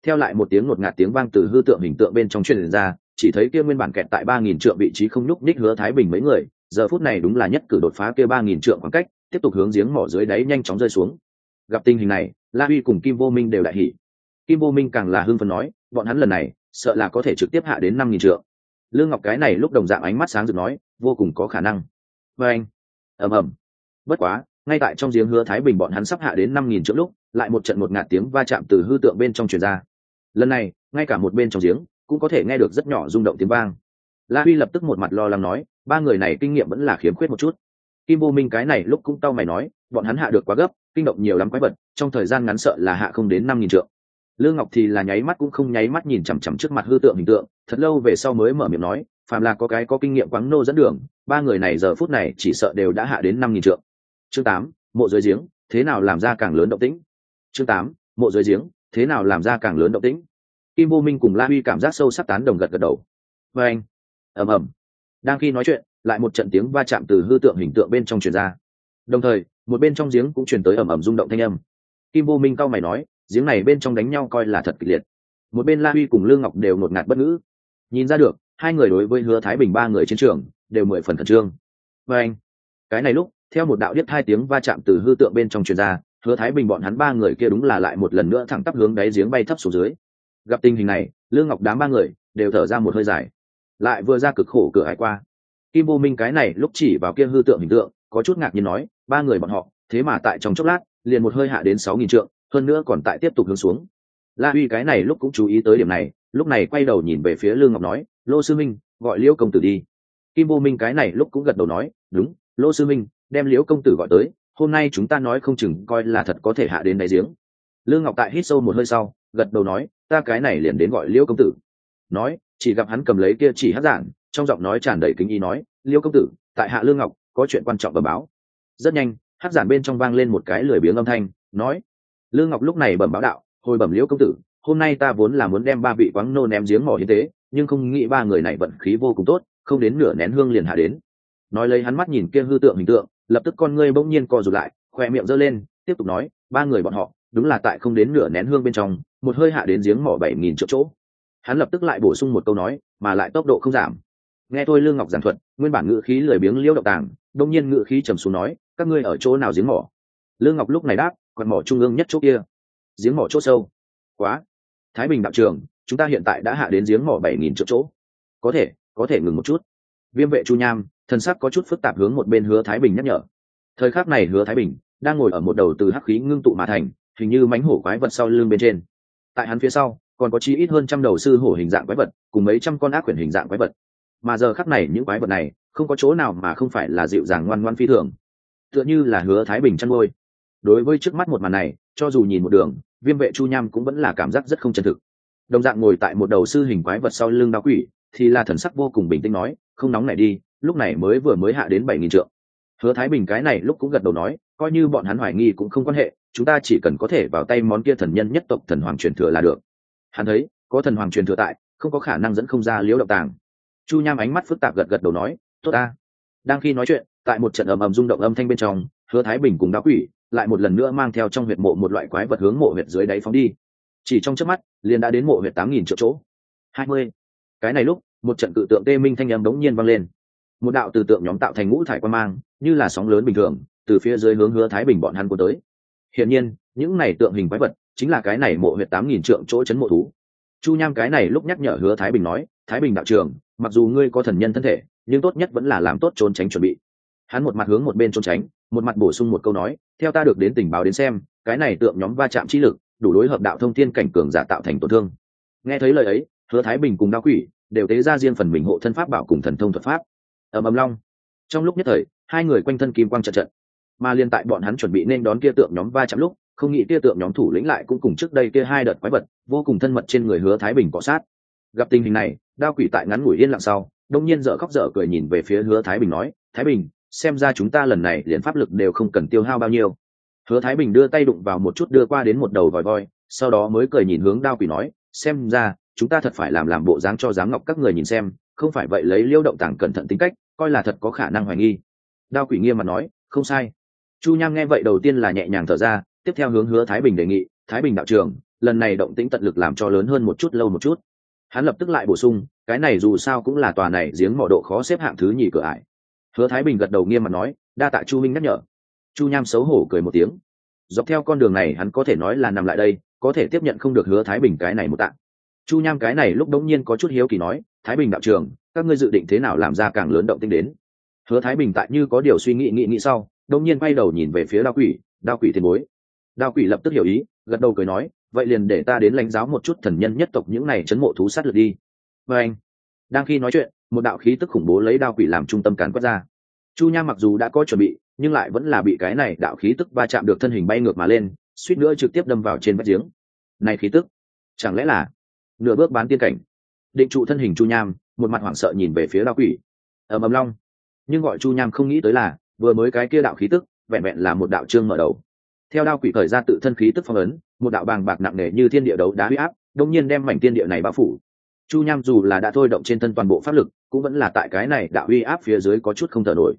Theo lại một tiếng ngột ngạt tiếng vang từ hư tượng hình tượng bên trong truyền ra, chỉ thấy kia nguyên bản kẹt tại 3000 trượng vị trí không nhúc nhích Hứa Thái Bình mấy người, giờ phút này đúng là nhất cử đột phá kia 3000 trượng khoảng cách, tiếp tục hướng giếng mỏ dưới đáy nhanh chóng rơi xuống. Gặp tình hình này, La Huy cùng Kim Vô Minh đều đại hỉ. Kim Vô Minh càng là hưng phấn nói, bọn hắn lần này sợ là có thể trực tiếp hạ đến 5000 trượng. Lương Ngọc cái này lúc đồng dạng ánh mắt sáng rực nói, vô cùng có khả năng. Và anh, ầm ầm. Bất quá, ngay tại trong giếng Hứa Thái Bình bọn hắn sắp hạ đến 5000 trượng lúc, lại một trận một ngạt tiếng va chạm từ hư tượng bên trong truyền ra. Lần này, ngay cả một bên trong giếng cũng có thể nghe được rất nhỏ rung động tiếng vang. La Huy lập tức một mặt lo lắng nói, ba người này kinh nghiệm vẫn là khiếm khuyết một chút. Kim Vô Minh cái này lúc cũng cau mày nói, bọn hắn hạ được quá gấp, kinh động nhiều lắm quái vật, trong thời gian ngắn sợ là hạ không đến 5000 trượng. Lương Ngọc thì là nháy mắt cũng không nháy mắt nhìn chằm chằm trước mặt hư tượng hình tượng, thật lâu về sau mới mở miệng nói, phàm là có cái có kinh nghiệm quáng nô dẫn đường, ba người này giờ phút này chỉ sợ đều đã hạ đến 5000 trượng. Chương 8, mộ dưới giếng, thế nào làm ra càng lớn động tĩnh? Chương 8, mộ dưới giếng, thế nào làm ra càng lớn động tĩnh? Kim Vô Minh cùng La Huy cảm giác sâu sắc tán đồng gật gật đầu. Và anh, ầm ầm. Đang khi nói chuyện, lại một trận tiếng va chạm từ hư tượng hình tượng bên trong truyền ra. Đồng thời, một bên trong giếng cũng truyền tới ầm ầm rung động thanh âm. Kim Vô Minh cau mày nói, giếng này bên trong đánh nhau coi là thật kịch liệt. Một bên La Huy cùng Lương Ngọc đều ngột ngạt bất ngữ. Nhìn ra được, hai người đối với Hứa Thái Bình ba người chiến trường đều 10 phần khẩn trương. Và anh, cái này lúc, theo một đạo điếc hai tiếng va chạm từ hư tượng bên trong truyền ra, Hứa Thái Bình bọn hắn ba người kia đúng là lại một lần nữa thẳng tắp hướng đáy giếng bay thấp xuống dưới. Gặp tình hình này, Lương Ngọc đám ba người đều thở ra một hơi dài, lại vừa ra cực khổ cửa hải qua. Kim Vô Minh cái này lúc chỉ vào kia hư tượng hình tượng, có chút ngạc nhiên nói, ba người bọn họ thế mà tại trong chốc lát liền một hơi hạ đến 6000 trượng, hơn nữa còn tại tiếp tục hướng xuống. La Huy cái này lúc cũng chú ý tới điểm này, lúc này quay đầu nhìn về phía Lương Ngọc nói, Lô sư minh, gọi Liễu công tử đi. Kim Vô Minh cái này lúc cũng gật đầu nói, đúng, Lô sư minh, đem Liễu công tử gọi tới, hôm nay chúng ta nói không chừng coi là thật có thể hạ đến đáy giếng. Lương Ngọc tại hít sâu một hơi sau, gật đầu nói, ta cái này liền đến gọi Liễu công tử. Nói, chỉ gặp hắn cầm lấy kia chỉ hắc giản, trong giọng nói tràn đầy kính ý nói, Liễu công tử, tại hạ Lương Ngọc có chuyện quan trọng bẩm báo. Rất nhanh, hắc giản bên trong vang lên một cái lười biếng âm thanh, nói, Lương Ngọc lúc này bẩm báo đạo, hồi bẩm Liễu công tử, hôm nay ta vốn là muốn đem ba vị quáng nô ném giếng mỏ hiến tế, nhưng không nghĩ ba người này vận khí vô cùng tốt, không đến nửa nén hương liền hạ đến. Nói lấy hắn mắt nhìn kia hư tượng hình tượng, lập tức con ngươi bỗng nhiên co rụt lại, khoe miệng giơ lên, tiếp tục nói, ba người bọn họ đúng là tại không đến nửa nén hương bên trong, một hơi hạ đến giếng mỏ 7000 triệu chỗ. Hắn lập tức lại bổ sung một câu nói, mà lại tốc độ không giảm. Nghe tôi Lương Ngọc giảng thuật, nguyên bản ngữ khí lười biếng Liễu Động Tàng, đột nhiên ngữ khí trầm xuống nói, các ngươi ở chỗ nào giếng mỏ? Lương Ngọc lúc này đáp, quạt mỏ trung ương nhất chỗ kia. Giếng mỏ chỗ sâu. Quá. Thái Bình đạo trường, chúng ta hiện tại đã hạ đến giếng mỏ 7000 triệu chỗ. Có thể ngừng một chút. Viêm vệ Chu Nham, thần sắc có chút phức tạp hướng một bên Hứa Thái Bình nhắc nhở. Thời khắc này Hứa Thái Bình đang ngồi ở một đầu từ hắc khí ngưng tụ mà thành, hình như mãnh hổ quái vật sau lưng bên trên. Tại hắn phía sau, còn có chí ít hơn trăm đầu sư hổ hình dạng quái vật, cùng mấy trăm con ác quyển hình dạng quái vật. Mà giờ khắc này những quái vật này, không có chỗ nào mà không phải là dịu dàng ngoan ngoãn phi thường, tựa như là Hứa Thái Bình chăn nuôi. Đối với trước mắt một màn này, cho dù nhìn một đường, Viêm vệ Chu Nham cũng vẫn là cảm giác rất không chân thực. Đồng dạng ngồi tại một đầu sư hình quái vật sau lưng Đao Quỷ, thì là thần sắc vô cùng bình tĩnh nói, không nóng này đi, lúc này mới hạ đến 7000 trượng. Hứa Thái Bình cái này lúc cũng gật đầu nói, coi như bọn hắn hoài nghi cũng không quan hệ, chúng ta chỉ cần có thể vào tay món kia thần nhân nhất tộc thần hoàng truyền thừa là được. Hắn thấy, có thần hoàng truyền thừa tại, không có khả năng dẫn không ra Liễu Động Tàng. Chu Nham ánh mắt phức tạp gật đầu nói, tốt ta. Đang khi nói chuyện, tại một trận ầm ầm rung động âm thanh bên trong, Hứa Thái Bình cùng Đao Quỷ lại một lần nữa mang theo trong huyệt mộ một loại quái vật hướng mộ huyệt dưới đáy phóng đi. Chỉ trong chớp mắt, liền đã đến mộ huyệt 8000 triệu chỗ. 20. Cái này lúc, một trận cự tượng tê minh thanh âm đống nhiên vang lên. Một đạo từ tượng nhóm tạo thành ngũ thải quang mang, như là sóng lớn bình thường, từ phía dưới hướng Hứa Thái Bình bọn hắn cuốn tới. Hiển nhiên, những này tượng hình quái vật chính là cái này mộ huyệt 8000 trượng chỗ trấn mộ thú. Chu Nham cái này lúc nhắc nhở Hứa Thái Bình nói, Thái Bình đạo trưởng, mặc dù ngươi có thần nhân thân thể, nhưng tốt nhất vẫn là làm tốt trốn tránh chuẩn bị. Hắn một mặt hướng một bên trốn tránh, một mặt bổ sung một câu nói, theo ta được đến tình báo đến xem, cái này tượng nhóm va chạm chi lực đủ đối hợp đạo thông thiên cảnh cường giả tạo thành tổn thương. Nghe thấy lời ấy, Hứa Thái Bình cùng Đao Quỷ đều tế ra riêng phần mình hộ thân pháp bảo cùng thần thông thuật pháp. Ầm ầm long. Trong lúc nhất thời, hai người quanh thân kim quang trận trận. Mà liên tại bọn hắn chuẩn bị nên đón kia tượng nhóm va chạm lúc, không nghĩ kia tượng nhóm thủ lĩnh lại cũng cùng trước đây kia hai đợt quái vật vô cùng thân mật trên người Hứa Thái Bình cọ sát. Gặp tình hình này, Đao Quỷ tại ngắn ngủi yên lặng sau, đông nhiên dở khóc dở cười nhìn về phía Hứa Thái Bình nói, Thái Bình, xem ra chúng ta lần này liền pháp lực đều không cần tiêu hao bao nhiêu. Hứa Thái Bình đưa tay đụng vào một chút đưa qua đến một đầu vòi voi, sau đó mới cười nhìn hướng Đao Quỷ nói, xem ra chúng ta thật phải làm bộ dáng cho giám ngọc các người nhìn xem, không phải vậy lấy Liễu Động Tàng cẩn thận tính cách, coi là thật có khả năng hoài nghi. Đao Quỷ nghiêm mặt nói, không sai. Chu Nham nghe vậy đầu tiên là nhẹ nhàng thở ra, tiếp theo hướng Hứa Thái Bình đề nghị, Thái Bình đạo trưởng, lần này động tĩnh tận lực làm cho lớn hơn một chút, lâu một chút. Hắn lập tức lại bổ sung, cái này dù sao cũng là tòa này giếng mỏ độ khó xếp hạng thứ nhì cửa ải. Hứa Thái Bình gật đầu nghiêm mặt nói, đa tạ Chu minh nhắc nhở. Chu Nham xấu hổ cười một tiếng. Dọc theo con đường này hắn có thể nói là nằm lại đây, có thể tiếp nhận không được Hứa Thái Bình cái này một tạ. Chu Nham cái này lúc đống nhiên có chút hiếu kỳ nói, Thái Bình đạo trưởng, các ngươi dự định thế nào làm ra càng lớn động tĩnh đến? Hứa Thái Bình tại như có điều suy nghĩ sau, đống nhiên quay đầu nhìn về phía Đao Quỷ tiền bối. Đao Quỷ lập tức hiểu ý, gật đầu cười nói, vậy liền để ta đến lãnh giáo một chút thần nhân nhất tộc những này trấn mộ thú sát lược đi. Và anh, đang khi nói chuyện, một đạo khí tức khủng bố lấy Đao Quỷ làm trung tâm càn quét ra. Chu Nham mặc dù đã có chuẩn bị, nhưng lại vẫn là bị cái này đạo khí tức va chạm được, thân hình bay ngược mà lên, suýt nữa trực tiếp đâm vào trên vách giếng. Này khí tức, chẳng lẽ là nửa bước bán tiên cảnh? Định trụ thân hình Chu Nham, một mặt hoảng sợ nhìn về phía Đao Quỷ. Ầm long. Nhưng gọi Chu Nham không nghĩ tới là, vừa mới cái kia đạo khí tức, vẹn vẹn là một đạo chương mở đầu. Theo Đao Quỷ khởi ra tự thân khí tức phong ấn, một đạo bàng bạc nặng nề như thiên địa đấu đá uy áp, đột nhiên đem mảnh tiên địa này bao phủ. Chu Nham dù là đã thôi động trên thân toàn bộ pháp lực, cũng vẫn là tại cái này đạo uy áp phía dưới có chút không thở nổi.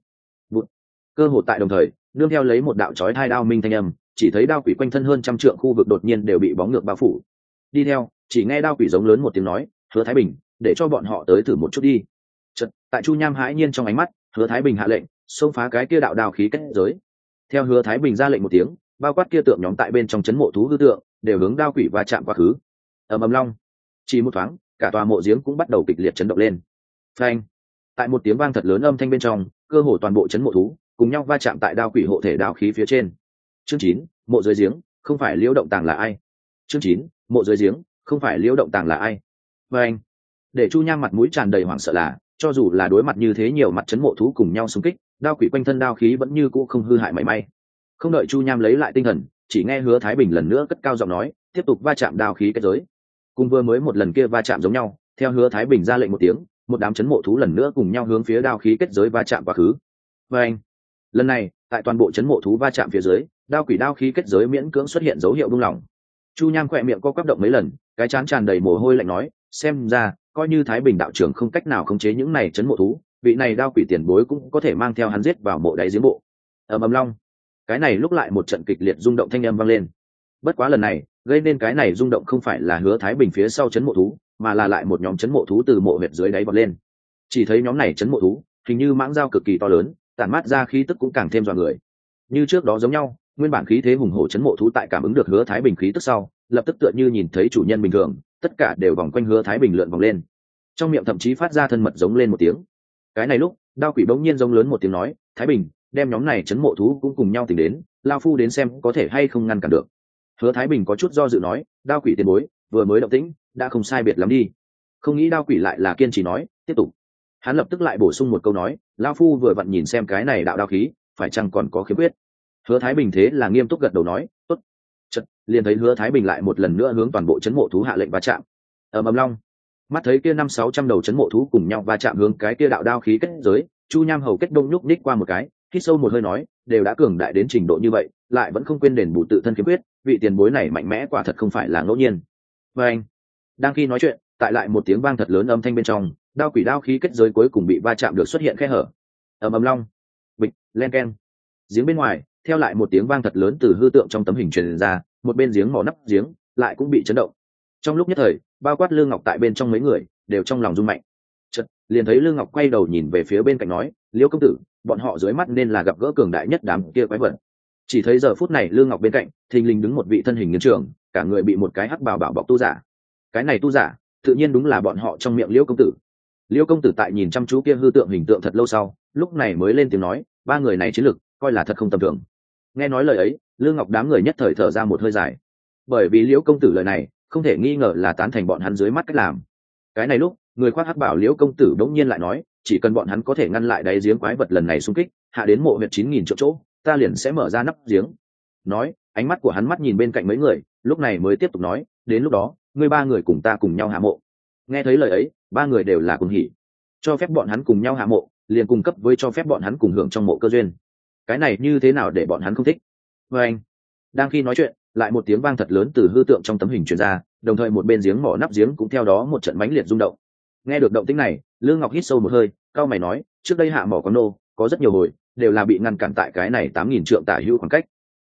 Cơ hội tại đồng thời, nương theo lấy một đạo chói hai đao minh thanh âm, chỉ thấy Đao Quỷ quanh thân hơn trăm trượng khu vực đột nhiên đều bị bóng ngược bao phủ. Đi theo, chỉ nghe Đao Quỷ giống lớn một tiếng nói, Hứa Thái Bình, để cho bọn họ tới thử một chút đi. Chợt, tại Chu Nham hãi nhiên trong ánh mắt, Hứa Thái Bình hạ lệnh, xông phá cái kia đạo đao khí kết giới. Theo Hứa Thái Bình ra lệnh một tiếng, bao quát kia tượng nhóm tại bên trong chấn mộ thú hư tượng đều hướng Đao Quỷ va chạm quá khứ. Ầm long. Chỉ một thoáng, cả tòa mộ giếng cũng bắt đầu kịch liệt chấn động lên. Phanh. Tại một tiếng vang thật lớn âm thanh bên trong, cơ hồ toàn bộ chấn mộ thú cùng nhau va chạm tại Đao Quỷ hộ thể đao khí phía trên. Chương 9, mộ dưới giếng, không phải Liễu Động Tàng là ai? Chương 9, mộ dưới giếng, không phải Liễu Động Tàng là ai? Phanh. Để Chu Nham mặt mũi tràn đầy hoảng sợ là, cho dù là đối mặt như thế nhiều mặt chấn mộ thú cùng nhau xung kích, Đao Quỷ quanh thân đao khí vẫn như cũ không hư hại mảy may. Không đợi Chu Nham lấy lại tinh thần, chỉ nghe Hứa Thái Bình lần nữa cất cao giọng nói, tiếp tục va chạm đao khí kết giới. Cùng vừa mới một lần kia va chạm giống nhau, theo Hứa Thái Bình ra lệnh một tiếng, một đám chấn mộ thú lần nữa cùng nhau hướng phía đao khí kết giới va chạm quá khứ. Và anh, lần này, tại toàn bộ chấn mộ thú va chạm phía dưới, Đao Quỷ đao khí kết giới miễn cưỡng xuất hiện dấu hiệu buông lỏng. Chu Nham khỏe miệng co quắp động mấy lần, cái trán tràn đầy mồ hôi lạnh nói, xem ra, coi như Thái Bình đạo trưởng không cách nào khống chế những này chấn mộ thú, vị này Đao Quỷ tiền bối cũng có thể mang theo hắn giết vào mộ đáy giếng bộ. Ầm long. Cái này lúc lại một trận kịch liệt rung động thanh âm vang lên. Bất quá lần này, gây nên cái này rung động không phải là Hứa Thái Bình phía sau chấn mộ thú, mà là lại một nhóm chấn mộ thú từ mộ huyệt dưới đáy bật lên. Chỉ thấy nhóm này chấn mộ thú, hình như mãng dao cực kỳ to lớn, tản mát ra khí tức cũng càng thêm dọa người. Như trước đó giống nhau, nguyên bản khí thế hùng hổ chấn mộ thú tại cảm ứng được Hứa Thái Bình khí tức sau, lập tức tựa như nhìn thấy chủ nhân bình thường, tất cả đều vòng quanh Hứa Thái Bình lượn vòng lên. Trong miệng thậm chí phát ra thân mật giống lên một tiếng. Cái này lúc, Đao Quỷ bỗng nhiên giống lớn một tiếng nói, Thái Bình, đem nhóm này chấn mộ thú cũng cùng nhau tìm đến, lao phu đến xem có thể hay không ngăn cản được. Hứa Thái Bình có chút do dự nói, Đao Quỷ tiền bối, vừa mới động tĩnh đã không sai biệt lắm đi. Không nghĩ Đao Quỷ lại là kiên trì nói, tiếp tục. Hắn lập tức lại bổ sung một câu nói, lao phu vừa vặn nhìn xem cái này đạo đao khí, phải chăng còn có khiếm khuyết. Hứa Thái Bình thế là nghiêm túc gật đầu nói, tốt. Chợt, liền thấy Hứa Thái Bình lại một lần nữa hướng toàn bộ chấn mộ thú hạ lệnh va chạm. Ầm long. Mắt thấy kia 500-600 đầu chấn mộ thú cùng nhau va chạm hướng cái kia đạo đao khí kết giới, Chu Nham hầu kết đông nhúc ních qua một cái, hít sâu một hơi nói, đều đã cường đại đến trình độ như vậy, lại vẫn không quên đền bù tự thân khiếm khuyết, vị tiền bối này mạnh mẽ quả thật không phải là ngẫu nhiên. Và anh, đang khi nói chuyện, tại lại một tiếng vang thật lớn âm thanh bên trong, Đao Quỷ đao khí kết giới cuối cùng bị va chạm được xuất hiện khe hở. Ầm long, bịch, len keng. Giếng bên ngoài, theo lại một tiếng vang thật lớn từ hư tượng trong tấm hình truyền ra, một bên giếng mỏ nắp giếng lại cũng bị chấn động. Trong lúc nhất thời, bao quát Lương Ngọc tại bên trong mấy người đều trong lòng rung mạnh. Chợt, liền thấy Lương Ngọc quay đầu nhìn về phía bên cạnh nói, Liễu công tử, bọn họ dưới mắt nên là gặp gỡ cường đại nhất đám kia quái vật. Chỉ thấy giờ phút này Lương Ngọc bên cạnh thình lình đứng một vị thân hình nghiến trường, cả người bị một cái hắc bào bảo bọc tu giả. Cái này tu giả tự nhiên đúng là bọn họ trong miệng Liễu công tử. Liễu công tử tại nhìn chăm chú kia hư tượng hình tượng thật lâu sau, lúc này mới lên tiếng nói, ba người này chiến lực coi là thật không tầm thường. Nghe nói lời ấy, Lương Ngọc đám người nhất thời thở ra một hơi dài, bởi vì Liễu công tử lời này không thể nghi ngờ là tán thành bọn hắn dưới mắt cách làm. Cái này lúc, người khoác hắc bảo Liễu công tử đống nhiên lại nói, chỉ cần bọn hắn có thể ngăn lại đáy giếng quái vật lần này xung kích, hạ đến mộ huyệt 9000 chỗ, ta liền sẽ mở ra nắp giếng. Nói, ánh mắt của hắn mắt nhìn bên cạnh mấy người, lúc này mới tiếp tục nói, đến lúc đó, ngươi ba người cùng ta cùng nhau hạ mộ. Nghe thấy lời ấy, ba người đều là cuồng hỉ, cho phép bọn hắn cùng nhau hạ mộ, liền cung cấp với cho phép bọn hắn cùng hưởng trong mộ cơ duyên. Cái này như thế nào để bọn hắn không thích? Và anh, đang khi nói chuyện, lại một tiếng vang thật lớn từ hư tượng trong tấm hình truyền ra, đồng thời một bên giếng mỏ nắp giếng cũng theo đó một trận mãnh liệt rung động. Nghe được động tĩnh này, Lương Ngọc hít sâu một hơi, cao mày nói, trước đây hạ mỏ có nô, có rất nhiều hồi, đều là bị ngăn cản tại cái này 8000 trượng tả hữu khoảng cách.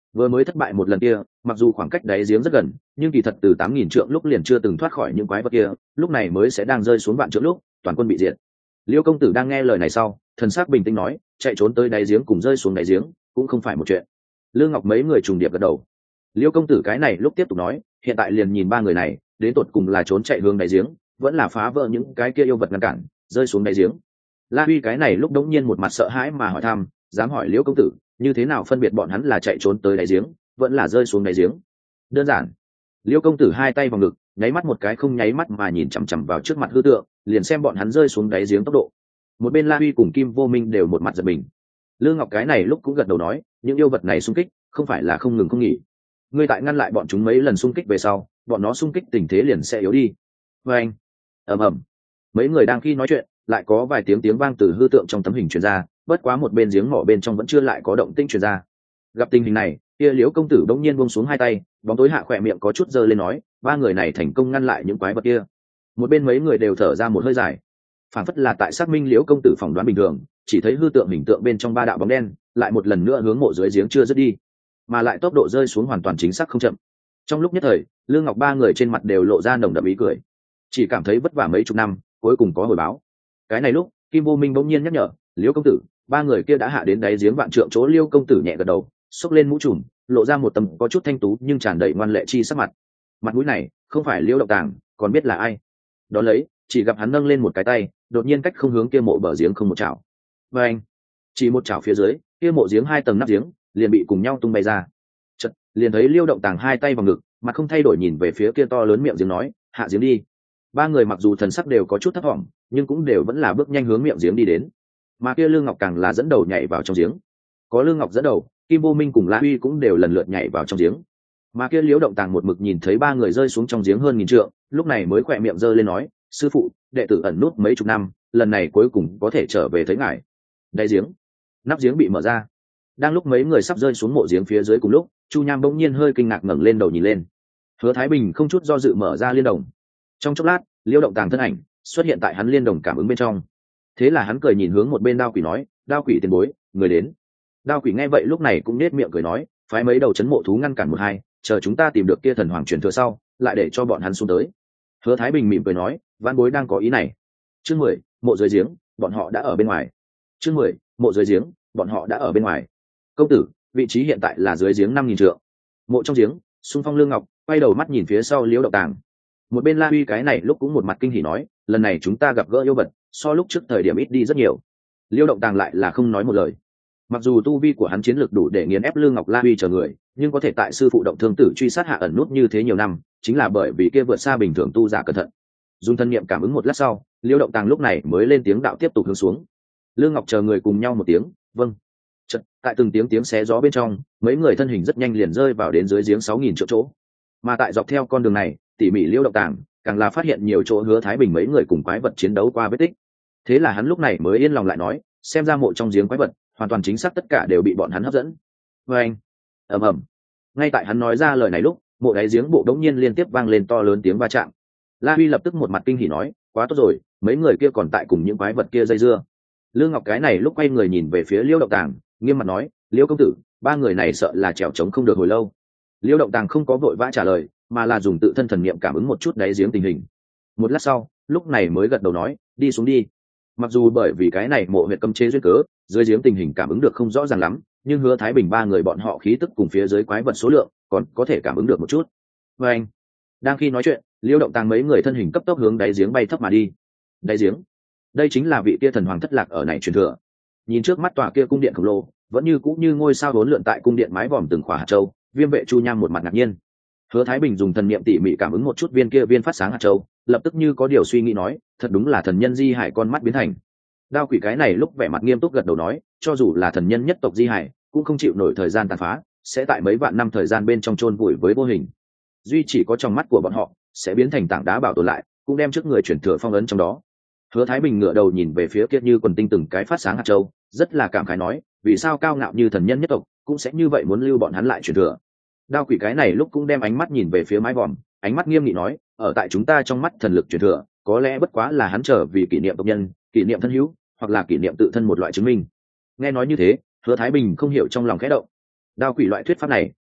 Vừa mới thất bại một lần kia, mặc dù khoảng cách đáy giếng rất gần, nhưng kỳ thật từ 8.000 trượng lúc liền chưa từng thoát khỏi những quái vật kia, lúc này mới sẽ đang rơi xuống vạn trượng lúc toàn quân bị diệt. Liêu công tử đang nghe lời này sau, thần sắc bình tĩnh nói, chạy trốn tới đáy giếng cùng rơi xuống đáy giếng cũng không phải một chuyện. Lương Ngọc mấy người trùng điệp gật đầu. Liêu công tử cái này lúc tiếp tục nói, hiện tại liền nhìn ba người này đến tột cùng là trốn chạy hướng đáy giếng, vẫn là phá vỡ những cái kia yêu vật ngăn cản rơi xuống đáy giếng. La Huy cái này lúc đống nhiên một mặt sợ hãi mà hỏi thăm, dám hỏi Liêu công tử như thế nào phân biệt bọn hắn là chạy trốn tới đáy giếng vẫn là rơi xuống đáy giếng? Đơn giản. Liêu công tử hai tay vào ngực, nháy mắt một cái không nháy mắt mà nhìn chằm chằm vào trước mặt hư tượng, liền xem bọn hắn rơi xuống đáy giếng tốc độ. Một bên La Huy cùng Kim Vô Minh đều một mặt giật mình. Lương Ngọc cái này lúc cũng gật đầu nói, những yêu vật này xung kích không phải là không ngừng không nghỉ. Ngươi tại ngăn lại bọn chúng mấy lần xung kích về sau, bọn nó xung kích tình thế liền sẽ yếu đi. Và anh, ầm ầm, mấy người đang khi nói chuyện, lại có vài tiếng vang từ hư tượng trong tấm hình truyền ra, bất quá một bên giếng mỏ bên trong vẫn chưa lại có động tĩnh truyền ra. Gặp tình hình này, kia Liễu công tử bỗng nhiên buông xuống hai tay, bóng tối hạ khỏe miệng có chút giơ lên nói, ba người này thành công ngăn lại những quái vật kia. Một bên mấy người đều thở ra một hơi dài, phản phất là tại xác minh Liễu công tử phỏng đoán bình thường, chỉ thấy hư tượng hình tượng bên trong ba đạo bóng đen lại một lần nữa hướng mộ dưới giếng chưa dứt đi, mà lại tốc độ rơi xuống hoàn toàn chính xác không chậm. Trong lúc nhất thời, Lương Ngọc ba người trên mặt đều lộ ra nồng đậm ý cười, chỉ cảm thấy vất vả mấy chục năm cuối cùng có hồi báo. Cái này lúc Kim Vô Minh bỗng nhiên nhắc nhở, Liễu công tử, ba người kia đã hạ đến đáy giếng vạn trượng chỗ. Liêu công tử nhẹ gật đầu, xốc lên mũ trùm, lộ ra một tấm có chút thanh tú nhưng tràn đầy ngoan lệ chi sắc mặt. Mặt mũi này không phải Liễu Động Tàng còn biết là ai. Đó lấy, chỉ gặp hắn nâng lên một cái tay, đột nhiên cách không hướng kia mộ bờ giếng không một chảo. Và anh, chỉ một chảo phía dưới, kia mộ giếng hai tầng nắp giếng liền bị cùng nhau tung bay ra. Chợt, liền thấy Liêu Động Tàng hai tay vào ngực, mặt không thay đổi nhìn về phía kia to lớn miệng giếng nói, hạ giếng đi. Ba người mặc dù thần sắc đều có chút thấp vọng, nhưng cũng đều vẫn là bước nhanh hướng miệng giếng đi đến. Mà kia Lương Ngọc càng là dẫn đầu nhảy vào trong giếng. Có Lương Ngọc dẫn đầu, Kim Vô Minh cùng La Huy cũng đều lần lượt nhảy vào trong giếng. Mà kia Liễu Động Tàng một mực nhìn thấy ba người rơi xuống trong giếng hơn 1000 trượng, lúc này mới khỏe miệng giơ lên nói, sư phụ, đệ tử ẩn nút mấy chục năm, lần này cuối cùng có thể trở về thấy ngài. Đáy giếng, nắp giếng bị mở ra. Đang lúc mấy người sắp rơi xuống mộ giếng phía dưới cùng lúc, Chu Nham bỗng nhiên hơi kinh ngạc ngẩng lên đầu nhìn lên. Hứa Thái Bình không chút do dự mở ra liên đồng. Trong chốc lát, Liễu Động Tàng thân ảnh xuất hiện tại hắn liên đồng cảm ứng bên trong. Thế là hắn cười nhìn hướng một bên Đao Quỷ nói, Đao Quỷ tiền bối, người đến. Đao Quỷ nghe vậy lúc này cũng nết miệng cười nói, phái mấy đầu chấn mộ thú ngăn cản một hai, chờ chúng ta tìm được kia thần hoàng truyền thừa sau, lại để cho bọn hắn xuống tới. Hứa Thái Bình mỉm cười nói, Vãn bối đang có ý này. Chương 10, mộ dưới giếng, bọn họ đã ở bên ngoài. Chương 10, mộ dưới giếng, bọn họ đã ở bên ngoài. Công tử, vị trí hiện tại là dưới giếng 5000 trượng. Mộ trong giếng, xung phong Lương Ngọc quay đầu mắt nhìn phía sau Liễu Động Tàng. Một bên La Huy cái này lúc cũng một mặt kinh hỉ nói, lần này chúng ta gặp gỡ yêu vật, so lúc trước thời điểm ít đi rất nhiều. Liễu Động Tàng lại là không nói một lời. Mặc dù tu vi của hắn chiến lược đủ để nghiền ép Lương Ngọc, La Huy chờ người, nhưng có thể tại sư phụ Động Thương Tử truy sát hạ ẩn nút như thế nhiều năm, chính là bởi vì kia vượt xa bình thường tu giả cẩn thận. Dùng thân niệm cảm ứng một lát sau, Liễu Động Tàng lúc này mới lên tiếng đạo tiếp tục hướng xuống. Lương Ngọc chờ người cùng nhau một tiếng, vâng. Chợt, tại từng tiếng xé gió bên trong, mấy người thân hình rất nhanh liền rơi vào đến dưới giếng 6000 trượng chỗ. Mà tại dọc theo con đường này, tỉ mỉ Liễu Động Tàng càng là phát hiện nhiều chỗ Hứa Thái Bình mấy người cùng quái vật chiến đấu qua vết tích. Thế là hắn lúc này mới yên lòng lại nói, xem ra mộ trong giếng quái vật hoàn toàn chính xác tất cả đều bị bọn hắn hấp dẫn. Và anh, ầm ầm, ngay tại hắn nói ra lời này lúc, mộ đáy giếng bộ đống nhiên liên tiếp vang lên to lớn tiếng va chạm. La Huy lập tức một mặt kinh hỉ nói, quá tốt rồi, mấy người kia còn tại cùng những quái vật kia dây dưa. Lương Ngọc cái này lúc quay người nhìn về phía Liễu Động Tàng, nghiêm mặt nói, Liễu công tử, ba người này sợ là trèo trống không được hồi lâu. Liễu Động Tàng không có vội vã trả lời, mà là dùng tự thân thần niệm cảm ứng một chút đáy giếng tình hình. Một lát sau, lúc này mới gật đầu nói, đi xuống đi. Mặc dù bởi vì cái này mộ huyệt cấm chế duyên cớ, dưới giếng tình hình cảm ứng được không rõ ràng lắm, nhưng Hứa Thái Bình ba người bọn họ khí tức cùng phía dưới quái vật số lượng còn có thể cảm ứng được một chút. Và anh, đang khi nói chuyện, Liễu Động Tàng mấy người thân hình cấp tốc hướng đáy giếng bay thấp mà đi. Đáy giếng, đây chính là vị kia thần hoàng thất lạc ở này truyền thừa. Nhìn trước mắt tòa kia cung điện khổng lồ, vẫn như cũ như ngôi sao vốn lượn tại cung điện mái vòm từng khỏa hạt châu. Viêm Vệ Chu Nham một mặt ngạc nhiên. Hứa Thái Bình dùng thần niệm tỉ mỉ cảm ứng một chút viên kia viên phát sáng hạt châu, lập tức như có điều suy nghĩ nói, thật đúng là thần nhân di hải con mắt biến thành. Đao Quỷ cái này lúc vẻ mặt nghiêm túc gật đầu nói, cho dù là thần nhân nhất tộc di hải, cũng không chịu nổi thời gian tàn phá, sẽ tại mấy vạn năm thời gian bên trong chôn vùi với vô hình. Duy chỉ có trong mắt của bọn họ sẽ biến thành tảng đá bảo tồn lại, cũng đem trước người chuyển thừa phong ấn trong đó. Hứa Thái Bình ngửa đầu nhìn về phía kia như quần tinh từng cái phát sáng hạt châu, rất là cảm khái nói, vì sao cao ngạo như thần nhân nhất tộc cũng sẽ như vậy muốn lưu bọn hắn lại truyền thừa. Đao Quỷ cái này lúc cũng đem ánh mắt nhìn về phía mái vòm, ánh mắt nghiêm nghị nói, ở tại chúng ta trong mắt thần lực truyền thừa, có lẽ bất quá là hắn trở vì kỷ niệm tộc nhân, kỷ niệm thân hữu, hoặc là kỷ niệm tự thân một loại chứng minh. Nghe nói như thế, Hứa Thái Bình không hiểu trong lòng khẽ động. Đao Quỷ loại thuyết pháp này,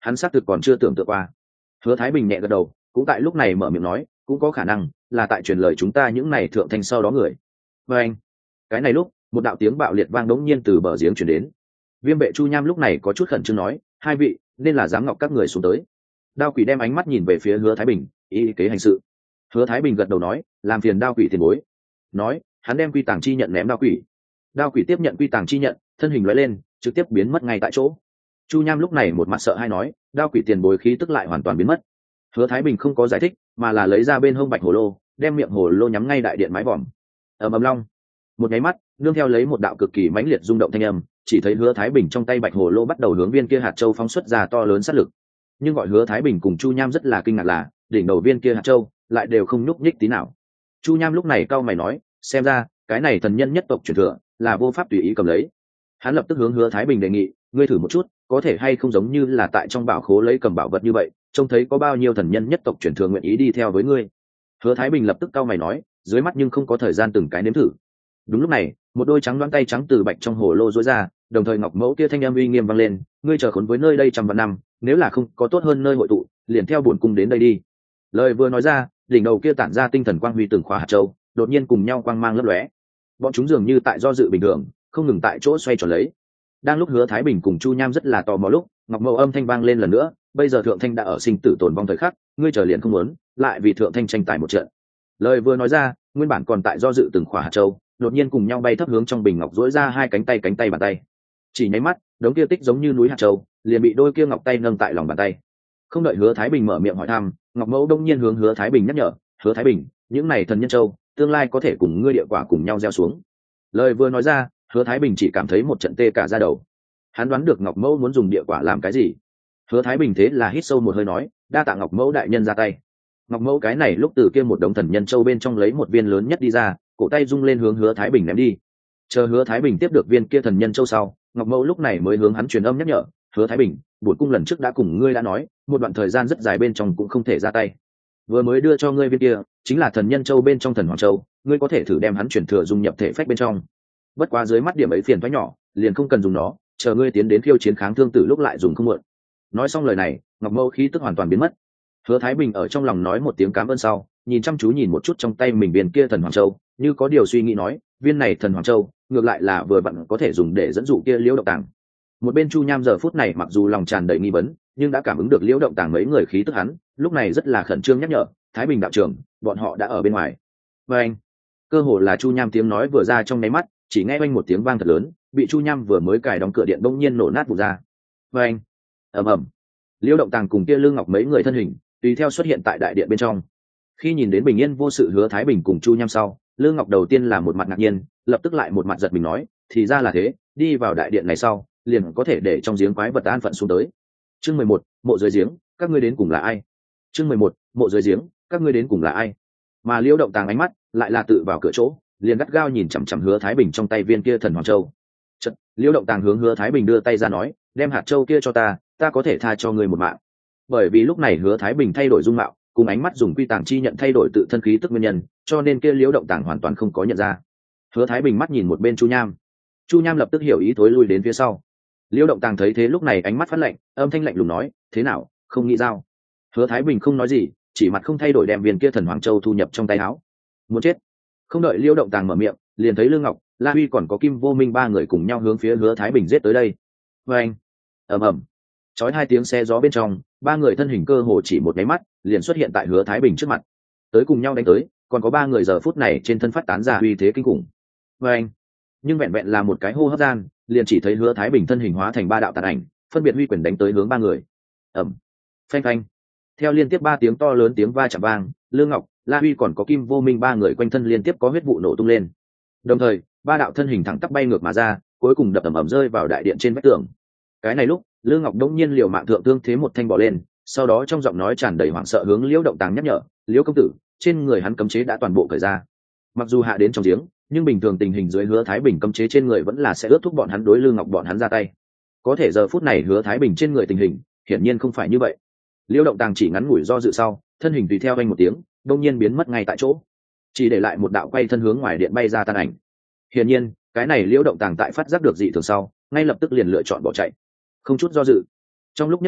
hắn xác thực còn chưa tưởng tượng qua. Hứa Thái Bình nhẹ gật đầu, cũng tại lúc này mở miệng nói, cũng có khả năng là tại truyền lời chúng ta những này thượng thanh sau đó người. Và anh, cái này lúc một đạo tiếng bạo liệt vang đống nhiên từ bờ giếng chuyển đến. Viêm Bệ Chu Nham lúc này có chút khẩn trương nói, hai vị nên là dám ngọc các người xuống tới. Đao Quỷ đem ánh mắt nhìn về phía Hứa Thái Bình, ý kế hành sự. Hứa Thái Bình gật đầu nói, làm phiền Đao Quỷ tiền bối. Nói, hắn đem quy tàng chi nhận ném Đao Quỷ. Đao Quỷ tiếp nhận quy tàng chi nhận, thân hình lóe lên, trực tiếp biến mất ngay tại chỗ. Chu Nham lúc này một mặt sợ hãi nói, Đao Quỷ tiền bối khí tức lại hoàn toàn biến mất. Hứa Thái Bình không có giải thích, mà là lấy ra bên hông bạch hồ lô, đem miệng hồ lô nhắm ngay đại điện mái vòm. Ầm ầm long, một nháy mắt, nương theo lấy một đạo cực kỳ mãnh liệt rung động thanh âm, chỉ thấy Hứa Thái Bình trong tay bạch hồ lô bắt đầu hướng viên kia hạt châu phóng xuất ra to lớn sát lực. Nhưng gọi Hứa Thái Bình cùng Chu Nham rất là kinh ngạc là, đỉnh đầu viên kia hạt châu lại đều không nhúc nhích tí nào. Chu Nham lúc này cau mày nói, xem ra cái này thần nhân nhất tộc truyền thừa là vô pháp tùy ý cầm lấy. Hắn lập tức hướng Hứa Thái Bình đề nghị, ngươi thử một chút, có thể hay không giống như là tại trong bảo khố lấy cầm bảo vật như vậy, trông thấy có bao nhiêu thần nhân nhất tộc truyền thừa nguyện ý đi theo với ngươi. Hứa Thái Bình lập tức cau mày nói, dưới mắt nhưng không có thời gian từng cái nếm thử. Đúng lúc này, một đôi trắng đoán tay trắng từ bạch trong hồ lô rối ra, đồng thời ngọc mẫu kia thanh âm uy nghiêm vang lên, ngươi chờ khốn với nơi đây trăm vạn năm, nếu là không có tốt hơn nơi hội tụ, liền theo bổn cung đến đây đi. Lời vừa nói ra, đỉnh đầu kia tản ra tinh thần quang huy từng khóa hạt châu, đột nhiên cùng nhau quang mang lấp lóe. Bọn chúng dường như tại do dự bình thường, không ngừng tại chỗ xoay tròn lấy. Đang lúc Hứa Thái Bình cùng Chu Nham rất là tò mò lúc, ngọc mẫu âm thanh vang lên lần nữa, bây giờ thượng thanh đã ở sinh tử tồn vong thời khắc, ngươi chờ liền không muốn lại vì thượng thanh tranh tài một trận. Lời vừa nói ra, nguyên bản còn tại do dự từng khỏa hạt châu, đột nhiên cùng nhau bay thấp hướng trong bình ngọc, duỗi ra hai cánh tay bàn tay. Chỉ nháy mắt, đống kia tích giống như núi hạt châu liền bị đôi kia ngọc tay nâng tại lòng bàn tay. Không đợi Hứa Thái Bình mở miệng hỏi thăm, ngọc mẫu đông nhiên hướng Hứa Thái Bình nhắc nhở, Hứa Thái Bình, những này thần nhân châu tương lai có thể cùng ngươi địa quả cùng nhau gieo xuống. Lời vừa nói ra, Hứa Thái Bình chỉ cảm thấy một trận tê cả da đầu. Hắn đoán được ngọc mẫu muốn dùng địa quả làm cái gì. Hứa Thái Bình thế là hít sâu một hơi nói, đa tạ ngọc mẫu đại nhân ra tay. Ngọc mẫu cái này lúc từ kia một đống thần nhân châu bên trong lấy một viên lớn nhất đi ra, cổ tay rung lên hướng Hứa Thái Bình ném đi. Chờ Hứa Thái Bình tiếp được viên kia thần nhân châu sau, ngọc mẫu lúc này mới hướng hắn truyền âm nhắc nhở, Hứa Thái Bình, bổn cung lần trước đã cùng ngươi đã nói, một đoạn thời gian rất dài bên trong cũng không thể ra tay. Vừa mới đưa cho ngươi viên kia chính là thần nhân châu bên trong thần hoàng châu, ngươi có thể thử đem hắn chuyển thừa dung nhập thể phách bên trong. Bất quá dưới mắt điểm ấy phiền toái nhỏ, liền không cần dùng nó, chờ ngươi tiến đến khiêu chiến kháng thương tử lúc lại dùng không muộn. Nói xong lời này, ngọc mẫu khí tức hoàn toàn biến mất. Hứa Thái Bình ở trong lòng nói một tiếng cảm ơn sau, nhìn chăm chú nhìn một chút trong tay mình viên kia thần hoàng châu, như có điều suy nghĩ nói, viên này thần hoàng châu ngược lại là vừa vặn có thể dùng để dẫn dụ kia Liễu Động Tàng. Một bên Chu Nham giờ phút này mặc dù lòng tràn đầy nghi vấn, nhưng đã cảm ứng được Liễu Động Tàng mấy người khí tức hắn, lúc này rất là khẩn trương nhắc nhở, Thái Bình đạo trưởng, bọn họ đã ở bên ngoài. Và anh, cơ hồ là Chu Nham tiếng nói vừa ra trong nháy mắt, chỉ nghe oanh một tiếng vang thật lớn, bị Chu Nham vừa mới cài đóng cửa điện bỗng nhiên nổ nát vụn ra. Và anh, ầm ầm, Liễu Động Tàng cùng kia Lương Ngọc mấy người thân hình tùy theo xuất hiện tại đại điện bên trong. Khi nhìn đến bình yên vô sự Hứa Thái Bình cùng Chu Nham sau, Lương Ngọc đầu tiên là một mặt ngạc nhiên, lập tức lại một mặt giật mình nói, thì ra là thế, đi vào đại điện này sau, liền có thể để trong giếng quái vật an phận xuống tới. Chương 11, mộ dưới giếng, các ngươi đến cùng là ai? Chương 11, mộ dưới giếng, các ngươi đến cùng là ai? Mà Liễu Động Tàng ánh mắt lại là tự vào cửa chỗ, liền gắt gao nhìn chằm chằm Hứa Thái Bình trong tay viên kia thần hoàng châu. Chợt, Liễu Động Tàng hướng Hứa Thái Bình đưa tay ra nói, đem hạt châu kia cho ta có thể tha cho ngươi một mạng. Bởi vì lúc này Hứa Thái Bình thay đổi dung mạo, cùng ánh mắt dùng quy tàng chi nhận thay đổi tự thân khí tức nguyên nhân, cho nên kia Liễu Động Tàng hoàn toàn không có nhận ra. Hứa Thái Bình mắt nhìn một bên Chu Nham, Chu Nham lập tức hiểu ý thối lui đến phía sau. Liễu Động Tàng thấy thế lúc này ánh mắt phát lạnh, âm thanh lạnh lùng nói, thế nào, không nghĩ giao? Hứa Thái Bình không nói gì, chỉ mặt không thay đổi đem viên kia thần hoàng châu thu nhập trong tay áo. Muốn chết! Không đợi Liễu Động Tàng mở miệng, liền thấy Lương Ngọc, La Huy còn có Kim Vô Minh ba người cùng nhau hướng phía Hứa Thái Bình giết tới đây. Và anh, ầm ầm, chói hai tiếng xe gió bên trong, ba người thân hình cơ hồ chỉ một cái mắt, liền xuất hiện tại Hứa Thái Bình trước mặt. Tới cùng nhau đánh tới, còn có ba người giờ phút này trên thân phát tán ra uy thế kinh khủng. Và anh, nhưng vẹn vẹn là một cái hô hấp gian, liền chỉ thấy Hứa Thái Bình thân hình hóa thành ba đạo tàn ảnh, phân biệt huy quyền đánh tới hướng ba người. Ầm, phanh phanh. Theo liên tiếp ba tiếng to lớn tiếng va chạm vang, Lương Ngọc, La Huy còn có Kim Vô Minh ba người quanh thân liên tiếp có huyết vụ nổ tung lên. Đồng thời, ba đạo thân hình thẳng tắp bay ngược mà ra, cuối cùng đập ầm ầm rơi vào đại điện trên vách tường. Cái này lúc, Lương Ngọc đống nhiên liều mạng thượng thương thế một thanh bò lên, sau đó trong giọng nói tràn đầy hoảng sợ hướng Liễu Động Tàng nhắc nhở, Liễu công tử, trên người hắn cấm chế đã toàn bộ cởi ra. Mặc dù hạ đến trong giếng, nhưng bình thường tình hình dưới Hứa Thái Bình cấm chế trên người vẫn là sẽ ước thúc bọn hắn đối Lương Ngọc bọn hắn ra tay. Có thể giờ phút này Hứa Thái Bình trên người tình hình hiển nhiên không phải như vậy. Liễu Động Tàng chỉ ngắn ngủi do dự sau, thân hình tùy theo anh một tiếng, đột nhiên biến mất ngay tại chỗ, chỉ để lại một đạo quay thân hướng ngoài điện bay ra tan ảnh. Hiển nhiên, cái này Liễu Động Tàng tại phát giác được dị thường sau, ngay lập tức liền lựa chọn bỏ chạy, không chút do dự. Trong lúc nhất thời,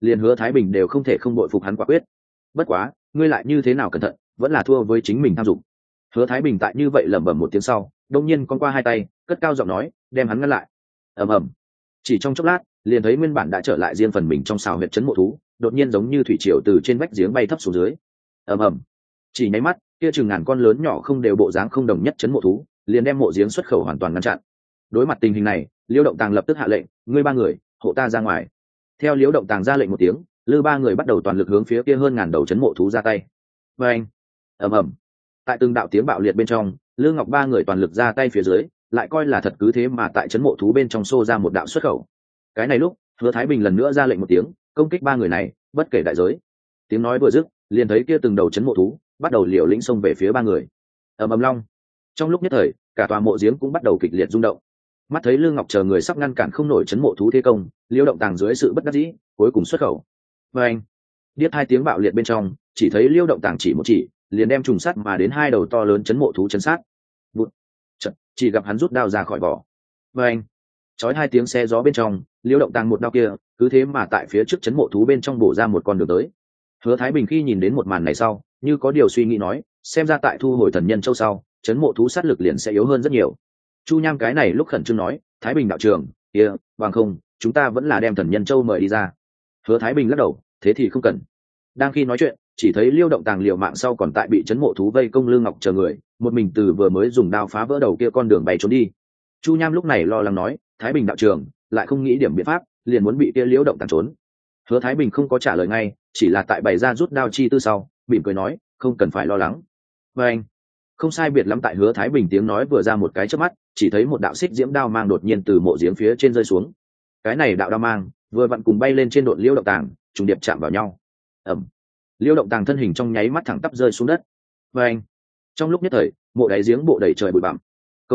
liền Hứa Thái Bình đều không thể không bội phục hắn quả quyết. Bất quá ngươi lại như thế nào cẩn thận vẫn là thua với chính mình tham dụng. Hứa Thái Bình tại như vậy lẩm bẩm một tiếng sau, đông nhiên con qua hai tay cất cao giọng nói, đem hắn ngăn lại. Ầm ầm. Chỉ trong chốc lát liền thấy nguyên bản đã trở lại riêng phần mình trong xào huyệt trấn mộ thú đột nhiên giống như thủy triều từ trên vách giếng bay thấp xuống dưới. Ầm ầm. Chỉ nháy mắt kia chừng ngàn con lớn nhỏ không đều bộ dáng không đồng nhất trấn mộ thú liền đem mộ giếng xuất khẩu hoàn toàn ngăn chặn. Đối mặt tình hình này, Liễu Động Tàng lập tức hạ lệnh, ngươi ba người hộ ta ra ngoài. Theo Liễu Động Tàng ra lệnh một tiếng, lư ba người bắt đầu toàn lực hướng phía kia hơn ngàn đầu trấn mộ thú ra tay. Và anh. Ầm ầm. Tại từng đạo tiếng bạo liệt bên trong, Lư Ngọc ba người toàn lực ra tay phía dưới, lại coi là thật cứ thế mà tại trấn mộ thú bên trong xô ra một đạo xuất khẩu. Cái này lúc Hứa Thái Bình lần nữa ra lệnh một tiếng, công kích ba người này bất kể đại giới. Tiếng nói vừa dứt, liền thấy kia từng đầu trấn mộ thú bắt đầu liều lĩnh xông về phía ba người. Ầm ầm long. Trong lúc nhất thời, cả tòa mộ giếng cũng bắt đầu kịch liệt rung động. Mắt thấy Lư Ngọc chờ người sắp ngăn cản không nổi trấn mộ thú thế công, Liễu Động Tàng dưới sự bất đắc dĩ cuối cùng xuất khẩu. Và anh. Điếc hai tiếng bạo liệt bên trong, chỉ thấy Liễu Động Tàng chỉ một chỉ liền đem trùng sắt mà đến hai đầu to lớn trấn mộ thú chấn sát. Vụt. Chỉ gặp hắn rút đao ra khỏi vỏ. Và anh. Chói hai tiếng xe gió bên trong, Liễu Động Tàng một đao kia cứ thế mà tại phía trước trấn mộ thú bên trong bổ ra một con đường tới. Hứa Thái Bình khi nhìn đến một màn này sau, như có điều suy nghĩ nói, xem ra tại thu hồi thần nhân châu sau, trấn mộ thú sát lực liền sẽ yếu hơn rất nhiều. Chu Nham cái này lúc khẩn trương nói, Thái Bình đạo trưởng, bằng không chúng ta vẫn là đem thần nhân châu mời đi ra. Hứa Thái Bình lắc đầu, thế thì không cần. Đang khi nói chuyện, chỉ thấy Liễu Động Tàng liều mạng sau còn tại bị trấn mộ thú vây công Lương Ngọc chờ người, một mình từ vừa mới dùng đao phá vỡ đầu kia con đường bay trốn đi. Chu Nham lúc này lo lắng nói, Thái Bình đạo trưởng lại không nghĩ điểm biện pháp, liền muốn bị kia Liễu Động Tàng trốn. Hứa Thái Bình không có trả lời ngay, chỉ là tại bày ra rút đao chi tư sau, mỉm cười nói, không cần phải lo lắng. Và anh. Không sai biệt lắm tại Hứa Thái Bình tiếng nói vừa ra một cái chớp mắt, chỉ thấy một đạo xích diễm đao mang đột nhiên từ mộ giếng phía trên rơi xuống. Cái này đạo đao mang vừa vặn cùng bay lên trên độn Liễu Động Tàng, trùng điệp chạm vào nhau. Ầm. Liễu Động Tàng thân hình trong nháy mắt thẳng tắp rơi xuống đất. Và anh. Trong lúc nhất thời, mộ đáy giếng bộ đầy trời bụi bặm.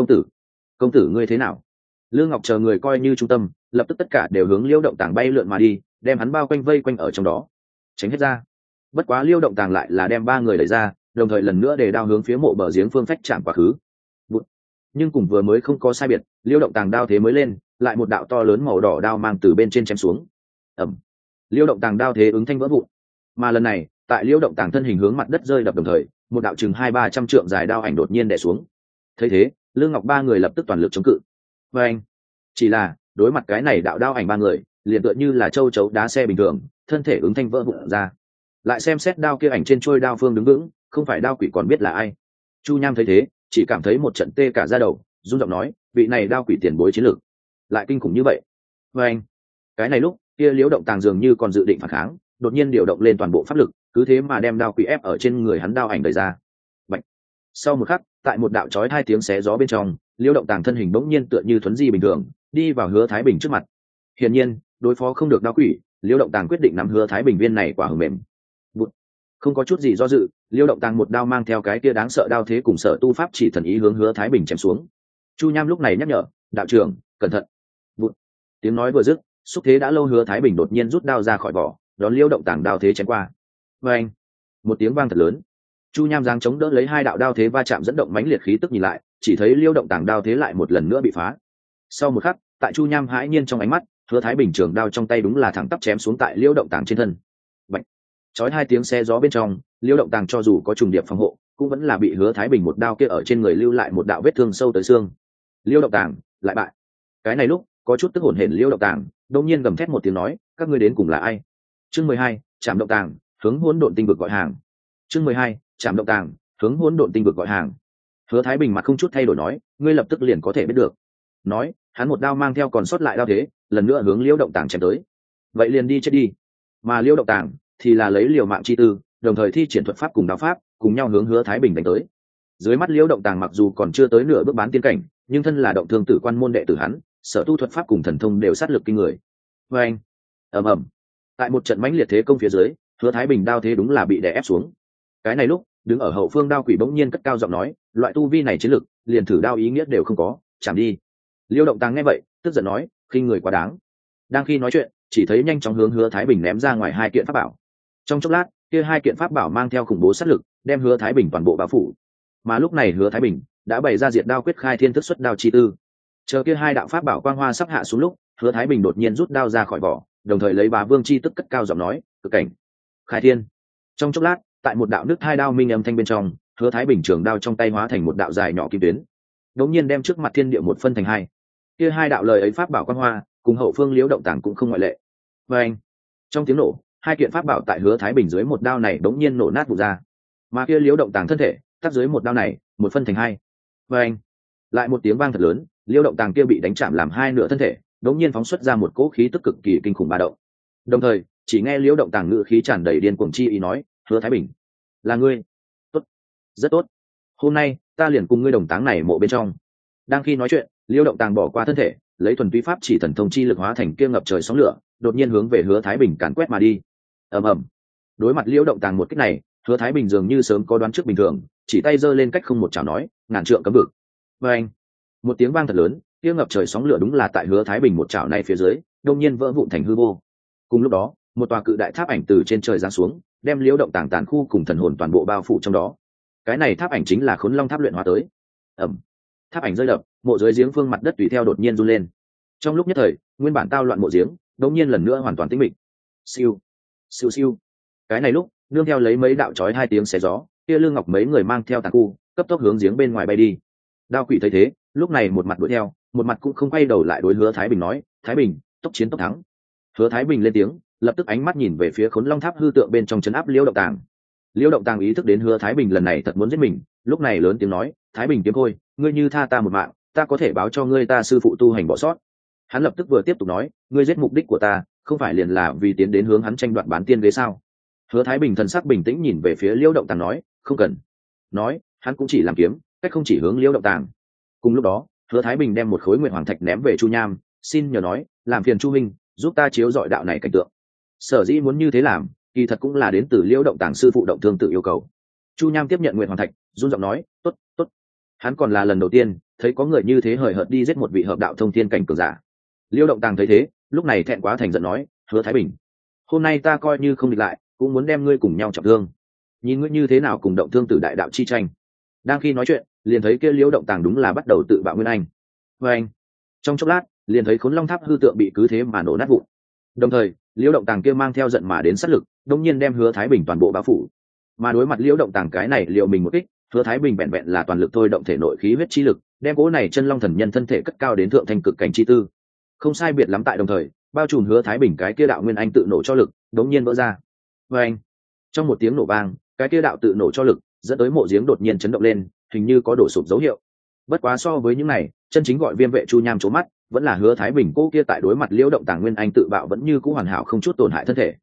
Công tử ngươi thế nào? Lương Ngọc chờ người coi như trung tâm, lập tức tất cả đều hướng Liễu Động Tàng bay lượn mà đi, đem hắn bao quanh vây quanh ở trong đó, tránh hết ra. Bất quá Liễu Động Tàng lại là đem ba người đẩy ra, đồng thời lần nữa để đao hướng phía mộ bờ giếng phương phách chạm quá khứ. Nhưng cùng vừa mới không có sai biệt, Liễu Động Tàng đao thế mới lên, lại một đạo to lớn màu đỏ đao mang từ bên trên chém xuống. Ầm. Liễu Động Tàng đao thế ứng thanh vỡ vụn. Mà lần này, tại Liễu Động Tàng thân hình hướng mặt đất rơi đập đồng thời, một đạo chừng 200-300 trượng dài đao ảnh đột nhiên đè xuống. Thấy thế, Lương Ngọc ba người lập tức toàn lực chống cự. Và anh. Chỉ là đối mặt cái này đạo đao ảnh ba người, liền tựa như là châu chấu đá xe bình thường, thân thể ứng thanh vỡ vụn ra. Lại xem xét đao kia ảnh trên trôi đao phương đứng vững, không phải đao quỷ còn biết là ai. Chu Nham thấy thế, chỉ cảm thấy một trận tê cả da đầu, run giọng nói, vị này đao quỷ tiền bối chiến lược lại kinh khủng như vậy. Và anh. Cái này lúc kia Liễu Động Tàng dường như còn dự định phản kháng, đột nhiên điều động lên toàn bộ pháp lực, cứ thế mà đem đao quỷ ép ở trên người hắn đao ảnh đẩy ra. Bạch. Sau một khắc, tại một đạo chói hai tiếng xé gió bên trong, Liễu Động Tàng thân hình bỗng nhiên tựa như thuấn di bình thường, đi vào Hứa Thái Bình trước mặt. Hiển nhiên, đối phó không được đao quỷ, Liễu Động Tàng quyết định nắm Hứa Thái Bình viên này quả hờ mềm. Không có chút gì do dự, Liễu Động Tàng một đao mang theo cái kia đáng sợ đao thế cùng sở tu pháp chỉ thần ý hướng Hứa Thái Bình chém xuống. Chu Nham lúc này nhắc nhở, đạo trưởng, cẩn thận. Tiếng nói vừa dứt, xúc thế đã lâu Hứa Thái Bình đột nhiên rút đao ra khỏi vỏ, đón Liễu Động Tàng đao thế chém qua. Và anh. Một tiếng vang thật lớn. Chu Nham giáng chống đỡ lấy hai đạo đao thế va chạm dẫn động mãnh liệt khí tức nhìn lại, chỉ thấy Liễu Động Tàng đao thế lại một lần nữa bị phá. Sau một khắc, tại Chu Nham hãi nhiên trong ánh mắt, Hứa Thái Bình trường đao trong tay đúng là thẳng tắp chém xuống tại Liễu Động Tàng trên thân. Bạch. Chói hai tiếng xe gió bên trong, Liễu Động Tàng cho dù có trùng điệp phòng hộ, cũng vẫn là bị Hứa Thái Bình một đao kia ở trên người lưu lại một đạo vết thương sâu tới xương. Liễu Động Tàng lại bại. Cái này lúc có chút tức hổn hển Liễu Động Tàng đột nhiên gầm thét một tiếng nói, các ngươi đến cùng là ai? Chương 12, Trảm Động Tàng, hướng Hỗn Độn Tinh vực gọi hàng. Chương 12, Trảm Động Tàng, hướng Hỗn Độn Tinh vực gọi hàng. Hứa Thái Bình mặt không chút thay đổi nói, ngươi lập tức liền có thể biết được. Nói, hắn một đao mang theo còn sót lại đao thế, lần nữa hướng Liễu Động Tàng chém tới. Vậy liền đi chết đi. Mà Liễu Động Tàng thì là lấy liều mạng chi tư, đồng thời thi triển thuật pháp cùng đao pháp, cùng nhau hướng Hứa Thái Bình đánh tới. Dưới mắt Liễu Động Tàng mặc dù còn chưa tới nửa bước bán tiên cảnh, nhưng thân là động thương tử quan môn đệ tử hắn, sở tu thuật pháp cùng thần thông đều sát lực kinh người. Và anh. Ầm ầm. Tại một trận mãnh liệt thế công phía dưới, Hứa Thái Bình đao thế đúng là bị đè ép xuống. Cái này lúc, đứng ở hậu phương đao quỷ bỗng nhiên cất cao giọng nói, loại tu vi này chiến lực, liền thử đao ý nghĩa đều không có, chạm đi. Liễu Động Tàng nghe vậy, tức giận nói, khinh người quá đáng. Đang khi nói chuyện, chỉ thấy nhanh chóng hướng Hứa Thái Bình ném ra ngoài hai kiện pháp bảo. Trong chốc lát, kia hai kiện pháp bảo mang theo khủng bố sát lực, đem Hứa Thái Bình toàn bộ bao phủ. Mà lúc này Hứa Thái Bình đã bày ra diệt đao quyết khai thiên thức xuất đao chi tư. Chờ kia hai đạo pháp bảo quang hoa sắp hạ xuống lúc, Hứa Thái Bình đột nhiên rút đao ra khỏi vỏ, đồng thời lấy bá vương chi tức cất cao giọng nói, cực cảnh khai thiên. Trong chốc lát, tại một đạo nước hai đao minh âm thanh bên trong, Hứa Thái Bình trường đao trong tay hóa thành một đạo dài nhỏ kim tuyến, đột nhiên đem trước mặt thiên địa một phân thành hai. Kia hai đạo lời ấy pháp bảo quan hoa, cùng hậu phương Liễu Động Tàng cũng không ngoại lệ. Và anh, trong tiếng nổ, hai kiện pháp bảo tại Hứa Thái Bình dưới một đao này đống nhiên nổ nát vụn ra, mà kia Liễu Động Tàng thân thể tắt dưới một đao này một phân thành hai. Và anh, lại một tiếng vang thật lớn, Liễu Động Tàng kia bị đánh chạm làm hai nửa thân thể đống nhiên phóng xuất ra một cỗ khí tức cực kỳ kinh khủng ba động. Đồng thời, chỉ nghe Liễu Động Tàng ngữ khí tràn đầy điên cuồng chi ý nói, Hứa Thái Bình, là ngươi. Tốt, rất tốt, hôm nay ta liền cùng ngươi đồng táng này mộ bên trong. Đang khi nói chuyện, Liễu Động Tàng bỏ qua thân thể, lấy thuần túy pháp chỉ thần thông chi lực hóa thành kia ngập trời sóng lửa, đột nhiên hướng về Hứa Thái Bình càn quét mà đi. Ầm ầm. Đối mặt Liễu Động Tàng một kích này, Hứa Thái Bình dường như sớm có đoán trước bình thường, chỉ tay giơ lên cách không một chảo nói, ngàn trượng cấm vực. Và anh, một tiếng vang thật lớn, kia ngập trời sóng lửa đúng là tại Hứa Thái Bình một chảo này phía dưới, đột nhiên vỡ vụn thành hư vô. Cùng lúc đó, một tòa cự đại tháp ảnh từ trên trời giáng xuống, đem Liễu Động Tàng tàn khu cùng thần hồn toàn bộ bao phủ trong đó. Cái này tháp ảnh chính là Khốn Long Tháp luyện hóa tới. Ầm. Tháp ảnh rơi đập, mộ dưới giếng phương mặt đất tùy theo đột nhiên run lên. Trong lúc nhất thời, nguyên bản tao loạn mộ giếng đột nhiên lần nữa hoàn toàn tĩnh mịch. Siêu, siêu siêu. Cái này lúc, nương theo lấy mấy đạo chói hai tiếng xé gió, kia Lương Ngọc mấy người mang theo tàn khu, cấp tốc hướng giếng bên ngoài bay đi. Đao Quỷ thấy thế, lúc này một mặt đuổi theo, một mặt cũng không quay đầu lại đối Hứa Thái Bình nói, Thái Bình, tốc chiến tốc thắng. Hứa Thái Bình lên tiếng, lập tức ánh mắt nhìn về phía Khốn Long Tháp hư tượng bên trong trấn áp Liễu Động Tàng. Liễu Động Tàng ý thức đến Hứa Thái Bình lần này thật muốn giết mình, lúc này lớn tiếng nói, Thái Bình kiếm khôi, ngươi như tha ta một mạng, ta có thể báo cho ngươi ta sư phụ tu hành bỏ sót. Hắn lập tức vừa tiếp tục nói, ngươi giết mục đích của ta không phải liền là vì tiến đến hướng hắn tranh đoạt bán tiên ghế sao? Hứa Thái Bình thần sắc bình tĩnh nhìn về phía Liễu Động Tàng nói, không cần. Nói, hắn cũng chỉ làm kiếm, cách không chỉ hướng Liễu Động Tàng. Cùng lúc đó, Hứa Thái Bình đem một khối nguyệt hoàng thạch ném về Chu Nham, xin nhờ nói, làm phiền Chu Minh giúp ta chiếu dọi đạo này cảnh tượng. Sở dĩ muốn như thế làm, kỳ thật cũng là đến từ Liễu Động Tàng sư phụ Động Thương tự yêu cầu. Chu Nham tiếp nhận nguyệt hoàng thạch, run giọng nói, tốt, tốt. Hắn còn là lần đầu tiên thấy có người như thế hời hợt đi giết một vị hợp đạo thông thiên cảnh cường giả. Liễu Động Tàng thấy thế, lúc này thẹn quá thành giận nói, Hứa Thái Bình, hôm nay ta coi như không địch lại, cũng muốn đem ngươi cùng nhau trọng thương. Nhìn ngươi như thế nào cùng Động Thương tử đại đạo chi tranh. Đang khi nói chuyện, liền thấy kia Liễu Động Tàng đúng là bắt đầu tự bạo nguyên anh. Và anh, trong chốc lát, liền thấy Khốn Long Tháp hư tượng bị cứ thế mà nổ nát vụn. Đồng thời, Liễu Động Tàng kia mang theo giận mà đến sát lực, đột nhiên đem Hứa Thái Bình toàn bộ bao phủ. Mà đối mặt Liễu Động Tàng cái này liệu mình một kích, Hứa Thái Bình vẹn vẹn là toàn lực thôi động thể nội khí huyết chi lực, đem cỗ này chân long thần nhân thân thể cất cao đến thượng thành cực cảnh chi tư. Không sai biệt lắm tại đồng thời, bao trùm Hứa Thái Bình cái kia đạo nguyên anh tự nổ cho lực, đống nhiên vỡ ra. Và anh, trong một tiếng nổ vang, cái kia đạo tự nổ cho lực dẫn tới mộ giếng đột nhiên chấn động lên, hình như có đổ sụp dấu hiệu. Bất quá so với những này, chân chính gọi Viêm vệ Chu Nham chố mắt, vẫn là Hứa Thái Bình cô kia tại đối mặt Liễu Động Tàng nguyên anh tự bạo vẫn như cũ hoàn hảo không chút tổn hại thân thể.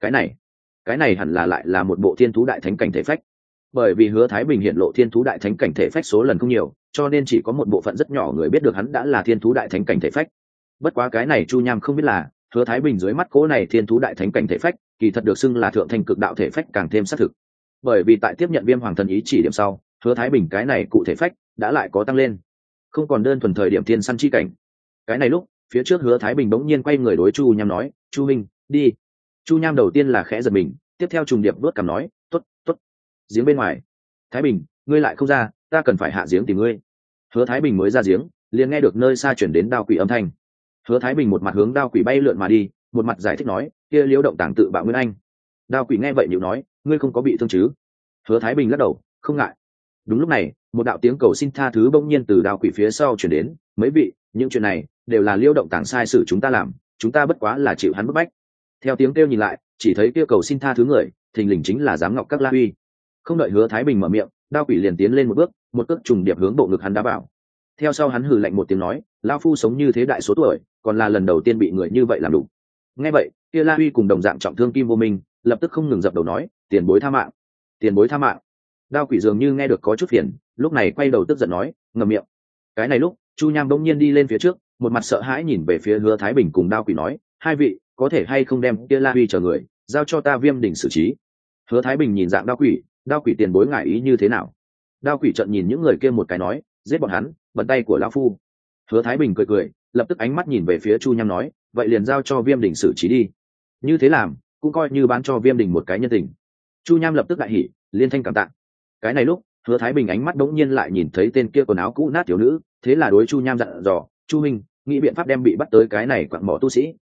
Cái này hẳn là lại là một bộ thiên thú đại thánh cảnh thể phách. Bởi vì Hứa Thái Bình hiện lộ thiên thú đại thánh cảnh thể phách số lần không nhiều, cho nên chỉ có một bộ phận rất nhỏ người biết được hắn đã là thiên thú đại thánh cảnh thể phách. Bất quá cái này Chu Nham không biết là, Hứa Thái Bình dưới mắt cố này thiên thú đại thánh cảnh thể phách, kỳ thật được xưng là thượng thanh cực đạo thể phách càng thêm xác thực. Bởi vì tại tiếp nhận Viêm Hoàng thần ý chỉ điểm sau, Hứa Thái Bình cái này cụ thể phách đã lại có tăng lên, không còn đơn thuần thời điểm thiên săn chi cảnh. Cái này lúc, phía trước Hứa Thái Bình bỗng nhiên quay người đối Chu Nham nói, Chu Minh, đi. Chu Nham đầu tiên là khẽ giật mình, tiếp theo trùng điệp vớt cằm nói, tốt, tốt. Giếng bên ngoài, Thái Bình, ngươi lại không ra, ta cần phải hạ giếng tìm ngươi. Hứa Thái Bình mới ra giếng, liền nghe được nơi xa chuyển đến Đao Quỷ âm thanh. Hứa Thái Bình một mặt hướng Đao Quỷ bay lượn mà đi, một mặt giải thích nói, kia Liễu Động Tàng tự bạo nguyên anh. Đao Quỷ nghe vậy nhíu nói, ngươi không có bị thương chứ? Hứa Thái Bình lắc đầu, không ngại. Đúng lúc này, một đạo tiếng cầu xin tha thứ bỗng nhiên từ Đao Quỷ phía sau chuyển đến, mấy vị, những chuyện này đều là Liễu Động Tàng sai sử chúng ta làm, chúng ta bất quá là chịu hắn bức bách. Theo tiếng kêu nhìn lại, chỉ thấy kia cầu xin tha thứ người, thình lình chính là Giám Ngọc Các La Uy. Không đợi Hứa Thái Bình mở miệng, Đao Quỷ liền tiến lên một bước, một cước trùng điệp hướng bộ ngực hắn đá vào. Theo sau hắn hừ lạnh một tiếng nói, lão phu sống như thế đại số tuổi, còn là lần đầu tiên bị người như vậy làm đủ. Nghe vậy, kia La Uy cùng đồng dạng trọng thương Kim Vô Minh, lập tức không ngừng dập đầu nói, tiền bối tha mạng, tiền bối tha mạng. Đao Quỷ dường như nghe được có chút phiền, lúc này quay đầu tức giận nói, ngậm miệng. Cái này lúc, Chu Nham bỗng nhiên đi lên phía trước, một mặt sợ hãi nhìn về phía Hứa Thái Bình cùng Đao Quỷ nói, hai vị có thể hay không đem kia La Uy chờ người giao cho ta Viêm đỉnh xử trí. Hứa Thái Bình nhìn dạng Đao Quỷ tiền bối ngại ý như thế nào? Đao Quỷ trợn nhìn những người kia một cái nói, giết bọn hắn, bận tay của lão phu. Hứa Thái Bình cười cười, lập tức ánh mắt nhìn về phía Chu Nham nói, vậy liền giao cho Viêm đỉnh xử trí đi. Như thế làm, cũng coi như bán cho Viêm đỉnh một cái nhân tình. Chu Nham lập tức đại hỉ, liên thanh cảm tạ. Cái này lúc, Hứa Thái Bình ánh mắt đống nhiên lại nhìn thấy tên kia quần áo cũ nát thiếu nữ, thế là đối Chu Nham dặn dò, Chu Minh, nghĩ biện pháp đem bị bắt tới cái này quặng mỏ tu sĩ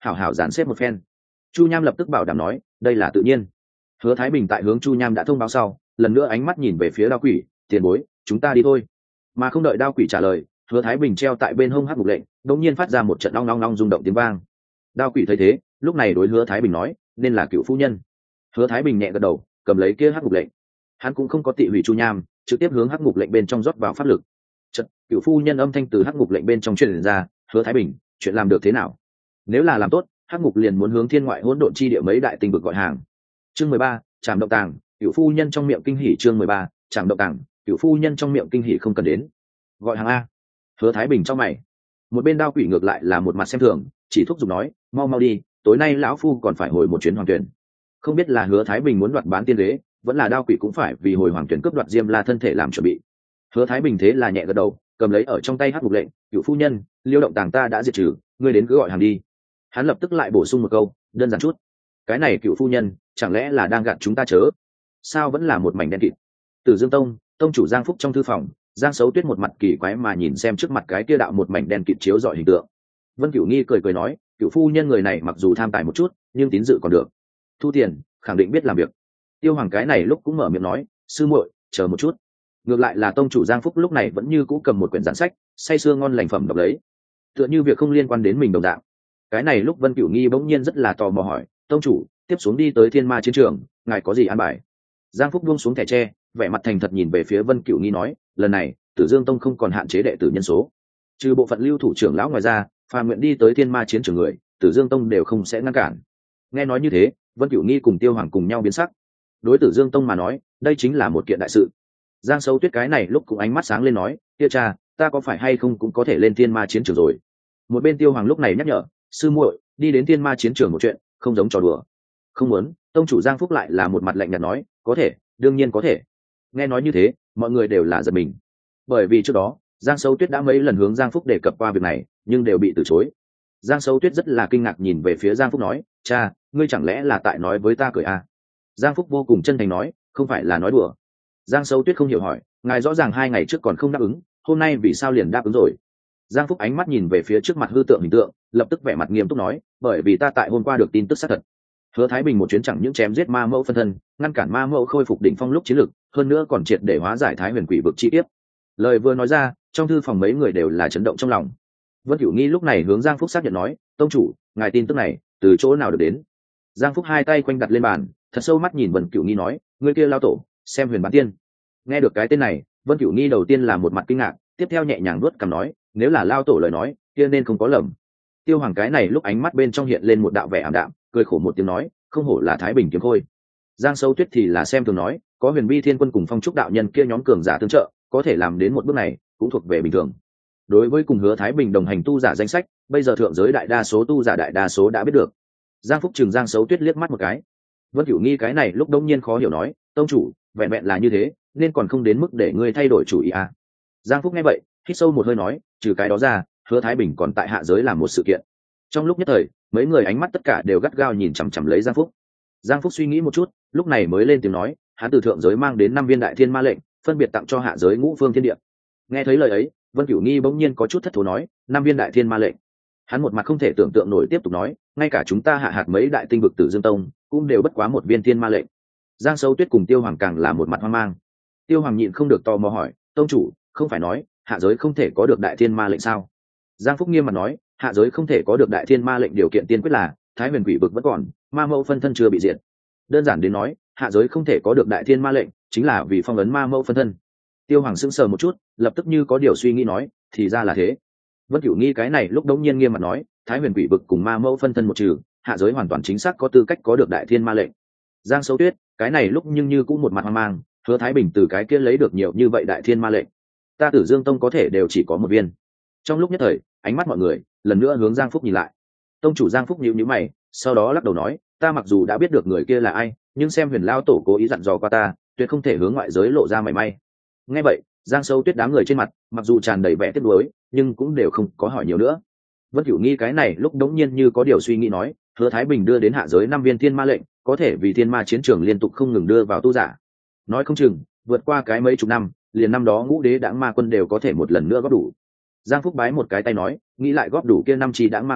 hảo hảo dàn xếp một phen. Chu Nham lập tức bảo đảm nói, đây là tự nhiên. Hứa Thái Bình tại hướng Chu Nham đã thông báo sau, lần nữa ánh mắt nhìn về phía Đao Quỷ, tiền bối, chúng ta đi thôi. Mà không đợi Đao Quỷ trả lời, Hứa Thái Bình treo tại bên hông hắc ngục lệnh đột nhiên phát ra một trận long long long rung động tiếng vang. Đao Quỷ thấy thế, lúc này đối Hứa Thái Bình nói, nên là Cựu phu nhân. Hứa Thái Bình nhẹ gật đầu, cầm lấy kia hắc ngục lệnh. Hắn cũng không có tị hủy Chu Nham, trực tiếp hướng hắc ngục lệnh bên trong rót vào pháp lực. Chợt, Cựu phu nhân âm thanh từ hắc ngục lệnh bên trong truyền ra, Hứa Thái Bình, chuyện làm được thế nào? Nếu là làm tốt, hắc ngục liền muốn hướng thiên ngoại hỗn độn chi địa mấy đại tinh vực gọi hàng. Chương 13, Trảm động tàng, Cựu phu nhân trong miệng kinh hỉ. Chương 13, Trảm động tàng, Cựu phu nhân trong miệng kinh hỉ không cần đến. Gọi hàng a. Hứa Thái Bình trong mày. Một bên Đao Quỷ ngược lại là một mặt xem thường, chỉ thúc giục nói, mau mau đi, tối nay lão phu còn phải hồi một chuyến hoàng tuyển. Không biết là Hứa Thái Bình muốn đoạt bán tiên đế, vẫn là Đao Quỷ cũng phải vì hồi hoàng tuyển cướp đoạt Diêm La thân thể làm chuẩn bị. Hứa Thái Bình thế là nhẹ gật đầu, cầm lấy ở trong tay hắc ngục lệnh, Cựu phu nhân, Liêu động tàng ta đã diệt trừ, ngươi đến cứ gọi hàng đi. Hắn lập tức lại bổ sung một câu, đơn giản chút. Cái này Cựu phu nhân, chẳng lẽ là đang gạt chúng ta chớ? Sao vẫn là một mảnh đen kịt? Từ Dương Tông, tông chủ Giang Phúc trong thư phòng, Giang Sấu Tuyết một mặt kỳ quái mà nhìn xem trước mặt cái kia đạo một mảnh đen kịt chiếu rọi hình tượng. Vân Cửu Nghi cười cười nói, Cựu phu nhân người này mặc dù tham tài một chút, nhưng tín dự còn được. Thu tiền, khẳng định biết làm việc. Tiêu Hoàng cái này lúc cũng mở miệng nói, sư muội, chờ một chút. Ngược lại là tông chủ Giang Phúc lúc này vẫn như cũ cầm một quyển giản sách, say sưa ngon lành phẩm đọc lấy, tựa như việc không liên quan đến mình đồng dạng. Cái này lúc Vân Cửu Nghi bỗng nhiên rất là tò mò hỏi, tông chủ, tiếp xuống đi tới Thiên Ma chiến trường, ngài có gì an bài? Giang Phúc buông xuống thẻ tre, vẻ mặt thành thật nhìn về phía Vân Cửu Nghi nói, lần này Tử Dương Tông không còn hạn chế đệ tử nhân số, trừ bộ phận lưu thủ trưởng lão ngoài ra, phàm nguyện đi tới Thiên Ma chiến trường người, Tử Dương Tông đều không sẽ ngăn cản. Nghe nói như thế, Vân Cửu Nghi cùng Tiêu Hoàng cùng nhau biến sắc. Đối Tử Dương Tông mà nói, đây chính là một kiện đại sự. Giang Sấu Tuyết cái này lúc cũng ánh mắt sáng lên nói, kia cha, ta có phải hay không cũng có thể lên Thiên Ma chiến trường rồi. Một bên Tiêu Hoàng lúc này nhắc nhở, sư muội, đi đến Thiên Ma chiến trường một chuyện, không giống trò đùa. Không muốn. Tông chủ Giang Phúc lại là một mặt lạnh nhạt nói, có thể, đương nhiên có thể. Nghe nói như thế, mọi người đều là giật mình, bởi vì trước đó Giang Sấu Tuyết đã mấy lần hướng Giang Phúc đề cập qua việc này, nhưng đều bị từ chối. Giang Sấu Tuyết rất là kinh ngạc nhìn về phía Giang Phúc nói, cha, ngươi chẳng lẽ là tại nói với ta cười à? Giang Phúc vô cùng chân thành nói, không phải là nói đùa. Giang Sấu Tuyết không hiểu hỏi, ngài rõ ràng 2 ngày trước còn không đáp ứng, hôm nay vì sao liền đáp ứng rồi? Giang Phúc ánh mắt nhìn về phía trước mặt hư tượng hình tượng, lập tức vẻ mặt nghiêm túc nói, bởi vì ta tại hôm qua được tin tức xác thật. Hứa Thái Bình một chuyến chẳng những chém giết ma mẫu phân thân, ngăn cản ma mẫu khôi phục đỉnh phong lúc chiến lực, hơn nữa còn triệt để hóa giải Thái Huyền Quỷ vực chi tiết. Lời vừa nói ra, trong thư phòng mấy người đều là chấn động trong lòng. Vân Cửu Nghi lúc này hướng Giang Phúc xác nhận nói, tông chủ, ngài tin tức này từ chỗ nào được đến? Giang Phúc hai tay quanh đặt lên bàn, thật sâu mắt nhìn Vân Cửu Nghi nói, người kia lao tổ, xem Huyền Bán Tiên. Nghe được cái tên này, Vân Cửu Nghi đầu tiên là một mặt kinh ngạc, tiếp theo nhẹ nhàng nuốt cằm nói, nếu là lao tổ lời nói, kia nên không có lầm. Tiêu Hoàng cái này lúc ánh mắt bên trong hiện lên một đạo vẻ ảm đạm, cười khổ một tiếng nói, không hổ là Thái Bình kiếm khôi. Giang Sấu Tuyết thì là xem thường nói, có Huyền Vi Thiên Quân cùng Phong Trúc đạo nhân kia nhóm cường giả tương trợ, có thể làm đến một bước này, cũng thuộc về bình thường. Đối với cùng Hứa Thái Bình đồng hành tu giả danh sách, bây giờ thượng giới đại đa số tu giả đại đa số đã biết được. Giang Phúc chừng Giang Sấu Tuyết liếc mắt một cái. Vân Cửu Nghi cái này lúc đông nhiên khó hiểu nói, tông chủ, vẹn vẹn là như thế, nên còn không đến mức để ngươi thay đổi chủ ý à? Giang Phúc nghe vậy, hít sâu một hơi nói, trừ cái đó ra, Hứa Thái Bình còn tại hạ giới làm một sự kiện. Trong lúc nhất thời, mấy người ánh mắt tất cả đều gắt gao nhìn chằm chằm lấy Giang Phúc. Giang Phúc suy nghĩ một chút, lúc này mới lên tiếng nói, hắn từ thượng giới mang đến 5 viên đại thiên ma lệnh, phân biệt tặng cho hạ giới Ngũ Phương Thiên Địa. Nghe thấy lời ấy, Vân Cửu Nghi bỗng nhiên có chút thất thố nói, 5 viên đại thiên ma lệnh. Hắn một mặt không thể tưởng tượng nổi tiếp tục nói, ngay cả chúng ta hạ hạt mấy đại tinh vực Tử Dương Tông, cũng đều bất quá 1 viên thiên ma lệnh. Giang Sấu Tuyết cùng Tiêu Hoàng càng là một mặt hoang mang. Tiêu Hoàng nhịn không được tò mò hỏi, tông chủ, không phải nói hạ giới không thể có được đại thiên ma lệnh sao? Giang Phúc nghiêm mặt nói, hạ giới không thể có được đại thiên ma lệnh điều kiện tiên quyết là Thái Huyền Quỷ vực vẫn còn, ma mẫu phân thân chưa bị diệt. Đơn giản đến nói, hạ giới không thể có được đại thiên ma lệnh, chính là vì phong ấn ma mẫu phân thân. Tiêu Hoàng sững sờ một chút, lập tức như có điều suy nghĩ nói, thì ra là thế. Vân Cửu Nghi cái này lúc đống nhiên nghiêm mặt nói, Thái Huyền Quỷ vực cùng ma mẫu phân thân một trừ, hạ giới hoàn toàn chính xác có tư cách có được đại thiên ma lệnh. Giang Sấu Tuyết, cái này lúc nhưng như cũng một mặt hoang mang, Hứa Thái Bình từ cái kia lấy được nhiều như vậy đại thiên ma lệnh, ta Tử Dương Tông có thể đều chỉ có 1 viên. Trong lúc nhất thời, ánh mắt mọi người lần nữa hướng Giang Phúc nhìn lại. Tông chủ Giang Phúc nhíu nhíu mày, sau đó lắc đầu nói, ta mặc dù đã biết được người kia là ai, nhưng xem Huyền lao tổ cố ý dặn dò qua ta, tuyệt không thể hướng ngoại giới lộ ra mảy may. Nghe vậy, Giang Sấu Tuyết đám người trên mặt mặc dù tràn đầy vẻ tiếc nuối, nhưng cũng đều không có hỏi nhiều nữa. Vân Cửu Nghi cái này lúc đống nhiên như có điều suy nghĩ nói, Hứa Thái Bình đưa đến hạ giới 5 viên thiên ma lệnh, có thể vì thiên ma chiến trường liên tục không ngừng đưa vào tu giả. Nói không chừng, vượt qua cái mấy chục năm, liền năm đó Ngũ Đế Đãng Ma Quân đều có thể một lần nữa góp đủ. Giang Phúc bái một cái tay nói, nghĩ lại góp đủ kia 5 chi Đãng Ma Quân,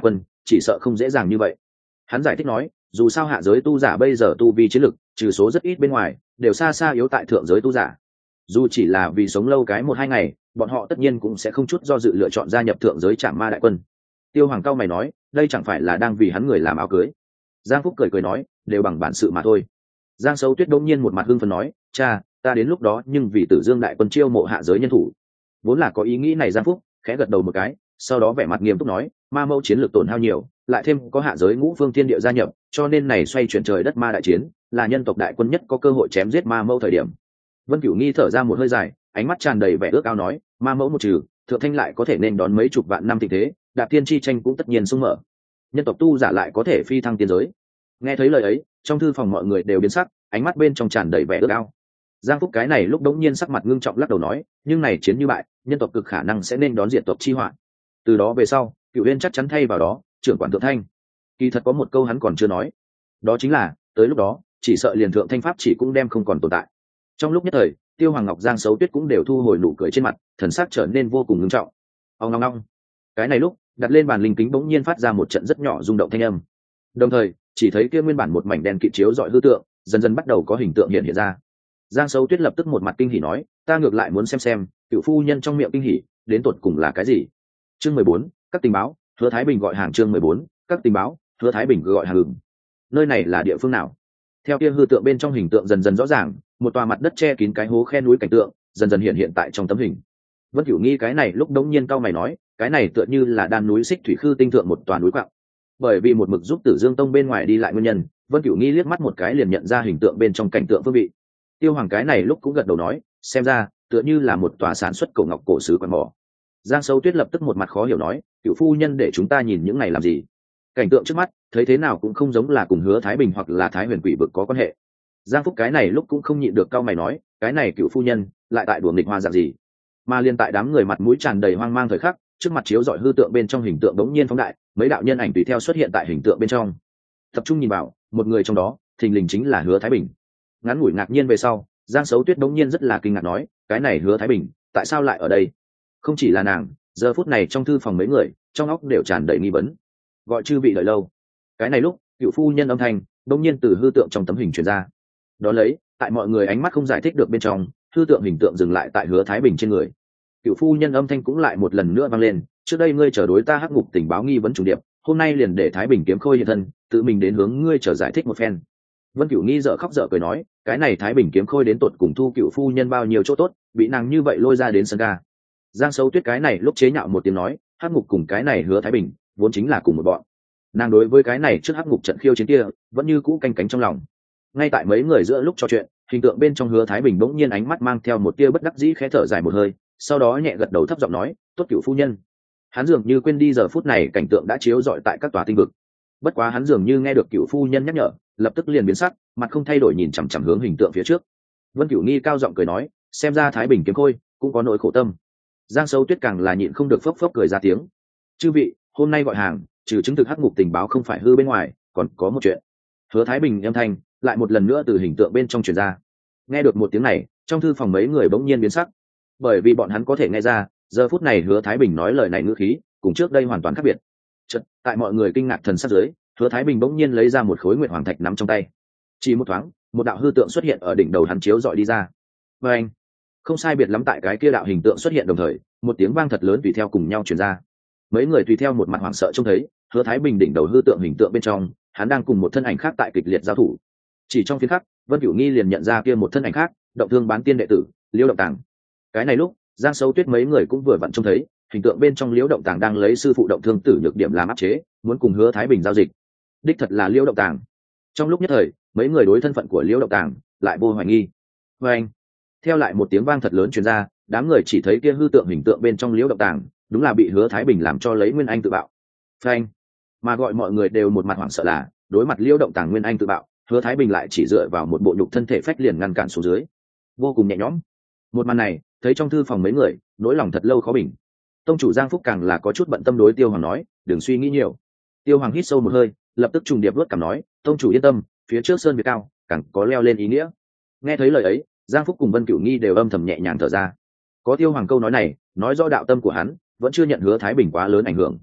chỉ sợ không dễ dàng như vậy. Hắn giải thích nói, dù sao hạ giới tu giả bây giờ tu vi chiến lực trừ số rất ít bên ngoài đều xa xa yếu tại thượng giới tu giả, dù chỉ là vì sống lâu cái 1-2 ngày bọn họ tất nhiên cũng sẽ không chút do dự lựa chọn gia nhập thượng giới Trảm Ma đại quân. Tiêu Hoàng cao mày nói, đây chẳng phải là đang vì hắn người làm áo cưới? Giang Phúc cười cười nói, đều bằng bản sự mà thôi. Giang Sấu Tuyết đông nhiên một mặt hưng phấn nói, cha, ta đến lúc đó nhưng vì Tử Dương đại quân chiêu mộ hạ giới nhân thủ. Vốn là có ý nghĩ này Giang Phúc khẽ gật đầu một cái, sau đó vẻ mặt nghiêm túc nói, ma mẫu chiến lược tổn hao nhiều, lại thêm có hạ giới ngũ phương thiên địa gia nhập, cho nên này xoay chuyển trời đất ma đại chiến là nhân tộc đại quân nhất có cơ hội chém giết ma mẫu thời điểm. Vân Cửu Nghi thở ra một hơi dài, ánh mắt tràn đầy vẻ ước ao nói, ma mẫu một trừ, thượng thanh lại có thể nên đón mấy chục vạn năm tình thế, đạp thiên chi tranh cũng tất nhiên sung mở, nhân tộc tu giả lại có thể phi thăng tiên giới. Nghe thấy lời ấy, trong thư phòng mọi người đều biến sắc, ánh mắt bên trong tràn đầy vẻ ước ao. Giang Phúc cái này lúc đống nhiên sắc mặt ngưng trọng lắc đầu nói, nhưng này chiến như bại, nhân tộc cực khả năng sẽ nên đón diệt tộc chi họa. Từ đó về sau, Cửu Uyên chắc chắn thay vào đó trưởng quản thượng thanh. Kỳ thật có một câu hắn còn chưa nói, đó chính là tới lúc đó chỉ sợ liền thượng thanh pháp chỉ cũng đem không còn tồn tại. Trong lúc nhất thời, Tiêu Hoàng Ngọc, Giang Sấu Tuyết cũng đều thu hồi nụ cười trên mặt, thần sắc trở nên vô cùng ngưng trọng. Ong ong ong. Cái này lúc đặt lên bàn linh kính bỗng nhiên phát ra một trận rất nhỏ rung động thanh âm, đồng thời chỉ thấy kia nguyên bản một mảnh đen kịt chiếu dọi hư tượng dần dần bắt đầu có hình tượng hiện ra. Giang Sấu Tuyết lập tức một mặt kinh hỉ nói, ta ngược lại muốn xem cựu phu nhân trong miệng kinh hỉ đến tột cùng là cái gì. Chương 14, các tình báo, Hứa Thái Bình gọi hàng. Chương 14, các tình báo, Hứa Thái Bình gọi hàng. Nơi này là địa phương nào? Theo kia hư tượng bên trong hình tượng dần dần rõ ràng, một tòa mặt đất che kín cái hố khe núi cảnh tượng dần dần hiện tại trong tấm hình. Vân Cửu Nghi cái này lúc đống nhiên cau mày nói, cái này tựa như là đan núi Xích Thủy Khư tinh thượng một tòa núi quặng. Bởi vì một mực giúp Tử Dương Tông bên ngoài đi lại nguyên nhân, Vân Cửu Nghi liếc mắt một cái liền nhận ra hình tượng bên trong cảnh tượng phương vị. Tiêu Hoàng cái này lúc cũng gật đầu nói, xem ra tựa như là một tòa sản xuất cổ ngọc cổ sứ quan mỏ. Giang Sấu Tuyết lập tức một mặt khó hiểu nói, cựu phu nhân để chúng ta nhìn những này làm gì? Cảnh tượng trước mắt thấy thế nào cũng không giống là cùng Hứa Thái Bình hoặc là Thái Huyền Quỷ Vực có quan hệ. Giang Phúc cái này lúc cũng không nhịn được cau mày nói, cái này cựu phu nhân lại tại đùa nghịch hoa dạng gì? Mà liên tại đám người mặt mũi tràn đầy hoang mang thời khắc, trước mặt chiếu dọi hư tượng bên trong hình tượng đống nhiên phóng đại, mấy đạo nhân ảnh tùy theo xuất hiện tại hình tượng bên trong. Tập trung nhìn vào, một người trong đó thình lình chính là Hứa Thái Bình. Ngắn ngủi ngạc nhiên về sau, Giang Sấu Tuyết đống nhiên rất là kinh ngạc nói, cái này Hứa Thái Bình tại sao lại ở đây? Không chỉ là nàng, giờ phút này trong thư phòng mấy người trong óc đều tràn đầy nghi vấn. Gọi chư vị đợi lâu. Cái này lúc cựu phu nhân âm thanh đống nhiên từ hư tượng trong tấm hình truyền ra. Đó lấy, tại mọi người ánh mắt không giải thích được bên trong, hư tượng hình tượng dừng lại tại Hứa Thái Bình trên người. Cựu phu nhân âm thanh cũng lại một lần nữa vang lên, trước đây ngươi chờ đối ta hắc ngục tình báo nghi vấn trùng điệp, hôm nay liền để Thái Bình kiếm khôi hiện thân, tự mình đến hướng ngươi chờ giải thích một phen. Vân Cửu Nghi dở khóc dở cười nói, cái này Thái Bình kiếm khôi đến tột cùng thu cựu phu nhân bao nhiêu chỗ tốt, bị nàng như vậy lôi ra đến sân ga. Giang Sấu Tuyết cái này lúc chế nhạo một tiếng nói, hắc ngục cùng cái này Hứa Thái Bình vốn chính là cùng một bọn. Nàng đối với cái này trước hắc ngục trận khiêu chiến kia vẫn như cũ canh cánh trong lòng. Ngay tại mấy người giữa lúc trò chuyện, hình tượng bên trong Hứa Thái Bình bỗng nhiên ánh mắt mang theo một tia bất đắc dĩ, khẽ thở dài một hơi, sau đó nhẹ gật đầu thấp giọng nói, tốt cựu phu nhân. Hắn dường như quên đi giờ phút này cảnh tượng đã chiếu rọi tại các tòa tinh vực. Bất quá hắn dường như nghe được cựu phu nhân nhắc nhở, lập tức liền biến sắc, mặt không thay đổi nhìn chằm chằm hướng hình tượng phía trước. Vân Cửu Nghi cao giọng cười nói, xem ra Thái Bình kiếm khôi cũng có nỗi khổ tâm. Giang Sấu Tuyết càng là nhịn không được phốc phốc cười ra tiếng. Chư vị, hôm nay gọi hàng, trừ chứng thực hắc ngục tình báo không phải hư bên ngoài, còn có một chuyện. Hứa Thái Bình âm thanh lại một lần nữa từ hình tượng bên trong truyền ra. Nghe được một tiếng này, trong thư phòng mấy người bỗng nhiên biến sắc, bởi vì bọn hắn có thể nghe ra, giờ phút này Hứa Thái Bình nói lời này ngữ khí cùng trước đây hoàn toàn khác biệt. Chợt, tại mọi người kinh ngạc thần sắc dưới, Hứa Thái Bình bỗng nhiên lấy ra một khối nguyệt hoàng thạch nắm trong tay. Chỉ một thoáng, một đạo hư tượng xuất hiện ở đỉnh đầu hắn chiếu dọi đi ra. Và anh, không sai biệt lắm tại cái kia đạo hình tượng xuất hiện đồng thời, một tiếng vang thật lớn tùy theo cùng nhau truyền ra. Mấy người tùy theo một mặt hoảng sợ trông thấy, Hứa Thái Bình đỉnh đầu hư tượng hình tượng bên trong, hắn đang cùng một thân ảnh khác tại kịch liệt giao thủ. Chỉ trong phiến khắc, Vân Cửu Nghi liền nhận ra kia một thân ảnh khác, Động Thương bán tiên đệ tử, Liễu Động Tàng. Cái này lúc, Giang Sấu Tuyết mấy người cũng vừa vặn trông thấy, hình tượng bên trong Liễu Động Tàng đang lấy sư phụ Động Thương tử nhược điểm làm áp chế, muốn cùng Hứa Thái Bình giao dịch. Đích thật là Liễu Động Tàng. Trong lúc nhất thời, mấy người đối thân phận của Liễu Động Tàng lại vô hoài nghi. Và anh, theo lại một tiếng vang thật lớn truyền ra, đám người chỉ thấy kia hư tượng hình tượng bên trong Liễu Động Tàng, đúng là bị Hứa Thái Bình làm cho lấy Nguyên Anh tự bạo. Phanh, mà gọi mọi người đều một mặt hoảng sợ là, đối mặt Liễu Động Tàng Nguyên Anh tự bạo, Hứa Thái Bình lại chỉ dựa vào một bộ nhục thân thể phách liền ngăn cản xuống dưới, vô cùng nhẹ nhõm. Một màn này, thấy trong thư phòng mấy người, nỗi lòng thật lâu khó bình. Tông chủ Giang Phúc càng là có chút bận tâm đối Tiêu Hoàng nói, đừng suy nghĩ nhiều. Tiêu Hoàng hít sâu một hơi, lập tức trùng điệp luốt cảm nói, tông chủ yên tâm, phía trước sơn việt cao, càng có leo lên ý nghĩa. Nghe thấy lời ấy, Giang Phúc cùng Vân Cửu Nghi đều âm thầm nhẹ nhàng thở ra. Có Tiêu Hoàng câu nói này, nói rõ đạo tâm của hắn vẫn chưa nhận Hứa Thái Bình quá lớn ảnh hưởng.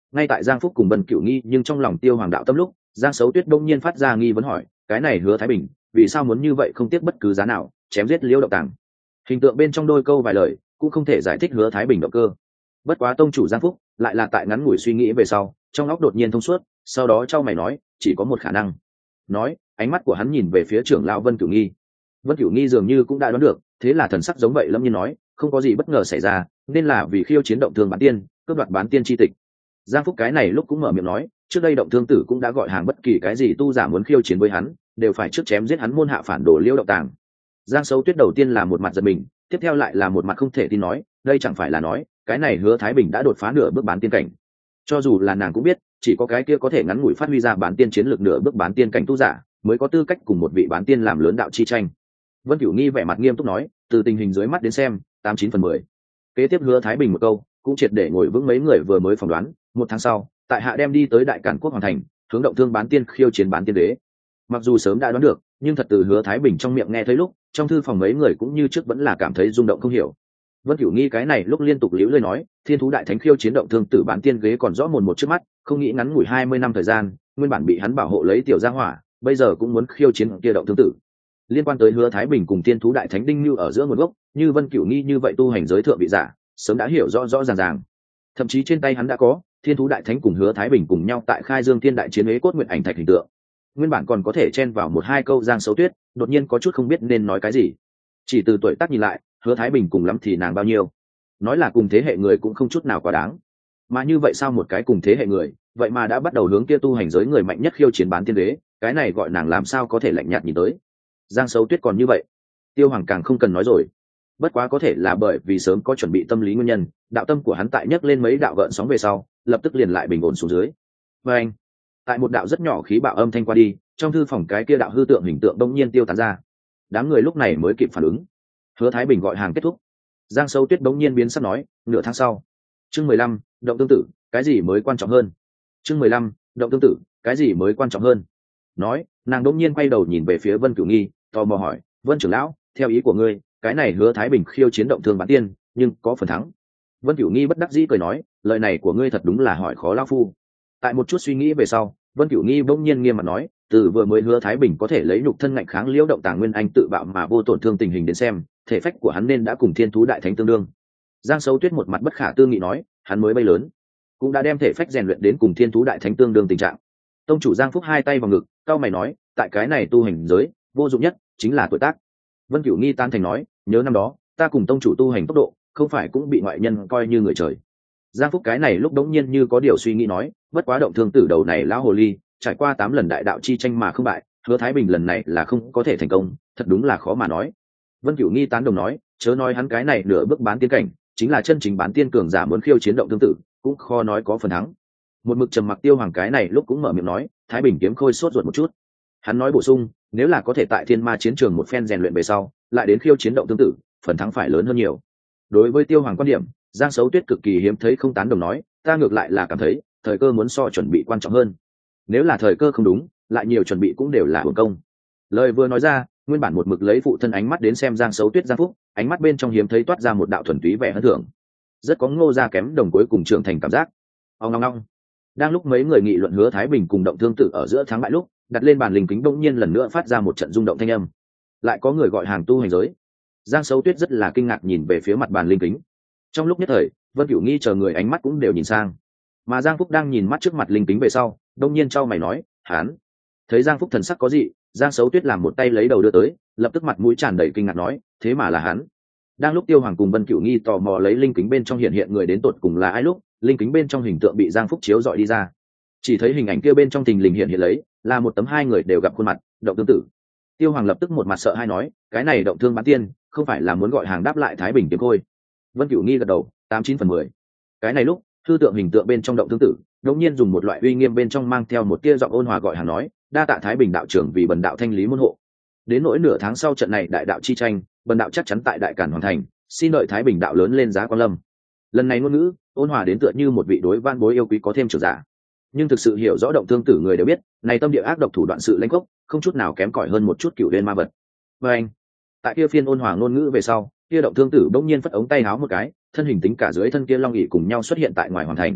Ngay tại Giang Phúc cùng Vân Cửu nghi nhưng trong lòng Tiêu Hoàng đạo tâm lúc, Giang Sấu Tuyết đông nhiên phát ra nghi vấn hỏi, cái này Hứa Thái Bình vì sao muốn như vậy không tiếc bất cứ giá nào chém giết Liễu Động Tàng? Hình tượng bên trong đôi câu vài lời cũng không thể giải thích Hứa Thái Bình động cơ. Bất quá tông chủ Giang Phúc lại là tại ngắn ngủi suy nghĩ về sau, trong óc đột nhiên thông suốt, sau đó trao mày nói, chỉ có một khả năng. Nói, ánh mắt của hắn nhìn về phía trưởng lão Vân Cửu Nghi. Vân Cửu Nghi dường như cũng đã đoán được, thế là thần sắc giống vậy lâm nhiên nói, không có gì bất ngờ xảy ra, nên là vì khiêu chiến động thương bán tiên, cướp đoạt bán tiên chi tịch. Giang Phúc cái này lúc cũng mở miệng nói, trước đây động thương tử cũng đã gọi hàng bất kỳ cái gì tu giả muốn khiêu chiến với hắn, đều phải trước chém giết hắn môn hạ phản đồ Liễu Động Tàng. Giang Sấu Tuyết đầu tiên là một mặt giật mình, tiếp theo lại là một mặt không thể tin nói, đây chẳng phải là nói, cái này Hứa Thái Bình đã đột phá nửa bước bán tiên cảnh. Cho dù là nàng cũng biết, chỉ có cái kia có thể ngắn ngủi phát huy ra bán tiên chiến lược nửa bước bán tiên cảnh tu giả, mới có tư cách cùng một vị bán tiên làm lớn đạo chi tranh. Vân Cửu Nghi vẻ mặt nghiêm túc nói, từ tình hình dưới mắt đến xem, 89/10. Kế tiếp Hứa Thái Bình một câu, cũng triệt để ngồi vững mấy người vừa mới phỏng đoán, một tháng sau, tại hạ đem đi tới Đại Càn Quốc hoàng thành, hướng động thương bán tiên khiêu chiến bán tiên đế. Mặc dù sớm đã đoán được, nhưng thật từ Hứa Thái Bình trong miệng nghe thấy lúc, trong thư phòng mấy người cũng như trước vẫn là cảm thấy rung động không hiểu. Vân Cửu Nghi cái này lúc liên tục liễu lời nói, Thiên Thú Đại Thánh khiêu chiến động thương tử bán tiên ghế còn rõ mồn một trước mắt, không nghĩ ngắn ngủi 20 năm thời gian, nguyên bản bị hắn bảo hộ lấy tiểu gia hỏa, bây giờ cũng muốn khiêu chiến kia động thương tử. Liên quan tới Hứa Thái Bình cùng Thiên Thú Đại Thánh đinh như ở giữa nguồn gốc, như Vân Cửu Nghi như vậy tu hành giới thượng vị giả, sớm đã hiểu rõ rõ ràng ràng. Thậm chí trên tay hắn đã có Thiên Thú Đại Thánh cùng Hứa Thái Bình cùng nhau tại Khai Dương Thiên Đại chiến ế cốt nguyện ảnh thạch hình tượng. Nguyên bản còn có thể chen vào một hai câu Giang Sấu Tuyết, đột nhiên có chút không biết nên nói cái gì. Chỉ từ tuổi tác nhìn lại, Hứa Thái Bình cùng lắm thì nàng bao nhiêu? Nói là cùng thế hệ người cũng không chút nào quá đáng. Mà như vậy sao một cái cùng thế hệ người, vậy mà đã bắt đầu hướng kia tu hành giới người mạnh nhất khiêu chiến bán tiên đế, cái này gọi nàng làm sao có thể lạnh nhạt nhìn tới. Giang Sấu Tuyết còn như vậy, Tiêu Hoàng càng không cần nói rồi. Bất quá có thể là bởi vì sớm có chuẩn bị tâm lý nguyên nhân, đạo tâm của hắn tại nhấc lên mấy đạo gợn sóng về sau, lập tức liền lại bình ổn xuống dưới. Và anh, tại một đạo rất nhỏ khí bạo âm thanh qua đi, trong thư phòng cái kia đạo hư tượng hình tượng đông nhiên tiêu tán ra. Đám người lúc này mới kịp phản ứng. Hứa Thái Bình gọi hàng kết thúc. Giang Sấu Tuyết đống nhiên biến sắc nói, nửa tháng sau. Chương 15, động tương tự, cái gì mới quan trọng hơn? Chương 15, động tương tự, cái gì mới quan trọng hơn? Nói, nàng đống nhiên quay đầu nhìn về phía Vân Cửu Nghi, tò mò hỏi, Vân trưởng lão, theo ý của ngươi, cái này Hứa Thái Bình khiêu chiến động thương bán tiên, nhưng có phần thắng. Vân Cửu Nghi bất đắc dĩ cười nói, lời này của ngươi thật đúng là hỏi khó lão phu. Tại một chút suy nghĩ về sau, Vân Cửu Nghi bỗng nhiên nghiêm mặt nói, từ vừa mới Hứa Thái Bình có thể lấy nhục thân ngạnh kháng Liễu Động Tàng nguyên anh tự bạo mà vô tổn thương tình hình đến xem, thể phách của hắn nên đã cùng Thiên Thú Đại Thánh tương đương. Giang Sấu Tuyết một mặt bất khả tư nghị nói, hắn mới bay lớn, cũng đã đem thể phách rèn luyện đến cùng Thiên Thú Đại Thánh tương đương tình trạng. Tông chủ Giang Phúc hai tay vào ngực, cao mày nói, tại cái này tu hành giới, vô dụng nhất chính là tuổi tác. Vân Cửu Nghi tan thành nói, nhớ năm đó, ta cùng tông chủ tu hành tốc độ, không phải cũng bị ngoại nhân coi như người trời. Giang Phúc cái này lúc đống nhiên như có điều suy nghĩ nói, bất quá động thương tử đầu này lão hồ ly, trải qua 8 lần đại đạo chi tranh mà không bại, Hứa Thái Bình lần này là không có thể thành công, thật đúng là khó mà nói. Vân Cửu Nghi tán đồng nói, chớ nói hắn cái này nửa bước bán tiên cảnh, chính là chân chính bán tiên cường giả muốn khiêu chiến động thương tử, cũng khó nói có phần thắng. Một mực trầm mặc Tiêu Hoàng cái này lúc cũng mở miệng nói, Thái Bình kiếm khôi sốt ruột một chút. Hắn nói bổ sung, nếu là có thể tại Thiên Ma chiến trường một phen rèn luyện về sau, lại đến khiêu chiến động tương tự, phần thắng phải lớn hơn nhiều. Đối với Tiêu Hoàng quan điểm, Giang Sấu Tuyết cực kỳ hiếm thấy không tán đồng nói, ta ngược lại là cảm thấy, thời cơ muốn so chuẩn bị quan trọng hơn. Nếu là thời cơ không đúng, lại nhiều chuẩn bị cũng đều là uổng công. Lời vừa nói ra, nguyên bản một mực lấy phụ thân ánh mắt đến xem Giang Sấu Tuyết Giang Phúc, ánh mắt bên trong hiếm thấy toát ra một đạo thuần túy vẻ hân thưởng, rất có Ngô gia kém đồng cuối cùng trưởng thành cảm giác. Ông ngong ngong. Đang lúc mấy người nghị luận Hứa Thái Bình cùng động thương tử ở giữa thắng bại lúc, đặt lên bàn linh kính bỗng nhiên lần nữa phát ra một trận rung động thanh âm. Lại có người gọi hàng tu hành giới. Giang Sấu Tuyết rất là kinh ngạc nhìn về phía mặt bàn linh kính. Trong lúc nhất thời, Vân Cửu Nghi chờ người ánh mắt cũng đều nhìn sang. Mà Giang Phúc đang nhìn mắt trước mặt linh kính về sau, đông nhiên trao mày nói, hán. Thấy Giang Phúc thần sắc có gì, Giang Sấu Tuyết làm một tay lấy đầu đưa tới, lập tức mặt mũi tràn đầy kinh ngạc nói, thế mà là hắn. Đang lúc Tiêu Hoàng cùng Vân Cửu Nghi tò mò lấy linh kính bên trong hiện hiện người đến tột cùng là ai lúc, linh kính bên trong hình tượng bị Giang Phúc chiếu dọi đi ra. Chỉ thấy hình ảnh kia bên trong tình lình hiện hiện lấy, là một tấm hai người đều gặp khuôn mặt, động tương tự. Tiêu Hoàng lập tức một mặt sợ hai nói, cái này động thương bán tiên, không phải là muốn gọi hàng đáp lại Thái Bình kiếm khôi. Vân Cửu Nghi gật đầu, 89/10. Cái này lúc, thư tượng hình tượng bên trong động tương tự, đột nhiên dùng một loại uy nghiêm bên trong mang theo một tia giọng ôn hòa gọi hàng nói, đa tạ Thái Bình đạo trưởng vì bần đạo thanh lý môn hộ. Đến nỗi nửa tháng sau trận này đại đạo chi tranh, bần đạo chắc chắn tại đại càn hoàn thành, xin đợi Thái Bình đạo lớn lên giá quan lâm. Lần này ngôn ngữ ôn hòa đến tựa như một vị đối van bối yêu quý có thêm trưởng giả, nhưng thực sự hiểu rõ động thương tử người đều biết, này tâm địa ác độc thủ đoạn sự lãnh gốc, không chút nào kém cỏi hơn một chút cựu liên ma vật. Và anh, tại kia phiên ôn hòa ngôn ngữ về sau, kia động thương tử bỗng nhiên phất ống tay háo một cái, thân hình tính cả dưới thân kia long ỷ cùng nhau xuất hiện tại ngoài hoàn thành.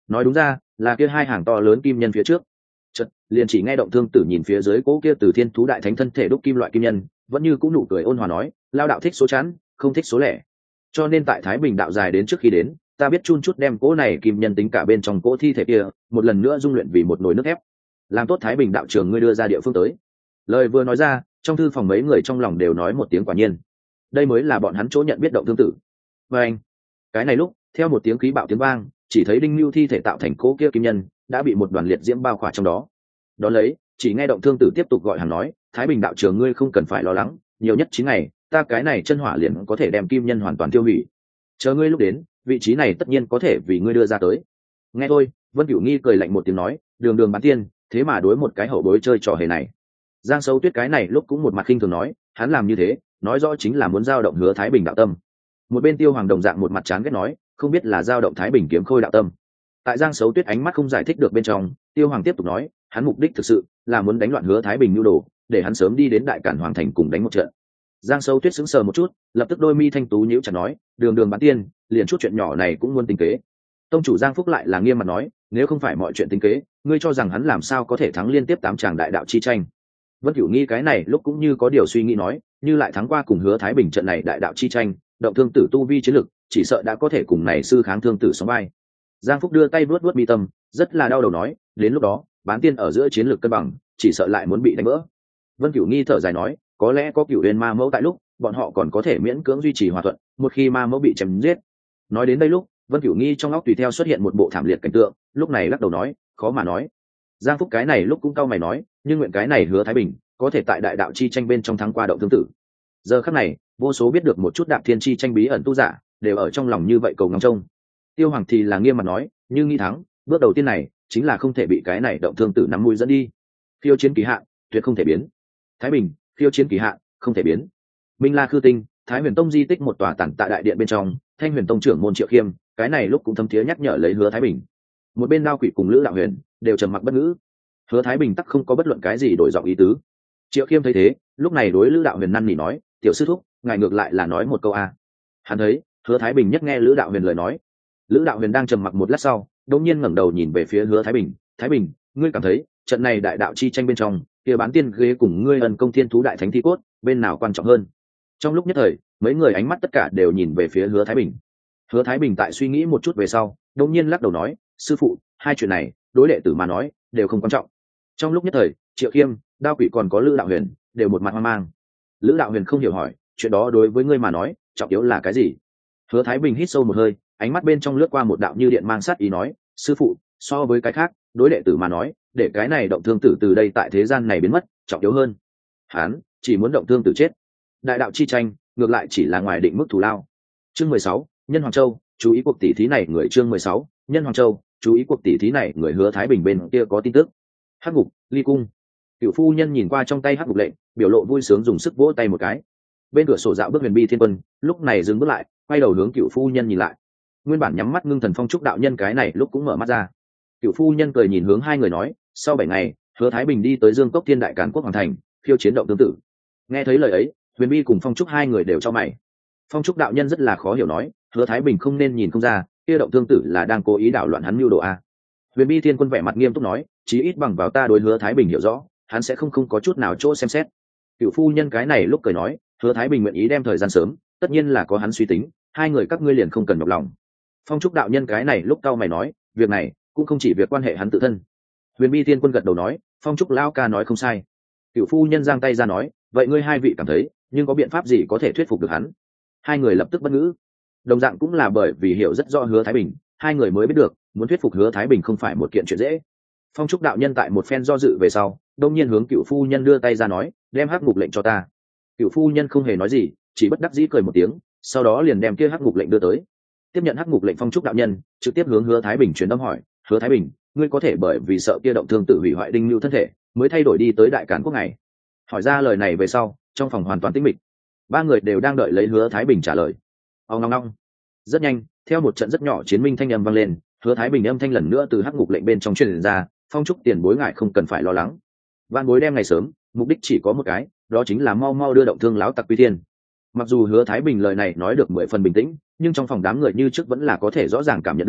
nói đúng ra là kia hai hàng to lớn kim nhân phía trước. Chợt liền chỉ nghe động thương tử nhìn phía dưới cỗ kia từ thiên thú đại thánh thân thể đúc kim loại kim nhân, vẫn như cũng nụ cười ôn hòa nói, lao đạo thích số chẵn, không thích số lẻ. Cho nên tại Thái Bình đạo dài đến trước khi đến, ta biết chun chút đem cỗ này kim nhân tính cả bên trong cỗ thi thể kia, một lần nữa dung luyện vì một nồi nước ép. Làm tốt Thái Bình đạo trường ngươi đưa ra địa phương tới. Lời vừa nói ra, trong thư phòng mấy người trong lòng đều nói một tiếng quả nhiên. Đây mới là bọn hắn chỗ nhận biết động thương tử. Và anh, cái này lúc, theo một tiếng khí bạo tiếng vang, chỉ thấy đinh lưu thi thể tạo thành cỗ kia kim nhân đã bị một đoàn liệt diễm bao khỏa trong đó. Đón lấy, chỉ nghe động thương tử tiếp tục gọi hắn nói, Thái Bình đạo trường ngươi không cần phải lo lắng, nhiều nhất 9 ngày, ta cái này chân hỏa liền có thể đem kim nhân hoàn toàn tiêu hủy. Chờ ngươi lúc đến, vị trí này tất nhiên có thể vì ngươi đưa ra tới. Nghe thôi, Vân Cửu Nghi cười lạnh một tiếng nói, đường đường bán tiên, thế mà đối một cái hậu bối chơi trò hề này. Giang Sấu Tuyết cái này lúc cũng một mặt khinh thường nói, hắn làm như thế, nói rõ chính là muốn giao động Hứa Thái Bình đạo tâm. Một bên Tiêu Hoàng đồng dạng một mặt chán ghét nói, không biết là giao động Thái Bình kiếm khôi đạo tâm. Tại Giang Sấu Tuyết ánh mắt không giải thích được bên trong, Tiêu Hoàng tiếp tục nói, hắn mục đích thực sự là muốn đánh loạn Hứa Thái Bình nhu đồ, để hắn sớm đi đến Đại Cản Hoàng thành cùng đánh một trận. Giang Sấu Tuyết sững sờ một chút, lập tức đôi mi thanh tú nhíu chặt nói, đường đường bán tiên, liền chút chuyện nhỏ này cũng muốn tính kế. Tông chủ Giang Phúc lại là nghiêm mặt nói, nếu không phải mọi chuyện tính kế, ngươi cho rằng hắn làm sao có thể thắng liên tiếp 8 tràng đại đạo chi tranh. Vân Cửu Nghi cái này lúc cũng như có điều suy nghĩ nói, như lại thắng qua cùng Hứa Thái Bình trận này đại đạo chi tranh, động thương tử tu vi chiến lực, chỉ sợ đã có thể cùng này sư kháng thương tử sóng vai. Giang Phúc đưa tay vuốt vuốt mi tâm, rất là đau đầu nói, đến lúc đó, bán tiên ở giữa chiến lược cân bằng, chỉ sợ lại muốn bị đánh vỡ. Vân Cửu Nghi thở dài nói, có lẽ có Cửu Huyền Ma Mẫu tại lúc, bọn họ còn có thể miễn cưỡng duy trì hòa thuận, một khi Ma Mẫu bị chém giết. Nói đến đây lúc, Vân Cửu Nghi trong óc tùy theo xuất hiện một bộ thảm liệt cảnh tượng, lúc này lắc đầu nói, khó mà nói. Giang Phúc cái này lúc cũng cau mày nói, nhưng nguyện cái này Hứa Thái Bình có thể tại đại đạo chi tranh bên trong thắng qua động thương tử. Giờ khắc này, vô số biết được một chút đạp thiên chi tranh bí ẩn tu giả, đều ở trong lòng như vậy cầu ngóng trông. Tiêu Hoàng thì là nghiêm mặt nói, như Nghi thắng, bước đầu tiên này chính là không thể bị cái này động thương tử nắm mũi dẫn đi. Khiêu chiến kỳ hạn, tuyệt không thể biến. Thái Bình, khiêu chiến kỳ hạn, không thể biến. Minh La Khư Tinh, Thái Huyền Tông di tích một tòa tản tại đại điện bên trong, Thanh Huyền Tông trưởng môn Triệu Khiêm, cái này lúc cũng thâm thiế nhắc nhở lấy Hứa Thái Bình. Một bên Đao Quỷ cùng Lữ Đạo Huyền đều trầm mặc bất ngữ. Hứa Thái Bình tắc không có bất luận cái gì đổi giọng ý tứ. Triệu Khiêm thấy thế, lúc này đối Lữ Đạo Huyền năn nỉ nói, tiểu sư thúc, ngài ngược lại là nói một câu a. Hắn thấy, Hứa Thái Bình nhất nghe Lữ Đạo Huyền lời nói. Lữ Đạo Huyền đang trầm mặc một lát sau, đột nhiên ngẩng đầu nhìn về phía Hứa Thái Bình, Thái Bình, ngươi cảm thấy trận này đại đạo chi tranh bên trong, kia bán tiên ghế cùng ngươi ân công thiên thú đại thánh thi cốt, bên nào quan trọng hơn? Trong lúc nhất thời, mấy người ánh mắt tất cả đều nhìn về phía Hứa Thái Bình. Hứa Thái Bình tại suy nghĩ một chút về sau, đột nhiên lắc đầu nói, sư phụ, hai chuyện này, đối đệ tử mà nói, đều không quan trọng. Trong lúc nhất thời, Triệu Khiêm, Đao Quỷ còn có Lữ Đạo Huyền đều một mặt hoang mang. Lữ Đạo Huyền không hiểu hỏi, chuyện đó đối với ngươi mà nói, trọng yếu là cái gì? Hứa Thái Bình hít sâu một hơi, ánh mắt bên trong lướt qua một đạo như điện mang sát ý nói, sư phụ, so với cái khác, đối đệ tử mà nói, để cái này động thương tử từ đây tại thế gian này biến mất, trọng yếu hơn. Hắn chỉ muốn động thương tử chết. Đại đạo chi tranh, ngược lại chỉ là ngoài định mức thù lao. Chương 16, Nhân Hoàng Châu, chú ý cuộc tỷ thí này người. Chương 16, Nhân Hoàng Châu, chú ý cuộc tỷ thí này người. Hứa Thái Bình bên kia có tin tức. Hắc ngục, ly cung. Cửu phu nhân nhìn qua trong tay hắc ngục lệnh, biểu lộ vui sướng dùng sức vỗ tay một cái. Bên cửa sổ dạo bước Huyền Bi Thiên Quân, lúc này dừng bước lại, quay đầu hướng Cửu phu nhân nhìn lại. Nguyên bản nhắm mắt ngưng thần phong trúc đạo nhân cái này lúc cũng mở mắt ra. Cửu phu nhân cười nhìn hướng hai người nói, sau 7 ngày, Hứa Thái Bình đi tới Dương Cốc Thiên Đại Càn Quốc Hoàng thành, khiêu chiến động tương tự. Nghe thấy lời ấy, Huyền Bi cùng Phong Trúc hai người đều cho mày. Phong Trúc đạo nhân rất là khó hiểu nói, Hứa Thái Bình không nên nhìn không ra, kia động tương tự là đang cố ý đảo loạn hắn mưu đồ a. Huyền Bi Thiên Quân vẻ mặt nghiêm túc nói, chí ít bằng vào ta đối Hứa Thái Bình hiểu rõ, hắn sẽ không có chút nào chỗ xem xét. Cửu phu nhân cái này lúc cười nói, Hứa Thái Bình nguyện ý đem thời gian sớm, tất nhiên là có hắn suy tính, hai người các ngươi liền không cần nhọc lòng. Phong Trúc đạo nhân cái này lúc cau mày nói, việc này cũng không chỉ việc quan hệ hắn tự thân. Huyền Bi Thiên Quân gật đầu nói, Phong Trúc lão ca nói không sai. Cửu phu nhân giang tay ra nói, vậy ngươi hai vị cảm thấy, nhưng có biện pháp gì có thể thuyết phục được hắn? Hai người lập tức bất ngữ. Đồng dạng cũng là bởi vì hiểu rất rõ Hứa Thái Bình, hai người mới biết được, muốn thuyết phục Hứa Thái Bình không phải một kiện chuyện dễ. Phong Trúc đạo nhân tại một phen do dự về sau, đông nhiên hướng Cửu phu nhân đưa tay ra nói, đem hắc ngục lệnh cho ta. Cửu phu nhân không hề nói gì, chỉ bất đắc dĩ cười một tiếng, sau đó liền đem kia hắc ngục lệnh đưa tới. Tiếp nhận hắc ngục lệnh, Phong Trúc đạo nhân trực tiếp hướng Hứa Thái Bình truyền âm hỏi, Hứa Thái Bình, ngươi có thể bởi vì sợ kia động thương tự hủy hoại đinh lưu thân thể, mới thay đổi đi tới Đại Càn Quốc này? Hỏi ra lời này về sau, trong phòng hoàn toàn tĩnh mịch. Ba người đều đang đợi lấy Hứa Thái Bình trả lời. Ong ong ong. Rất nhanh, theo một trận rất nhỏ chiến minh thanh âm vang lên, Hứa Thái Bình âm thanh lần nữa từ hắc ngục lệnh bên trong truyền ra, Phong Trúc tiền bối ngại không cần phải lo lắng. Van bối đem ngày sớm, mục đích chỉ có một cái, đó chính là mau mau đưa động thương láo tặc quy thiên. Mặc dù Hứa Thái Bình lời này nói được 10 phần bình tĩnh, nhưng trong phòng đám người như trước vẫn là có thể rõ ràng cảm nhận được,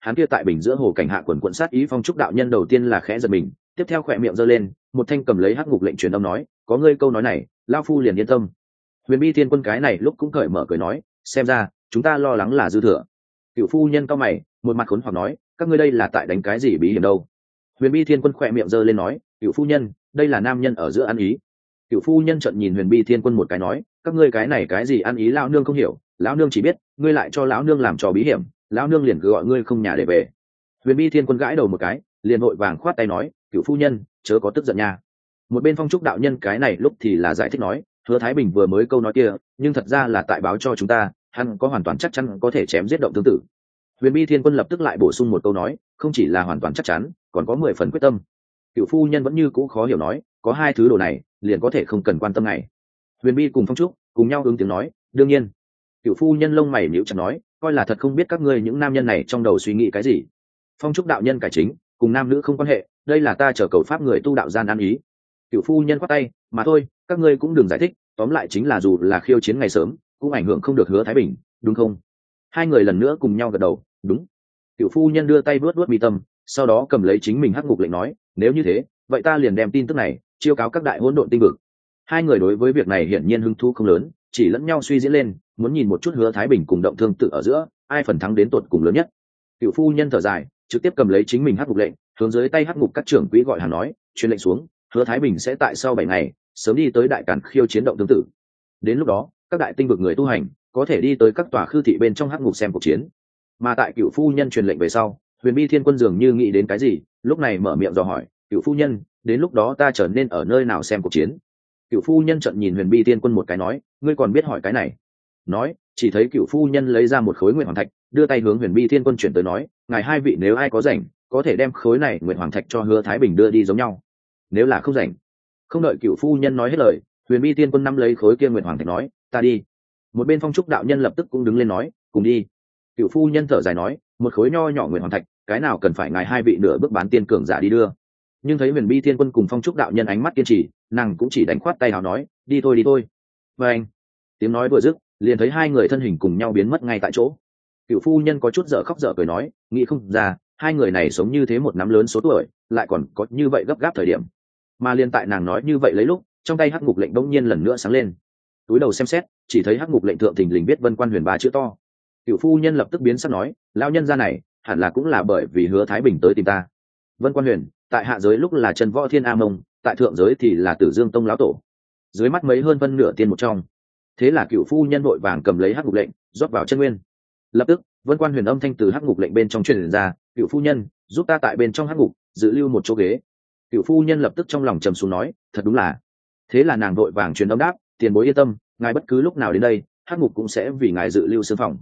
hắn kia tại bình giữa hồ cảnh hạ quần quận sát ý phong trúc đạo nhân đầu tiên là khẽ giật mình, tiếp theo khỏe miệng giơ lên, một thanh cầm lấy hắc ngục lệnh truyền âm nói, có ngươi câu nói này, lao phu liền yên tâm. Huyền Bi Thiên Quân cái này lúc cũng cởi mở cười nói, xem ra chúng ta lo lắng là dư thừa. Cựu phu nhân cao mày, một mặt khốn hoặc nói, các ngươi đây là tại đánh cái gì bí hiểm đâu? Huyền Bi Thiên Quân khỏe miệng giơ lên nói, cựu phu nhân, đây là nam nhân ở giữa ăn ý. Cựu phu nhân trợn nhìn Huyền Bi Thiên Quân một cái nói, các ngươi cái này cái gì ăn ý, lão nương không hiểu, lão nương chỉ biết ngươi lại cho lão nương làm trò bí hiểm, lão nương liền cứ gọi ngươi không nhà để về. Huyền Bi Thiên Quân gãi đầu một cái, liền vội vàng khoát tay nói, cựu phu nhân chớ có tức giận nha. Một bên Phong Trúc đạo nhân cái này lúc thì là giải thích nói, Hứa Thái Bình vừa mới câu nói kia, nhưng thật ra là tại báo cho chúng ta, hắn có hoàn toàn chắc chắn có thể chém giết Động Thương Tử. Huyền Bi Thiên Quân lập tức lại bổ sung một câu nói, không chỉ là hoàn toàn chắc chắn, còn có 10 phần quyết tâm. Cựu phu nhân vẫn như cũ khó hiểu nói, có hai thứ đồ này, liền có thể không cần quan tâm này. Huyền Bi cùng Phong Trúc cùng nhau ứng tiếng nói, đương nhiên. Cựu phu nhân lông mày nhíu chặt nói, coi là thật không biết các ngươi những nam nhân này trong đầu suy nghĩ cái gì. Phong Trúc đạo nhân cải chính, cùng nam nữ không quan hệ, đây là ta chờ cầu pháp người tu đạo gian ăn ý. Cựu phu nhân quát tay, mà thôi, các ngươi cũng đừng giải thích, tóm lại chính là dù là khiêu chiến ngày sớm, cũng ảnh hưởng không được Hứa Thái Bình, đúng không? Hai người lần nữa cùng nhau gật đầu, đúng. Cựu phu nhân đưa tay vuốt vuốt mi tâm, sau đó cầm lấy chính mình hắc ngục lệnh nói, nếu như thế, vậy ta liền đem tin tức này chiêu cáo các đại hỗn độn tinh vực. Hai người đối với việc này hiển nhiên hứng thú không lớn, chỉ lẫn nhau suy diễn lên, muốn nhìn một chút Hứa Thái Bình cùng Động Thương Tử ở giữa, ai phần thắng đến tột cùng lớn nhất. Cựu phu nhân thở dài, trực tiếp cầm lấy chính mình hắc ngục lệnh, hướng dưới tay hắc ngục các trưởng quỹ gọi hàng nói, truyền lệnh xuống, Hứa Thái Bình sẽ tại sau 7 ngày sớm đi tới đại càn khiêu chiến Động Thương Tử. Đến lúc đó, các đại tinh vực người tu hành có thể đi tới các tòa khư thị bên trong hắc ngục xem cuộc chiến. Mà tại Cựu phu nhân truyền lệnh về sau, Huyền Bi Thiên Quân dường như nghĩ đến cái gì, lúc này mở miệng dò hỏi, Cựu phu nhân, đến lúc đó ta trở nên ở nơi nào xem cuộc chiến? Cựu phu nhân trợn nhìn Huyền Bi Thiên Quân một cái nói, ngươi còn biết hỏi cái này? Nói, chỉ thấy Cựu phu nhân lấy ra một khối nguyệt hoàng thạch, đưa tay hướng Huyền Bi Thiên Quân chuyển tới nói, ngài hai vị nếu ai có rảnh, có thể đem khối này nguyệt hoàng thạch cho Hứa Thái Bình đưa đi giống nhau. Nếu là không rảnh. Không đợi Cựu phu nhân nói hết lời, Huyền Bi Thiên Quân nắm lấy khối kia nguyệt hoàng thạch nói, ta đi. Một bên Phong Trúc đạo nhân lập tức cũng đứng lên nói, cùng đi. Cựu phu nhân thở dài nói, một khối nho nhỏ nguyệt hoàng thạch, cái nào cần phải ngài hai vị nửa bước bán tiên cường giả đi đưa. Nhưng thấy Huyền Bi Thiên Quân cùng Phong Trúc đạo nhân ánh mắt kiên trì, nàng cũng chỉ đánh khoát tay hào nói, đi thôi đi thôi. Và anh, tiếng nói vừa dứt, liền thấy hai người thân hình cùng nhau biến mất ngay tại chỗ. Cựu phu nhân có chút dở khóc dở cười nói, nghĩ không ra, hai người này sống như thế một nắm lớn số tuổi, lại còn có như vậy gấp gáp thời điểm. Mà liên tại nàng nói như vậy lấy lúc, trong tay hắc ngục lệnh bỗng nhiên lần nữa sáng lên. Túi đầu xem xét, chỉ thấy hắc ngục lệnh thượng thình lình viết Vân Quan Huyền 3 chữ to. Cựu phu nhân lập tức biến sắc nói, lão nhân gia này, hẳn là cũng là bởi vì Hứa Thái Bình tới tìm ta. Vân Quan Huyền, tại hạ giới lúc là Trần Võ Thiên A Mông, tại thượng giới thì là Tử Dương Tông lão tổ. Dưới mắt mấy hơn phân nửa tiên một trong. Thế là Cựu phu nhân vội vàng cầm lấy hắc ngục lệnh, rót vào chân nguyên. Lập tức, Vân Quan Huyền âm thanh từ hắc ngục lệnh bên trong truyền ra, Cựu phu nhân, giúp ta tại bên trong hắc ngục giữ lưu một chỗ ghế. Cựu phu nhân lập tức trong lòng trầm xuống nói, thật đúng là. Thế là nàng vội vàng truyền âm đáp, tiền bối yên tâm, ngài bất cứ lúc nào đến đây, hắc ngục cũng sẽ vì ngài dự lưu xương phòng.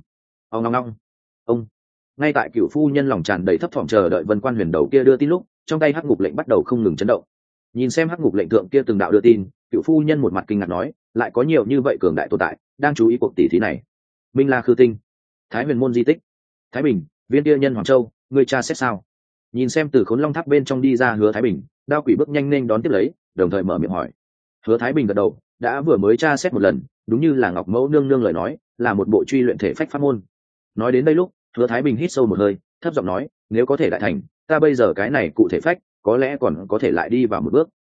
Ông ngay tại Cựu phu nhân lòng tràn đầy thấp thỏm chờ đợi Vân Quan Huyền đầu kia đưa tin lúc, trong tay hắc ngục lệnh bắt đầu không ngừng chấn động. Nhìn xem hắc ngục lệnh thượng kia từng đạo đưa tin, Cựu phu nhân một mặt kinh ngạc nói, lại có nhiều như vậy cường đại tồn tại đang chú ý cuộc tỷ thí này. Minh La Khư Tinh, Thái Huyền môn di tích, Thái Bình, viên kia nhân Hoàng Châu, người cha xét sao? Nhìn xem từ Khốn Long Tháp bên trong đi ra Hứa Thái Bình, Đao Quỷ bước nhanh nên đón tiếp lấy, đồng thời mở miệng hỏi. Hứa Thái Bình gật đầu, đã vừa mới tra xét một lần, đúng như là Ngọc Mẫu nương nương lời nói, là một bộ truy luyện thể phách pháp môn. Nói đến đây lúc, Hứa Thái Bình hít sâu một hơi, thấp giọng nói, nếu có thể đại thành, ta bây giờ cái này cụ thể phách, có lẽ còn có thể lại đi vào một bước.